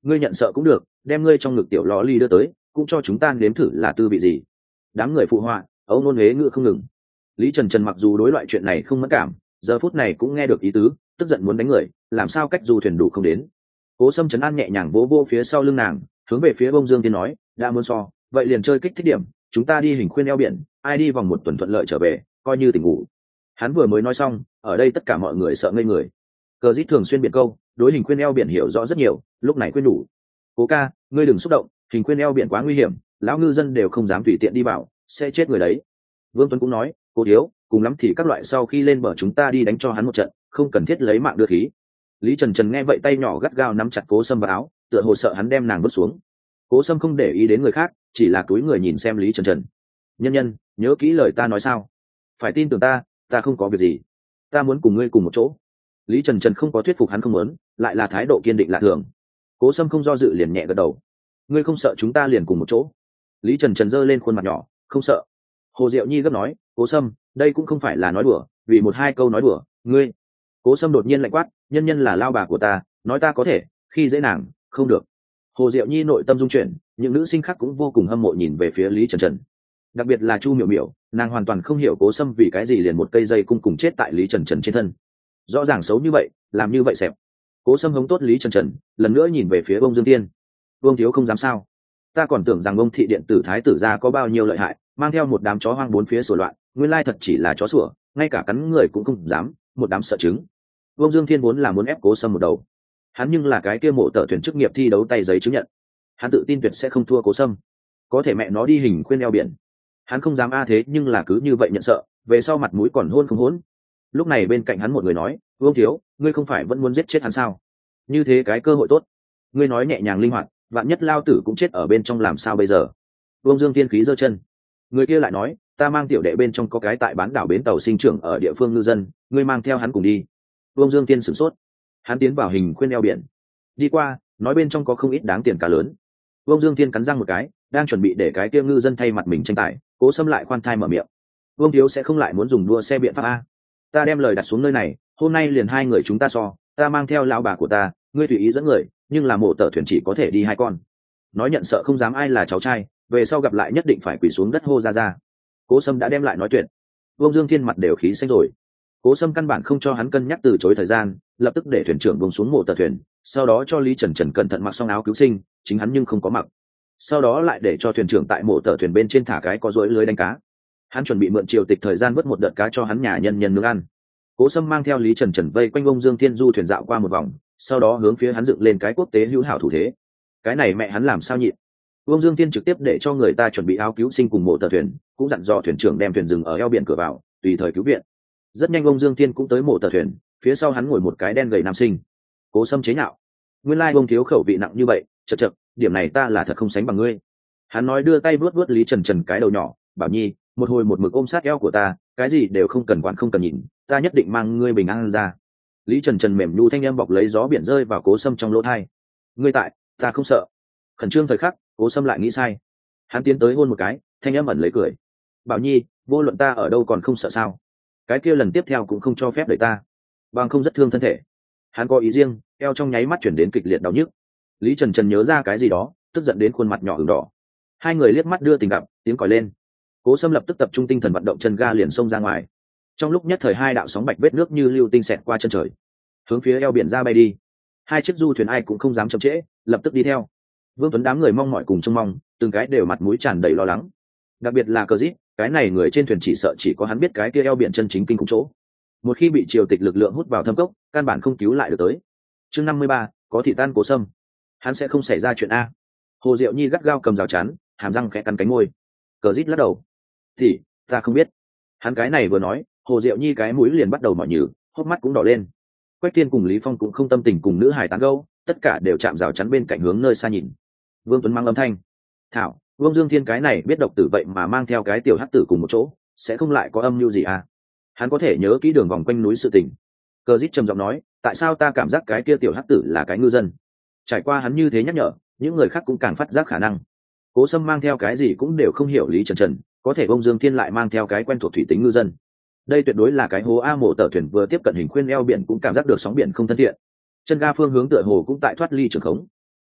ngươi nhận sợ cũng được, đem ngươi trong ngực tiểu lò ly đưa tới, cũng cho chúng ta nếm thử là tư vị gì. Đám người phụ họa, ấu nôn huế ngựa không ngừng. Lý Trần Trần mặc dù đối loại chuyện này không mẫn cảm, giờ phút này cũng nghe được ý tứ, tức giận muốn đánh người, làm sao cách du thuyền đủ không đến. Cố Sâm trấn an nhẹ nhàng vỗ vỗ phía sau lưng nàng, hướng về phía Bông Dương Tiên nói, đã muốn so, vậy liền chơi kích thích điểm, chúng ta đi hình khuyên eo biển, ai đi vòng một tuần thuận lợi trở về, coi như tỉnh ngủ. Hắn vừa mới nói xong, ở đây tất cả mọi người sợ ngây người. Cờ Dít thường xuyên biện câu, đối hình khuyên eo biển hiểu rõ rất nhiều, lúc này khuyên đủ. Cố ca, ngươi đừng xúc động, hình khuyên eo biển quá nguy hiểm, lão ngư dân đều không dám tùy tiện đi vào, sẽ chết người đấy. Vương Tuấn cũng nói, cô thiếu, cùng lắm thì các loại sau khi lên bờ chúng ta đi đánh cho hắn một trận, không cần thiết lấy mạng đưa khí. Lý Trần Trần nghe vậy tay nhỏ gắt gao nắm chặt Cố Sâm vào áo, tựa hồ sợ hắn đem nàng vứt xuống. Cố Sâm không để ý đến người khác, chỉ là túi người nhìn xem Lý Trần Trần. Nhân nhân, nhớ kỹ lời ta nói sao? Phải tin tưởng ta, ta không có việc gì, ta muốn cùng ngươi cùng một chỗ. Lý Trần Trần không có thuyết phục hắn không muốn, lại là thái độ kiên định lạ thường. Cố Sâm không do dự liền nhẹ gật đầu. Ngươi không sợ chúng ta liền cùng một chỗ? Lý Trần Trần giơ lên khuôn mặt nhỏ, không sợ. Hồ Diệu Nhi gấp nói, Cố Sâm, đây cũng không phải là nói đùa, vì một hai câu nói đùa, ngươi. Cố Sâm đột nhiên lạnh quát, nhân nhân là lao bà của ta, nói ta có thể khi dễ nàng, không được. Hồ Diệu Nhi nội tâm dung chuyển, những nữ sinh khác cũng vô cùng hâm mộ nhìn về phía Lý Trần Trần. Đặc biệt là Chu Miểu Miểu, nàng hoàn toàn không hiểu Cố Sâm vì cái gì liền một cây dây cung cùng chết tại Lý Trần Trần trên thân. Rõ ràng xấu như vậy, làm như vậy xẹp. Cố Sâm hống tốt Lý Trần Trần, lần nữa nhìn về phía Bông Dương Tiên. Vương thiếu không dám sao? Ta còn tưởng rằng ông thị điện tử thái tử gia có bao nhiêu lợi hại, mang theo một đám chó hoang bốn phía sủa loạn, nguyên lai thật chỉ là chó sủa, ngay cả cắn người cũng không dám, một đám sợ chứng. Vương Dương Thiên vốn là muốn ép Cố Sâm một đầu, hắn nhưng là cái kia mộ tở thuyền chức nghiệp thi đấu tay giấy chứng nhận, hắn tự tin tuyệt sẽ không thua Cố Sâm. Có thể mẹ nó đi hình khuyên eo biển, hắn không dám a thế nhưng là cứ như vậy nhận sợ, về sau mặt mũi còn hôn không hôn. Lúc này bên cạnh hắn một người nói, Vương thiếu, ngươi không phải vẫn muốn giết chết hắn sao? Như thế cái cơ hội tốt, ngươi nói nhẹ nhàng linh hoạt, vạn nhất lao tử cũng chết ở bên trong làm sao bây giờ? Vương Dương Tiên khí giơ chân. Người kia lại nói, ta mang tiểu đệ bên trong có cái tại bán đảo bến tàu sinh trưởng ở địa phương ngư dân, ngươi mang theo hắn cùng đi. Vương Dương Tiên sửng sốt, hắn tiến vào hình khuyên eo biển, đi qua, nói bên trong có không ít đáng tiền cá lớn. Vương Dương Tiên cắn răng một cái, đang chuẩn bị để cái kia ngư dân thay mặt mình tranh tài, Cố Sâm lại khoan thai mở miệng. Vương thiếu sẽ không lại muốn dùng đua xe biện pháp a? Ta đem lời đặt xuống nơi này, hôm nay liền hai người chúng ta so, ta mang theo lão bà của ta, ngươi tùy ý dẫn người, nhưng là mộ tở thuyền chỉ có thể đi hai con. Nói nhận sợ không dám ai là cháu trai, về sau gặp lại nhất định phải quỳ xuống đất hô ra ra. Cố Sâm đã đem lại nói tuyệt. Vương Dương Thiên mặt đều khí xanh rồi. Cố Sâm căn bản không cho hắn cân nhắc từ chối thời gian, lập tức để thuyền trưởng buông xuống mộ tở thuyền, sau đó cho Lý Trần Trần cẩn thận mặc xong áo cứu sinh, chính hắn nhưng không có mặc. Sau đó lại để cho thuyền trưởng tại mộ tở thuyền bên trên thả cái có rỗi lưới đánh cá. Hắn chuẩn bị mượn triều tịch thời gian vớt một đợt cá cho hắn nhà nhân nhân nướng ăn. Cố Sâm mang theo Lý Trần Trần vây quanh ông Dương Thiên du thuyền dạo qua một vòng, sau đó hướng phía hắn dựng lên cái quốc tế hữu hảo thủ thế. Cái này mẹ hắn làm sao nhịn? Ông Dương Thiên trực tiếp để cho người ta chuẩn bị áo cứu sinh cùng mộ tờ thuyền, cũng dặn dò thuyền trưởng đem thuyền dừng ở eo biển cửa vào, tùy thời cứu viện. Rất nhanh ông Dương Thiên cũng tới mộ tờ thuyền, phía sau hắn ngồi một cái đen gầy nam sinh. Cố Sâm chế nhạo, nguyên lai ông thiếu khẩu vị nặng như vậy, chật chật, điểm này ta là thật không sánh bằng ngươi. Hắn nói đưa tay vuốt vuốt Lý Trần Trần cái đầu nhỏ, bảo nhi, một hồi một mực ôm sát eo của ta, cái gì đều không cần quản không cần nhìn, ta nhất định mang ngươi bình an ra. Lý Trần Trần mềm nhu thanh em bọc lấy gió biển rơi vào Cố Sâm trong lỗ tai. Ngươi tại, ta không sợ. Khẩn trương thời khắc, Cố Sâm lại nghĩ sai. Hắn tiến tới hôn một cái, thanh em ẩn lấy cười. Bảo nhi, vô luận ta ở đâu còn không sợ sao? Cái kia lần tiếp theo cũng không cho phép đẩy ta, bằng không rất thương thân thể. Hắn có ý riêng, eo trong nháy mắt chuyển đến kịch liệt đau nhức. Lý Trần Trần nhớ ra cái gì đó, tức giận đến khuôn mặt nhỏ ửng đỏ. Hai người liếc mắt đưa tình gặp, tiếng còi lên. Cố Sâm lập tức tập trung tinh thần vận động chân ga liền xông ra ngoài. Trong lúc nhất thời hai đạo sóng bạch vết nước như lưu tinh xẹt qua chân trời, hướng phía eo biển ra bay đi. Hai chiếc du thuyền ai cũng không dám chậm trễ, lập tức đi theo. Vương Tuấn đám người mong mỏi cùng trông mong, từng cái đều mặt mũi tràn đầy lo lắng. Đặc biệt là Cờ Dít, cái này người trên thuyền chỉ sợ chỉ có hắn biết cái kia eo biển chân chính kinh khủng chỗ. Một khi bị triều tịch lực lượng hút vào thâm cốc, căn bản không cứu lại được tới. Chương năm mươi ba, có thị tan Cố Sâm. Hắn sẽ không xảy ra chuyện a. Hồ Diệu Nhi gắt gao cầm rào chắn, hàm răng khẽ cắn cánh môi. Cờ Dít lắc đầu. Thì, ta không biết. Hắn cái này vừa nói, Hồ Diệu Nhi cái mũi liền bắt đầu mỏi nhừ, hốc mắt cũng đỏ lên. Quách Thiên cùng Lý Phong cũng không tâm tình cùng nữ hài tán gẫu, tất cả đều chạm rào chắn bên cạnh hướng nơi xa nhìn. Vương Tuấn mang âm thanh. Thảo, Vương Dương Thiên cái này biết độc tử vậy mà mang theo cái tiểu hắc tử cùng một chỗ, sẽ không lại có âm mưu gì à? Hắn có thể nhớ kỹ đường vòng quanh núi sự tình. Cờ Dít trầm giọng nói, tại sao ta cảm giác cái kia tiểu hắc tử là cái ngư dân? Trải qua hắn như thế nhắc nhở, những người khác cũng càng phát giác khả năng. Cố Sâm mang theo cái gì cũng đều không hiểu Lý Trần Trần, có thể Vương Dương Thiên lại mang theo cái quen thuộc thủy tính ngư dân. Đây tuyệt đối là cái hố a. Mộ tở thuyền vừa tiếp cận hình khuyên eo biển cũng cảm giác được sóng biển không thân thiện. Chân ga phương hướng tựa hồ cũng tại thoát ly trường khống.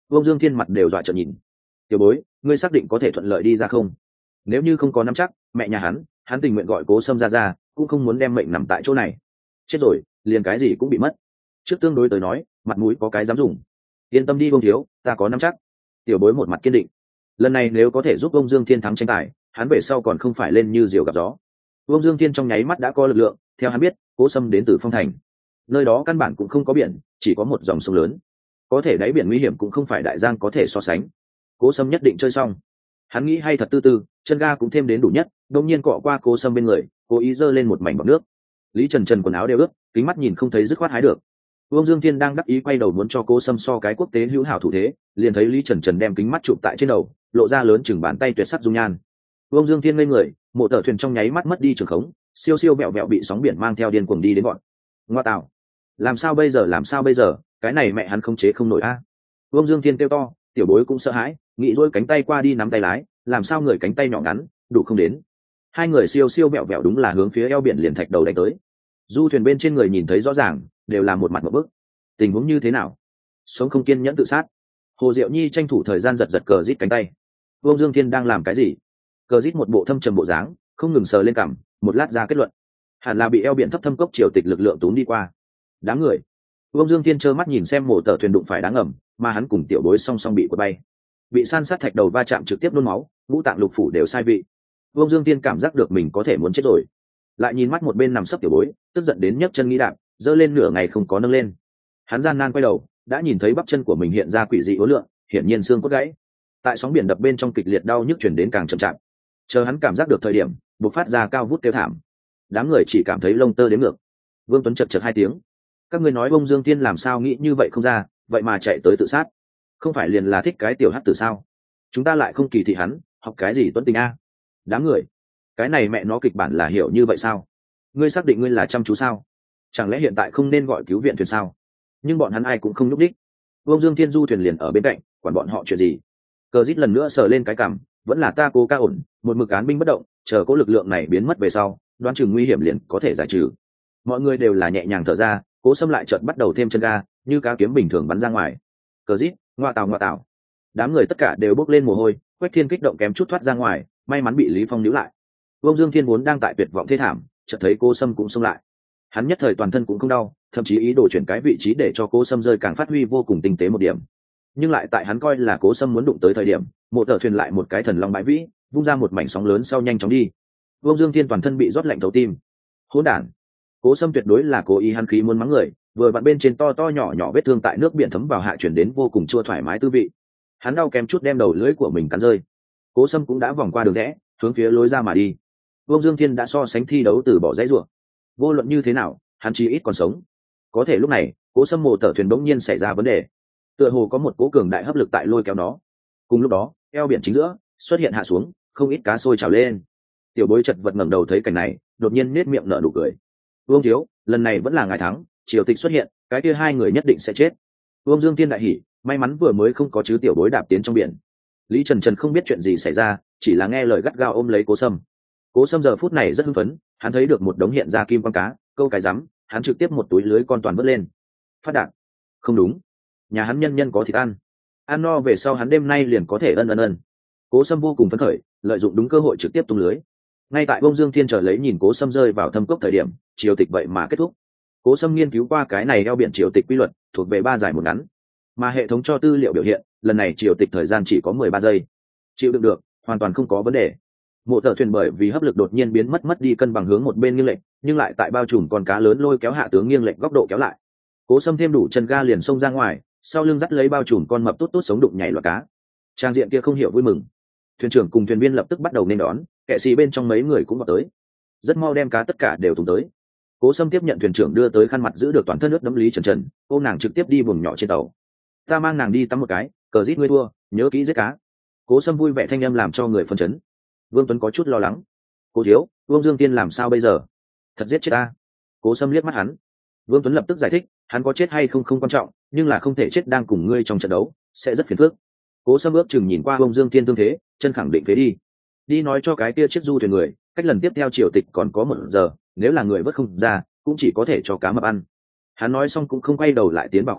Vương Dương Thiên mặt đều dọa trợn nhìn. Tiểu bối, ngươi xác định có thể thuận lợi đi ra không? Nếu như không có nắm chắc, mẹ nhà hắn, hắn tình nguyện gọi Cố Sâm ra ra, cũng không muốn đem mệnh nằm tại chỗ này. Chết rồi, liền cái gì cũng bị mất. Trước tương đối tới nói, mặt mũi có cái dám dùng. Yên tâm đi Vương thiếu, ta có nắm chắc. Tiểu bối một mặt kiên định. Lần này nếu có thể giúp Vương Dương Thiên thắng tranh tài, hắn về sau còn không phải lên như diều gặp gió. Vương Dương Thiên trong nháy mắt đã có lực lượng, theo hắn biết, Cố Sâm đến từ Phong Thành. Nơi đó căn bản cũng không có biển, chỉ có một dòng sông lớn. Có thể đáy biển nguy hiểm cũng không phải đại giang có thể so sánh. Cố Sâm nhất định chơi xong. Hắn nghĩ hay thật tư tư, chân ga cũng thêm đến đủ nhất, đột nhiên cọ qua Cố Sâm bên người, cố ý giơ lên một mảnh bọt nước. Lý Trần Trần quần áo đều ướt, kính mắt nhìn không thấy dứt khoát hái được. Vương Dương Thiên đang đắc ý quay đầu muốn cho Cố Sâm so cái quốc tế hữu hảo thủ thế, liền thấy Lý Trần Trần đem kính mắt chụp tại trên đầu, lộ ra lớn chừng bàn tay tuyệt sắc dung nhan. Vương Dương Thiên ngây người, mộ tở thuyền trong nháy mắt mất đi trường khống, siêu siêu bẹo bẹo bị sóng biển mang theo điên cuồng đi đến bọn. Ngoa tạo, làm sao bây giờ làm sao bây giờ, cái này mẹ hắn không chế không nổi a. Vương Dương Thiên kêu to, tiểu bối cũng sợ hãi, nghĩ dỗi cánh tay qua đi nắm tay lái, làm sao người cánh tay nhỏ ngắn, đủ không đến. Hai người siêu siêu bẹo bẹo đúng là hướng phía eo biển liền thạch đầu đánh tới. Du thuyền bên trên người nhìn thấy rõ ràng, đều là một mặt một bức. Tình huống như thế nào? Sống không kiên nhẫn tự sát. Hồ Diệu Nhi tranh thủ thời gian giật giật cờ rít cánh tay. Vương Dương Thiên đang làm cái gì? Cờ rít một bộ thâm trầm bộ dáng, không ngừng sờ lên cằm, một lát ra kết luận. Hẳn là bị eo biển thấp thâm cốc triều tịch lực lượng tốn đi qua. Đám người. Vương Dương Thiên trơ mắt nhìn xem mổ tờ thuyền đụng phải đáng ẩm, mà hắn cùng tiểu bối song song bị quật bay. Bị san sát thạch đầu va chạm trực tiếp nôn máu, ngũ tạng lục phủ đều sai vị. Vương Dương Thiên cảm giác được mình có thể muốn chết rồi. Lại nhìn mắt một bên nằm sấp tiểu bối, tức giận đến nhấc chân nghĩ đạp, giơ lên nửa ngày không có nâng lên. Hắn gian nan quay đầu, đã nhìn thấy bắp chân của mình hiện ra quỷ dị uốn lượn, hiển nhiên xương cốt gãy. Tại sóng biển đập bên trong kịch liệt đau nhức chuyển đến càng chậm chạp. Chờ hắn cảm giác được thời điểm, bộc phát ra cao vút kêu thảm. Đám người chỉ cảm thấy lông tơ đến ngược. Vương Tuấn chật chật hai tiếng. Các ngươi nói Vương Dương Thiên làm sao nghĩ như vậy không ra, vậy mà chạy tới tự sát. Không phải liền là thích cái tiểu hắc tử sao? Chúng ta lại không kỳ thị hắn, học cái gì tuấn tình a? Đám người, cái này mẹ nó kịch bản là hiểu như vậy sao? Ngươi xác định ngươi là chăm chú sao? Chẳng lẽ hiện tại không nên gọi cứu viện thuyền sao? Nhưng bọn hắn ai cũng không nhúc đích. Vương Dương Thiên du thuyền liền ở bên cạnh, quản bọn họ chuyện gì? Cờ Dít lần nữa sờ lên cái cằm, vẫn là ta cố ca ổn, một mực án binh bất động, chờ có lực lượng này biến mất về sau, đoán chừng nguy hiểm liền có thể giải trừ. Mọi người đều là nhẹ nhàng thở ra, Cố Sâm lại chợt bắt đầu thêm chân ga, như cá kiếm bình thường bắn ra ngoài. Cờ Dít, ngoa tào ngoa tào. Đám người tất cả đều bốc lên mồ hôi, Quách Thiên kích động kém chút thoát ra ngoài, may mắn bị Lý Phong níu lại. Vương Dương Thiên vốn đang tại tuyệt vọng thê thảm, chợt thấy Cố Sâm cũng xông lại. Hắn nhất thời toàn thân cũng không đau, thậm chí ý đồ chuyển cái vị trí để cho Cố Sâm rơi càng phát huy vô cùng tinh tế một điểm. Nhưng lại tại hắn coi là Cố Sâm muốn đụng tới thời điểm, một tờ thuyền lại một cái thần long bãi vĩ, vung ra một mảnh sóng lớn sau nhanh chóng đi. Vương Dương Thiên toàn thân bị rót lạnh thấu tim. Hỗn đản! Cố Sâm tuyệt đối là cố ý hắn khí muốn mắng người, vừa vặn bên trên to to nhỏ nhỏ vết thương tại nước biển thấm vào hạ chuyển đến vô cùng chua thoải mái tư vị. Hắn đau kém chút đem đầu lưỡi của mình cắn rơi. Cố Sâm cũng đã vòng qua đường rẽ, hướng phía lối ra mà đi. Vương Dương Thiên đã so sánh thi đấu từ bỏ dãy rủa. Vô luận như thế nào, hắn chỉ ít còn sống. Có thể lúc này, Cố Sâm mồ tở thuyền bỗng nhiên xảy ra vấn đề. Tựa hồ có một cỗ cường đại hấp lực tại lôi kéo nó. Cùng lúc đó, eo biển chính giữa xuất hiện hạ xuống, không ít cá sôi trào lên. Tiểu bối chật vật ngẩng đầu thấy cảnh này, đột nhiên nết miệng nở nụ cười. Vương thiếu, lần này vẫn là ngài thắng, triều tịch xuất hiện, cái kia hai người nhất định sẽ chết. Vương Dương Thiên đại hỉ, may mắn vừa mới không có chứ tiểu bối đạp tiến trong biển. Lý Trần Trần không biết chuyện gì xảy ra, chỉ là nghe lời gắt gao ôm lấy Cố Sâm. Cố Sâm giờ phút này rất hưng phấn, hắn thấy được một đống hiện ra kim con cá, câu cái rắm, hắn trực tiếp một túi lưới con toàn vớt lên. Phát đạn. Không đúng, nhà hắn nhân nhân có thịt ăn, ăn no về sau hắn đêm nay liền có thể ân ân ân. Cố Sâm vô cùng phấn khởi, lợi dụng đúng cơ hội trực tiếp tung lưới. Ngay tại Vương Dương Thiên chờ lấy nhìn Cố Sâm rơi vào thâm cốc thời điểm, triều tịch vậy mà kết thúc. Cố Sâm nghiên cứu qua cái này eo biển triều tịch quy luật, thuộc về ba dài một ngắn, mà hệ thống cho tư liệu biểu hiện, lần này triều tịch thời gian chỉ có mười ba giây. Chịu đựng được, hoàn toàn không có vấn đề. Mộ tờ thuyền bởi vì hấp lực đột nhiên biến mất mất đi cân bằng hướng một bên nghiêng lệch, nhưng lại tại bao trùm con cá lớn lôi kéo hạ tướng nghiêng lệch góc độ kéo lại. Cố Sâm thêm đủ chân ga liền xông ra ngoài, sau lưng dắt lấy bao trùm con mập tốt tốt sống đụng nhảy loạt cá. Trang diện kia không hiểu vui mừng. Thuyền trưởng cùng thuyền viên lập tức bắt đầu nên đón, kệ sĩ bên trong mấy người cũng vào tới. Rất mau đem cá tất cả đều thùng tới. Cố Sâm tiếp nhận thuyền trưởng đưa tới khăn mặt giữ được toàn thân nước đẫm Lý Trần Trần, ôm nàng trực tiếp đi buồng nhỏ trên tàu. Ta mang nàng đi tắm một cái, cờ rít ngươi thua, nhớ kỹ giết cá. Cố Sâm vui vẻ thanh âm làm cho người phân chấn. Vương Tuấn có chút lo lắng. Cố thiếu, Vương Dương Tiên làm sao bây giờ? Thật giết chết ta. Cố Sâm liếc mắt hắn. Vương Tuấn lập tức giải thích, hắn có chết hay không không quan trọng, nhưng là không thể chết đang cùng ngươi trong trận đấu, sẽ rất phiền phức. Cố Sâm ước chừng nhìn qua Vương Dương Tiên tương thế, chân khẳng định phế đi. Đi nói cho cái kia chiếc du thuyền người, cách lần tiếp theo triều tịch còn có một giờ, nếu là người vớt không ra, cũng chỉ có thể cho cá mập ăn. Hắn nói xong cũng không quay đầu lại tiến vào khoang,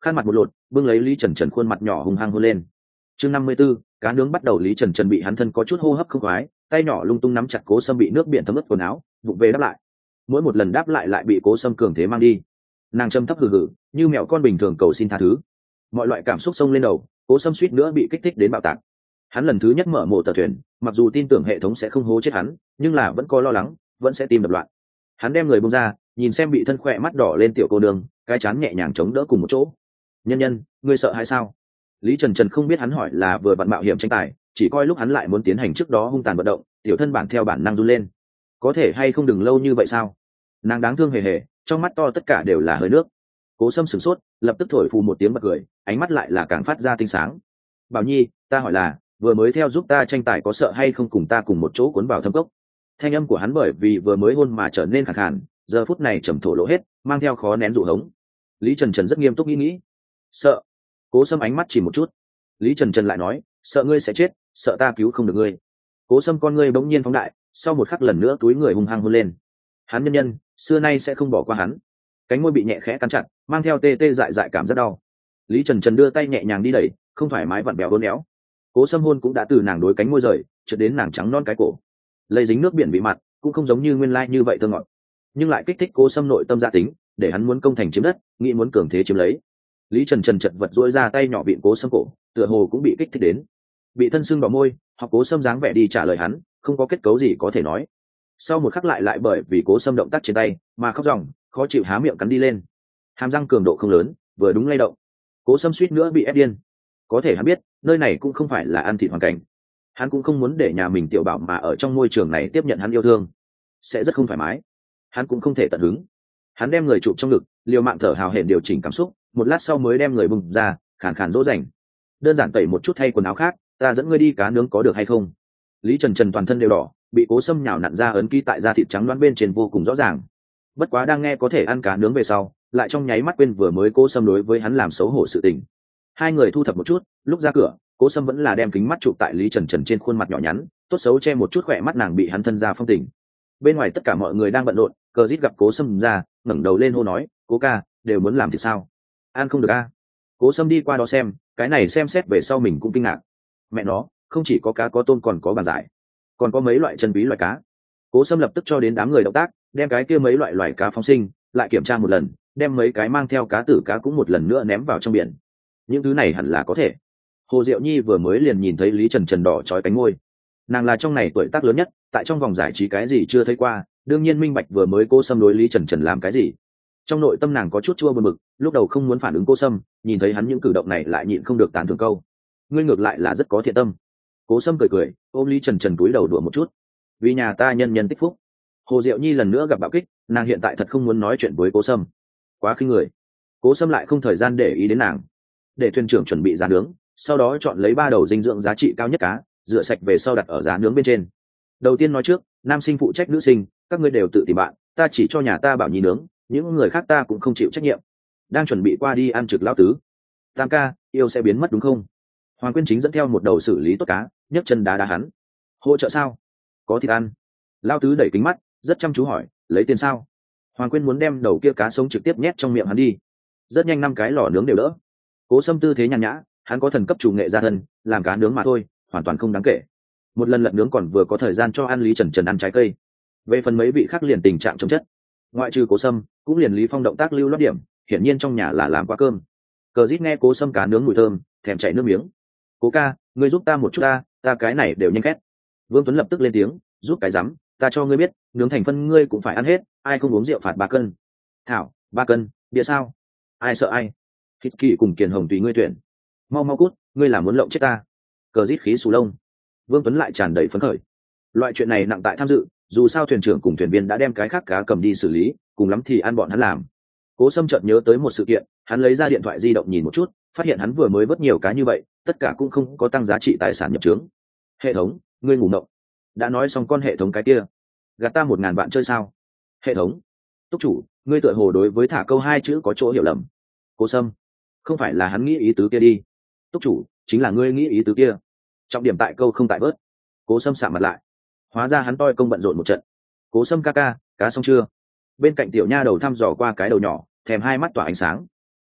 khăn mặt một lột, bưng lấy Lý Trần Trần khuôn mặt nhỏ hung hăng hôn lên. Chương năm mươi 54, cá nướng bắt đầu. Lý Trần Trần bị hắn thân có chút hô hấp không khoái, tay nhỏ lung tung nắm chặt Cố Sâm bị nước biển thấm ướt quần áo, vụng về đáp lại. Mỗi một lần đáp lại lại bị Cố Sâm cường thế mang đi. Nàng châm thấp hừ hừ, như mèo con bình thường cầu xin tha thứ. Mọi loại cảm xúc xông lên đầu, Cố Sâm suýt nữa bị kích thích đến bạo tạc. Hắn lần thứ nhất mở mộ tờ thuyền, mặc dù tin tưởng hệ thống sẽ không hố chết hắn, nhưng là vẫn có lo lắng, vẫn sẽ tim đập loạn. Hắn đem người buông ra, nhìn xem bị thân khỏe mắt đỏ lên tiểu cô nương, cái chán nhẹ nhàng chống đỡ cùng một chỗ. Nhân nhân, ngươi sợ hay sao? Lý Trần Trần không biết hắn hỏi là vừa vặn mạo hiểm tranh tài, chỉ coi lúc hắn lại muốn tiến hành trước đó hung tàn vận động, tiểu thân bản theo bản năng run lên. Có thể hay không đừng lâu như vậy sao? Nàng đáng thương hề hề, trong mắt to tất cả đều là hơi nước. Cố Sâm sửng sốt, lập tức thổi phù một tiếng bật cười, ánh mắt lại là càng phát ra tinh sáng. Bảo Nhi, ta hỏi là, vừa mới theo giúp ta tranh tài có sợ hay không cùng ta cùng một chỗ cuốn vào thâm cốc? Thanh âm của hắn bởi vì vừa mới hôn mà trở nên khàn khàn, giờ phút này trầm thổ lộ hết, mang theo khó nén dụ hống. Lý Trần Trần rất nghiêm túc nghĩ nghĩ. Sợ. Cố Sâm ánh mắt chỉ một chút. Lý Trần Trần lại nói, sợ ngươi sẽ chết, sợ ta cứu không được ngươi. Cố Sâm con ngươi bỗng nhiên phóng đại, sau một khắc lần nữa túi người hung hăng hôn lên. Hắn nhân nhân, xưa nay sẽ không bỏ qua hắn. Cánh môi bị nhẹ khẽ cắn chặt, mang theo tê tê dại dại cảm rất đau. Lý Trần Trần đưa tay nhẹ nhàng đi đẩy, không thoải mái vặn bèo uốn éo. Cố Sâm hôn cũng đã từ nàng đối cánh môi rời, chợt đến nàng trắng non cái cổ. Lây dính nước biển bị mặt, cũng không giống như nguyên lai như vậy thơ ngọt, nhưng lại kích thích Cố Sâm nội tâm gia tính, để hắn muốn công thành chiếm đất, nghĩ muốn cường thế chiếm lấy. Lý Trần Trần chật vật duỗi ra tay nhỏ vịn Cố Sâm cổ, tựa hồ cũng bị kích thích đến. Bị thân sưng đỏ môi, học Cố Sâm dáng vẻ đi trả lời hắn, không có kết cấu gì có thể nói. Sau một khắc lại lại bởi vì Cố Sâm động tác trên tay mà khóc ròng, khó chịu há miệng cắn đi lên. Hàm răng cường độ không lớn, vừa đúng lay động. Cố Sâm suýt nữa bị ép điên. Có thể hắn biết, nơi này cũng không phải là ăn thịt hoàn cảnh. Hắn cũng không muốn để nhà mình tiểu bảo mà ở trong môi trường này tiếp nhận hắn yêu thương, sẽ rất không thoải mái. Hắn cũng không thể tận hứng. Hắn đem người chụp trong ngực, liều mạng thở hào hển điều chỉnh cảm xúc, một lát sau mới đem người bùng ra, khàn khàn dỗ dành. Đơn giản tẩy một chút thay quần áo khác, ta dẫn ngươi đi cá nướng có được hay không? Lý Trần Trần toàn thân đều đỏ, bị Cố Sâm nhào nặn ra ấn ký tại da thịt trắng đoán bên trên vô cùng rõ ràng. Bất quá đang nghe có thể ăn cá nướng về sau, lại trong nháy mắt quên vừa mới Cố Sâm đối với hắn làm xấu hổ sự tình. Hai người thu thập một chút, lúc ra cửa, Cố Sâm vẫn là đem kính mắt chụp tại Lý Trần Trần trên khuôn mặt nhỏ nhắn, tốt xấu che một chút khỏe mắt nàng bị hắn thân ra phong tình. Bên ngoài tất cả mọi người đang bận rộn, Cờ Dít gặp Cố Sâm ra, ngẩng đầu lên hô nói, Cố ca, đều muốn làm thì sao? Ăn không được a? Cố Sâm đi qua đó xem, cái này xem xét về sau mình cũng kinh ngạc. Mẹ nó, không chỉ có cá có tôm còn có bàn giải, còn có mấy loại chân quý loại cá. Cố Sâm lập tức cho đến đám người động tác, đem cái kia mấy loại loài cá phóng sinh, lại kiểm tra một lần, đem mấy cái mang theo cá tử cá cũng một lần nữa ném vào trong biển. Những thứ này hẳn là có thể. Hồ Diệu Nhi vừa mới liền nhìn thấy Lý Trần Trần đỏ chói cánh môi. Nàng là trong này tuổi tác lớn nhất, tại trong vòng giải trí cái gì chưa thấy qua, đương nhiên minh bạch vừa mới Cố Sâm đối Lý Trần Trần làm cái gì. Trong nội tâm nàng có chút chua buồn bực, lúc đầu không muốn phản ứng Cố Sâm, nhìn thấy hắn những cử động này lại nhịn không được tán thưởng câu. Ngươi ngược lại là rất có thiện tâm. Cố Sâm cười cười, ôm Lý Trần Trần cúi đầu đùa một chút. Vì nhà ta nhân nhân tích phúc. Hồ Diệu Nhi lần nữa gặp bạo kích, nàng hiện tại thật không muốn nói chuyện với Cố Sâm. Quá khinh người. Cố Sâm lại không thời gian để ý đến nàng. Để thuyền trưởng chuẩn bị giá nướng, sau đó chọn lấy ba đầu dinh dưỡng giá trị cao nhất cá, rửa sạch về sau đặt ở giá nướng bên trên. Đầu tiên nói trước, nam sinh phụ trách nữ sinh, các ngươi đều tự tìm bạn, ta chỉ cho nhà ta Bảo Nhi nướng, những người khác ta cũng không chịu trách nhiệm. Đang chuẩn bị qua đi ăn trực lão tứ. Tam ca, yêu sẽ biến mất đúng không? Hoàng Quyên chính dẫn theo một đầu xử lý tốt cá, nhấc chân đá đá hắn. Hỗ trợ sao? Có thịt ăn. Lão tứ đẩy kính mắt, rất chăm chú hỏi, lấy tiền sao? Hoàng Quyên muốn đem đầu kia cá sống trực tiếp nhét trong miệng hắn đi. Rất nhanh năm cái lò nướng đều đỡ. Cố Sâm tư thế nhàn nhã, hắn có thần cấp chủ nghệ gia thân, làm cá nướng mà thôi, hoàn toàn không đáng kể. Một lần lật nướng còn vừa có thời gian cho ăn Lý Trần Trần ăn trái cây. Về phần mấy vị khác liền tình trạng chống chất, ngoại trừ Cố Sâm, cũng liền Lý Phong động tác lưu loát điểm, hiển nhiên trong nhà là làm qua cơm. Cờ Dít nghe Cố Sâm cá nướng mùi thơm, thèm chảy nước miếng. Cố ca, ngươi giúp ta một chút ta, ta cái này đều nhanh khét. Vương Tuấn lập tức lên tiếng, giúp cái rắm, ta cho ngươi biết, nướng thành phân ngươi cũng phải ăn hết, ai không uống rượu phạt ba cân. Thảo, ba cân, bia sao? Ai sợ ai? Hít Kỳ cùng Kiền Hồng tùy ngươi tuyển. Mau mau cút, ngươi là muốn lộng chết ta. Cờ Dít khí xù lông. Vương Tuấn lại tràn đầy phấn khởi. Loại chuyện này nặng tại tham dự, dù sao thuyền trưởng cùng thuyền viên đã đem cái khác cá cầm đi xử lý, cùng lắm thì ăn bọn hắn làm. Cố Sâm chợt nhớ tới một sự kiện, hắn lấy ra điện thoại di động nhìn một chút, phát hiện hắn vừa mới vớt nhiều cá như vậy, tất cả cũng không có tăng giá trị tài sản nhập trướng. Hệ thống, ngươi ngủ mộng. Đã nói xong con hệ thống cái kia, gạt ta một ngàn vạn chơi sao? Hệ thống, túc chủ, ngươi tựa hồ đối với thả câu hai chữ có chỗ hiểu lầm. Cố Sâm, không phải là hắn nghĩ ý tứ kia đi. Túc chủ, chính là ngươi nghĩ ý tứ kia. Trọng điểm tại câu không tại bớt. Cố Sâm sạm mặt lại. Hóa ra hắn toi công bận rộn một trận. Cố Sâm ca ca, cá xong chưa? Bên cạnh tiểu nha đầu thăm dò qua cái đầu nhỏ, thèm hai mắt tỏa ánh sáng.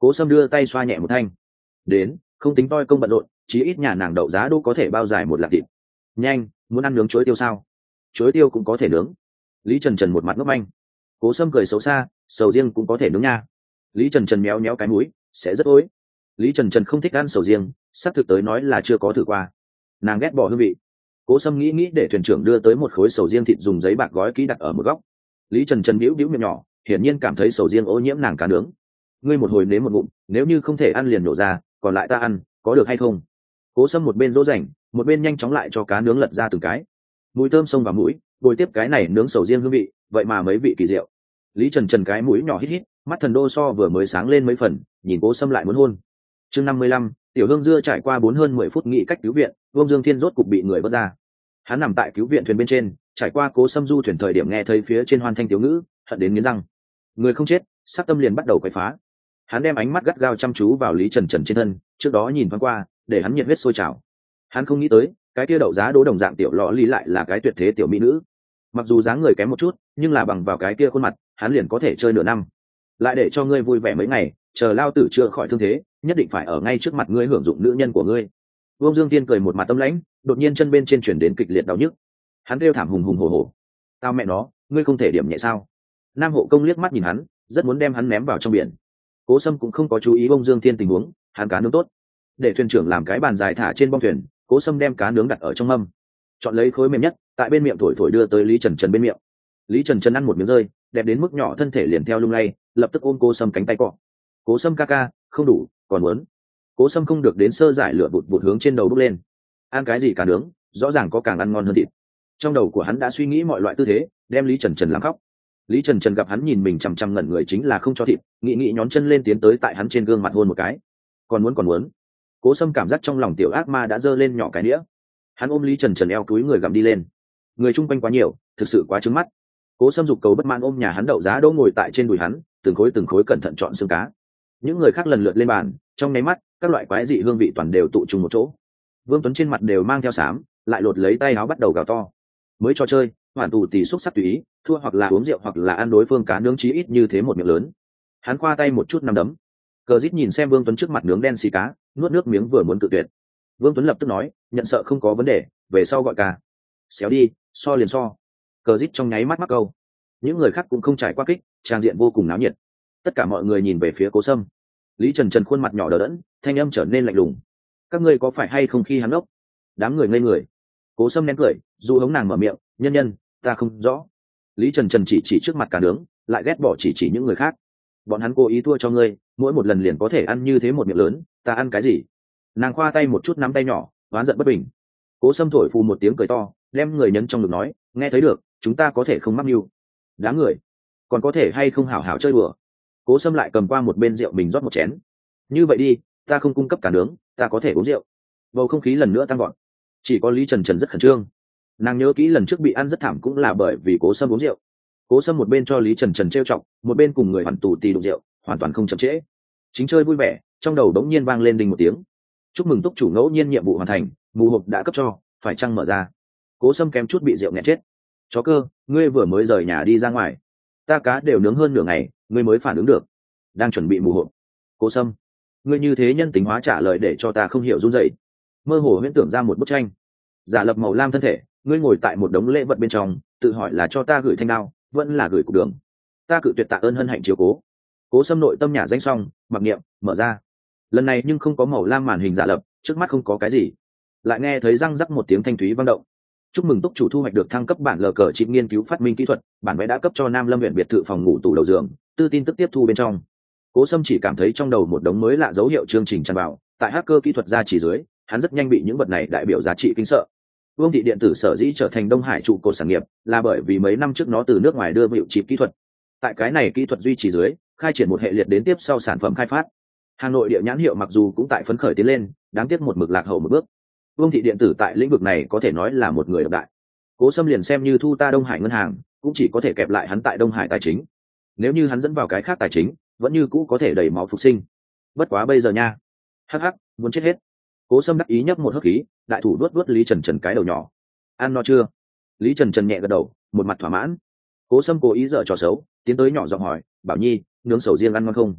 Cố Sâm đưa tay xoa nhẹ một thanh. Đến, không tính toi công bận rộn, chí ít nhà nàng đậu giá đỗ có thể bao dài một lạng thịt. Nhanh, muốn ăn nướng chuối tiêu sao? Chuối tiêu cũng có thể nướng. Lý Trần Trần một mặt ngốc manh. Cố Sâm cười xấu xa, sầu riêng cũng có thể nướng nha. Lý Trần Trần méo méo cái mũi, sẽ rất ối. Lý Trần Trần không thích ăn sầu riêng, sắp thực tới nói là chưa có thử qua. Nàng ghét bỏ hương vị. Cố Sâm nghĩ nghĩ để thuyền trưởng đưa tới một khối sầu riêng thịt dùng giấy bạc gói kỹ đặt ở một góc. Lý Trần Trần bĩu bĩu miệng nhỏ, hiển nhiên cảm thấy sầu riêng ô nhiễm nàng cá nướng. Ngươi một hồi nếm một ngụm, nếu như không thể ăn liền nổ ra, còn lại ta ăn, có được hay không? Cố Sâm một bên dỗ dành, một bên nhanh chóng lại cho cá nướng lật ra từng cái. Mùi thơm xông vào mũi, bồi tiếp cái này nướng sầu riêng hương vị, vậy mà mấy vị kỳ diệu. Lý Trần Trần cái mũi nhỏ hít hít, mắt thần đô so vừa mới sáng lên mấy phần, nhìn Cố Sâm lại muốn hôn. Chương năm mươi lăm, tiểu hương dưa trải qua bốn hơn mười phút nghĩ cách cứu viện, Vương Dương Thiên rốt cục bị người vớt ra. Hắn nằm tại cứu viện thuyền bên trên, trải qua Cố Sâm du thuyền thời điểm nghe thấy phía trên hoan thanh tiểu ngữ, hận đến nghiến răng. Người không chết, sát tâm liền bắt đầu quậy phá. Hắn đem ánh mắt gắt gao chăm chú vào Lý Trần Trần trên thân, trước đó nhìn thoáng qua, để hắn nhiệt huyết sôi trào. Hắn không nghĩ tới, cái kia đậu giá đố đồng dạng tiểu lọ lý lại là cái tuyệt thế tiểu mỹ nữ. Mặc dù dáng người kém một chút, nhưng là bằng vào cái kia khuôn mặt, hắn liền có thể chơi nửa năm. Lại để cho ngươi vui vẻ mấy ngày, chờ lao tử chữa khỏi thương thế, nhất định phải ở ngay trước mặt ngươi hưởng dụng nữ nhân của ngươi. Vương Dương Tiên cười một mặt tâm lãnh, đột nhiên chân bên trên chuyển đến kịch liệt đau nhức. Hắn kêu thảm hùng hùng hổ hổ. Tao mẹ nó, ngươi không thể điểm nhẹ sao? Nam hộ công liếc mắt nhìn hắn, rất muốn đem hắn ném vào trong biển. Cố Sâm cũng không có chú ý Vương Dương Tiên tình huống, hắn cá nướng tốt. Để thuyền trưởng làm cái bàn dài thả trên bong thuyền, Cố Sâm đem cá nướng đặt ở trong mâm, chọn lấy khối mềm nhất, tại bên miệng thổi thổi đưa tới Lý Trần Trần bên miệng. Lý Trần Trần ăn một miếng rơi, đẹp đến mức nhỏ thân thể liền theo lung lay, lập tức ôm Cố Sâm cánh tay cọ. Cố Sâm ca ca, không đủ, còn muốn. Cố Sâm không được đến sơ giải lửa bụt bụt hướng trên đầu bốc lên. Ăn cái gì cá nướng, rõ ràng có càng ăn ngon hơn thịt. Trong đầu của hắn đã suy nghĩ mọi loại tư thế, đem Lý Trần Trần làm khóc. Lý Trần Trần gặp hắn nhìn mình chằm chằm ngẩn người chính là không cho thịt, nghĩ nghĩ nhón chân lên tiến tới tại hắn trên gương mặt hôn một cái. Còn muốn còn muốn. Cố Sâm cảm giác trong lòng tiểu ác ma đã giơ lên nhỏ cái đĩa. Hắn ôm Lý Trần Trần eo túi người gặm đi lên. Người chung quanh quá nhiều, thực sự quá trứng mắt. Cố Sâm dục cầu bất mãn ôm nhà hắn đậu giá đỗ ngồi tại trên đùi hắn, từng khối từng khối cẩn thận chọn xương cá. Những người khác lần lượt lên bàn, trong nháy mắt, các loại quái dị hương vị toàn đều tụ chung một chỗ. Vương Tuấn trên mặt đều mang theo sám, lại lột lấy tay áo bắt đầu gào to. Mới trò chơi, hoàn tù tì xúc sắc tùy ý, thua hoặc là uống rượu hoặc là ăn đối phương cá nướng chí ít như thế một miệng lớn. Hắn khoa tay một chút nắm đấm. Cờ Dít nhìn xem Vương Tuấn trước mặt nướng đen xì cá, nuốt nước miếng vừa muốn tự tuyệt. Vương Tuấn lập tức nói, nhận sợ không có vấn đề, về sau gọi ca. Xéo đi, so liền so. Cờ Dít trong nháy mắt mắc câu. Những người khác cũng không trải qua kích, trang diện vô cùng náo nhiệt. Tất cả mọi người nhìn về phía Cố Sâm. Lý Trần Trần khuôn mặt nhỏ đờ đẫn, thanh âm trở nên lạnh lùng. Các ngươi có phải hay không khi hắn ốc? Đám người ngây người. Cố Sâm nén cười, dù hống nàng mở miệng, nhân nhân, ta không rõ. Lý Trần Trần chỉ chỉ trước mặt cả nướng, lại ghét bỏ chỉ chỉ những người khác. Bọn hắn cố ý thua cho ngươi, mỗi một lần liền có thể ăn như thế một miệng lớn, ta ăn cái gì? Nàng khoa tay một chút nắm tay nhỏ, oán giận bất bình. Cố Sâm thổi phù một tiếng cười to, đem người nhấn trong ngực nói, nghe thấy được, chúng ta có thể không mắc mưu. Đám người, còn có thể hay không hảo hảo chơi đùa. Cố Sâm lại cầm qua một bên rượu mình rót một chén. Như vậy đi, ta không cung cấp cả nướng, ta có thể uống rượu. Bầu không khí lần nữa tăng gọn. Chỉ có Lý Trần Trần rất khẩn trương. Nàng nhớ kỹ lần trước bị ăn rất thảm cũng là bởi vì Cố Sâm uống rượu. Cố Sâm một bên cho Lý Trần Trần trêu chọc, một bên cùng người hoàn tù tì đụng rượu, hoàn toàn không chậm trễ. Chính chơi vui vẻ, trong đầu đống nhiên vang lên đình một tiếng. Chúc mừng túc chủ ngẫu nhiên nhiệm vụ hoàn thành, mù hộp đã cấp cho, phải chăng mở ra. Cố Sâm kém chút bị rượu nghẹt chết. Chó cơ, ngươi vừa mới rời nhà đi ra ngoài, ta cá đều nướng hơn nửa ngày, ngươi mới phản ứng được. Đang chuẩn bị mù hộp. Cố Sâm, ngươi như thế nhân tính hóa trả lời để cho ta không hiểu run rẩy. Mơ hồ huyễn tưởng ra một bức tranh. Giả lập màu lam thân thể, ngươi ngồi tại một đống lễ vật bên trong, tự hỏi là cho ta gửi thanh đao, vẫn là gửi cục đường. Ta cự tuyệt tạ ơn hân hạnh chiếu cố. Cố Sâm nội tâm nhà danh xong, mặc niệm, mở ra. Lần này nhưng không có màu lam màn hình giả lập, trước mắt không có cái gì. Lại nghe thấy răng rắc một tiếng thanh thúy vang động. Chúc mừng túc chủ thu hoạch được thăng cấp bản lờ cờ chip nghiên cứu phát minh kỹ thuật, bản vẽ đã cấp cho Nam Lâm huyện biệt thự phòng ngủ tủ đầu giường, tư tin tức tiếp thu bên trong. Cố Sâm chỉ cảm thấy trong đầu một đống mới lạ dấu hiệu chương trình tràn vào, tại hacker kỹ thuật ra chỉ dưới, hắn rất nhanh bị những vật này đại biểu giá trị kinh sợ. Vương thị điện tử sở dĩ trở thành Đông Hải trụ cột sản nghiệp, là bởi vì mấy năm trước nó từ nước ngoài đưa hiệu chip kỹ thuật. Tại cái này kỹ thuật duy trì dưới, khai triển một hệ liệt đến tiếp sau sản phẩm khai phát. Hà Nội địa nhãn hiệu mặc dù cũng tại phấn khởi tiến lên, đáng tiếc một mực lạc hậu một bước. Vương thị điện tử tại lĩnh vực này có thể nói là một người độc đại. Cố Sâm liền xem như thu ta Đông Hải ngân hàng, cũng chỉ có thể kẹp lại hắn tại Đông Hải tài chính. Nếu như hắn dẫn vào cái khác tài chính, vẫn như cũ có thể đẩy máu phục sinh. Bất quá bây giờ nha, hắc hắc, muốn chết hết. Cố Sâm đắc ý nhấp một hớp khí, đại thủ vuốt vuốt Lý Trần Trần cái đầu nhỏ. Ăn no chưa? Lý Trần Trần nhẹ gật đầu, một mặt thỏa mãn. Cố Sâm cố ý dở trò xấu, tiến tới nhỏ giọng hỏi, Bảo Nhi, nướng sầu riêng ăn ngon không?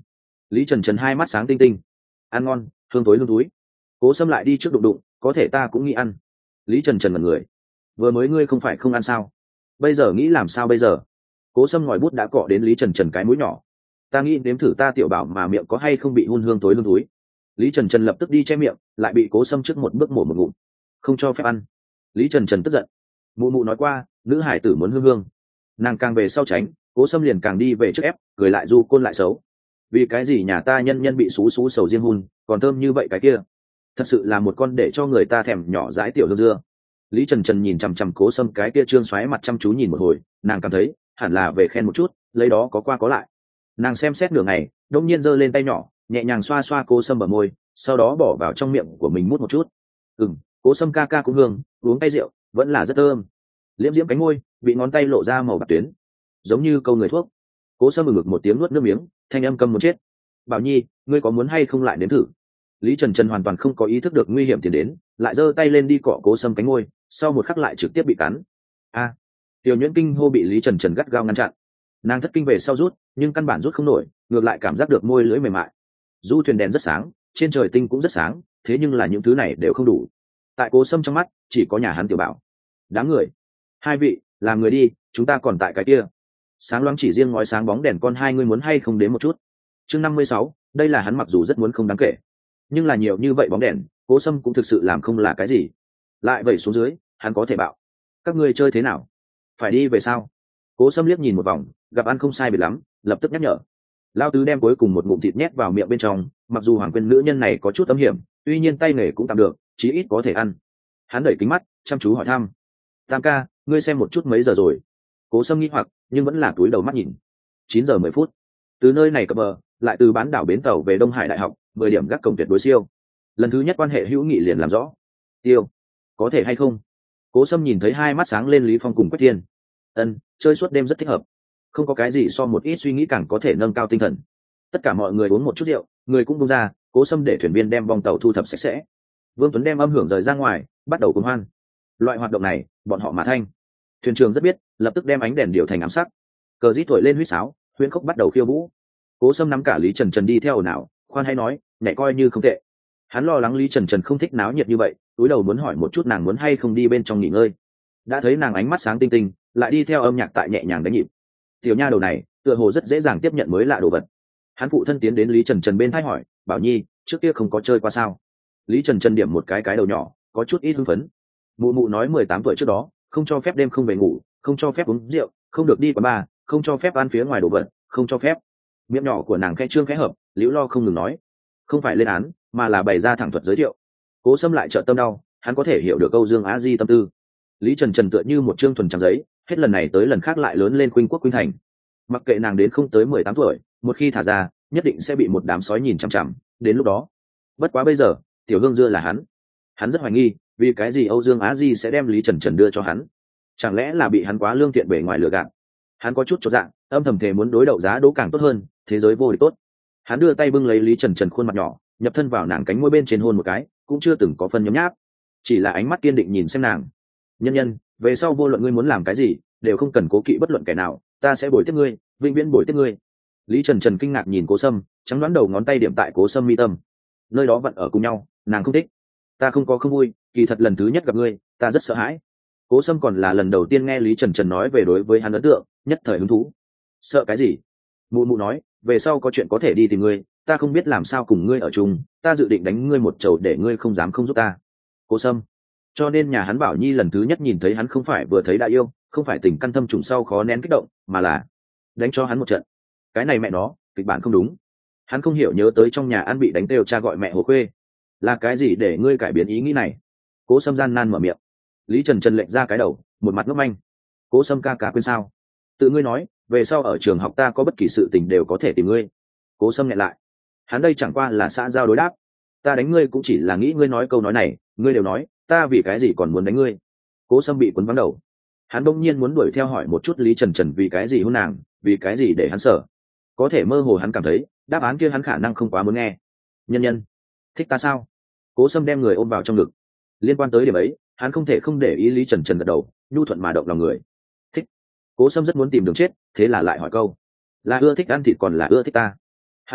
Lý Trần Trần hai mắt sáng tinh tinh. Ăn ngon, hương tối hương túi. Cố Sâm lại đi trước đụng đụng, có thể ta cũng nghĩ ăn. Lý Trần Trần mật người. Vừa mới ngươi không phải không ăn sao? Bây giờ nghĩ làm sao bây giờ? Cố Sâm ngòi bút đã cọ đến Lý Trần Trần cái mũi nhỏ. Ta nghĩ nếm thử ta tiểu bảo mà miệng có hay không bị hun hương tối hương túi. Lý Trần Trần lập tức đi che miệng, lại bị Cố Sâm trước một bước mổ một ngụm. Không cho phép ăn. Lý Trần Trần tức giận. Mụ mụ nói qua, nữ hải tử muốn hương hương. Nàng càng về sau tránh, Cố Sâm liền càng đi về trước ép, cười lại du côn lại xấu. Vì cái gì nhà ta nhân nhân bị xú xú sầu riêng hun, còn thơm như vậy cái kia. Thật sự là một con để cho người ta thèm nhỏ dãi tiểu hương dưa. Lý Trần Trần nhìn chằm chằm Cố Sâm cái kia trương xoáy mặt chăm chú nhìn một hồi, nàng cảm thấy hẳn là về khen một chút, lấy đó có qua có lại. Nàng xem xét nửa ngày, đông nhiên giơ lên tay nhỏ, nhẹ nhàng xoa xoa Cố Sâm bờ môi, sau đó bỏ vào trong miệng của mình mút một chút. Ừm, Cố Sâm ca ca cũng hương, uống tay rượu vẫn là rất thơm. Liễm diễm cánh môi bị ngón tay lộ ra màu bạc tuyến, giống như câu người thuốc. Cố Sâm ngực một tiếng nuốt nước miếng, thanh âm câm muốn chết. Bảo Nhi, ngươi có muốn hay không lại nếm thử? Lý Trần Trần hoàn toàn không có ý thức được nguy hiểm tiến đến, lại giơ tay lên đi cọ Cố Sâm cánh môi, sau một khắc lại trực tiếp bị cắn. A! Tiểu Nhuyễn kinh hô bị Lý Trần Trần gắt gao ngăn chặn. Nàng thất kinh về sau rút, nhưng căn bản rút không nổi, ngược lại cảm giác được môi lưỡi mềm mại. Du thuyền đèn rất sáng, trên trời tinh cũng rất sáng, thế nhưng là những thứ này đều không đủ. Tại Cố Sâm trong mắt, chỉ có nhà hắn tiểu bảo. Đáng người. Hai vị, làm người đi, chúng ta còn tại cái kia. Sáng loáng chỉ riêng ngói sáng bóng đèn con hai ngươi muốn hay không đến một chút. Chương năm mươi sáu, đây là hắn mặc dù rất muốn không đáng kể, nhưng là nhiều như vậy bóng đèn, Cố Sâm cũng thực sự làm không là cái gì. Lại vậy xuống dưới, hắn có thể bảo các ngươi chơi thế nào? Phải đi về sao? Cố Sâm liếc nhìn một vòng, gặp ăn không sai biệt lắm, lập tức nhắc nhở. Lao tứ đem cuối cùng một ngụm thịt nhét vào miệng bên trong, mặc dù hoàng quên nữ nhân này có chút âm hiểm, tuy nhiên tay nghề cũng tạm được, chí ít có thể ăn. Hắn đẩy kính mắt, chăm chú hỏi thăm. Tam ca, ngươi xem một chút mấy giờ rồi? Cố Sâm nghi hoặc, nhưng vẫn là túi đầu mắt nhìn. Chín giờ mười phút. Từ nơi này cập bờ, lại từ bán đảo bến tàu về Đông Hải Đại học, mười điểm gác cổng tuyệt đối siêu. Lần thứ nhất quan hệ hữu nghị liền làm rõ. Tiêu, có thể hay không? Cố Sâm nhìn thấy hai mắt sáng lên Lý Phong cùng Quách Thiên. Ân, chơi suốt đêm rất thích hợp. Không có cái gì so một ít suy nghĩ càng có thể nâng cao tinh thần. Tất cả mọi người uống một chút rượu, người cũng buông ra, Cố Sâm để thuyền viên đem bong tàu thu thập sạch sẽ. Vương Tuấn đem âm hưởng rời ra ngoài, bắt đầu cuồng hoan. Loại hoạt động này, bọn họ mà thanh. Thuyền trưởng rất biết, lập tức đem ánh đèn điều thành ám sắc. Cờ rít thổi lên huýt sáo, huyễn khốc bắt đầu khiêu vũ. Cố Sâm nắm cả Lý Trần Trần đi theo ồn ào, khoan hay nói, nhảy coi như không tệ. Hắn lo lắng Lý Trần Trần không thích náo nhiệt như vậy, túi đầu muốn hỏi một chút nàng muốn hay không đi bên trong nghỉ ngơi. Đã thấy nàng ánh mắt sáng tinh tinh, lại đi theo âm nhạc tại nhẹ nhàng đánh nhịp. Tiểu nha đầu này, tựa hồ rất dễ dàng tiếp nhận mới lạ đồ vật. Hắn phụ thân tiến đến Lý Trần Trần bên thái hỏi, Bảo Nhi, trước kia không có chơi qua sao? Lý Trần Trần điểm một cái cái đầu nhỏ, có chút ít hưng phấn. Mụ mụ nói mười tám tuổi trước đó, không cho phép đêm không về ngủ, không cho phép uống rượu, không được đi quán bar, không cho phép ăn phía ngoài đồ vật, không cho phép. Miệng nhỏ của nàng khẽ trương khẽ hợp, liễu lo không ngừng nói. Không phải lên án, mà là bày ra thẳng thuật giới thiệu. Cố Sâm lại trợ tâm đau, hắn có thể hiểu được câu Dương Á Di tâm tư. Lý Trần Trần tựa như một trương thuần trắng giấy, hết lần này tới lần khác lại lớn lên khuynh quốc khuynh thành. Mặc kệ nàng đến không tới mười tám tuổi, một khi thả ra, nhất định sẽ bị một đám sói nhìn chằm chằm, đến lúc đó. Bất quá bây giờ, tiểu hương dưa là hắn. Hắn rất hoài nghi, vì cái gì Âu Dương Á Di sẽ đem Lý Trần Trần đưa cho hắn? Chẳng lẽ là bị hắn quá lương thiện bề ngoài lừa gạt? Hắn có chút chột dạ, âm thầm thề muốn đối đậu giá đỗ càng tốt hơn, thế giới vô địch tốt. Hắn đưa tay bưng lấy Lý Trần Trần khuôn mặt nhỏ, nhập thân vào nàng cánh môi bên trên hôn một cái, cũng chưa từng có phân nhấm nháp, chỉ là ánh mắt kiên định nhìn xem nàng. Nhân nhân, về sau vô luận ngươi muốn làm cái gì, đều không cần cố kỵ bất luận kẻ nào, ta sẽ bồi tiếp ngươi, vĩnh viễn bồi tiếp ngươi. Lý Trần Trần kinh ngạc nhìn Cố Sâm, trắng đoán đầu ngón tay điểm tại Cố Sâm mi tâm. Nơi đó vẫn ở cùng nhau, nàng không thích. Ta không có không vui, kỳ thật lần thứ nhất gặp ngươi, ta rất sợ hãi. Cố Sâm còn là lần đầu tiên nghe Lý Trần Trần nói về đối với hắn ấn tượng, nhất thời hứng thú. Sợ cái gì? Mụ mụ nói, về sau có chuyện có thể đi tìm ngươi, ta không biết làm sao cùng ngươi ở chung, ta dự định đánh ngươi một chầu để ngươi không dám không giúp ta. Cố Sâm. Cho nên nhà hắn Bảo Nhi lần thứ nhất nhìn thấy hắn không phải vừa thấy đã yêu, không phải tình căn thâm trùng sau khó nén kích động, mà là đánh cho hắn một trận. Cái này mẹ nó, kịch bản không đúng. Hắn không hiểu nhớ tới trong nhà ăn bị đánh đều cha gọi mẹ hồ khuê. Là cái gì để ngươi cải biến ý nghĩ này? Cố Sâm gian nan mở miệng. Lý Trần Trần lệch ra cái đầu, một mặt ngốc manh. Cố Sâm ca ca quên sao? Tự ngươi nói, về sau ở trường học ta có bất kỳ sự tình đều có thể tìm ngươi. Cố Sâm nhẹ lại. Hắn đây chẳng qua là xã giao đối đáp. Ta đánh ngươi cũng chỉ là nghĩ ngươi nói câu nói này, ngươi đều nói, ta vì cái gì còn muốn đánh ngươi? Cố Sâm bị quấn vắng đầu. Hắn đông nhiên muốn đuổi theo hỏi một chút Lý Trần Trần vì cái gì hôn nàng, vì cái gì để hắn sợ. Có thể mơ hồ hắn cảm thấy, đáp án kia hắn khả năng không quá muốn nghe. Nhân nhân, thích ta sao? Cố Sâm đem người ôm vào trong ngực. Liên quan tới điểm ấy, hắn không thể không để ý Lý Trần Trần gật đầu, nhu thuận mà động lòng người. Thích. Cố Sâm rất muốn tìm đường chết, thế là lại hỏi câu, là ưa thích ăn thịt còn là ưa thích ta? Hắn thể,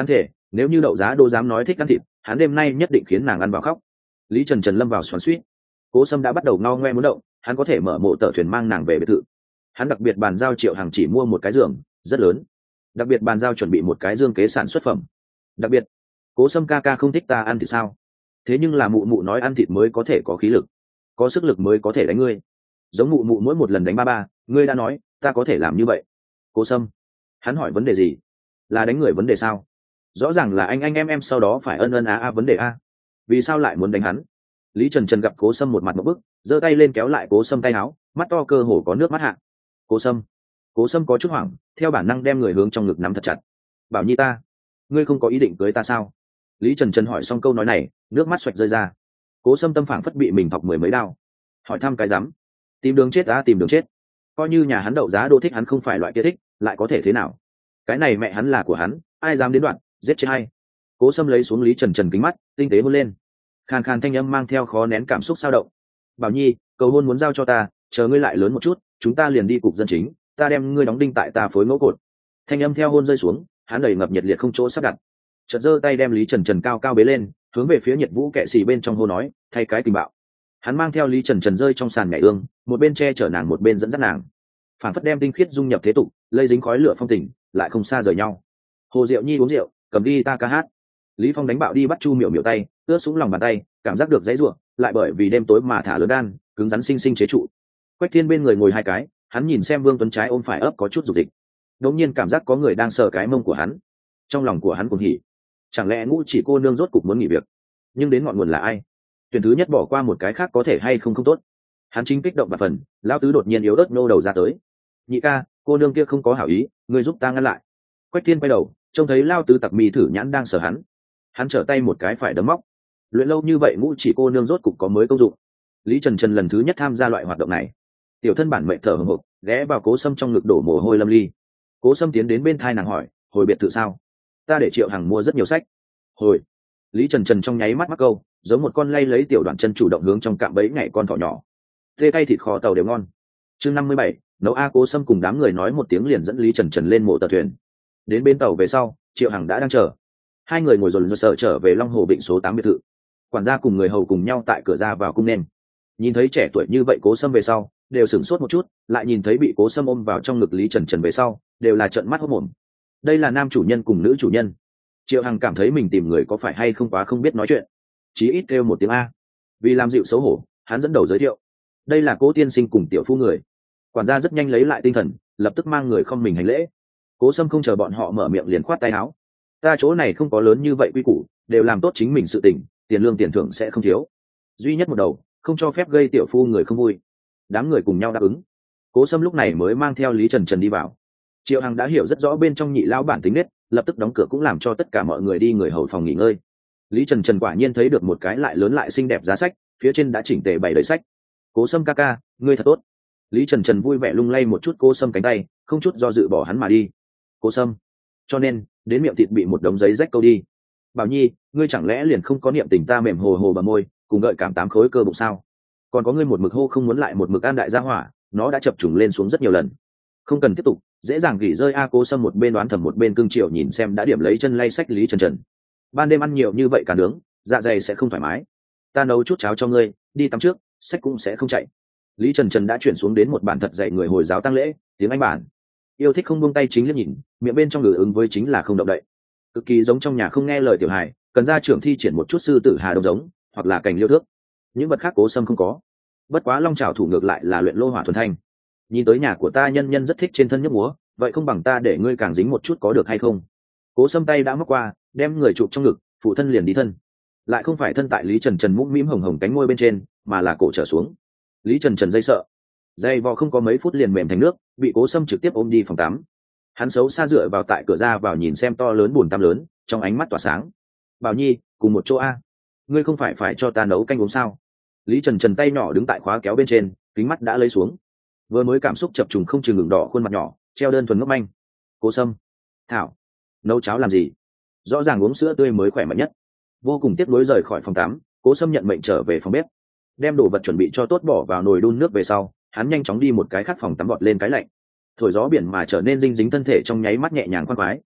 nếu như đậu giá đô dám nói thích ăn thịt, hắn đêm nay nhất định khiến nàng ăn vào khóc. Lý trần trần lâm vào xoắn suýt. Cố Sâm đã bắt đầu ngao ngoe muốn động, hắn có thể mở mộ tờ thuyền mang nàng về biệt thự. Hắn đặc biệt bàn giao Triệu Hằng chỉ mua một cái giường rất lớn, đặc biệt bàn giao chuẩn bị một cái dương kế sản xuất phẩm. Đặc biệt, Cố Sâm ca ca không thích ta ăn thịt sao? Thế nhưng là mụ mụ nói ăn thịt mới có thể có khí lực, có sức lực mới có thể đánh ngươi. Giống mụ mụ mỗi một lần đánh ba ba, ngươi đã nói ta có thể làm như vậy. Cố Sâm, hắn hỏi vấn đề gì? Là đánh người vấn đề sao? Rõ ràng là anh anh em em sau đó phải ân ân á a vấn đề a. Vì sao lại muốn đánh hắn? Lý trần trần gặp Cố Sâm một mặt một bức, giơ tay lên kéo lại Cố Sâm tay áo, mắt to cơ hồ có nước mắt hạ. Cố Sâm, Cố Sâm có chút hoảng, theo bản năng đem người hướng trong ngực nắm thật chặt. Bảo Nhi ta, ngươi không có ý định cưới ta sao? Lý trần trần hỏi xong câu nói này, nước mắt xoạch rơi ra. Cố Sâm tâm phảng phất bị mình thọc mười mấy đao. Hỏi thăm cái rắm, tìm đường chết á, tìm đường chết. Coi như nhà hắn đậu giá đô thích hắn không phải loại kia thích, lại có thể thế nào? Cái này mẹ hắn là của hắn, ai dám đến đoạn, giết chết hay? Cố Sâm lấy xuống Lý trần trần kính mắt, tinh tế hôn lên. Khàn khàn thanh âm mang theo khó nén cảm xúc sao động. Bảo Nhi, cầu hôn muốn giao cho ta, chờ ngươi lại lớn một chút, chúng ta liền đi cục dân chính, ta đem ngươi đóng đinh tại ta phối ngẫu cột. Thanh âm theo hôn rơi xuống, hắn đầy ngập nhiệt liệt không chỗ sắp đặt. Chợt giơ tay đem Lý trần trần cao cao bế lên, hướng về phía Nhiệt Vũ kệ xì bên trong hô nói, thay cái tình bạo. Hắn mang theo Lý trần trần rơi trong sàn nhảy ương, một bên che chở nàng một bên dẫn dắt nàng, phản phất đem tinh khiết dung nhập thế tục, lây dính khói lửa phong tình, lại không xa rời nhau. Hồ Diệu Nhi uống rượu, cầm đi ta ca hát. Lý Phong đánh bạo đi bắt Chu Miểu Miểu tay, ướt sũng lòng bàn tay, cảm giác được dãy ruộng, lại bởi vì đêm tối mà thả lớn đan, cứng rắn sinh sinh chế trụ. Quách Thiên bên người ngồi hai cái, hắn nhìn xem Vương Tuấn trái ôm phải ấp có chút dục dịch. Đột nhiên cảm giác có người đang sờ cái mông của hắn, trong lòng của hắn cuồng hỉ. Chẳng lẽ Ngũ Chỉ cô nương rốt cục muốn nghỉ việc? Nhưng đến ngọn nguồn là ai? Tuyển thứ nhất bỏ qua một cái khác có thể hay không không tốt. Hắn chính kích động và phần, lão tứ đột nhiên yếu ớt nô đầu ra tới. Nhị ca, cô nương kia không có hảo ý, ngươi giúp ta ngăn lại. Quách Thiên quay đầu, trông thấy lao tứ tặc mì thử nhãn đang sờ hắn. Hắn trở tay một cái phải đấm móc. Luyện lâu như vậy Ngũ Chỉ cô nương rốt cục có mới công dụng. Lý trần trần lần thứ nhất tham gia loại hoạt động này, tiểu thân bản mệnh thở hổn hộc, ghé vào Cố Sâm trong ngực đổ mồ hôi lâm ly. Cố Sâm tiến đến bên thai nàng hỏi, hồi biệt thự sao? Ta để Triệu Hằng mua rất nhiều sách. Hồi. Lý trần trần trong nháy mắt mắc câu, giống một con lay lấy tiểu đoạn chân chủ động hướng trong cạm bẫy nhảy con thỏ nhỏ. Tê cay thịt kho tàu đều ngon. Chương năm mươi bảy, nấu a. Cố Sâm cùng đám người nói một tiếng liền dẫn Lý trần trần lên mộ tờ thuyền. Đến bến tàu về sau, Triệu Hằng đã đang chờ. Hai người ngồi dồn dồn sợ trở về Long Hồ Vịnh số tám biệt thự. Quản gia cùng người hầu cùng nhau tại cửa ra vào cung nên. Nhìn thấy trẻ tuổi như vậy Cố Sâm về sau, đều sửng sốt một chút, lại nhìn thấy bị Cố Sâm ôm vào trong ngực Lý trần trần về sau, đều là trợn mắt hốt mồm. Đây là nam chủ nhân cùng nữ chủ nhân. Triệu Hằng cảm thấy mình tìm người có phải hay không quá không biết nói chuyện, chí ít kêu một tiếng a. Vì làm dịu xấu hổ, hắn dẫn đầu giới thiệu, đây là Cố tiên sinh cùng tiểu phu người. Quản gia rất nhanh lấy lại tinh thần, lập tức mang người không mình hành lễ. Cố Sâm không chờ bọn họ mở miệng liền khoát tay áo, ta chỗ này không có lớn như vậy quy củ, đều làm tốt chính mình sự tình, tiền lương tiền thưởng sẽ không thiếu, duy nhất một đầu, không cho phép gây tiểu phu người không vui. Đám người cùng nhau đáp ứng. Cố Sâm lúc này mới mang theo Lý trần trần đi vào. Triệu Hằng đã hiểu rất rõ bên trong nhị lão bản tính nết, lập tức đóng cửa cũng làm cho tất cả mọi người đi người hầu phòng nghỉ ngơi. Lý trần trần quả nhiên thấy được một cái lại lớn lại xinh đẹp giá sách, phía trên đã chỉnh tề bày đầy sách. Cố Sâm ca ca, ngươi thật tốt. Lý trần trần vui vẻ lung lay một chút Cố Sâm cánh tay, không chút do dự bỏ hắn mà đi. Cố Sâm, cho nên đến miệng thịt bị một đống giấy rách câu đi. Bảo Nhi, ngươi chẳng lẽ liền không có niệm tình ta mềm hồ hồ bờ môi, cùng gợi cảm tám khối cơ bụng sao? Còn có ngươi một mực hô không muốn lại một mực an đại gia hỏa, nó đã chập trùng lên xuống rất nhiều lần, không cần tiếp tục, dễ dàng gỉ rơi a. Cố Sâm một bên đoán thầm một bên cưng chiều nhìn xem đã điểm lấy chân lay sách Lý trần trần. Ban đêm ăn nhiều như vậy cả nướng, dạ dày sẽ không thoải mái, ta nấu chút cháo cho ngươi, đi tắm trước, sách cũng sẽ không chạy. Lý trần trần đã chuyển xuống đến một bản thật dạy người hồi giáo tăng lễ, tiếng Anh bản. Yêu thích không buông tay chính liếc nhìn, miệng bên trong ngữ ứng với chính là không động đậy, cực kỳ giống trong nhà không nghe lời tiểu hài, cần ra trưởng thi triển một chút sư tử hà đông giống, hoặc là cành liêu thước. Những vật khác Cố Sâm không có. Bất quá long trào thủ ngược lại là luyện lô hỏa thuần thanh. Nhìn tới nhà của ta nhân nhân rất thích trên thân nhấp múa, vậy không bằng ta để ngươi càng dính một chút có được hay không? Cố Sâm tay đã móc qua, đem người chụp trong ngực, phụ thân liền đi thân. Lại không phải thân tại Lý trần trần mũm mĩm hồng hồng cánh môi bên trên, mà là cổ trở xuống. Lý trần trần dây sợ, dây vò không có mấy phút liền mềm thành nước, bị Cố Sâm trực tiếp ôm đi phòng tắm. Hắn xấu xa dựa vào tại cửa ra vào nhìn xem to lớn bùn tắm lớn, trong ánh mắt tỏa sáng. Bảo Nhi, cùng một chỗ a, ngươi không phải phải cho ta nấu canh uống sao? Lý trần trần tay nhỏ đứng tại khóa kéo bên trên, kính mắt đã lấy xuống, vừa mới cảm xúc chập trùng không chừng ngừng đỏ khuôn mặt nhỏ, treo đơn thuần ngốc manh. Cố Sâm, thảo, nấu cháo làm gì? Rõ ràng uống sữa tươi mới khỏe mạnh nhất. Vô cùng tiếc nuối rời khỏi phòng tắm, Cố Sâm nhận mệnh trở về phòng bếp, đem đồ vật chuẩn bị cho tốt bỏ vào nồi đun nước về sau, hắn nhanh chóng đi một cái khác phòng tắm vọt lên cái lạnh, thổi gió biển mà trở nên dinh dính thân thể trong nháy mắt nhẹ nhàng khoan khoái.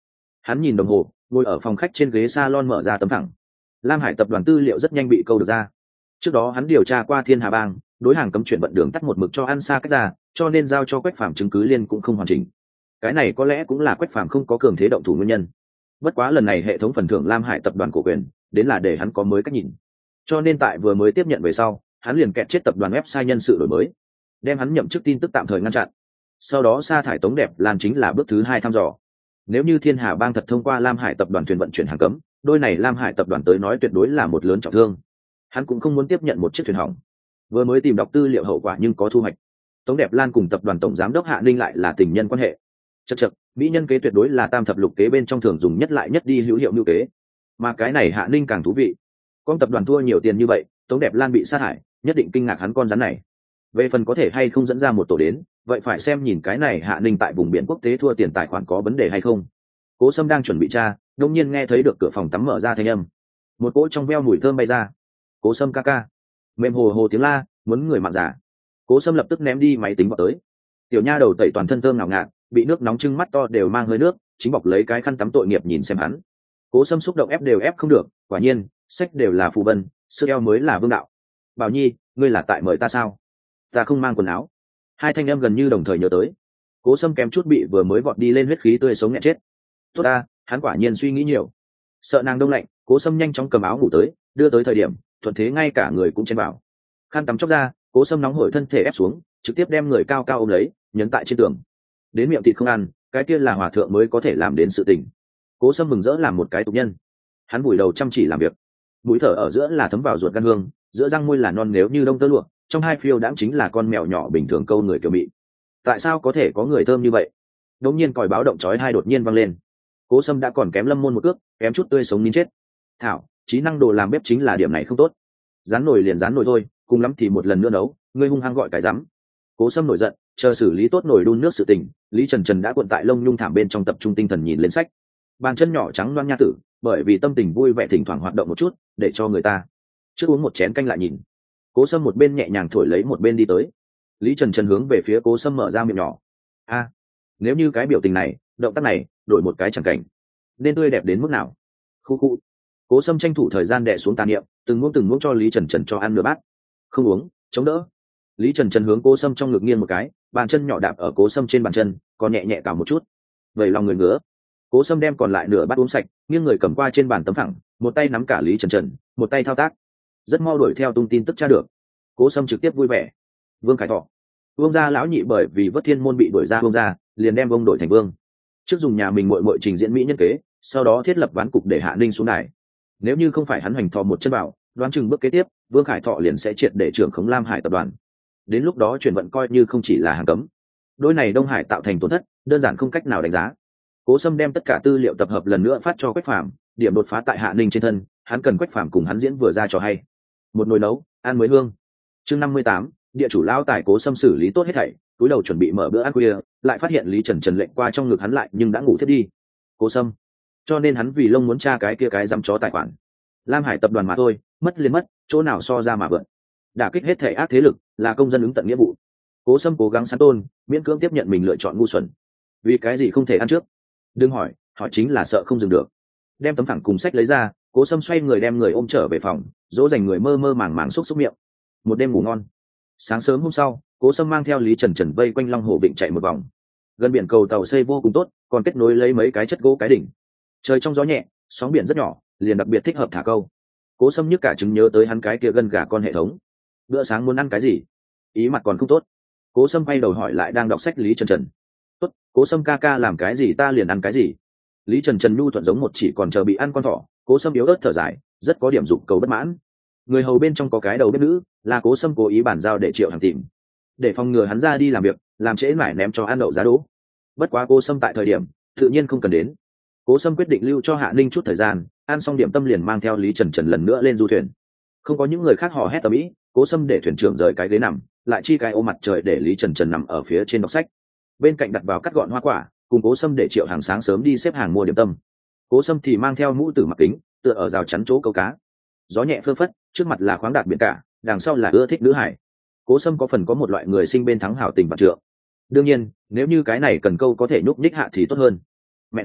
Hắn nhìn đồng hồ, ngồi ở phòng khách trên ghế salon mở ra tấm thẳng. Lam Hải tập đoàn tư liệu rất nhanh bị câu được ra. Trước đó hắn điều tra qua Thiên Hà Bang, đối hàng cấm chuyển vận đường tắt một mực cho ăn xa cách ra, cho nên giao cho Quách Phàm chứng cứ liên cũng không hoàn chỉnh. Cái này có lẽ cũng là Quách Phàm không có cường thế động thủ nguyên nhân. Bất quá lần này hệ thống phần thưởng Lam Hải tập đoàn cổ quyền, đến là để hắn có mới cách nhìn. Cho nên tại vừa mới tiếp nhận về sau, hắn liền kẹt chết tập đoàn website nhân sự đổi mới, đem hắn nhậm chức tin tức tạm thời ngăn chặn. Sau đó sa thải Tống Đẹp Lan chính là bước thứ hai thăm dò. Nếu như Thiên Hà Bang thật thông qua Lam Hải tập đoàn thuyền vận chuyển hàng cấm, đôi này Lam Hải tập đoàn tới nói tuyệt đối là một lớn trọng thương. Hắn cũng không muốn tiếp nhận một chiếc thuyền hỏng. Vừa mới tìm đọc tư liệu hậu quả nhưng có thu hoạch. Tống Đẹp Lan cùng tập đoàn tổng giám đốc Hạ Ninh lại là tình nhân quan hệ. Chậc chậc, mỹ nhân kế tuyệt đối là tam thập lục kế bên trong thường dùng nhất lại nhất đi hữu hiệu như kế. Mà cái này Hạ Ninh càng thú vị. Con tập đoàn thua nhiều tiền như vậy, Tống Đẹp Lan bị sát hại, nhất định kinh ngạc hắn con rắn này. Về phần có thể hay không dẫn ra một tổ đến, vậy phải xem nhìn cái này Hạ Ninh tại vùng biển quốc tế thua tiền tài khoản có vấn đề hay không. Cố Sâm đang chuẩn bị tra, đột nhiên nghe thấy được cửa phòng tắm mở ra thanh âm. Một cỗ trong veo mùi thơm bay ra. Cố Sâm ca ca. Mềm hồ hồ tiếng la, muốn người mạng giả. Cố Sâm lập tức ném đi máy tính vào tới. Tiểu nha đầu tẩy toàn thân thơm ngào ngạt, bị nước nóng trưng mắt to đều mang hơi nước, chính bọc lấy cái khăn tắm tội nghiệp nhìn xem hắn. Cố Sâm xúc động ép đều ép không được, quả nhiên, sách đều là phù vân, sức eo mới là vương đạo. Bảo Nhi, ngươi là tại mời ta sao? Ta không mang quần áo. Hai thanh em gần như đồng thời nhớ tới. Cố Sâm kém chút bị vừa mới vọt đi lên huyết khí tươi sống nghẹn chết. Tốt ta, hắn quả nhiên suy nghĩ nhiều. Sợ nàng đông lạnh, Cố Sâm nhanh chóng cầm áo ngủ tới, đưa tới thời điểm, thuận thế ngay cả người cũng chen vào. Khăn tắm chóc ra, Cố Sâm nóng hổi thân thể ép xuống, trực tiếp đem người cao cao ôm lấy, nhấn tại trên tường. Đến miệng thịt không ăn, cái kia là hòa thượng mới có thể làm đến sự tình. Cố Sâm mừng rỡ làm một cái tục nhân. Hắn vùi đầu chăm chỉ làm việc. Mũi thở ở giữa là thấm vào ruột gan hương, giữa răng môi là non nếu như đông tơ lụa, trong hai phiêu đãng chính là con mèo nhỏ bình thường câu người kiểu mị. Tại sao có thể có người thơm như vậy? Đột nhiên còi báo động chói tai đột nhiên vang lên. Cố Sâm đã còn kém Lâm Môn một cước, kém chút tươi sống nín chết. Thảo, trí năng đồ làm bếp chính là điểm này không tốt. Rán nồi liền rán nồi thôi, cùng lắm thì một lần nữa nấu, ngươi hung hăng gọi cái rắm. Cố Sâm nổi giận, chờ xử lý tốt nồi đun nước sự tình, Lý Trần Trần đã cuộn tại lông nhung thảm bên trong tập trung tinh thần nhìn lên sách. Bàn chân nhỏ trắng loang nha tử, bởi vì tâm tình vui vẻ thỉnh thoảng hoạt động một chút, để cho người ta trước uống một chén canh lại nhìn. Cố Sâm một bên nhẹ nhàng thổi lấy một bên đi tới. Lý Trần Trần hướng về phía Cố Sâm mở ra miệng nhỏ. A, nếu như cái biểu tình này, động tác này, đổi một cái chẳng cảnh, nên tươi đẹp đến mức nào? Khu khu. Cố Sâm tranh thủ thời gian đè xuống tàn niệm, từng muỗng từng muỗng cho Lý Trần Trần cho ăn nửa bát. Không uống, chống đỡ. Lý Trần Trần hướng Cố Sâm trong ngực nghiêng một cái, bàn chân nhỏ đạp ở Cố Sâm trên bàn chân, còn nhẹ nhẹ cào một chút. Vậy lòng người ngứa. Cố Sâm đem còn lại nửa bát uống sạch, nghiêng người cầm qua trên bàn tấm phẳng, một tay nắm cả Lý Trần Trần, một tay thao tác. Rất mau đuổi theo tung tin tức tra được. Cố Sâm trực tiếp vui vẻ. Vương Khải Thọ, Vương gia lão nhị bởi vì Vất Thiên môn bị đuổi ra Vương gia, liền đem Vương đổi thành Vương. Trước dùng nhà mình muội muội trình diễn mỹ nhân kế, sau đó thiết lập ván cục để Hạ Ninh xuống đài. Nếu như không phải hắn hoành thò một chân vào, đoán chừng bước kế tiếp, Vương Khải Thọ liền sẽ triệt để trưởng khống Lam Hải tập đoàn. Đến lúc đó chuyển vận coi như không chỉ là hàng cấm. Đôi này Đông Hải tạo thành tổn thất, đơn giản không cách nào đánh giá. Cố Sâm đem tất cả tư liệu tập hợp lần nữa phát cho Quách Phàm, điểm đột phá tại Hạ Ninh trên thân, hắn cần Quách Phàm cùng hắn diễn vừa ra trò hay. Một nồi nấu, ăn mới hương. Chương năm mươi tám, địa chủ lão tài Cố Sâm xử lý tốt hết thảy, túi đầu chuẩn bị mở bữa ăn khuya, lại phát hiện Lý Trần Trần lệnh qua trong ngực hắn lại nhưng đã ngủ thiết đi. Cố Sâm, cho nên hắn vì lông muốn tra cái kia cái dám chó tài khoản. Lam Hải tập đoàn mà thôi, mất liền mất, chỗ nào so ra mà vượn. Đả kích hết thể ác thế lực, là công dân ứng tận nghĩa vụ. Cố Sâm cố gắng sán tôn, miễn cưỡng tiếp nhận mình lựa chọn ngu xuẩn. Vì cái gì không thể ăn trước? Đừng hỏi, hỏi chính là sợ không dừng được. Đem tấm phẳng cùng sách lấy ra, Cố Sâm xoay người đem người ôm trở về phòng, dỗ dành người mơ mơ màng màng xúc xúc miệng. Một đêm ngủ ngon. Sáng sớm hôm sau, Cố Sâm mang theo Lý Trần Trần vây quanh Long Hồ Vịnh chạy một vòng. Gần biển cầu tàu xây vô cùng tốt, còn kết nối lấy mấy cái chất gỗ cái đỉnh. Trời trong gió nhẹ, sóng biển rất nhỏ, liền đặc biệt thích hợp thả câu. Cố Sâm nhức cả chứng nhớ tới hắn cái kia gân gà con hệ thống. Bữa sáng muốn ăn cái gì? Ý mặt còn không tốt. Cố Sâm quay đầu hỏi lại đang đọc sách Lý Trần Trần. Tốt, Cố Sâm ca ca làm cái gì ta liền ăn cái gì. Lý Trần Trần nhu thuận giống một chỉ còn chờ bị ăn con thỏ. Cố Sâm yếu ớt thở dài, rất có điểm dục cầu bất mãn. Người hầu bên trong có cái đầu bếp nữ, là Cố Sâm cố ý bàn giao để Triệu Hàng tìm, để phòng ngừa hắn ra đi làm việc, làm trễ mải ném cho ăn đậu giá đỗ. Bất quá Cố Sâm tại thời điểm tự nhiên không cần đến. Cố Sâm quyết định lưu cho Hạ Ninh chút thời gian, ăn xong điểm tâm liền mang theo Lý Trần Trần lần nữa lên du thuyền. Không có những người khác hò hét tầm ĩ, Cố Sâm để thuyền trưởng rời cái ghế nằm, lại chi cái ô mặt trời để Lý Trần Trần nằm ở phía trên đọc sách. Bên cạnh đặt vào cắt gọn hoa quả, cùng Cố Sâm để Triệu Hàng sáng sớm đi xếp hàng mua điểm tâm. Cố Sâm thì mang theo mũ tử mặc kính, tựa ở rào chắn chỗ câu cá. Gió nhẹ phơ phất, trước mặt là khoáng đạt biển cả, đằng sau là ưa thích nữ hải. Cố Sâm có phần có một loại người sinh bên thắng hảo tình vạn trượng. Đương nhiên, nếu như cái này cần câu có thể nhúc nhích hạ thì tốt hơn. Mẹ nó,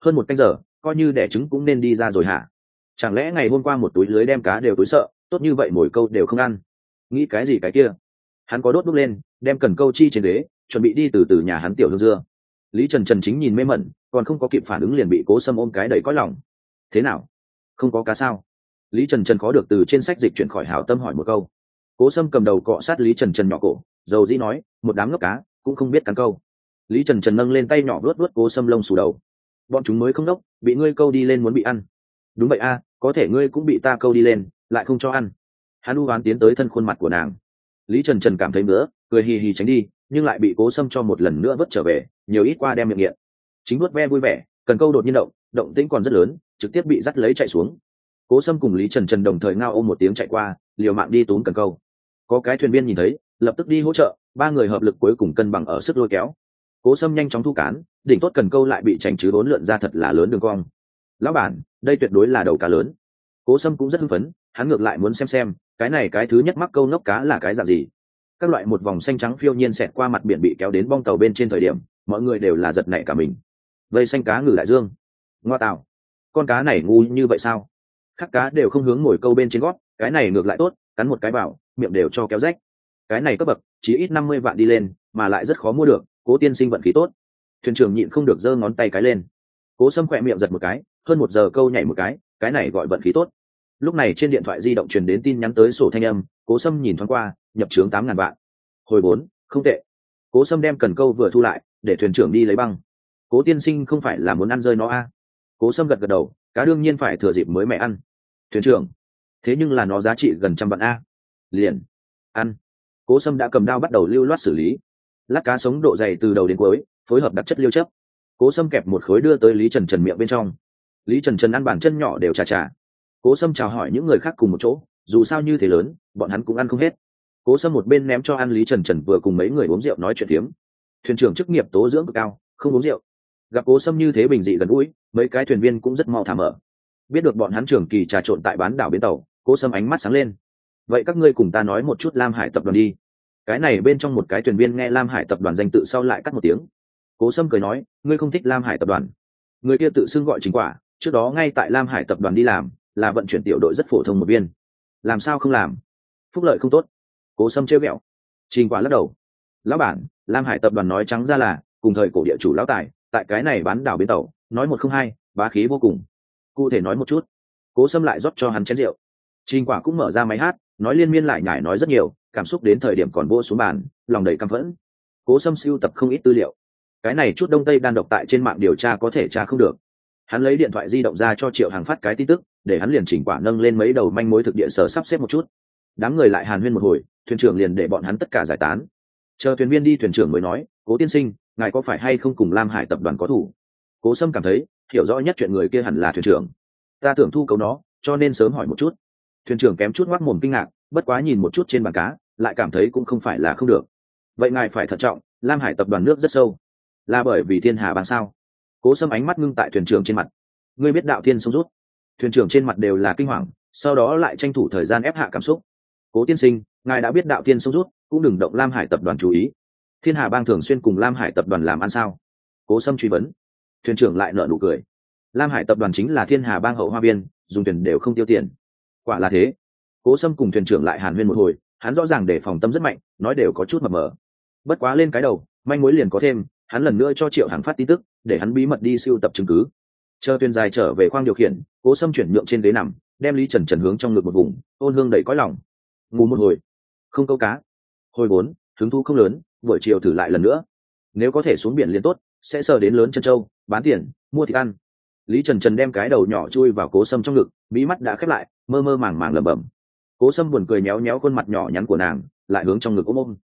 hơn một canh giờ coi như đẻ trứng cũng nên đi ra rồi hả? Chẳng lẽ ngày hôm qua một túi lưới đem cá đều túi sợ, tốt như vậy mồi câu đều không ăn? Nghĩ cái gì cái kia? Hắn có đốt đúc lên, đem cần câu chi trên ghế, chuẩn bị đi từ từ nhà hắn tiểu hương dưa. Lý Trần Trần chính nhìn mê mẩn, còn không có kịp phản ứng liền bị Cố Sâm ôm cái đầy cõi lòng. Thế nào? Không có cá sao? Lý Trần Trần khó được từ trên sách dịch chuyển khỏi hảo tâm hỏi một câu. Cố Sâm cầm đầu cọ sát Lý Trần Trần nhỏ cổ, dầu dĩ nói, một đám ngốc cá, cũng không biết cắn câu. Lý Trần Trần nâng lên tay nhỏ vuốt vuốt Cố Sâm lông xù đầu. Bọn chúng mới không đốc, bị ngươi câu đi lên muốn bị ăn. Đúng vậy a, có thể ngươi cũng bị ta câu đi lên, lại không cho ăn. Hắn u oán tiến tới thân khuôn mặt của nàng. Lý Trần Trần cảm thấy nữa, cười hì hì tránh đi, nhưng lại bị Cố Sâm cho một lần nữa vớt trở về, nhiều ít qua đem miệng nghiện. Chính vuốt ve vui vẻ, cần câu đột nhiên động, động tĩnh còn rất lớn, trực tiếp bị dắt lấy chạy xuống. Cố Sâm cùng Lý Trần Trần đồng thời ngao ôm một tiếng chạy qua, liều mạng đi túm cần câu. Có cái thuyền viên nhìn thấy, lập tức đi hỗ trợ, ba người hợp lực cuối cùng cân bằng ở sức lôi kéo. Cố Sâm nhanh chóng thu cán, đỉnh tốt cần câu lại bị chành chứ bốn lượn ra thật là lớn đường cong. Lão bản, đây tuyệt đối là đầu cá lớn. Cố Sâm cũng rất hưng phấn, hắn ngược lại muốn xem xem, cái này cái thứ nhất mắc câu nốc cá là cái dạng gì. Các loại một vòng xanh trắng phiêu nhiên xẹt qua mặt biển bị kéo đến bong tàu bên trên thời điểm, mọi người đều là giật nảy cả mình. Vây xanh cá ngừ đại dương. Ngoa tạo, con cá này ngu như vậy sao? Khắc cá đều không hướng ngồi câu bên trên gót, cái này ngược lại tốt, cắn một cái vào, miệng đều cho kéo rách. Cái này cấp bậc, chỉ ít năm mươi vạn đi lên, mà lại rất khó mua được, Cố tiên sinh vận khí tốt. Thuyền trưởng nhịn không được giơ ngón tay cái lên. Cố Sâm khỏe miệng giật một cái, hơn một giờ câu nhảy một cái, cái này gọi vận khí tốt. Lúc này trên điện thoại di động truyền đến tin nhắn tới sổ thanh âm, Cố Sâm nhìn thoáng qua, nhập trướng tám ngàn vạn. Hồi bốn, không tệ. Cố Sâm đem cần câu vừa thu lại, để thuyền trưởng đi lấy băng. Cố tiên sinh không phải là muốn ăn rơi nó a? À? Cố Sâm gật gật đầu, cá đương nhiên phải thừa dịp mới mẹ ăn. Thuyền trưởng, thế nhưng là nó giá trị gần trăm vạn a. Liền ăn. Cố Sâm đã cầm đao bắt đầu lưu loát xử lý. Lát cá sống độ dày từ đầu đến cuối, phối hợp đặc chất liêu chấp. Cố Sâm kẹp một khối đưa tới Lý Trần Trần miệng bên trong. Lý Trần Trần ăn bàn chân nhỏ đều chà chà. Cố Sâm chào hỏi những người khác cùng một chỗ, dù sao như thế lớn, bọn hắn cũng ăn không hết. Cố Sâm một bên ném cho ăn, Lý Trần Trần vừa cùng mấy người uống rượu nói chuyện phiếm. Thuyền trưởng chức nghiệp tố dưỡng cực cao, không uống rượu. Gặp Cố Sâm như thế bình dị gần gũi, mấy cái thuyền viên cũng rất mau thả mở. Biết được bọn hắn trưởng kỳ trà trộn tại bán đảo bến tàu, Cố Sâm ánh mắt sáng lên. Vậy các ngươi cùng ta nói một chút Lam Hải tập đoàn đi. Cái này bên trong một cái thuyền viên nghe Lam Hải tập đoàn danh tự sau lại cắt một tiếng. Cố Sâm cười nói, ngươi không thích Lam Hải tập đoàn? Người kia tự xưng gọi Trình Quả, trước đó ngay tại Lam Hải tập đoàn đi làm, là vận chuyển tiểu đội rất phổ thông một viên. Làm sao không làm? Phúc lợi không tốt. Cố Sâm trêu ghẹo. Trình Quả lắc đầu. Lão bản, Lam Hải tập đoàn nói trắng ra là cùng thời cổ địa chủ lão tài, tại cái này bán đảo bến tàu, nói một không hai, bá khí vô cùng. Cụ thể nói một chút. Cố Sâm lại rót cho hắn chén rượu. Trình Quả cũng mở ra máy hát, nói liên miên lại nhải nói rất nhiều, cảm xúc đến thời điểm còn vô xuống bàn, lòng đầy căm phẫn. Cố Sâm sưu tập không ít tư liệu. Cái này chút đông tây đan độc tại trên mạng điều tra có thể tra không được. Hắn lấy điện thoại di động ra cho Triệu Hàng phát cái tin tức, để hắn liền Trình Quả nâng lên mấy đầu manh mối thực địa sở sắp xếp một chút. Đám người lại hàn huyên một hồi, thuyền trưởng liền để bọn hắn tất cả giải tán. Chờ thuyền viên đi, thuyền trưởng mới nói, Cố tiên sinh, ngài có phải hay không cùng Lam Hải tập đoàn có thủ? Cố Sâm cảm thấy hiểu rõ nhất chuyện người kia hẳn là thuyền trưởng. Ta tưởng thu cấu nó, cho nên sớm hỏi một chút. Thuyền trưởng kém chút ngoác mồm kinh ngạc, bất quá nhìn một chút trên bàn cá, lại cảm thấy cũng không phải là không được. Vậy ngài phải thận trọng, Lam Hải tập đoàn nước rất sâu, là bởi vì thiên hà bang sao? Cố Sâm ánh mắt ngưng tại thuyền trưởng trên mặt. Ngươi biết đạo thiên sông rút? Thuyền trưởng trên mặt đều là kinh hoàng, sau đó lại tranh thủ thời gian ép hạ cảm xúc. Cố tiên sinh, ngài đã biết đạo thiên sông rút, cũng đừng động Lam Hải tập đoàn chú ý. Thiên hà bang thường xuyên cùng Lam Hải tập đoàn làm ăn sao? Cố Sâm truy vấn. Thuyền trưởng lại nở nụ cười. Lam Hải tập đoàn chính là thiên hà bang hậu hoa viên, dùng tiền đều không tiêu tiền. Quả là thế. Cố Sâm cùng thuyền trưởng lại hàn huyên một hồi, hắn rõ ràng để phòng tâm rất mạnh, nói đều có chút mập mờ. Bất quá lên cái đầu, manh mối liền có thêm, hắn lần nữa cho Triệu Hàng phát tin tức, để hắn bí mật đi sưu tập chứng cứ. Chờ thuyền dài trở về khoang điều khiển, Cố Sâm chuyển nhượng trên ghế nằm, đem Lý Trần Trần hướng trong ngực một vùng, ôn hương đầy cõi lòng. Ngủ một hồi, không câu cá. Hồi bốn, hứng thú không lớn, buổi chiều thử lại lần nữa. Nếu có thể xuống biển liền tốt, sẽ sờ đến lớn chân châu, bán tiền, mua thịt ăn. Lý Trần Trần đem cái đầu nhỏ chui vào Cố Sâm trong ngực, bí mắt đã khép lại, mơ mơ màng màng lẩm bẩm. Cố Sâm buồn cười nhéo nhéo khuôn mặt nhỏ nhắn của nàng, lại hướng trong ngực ôm ôm.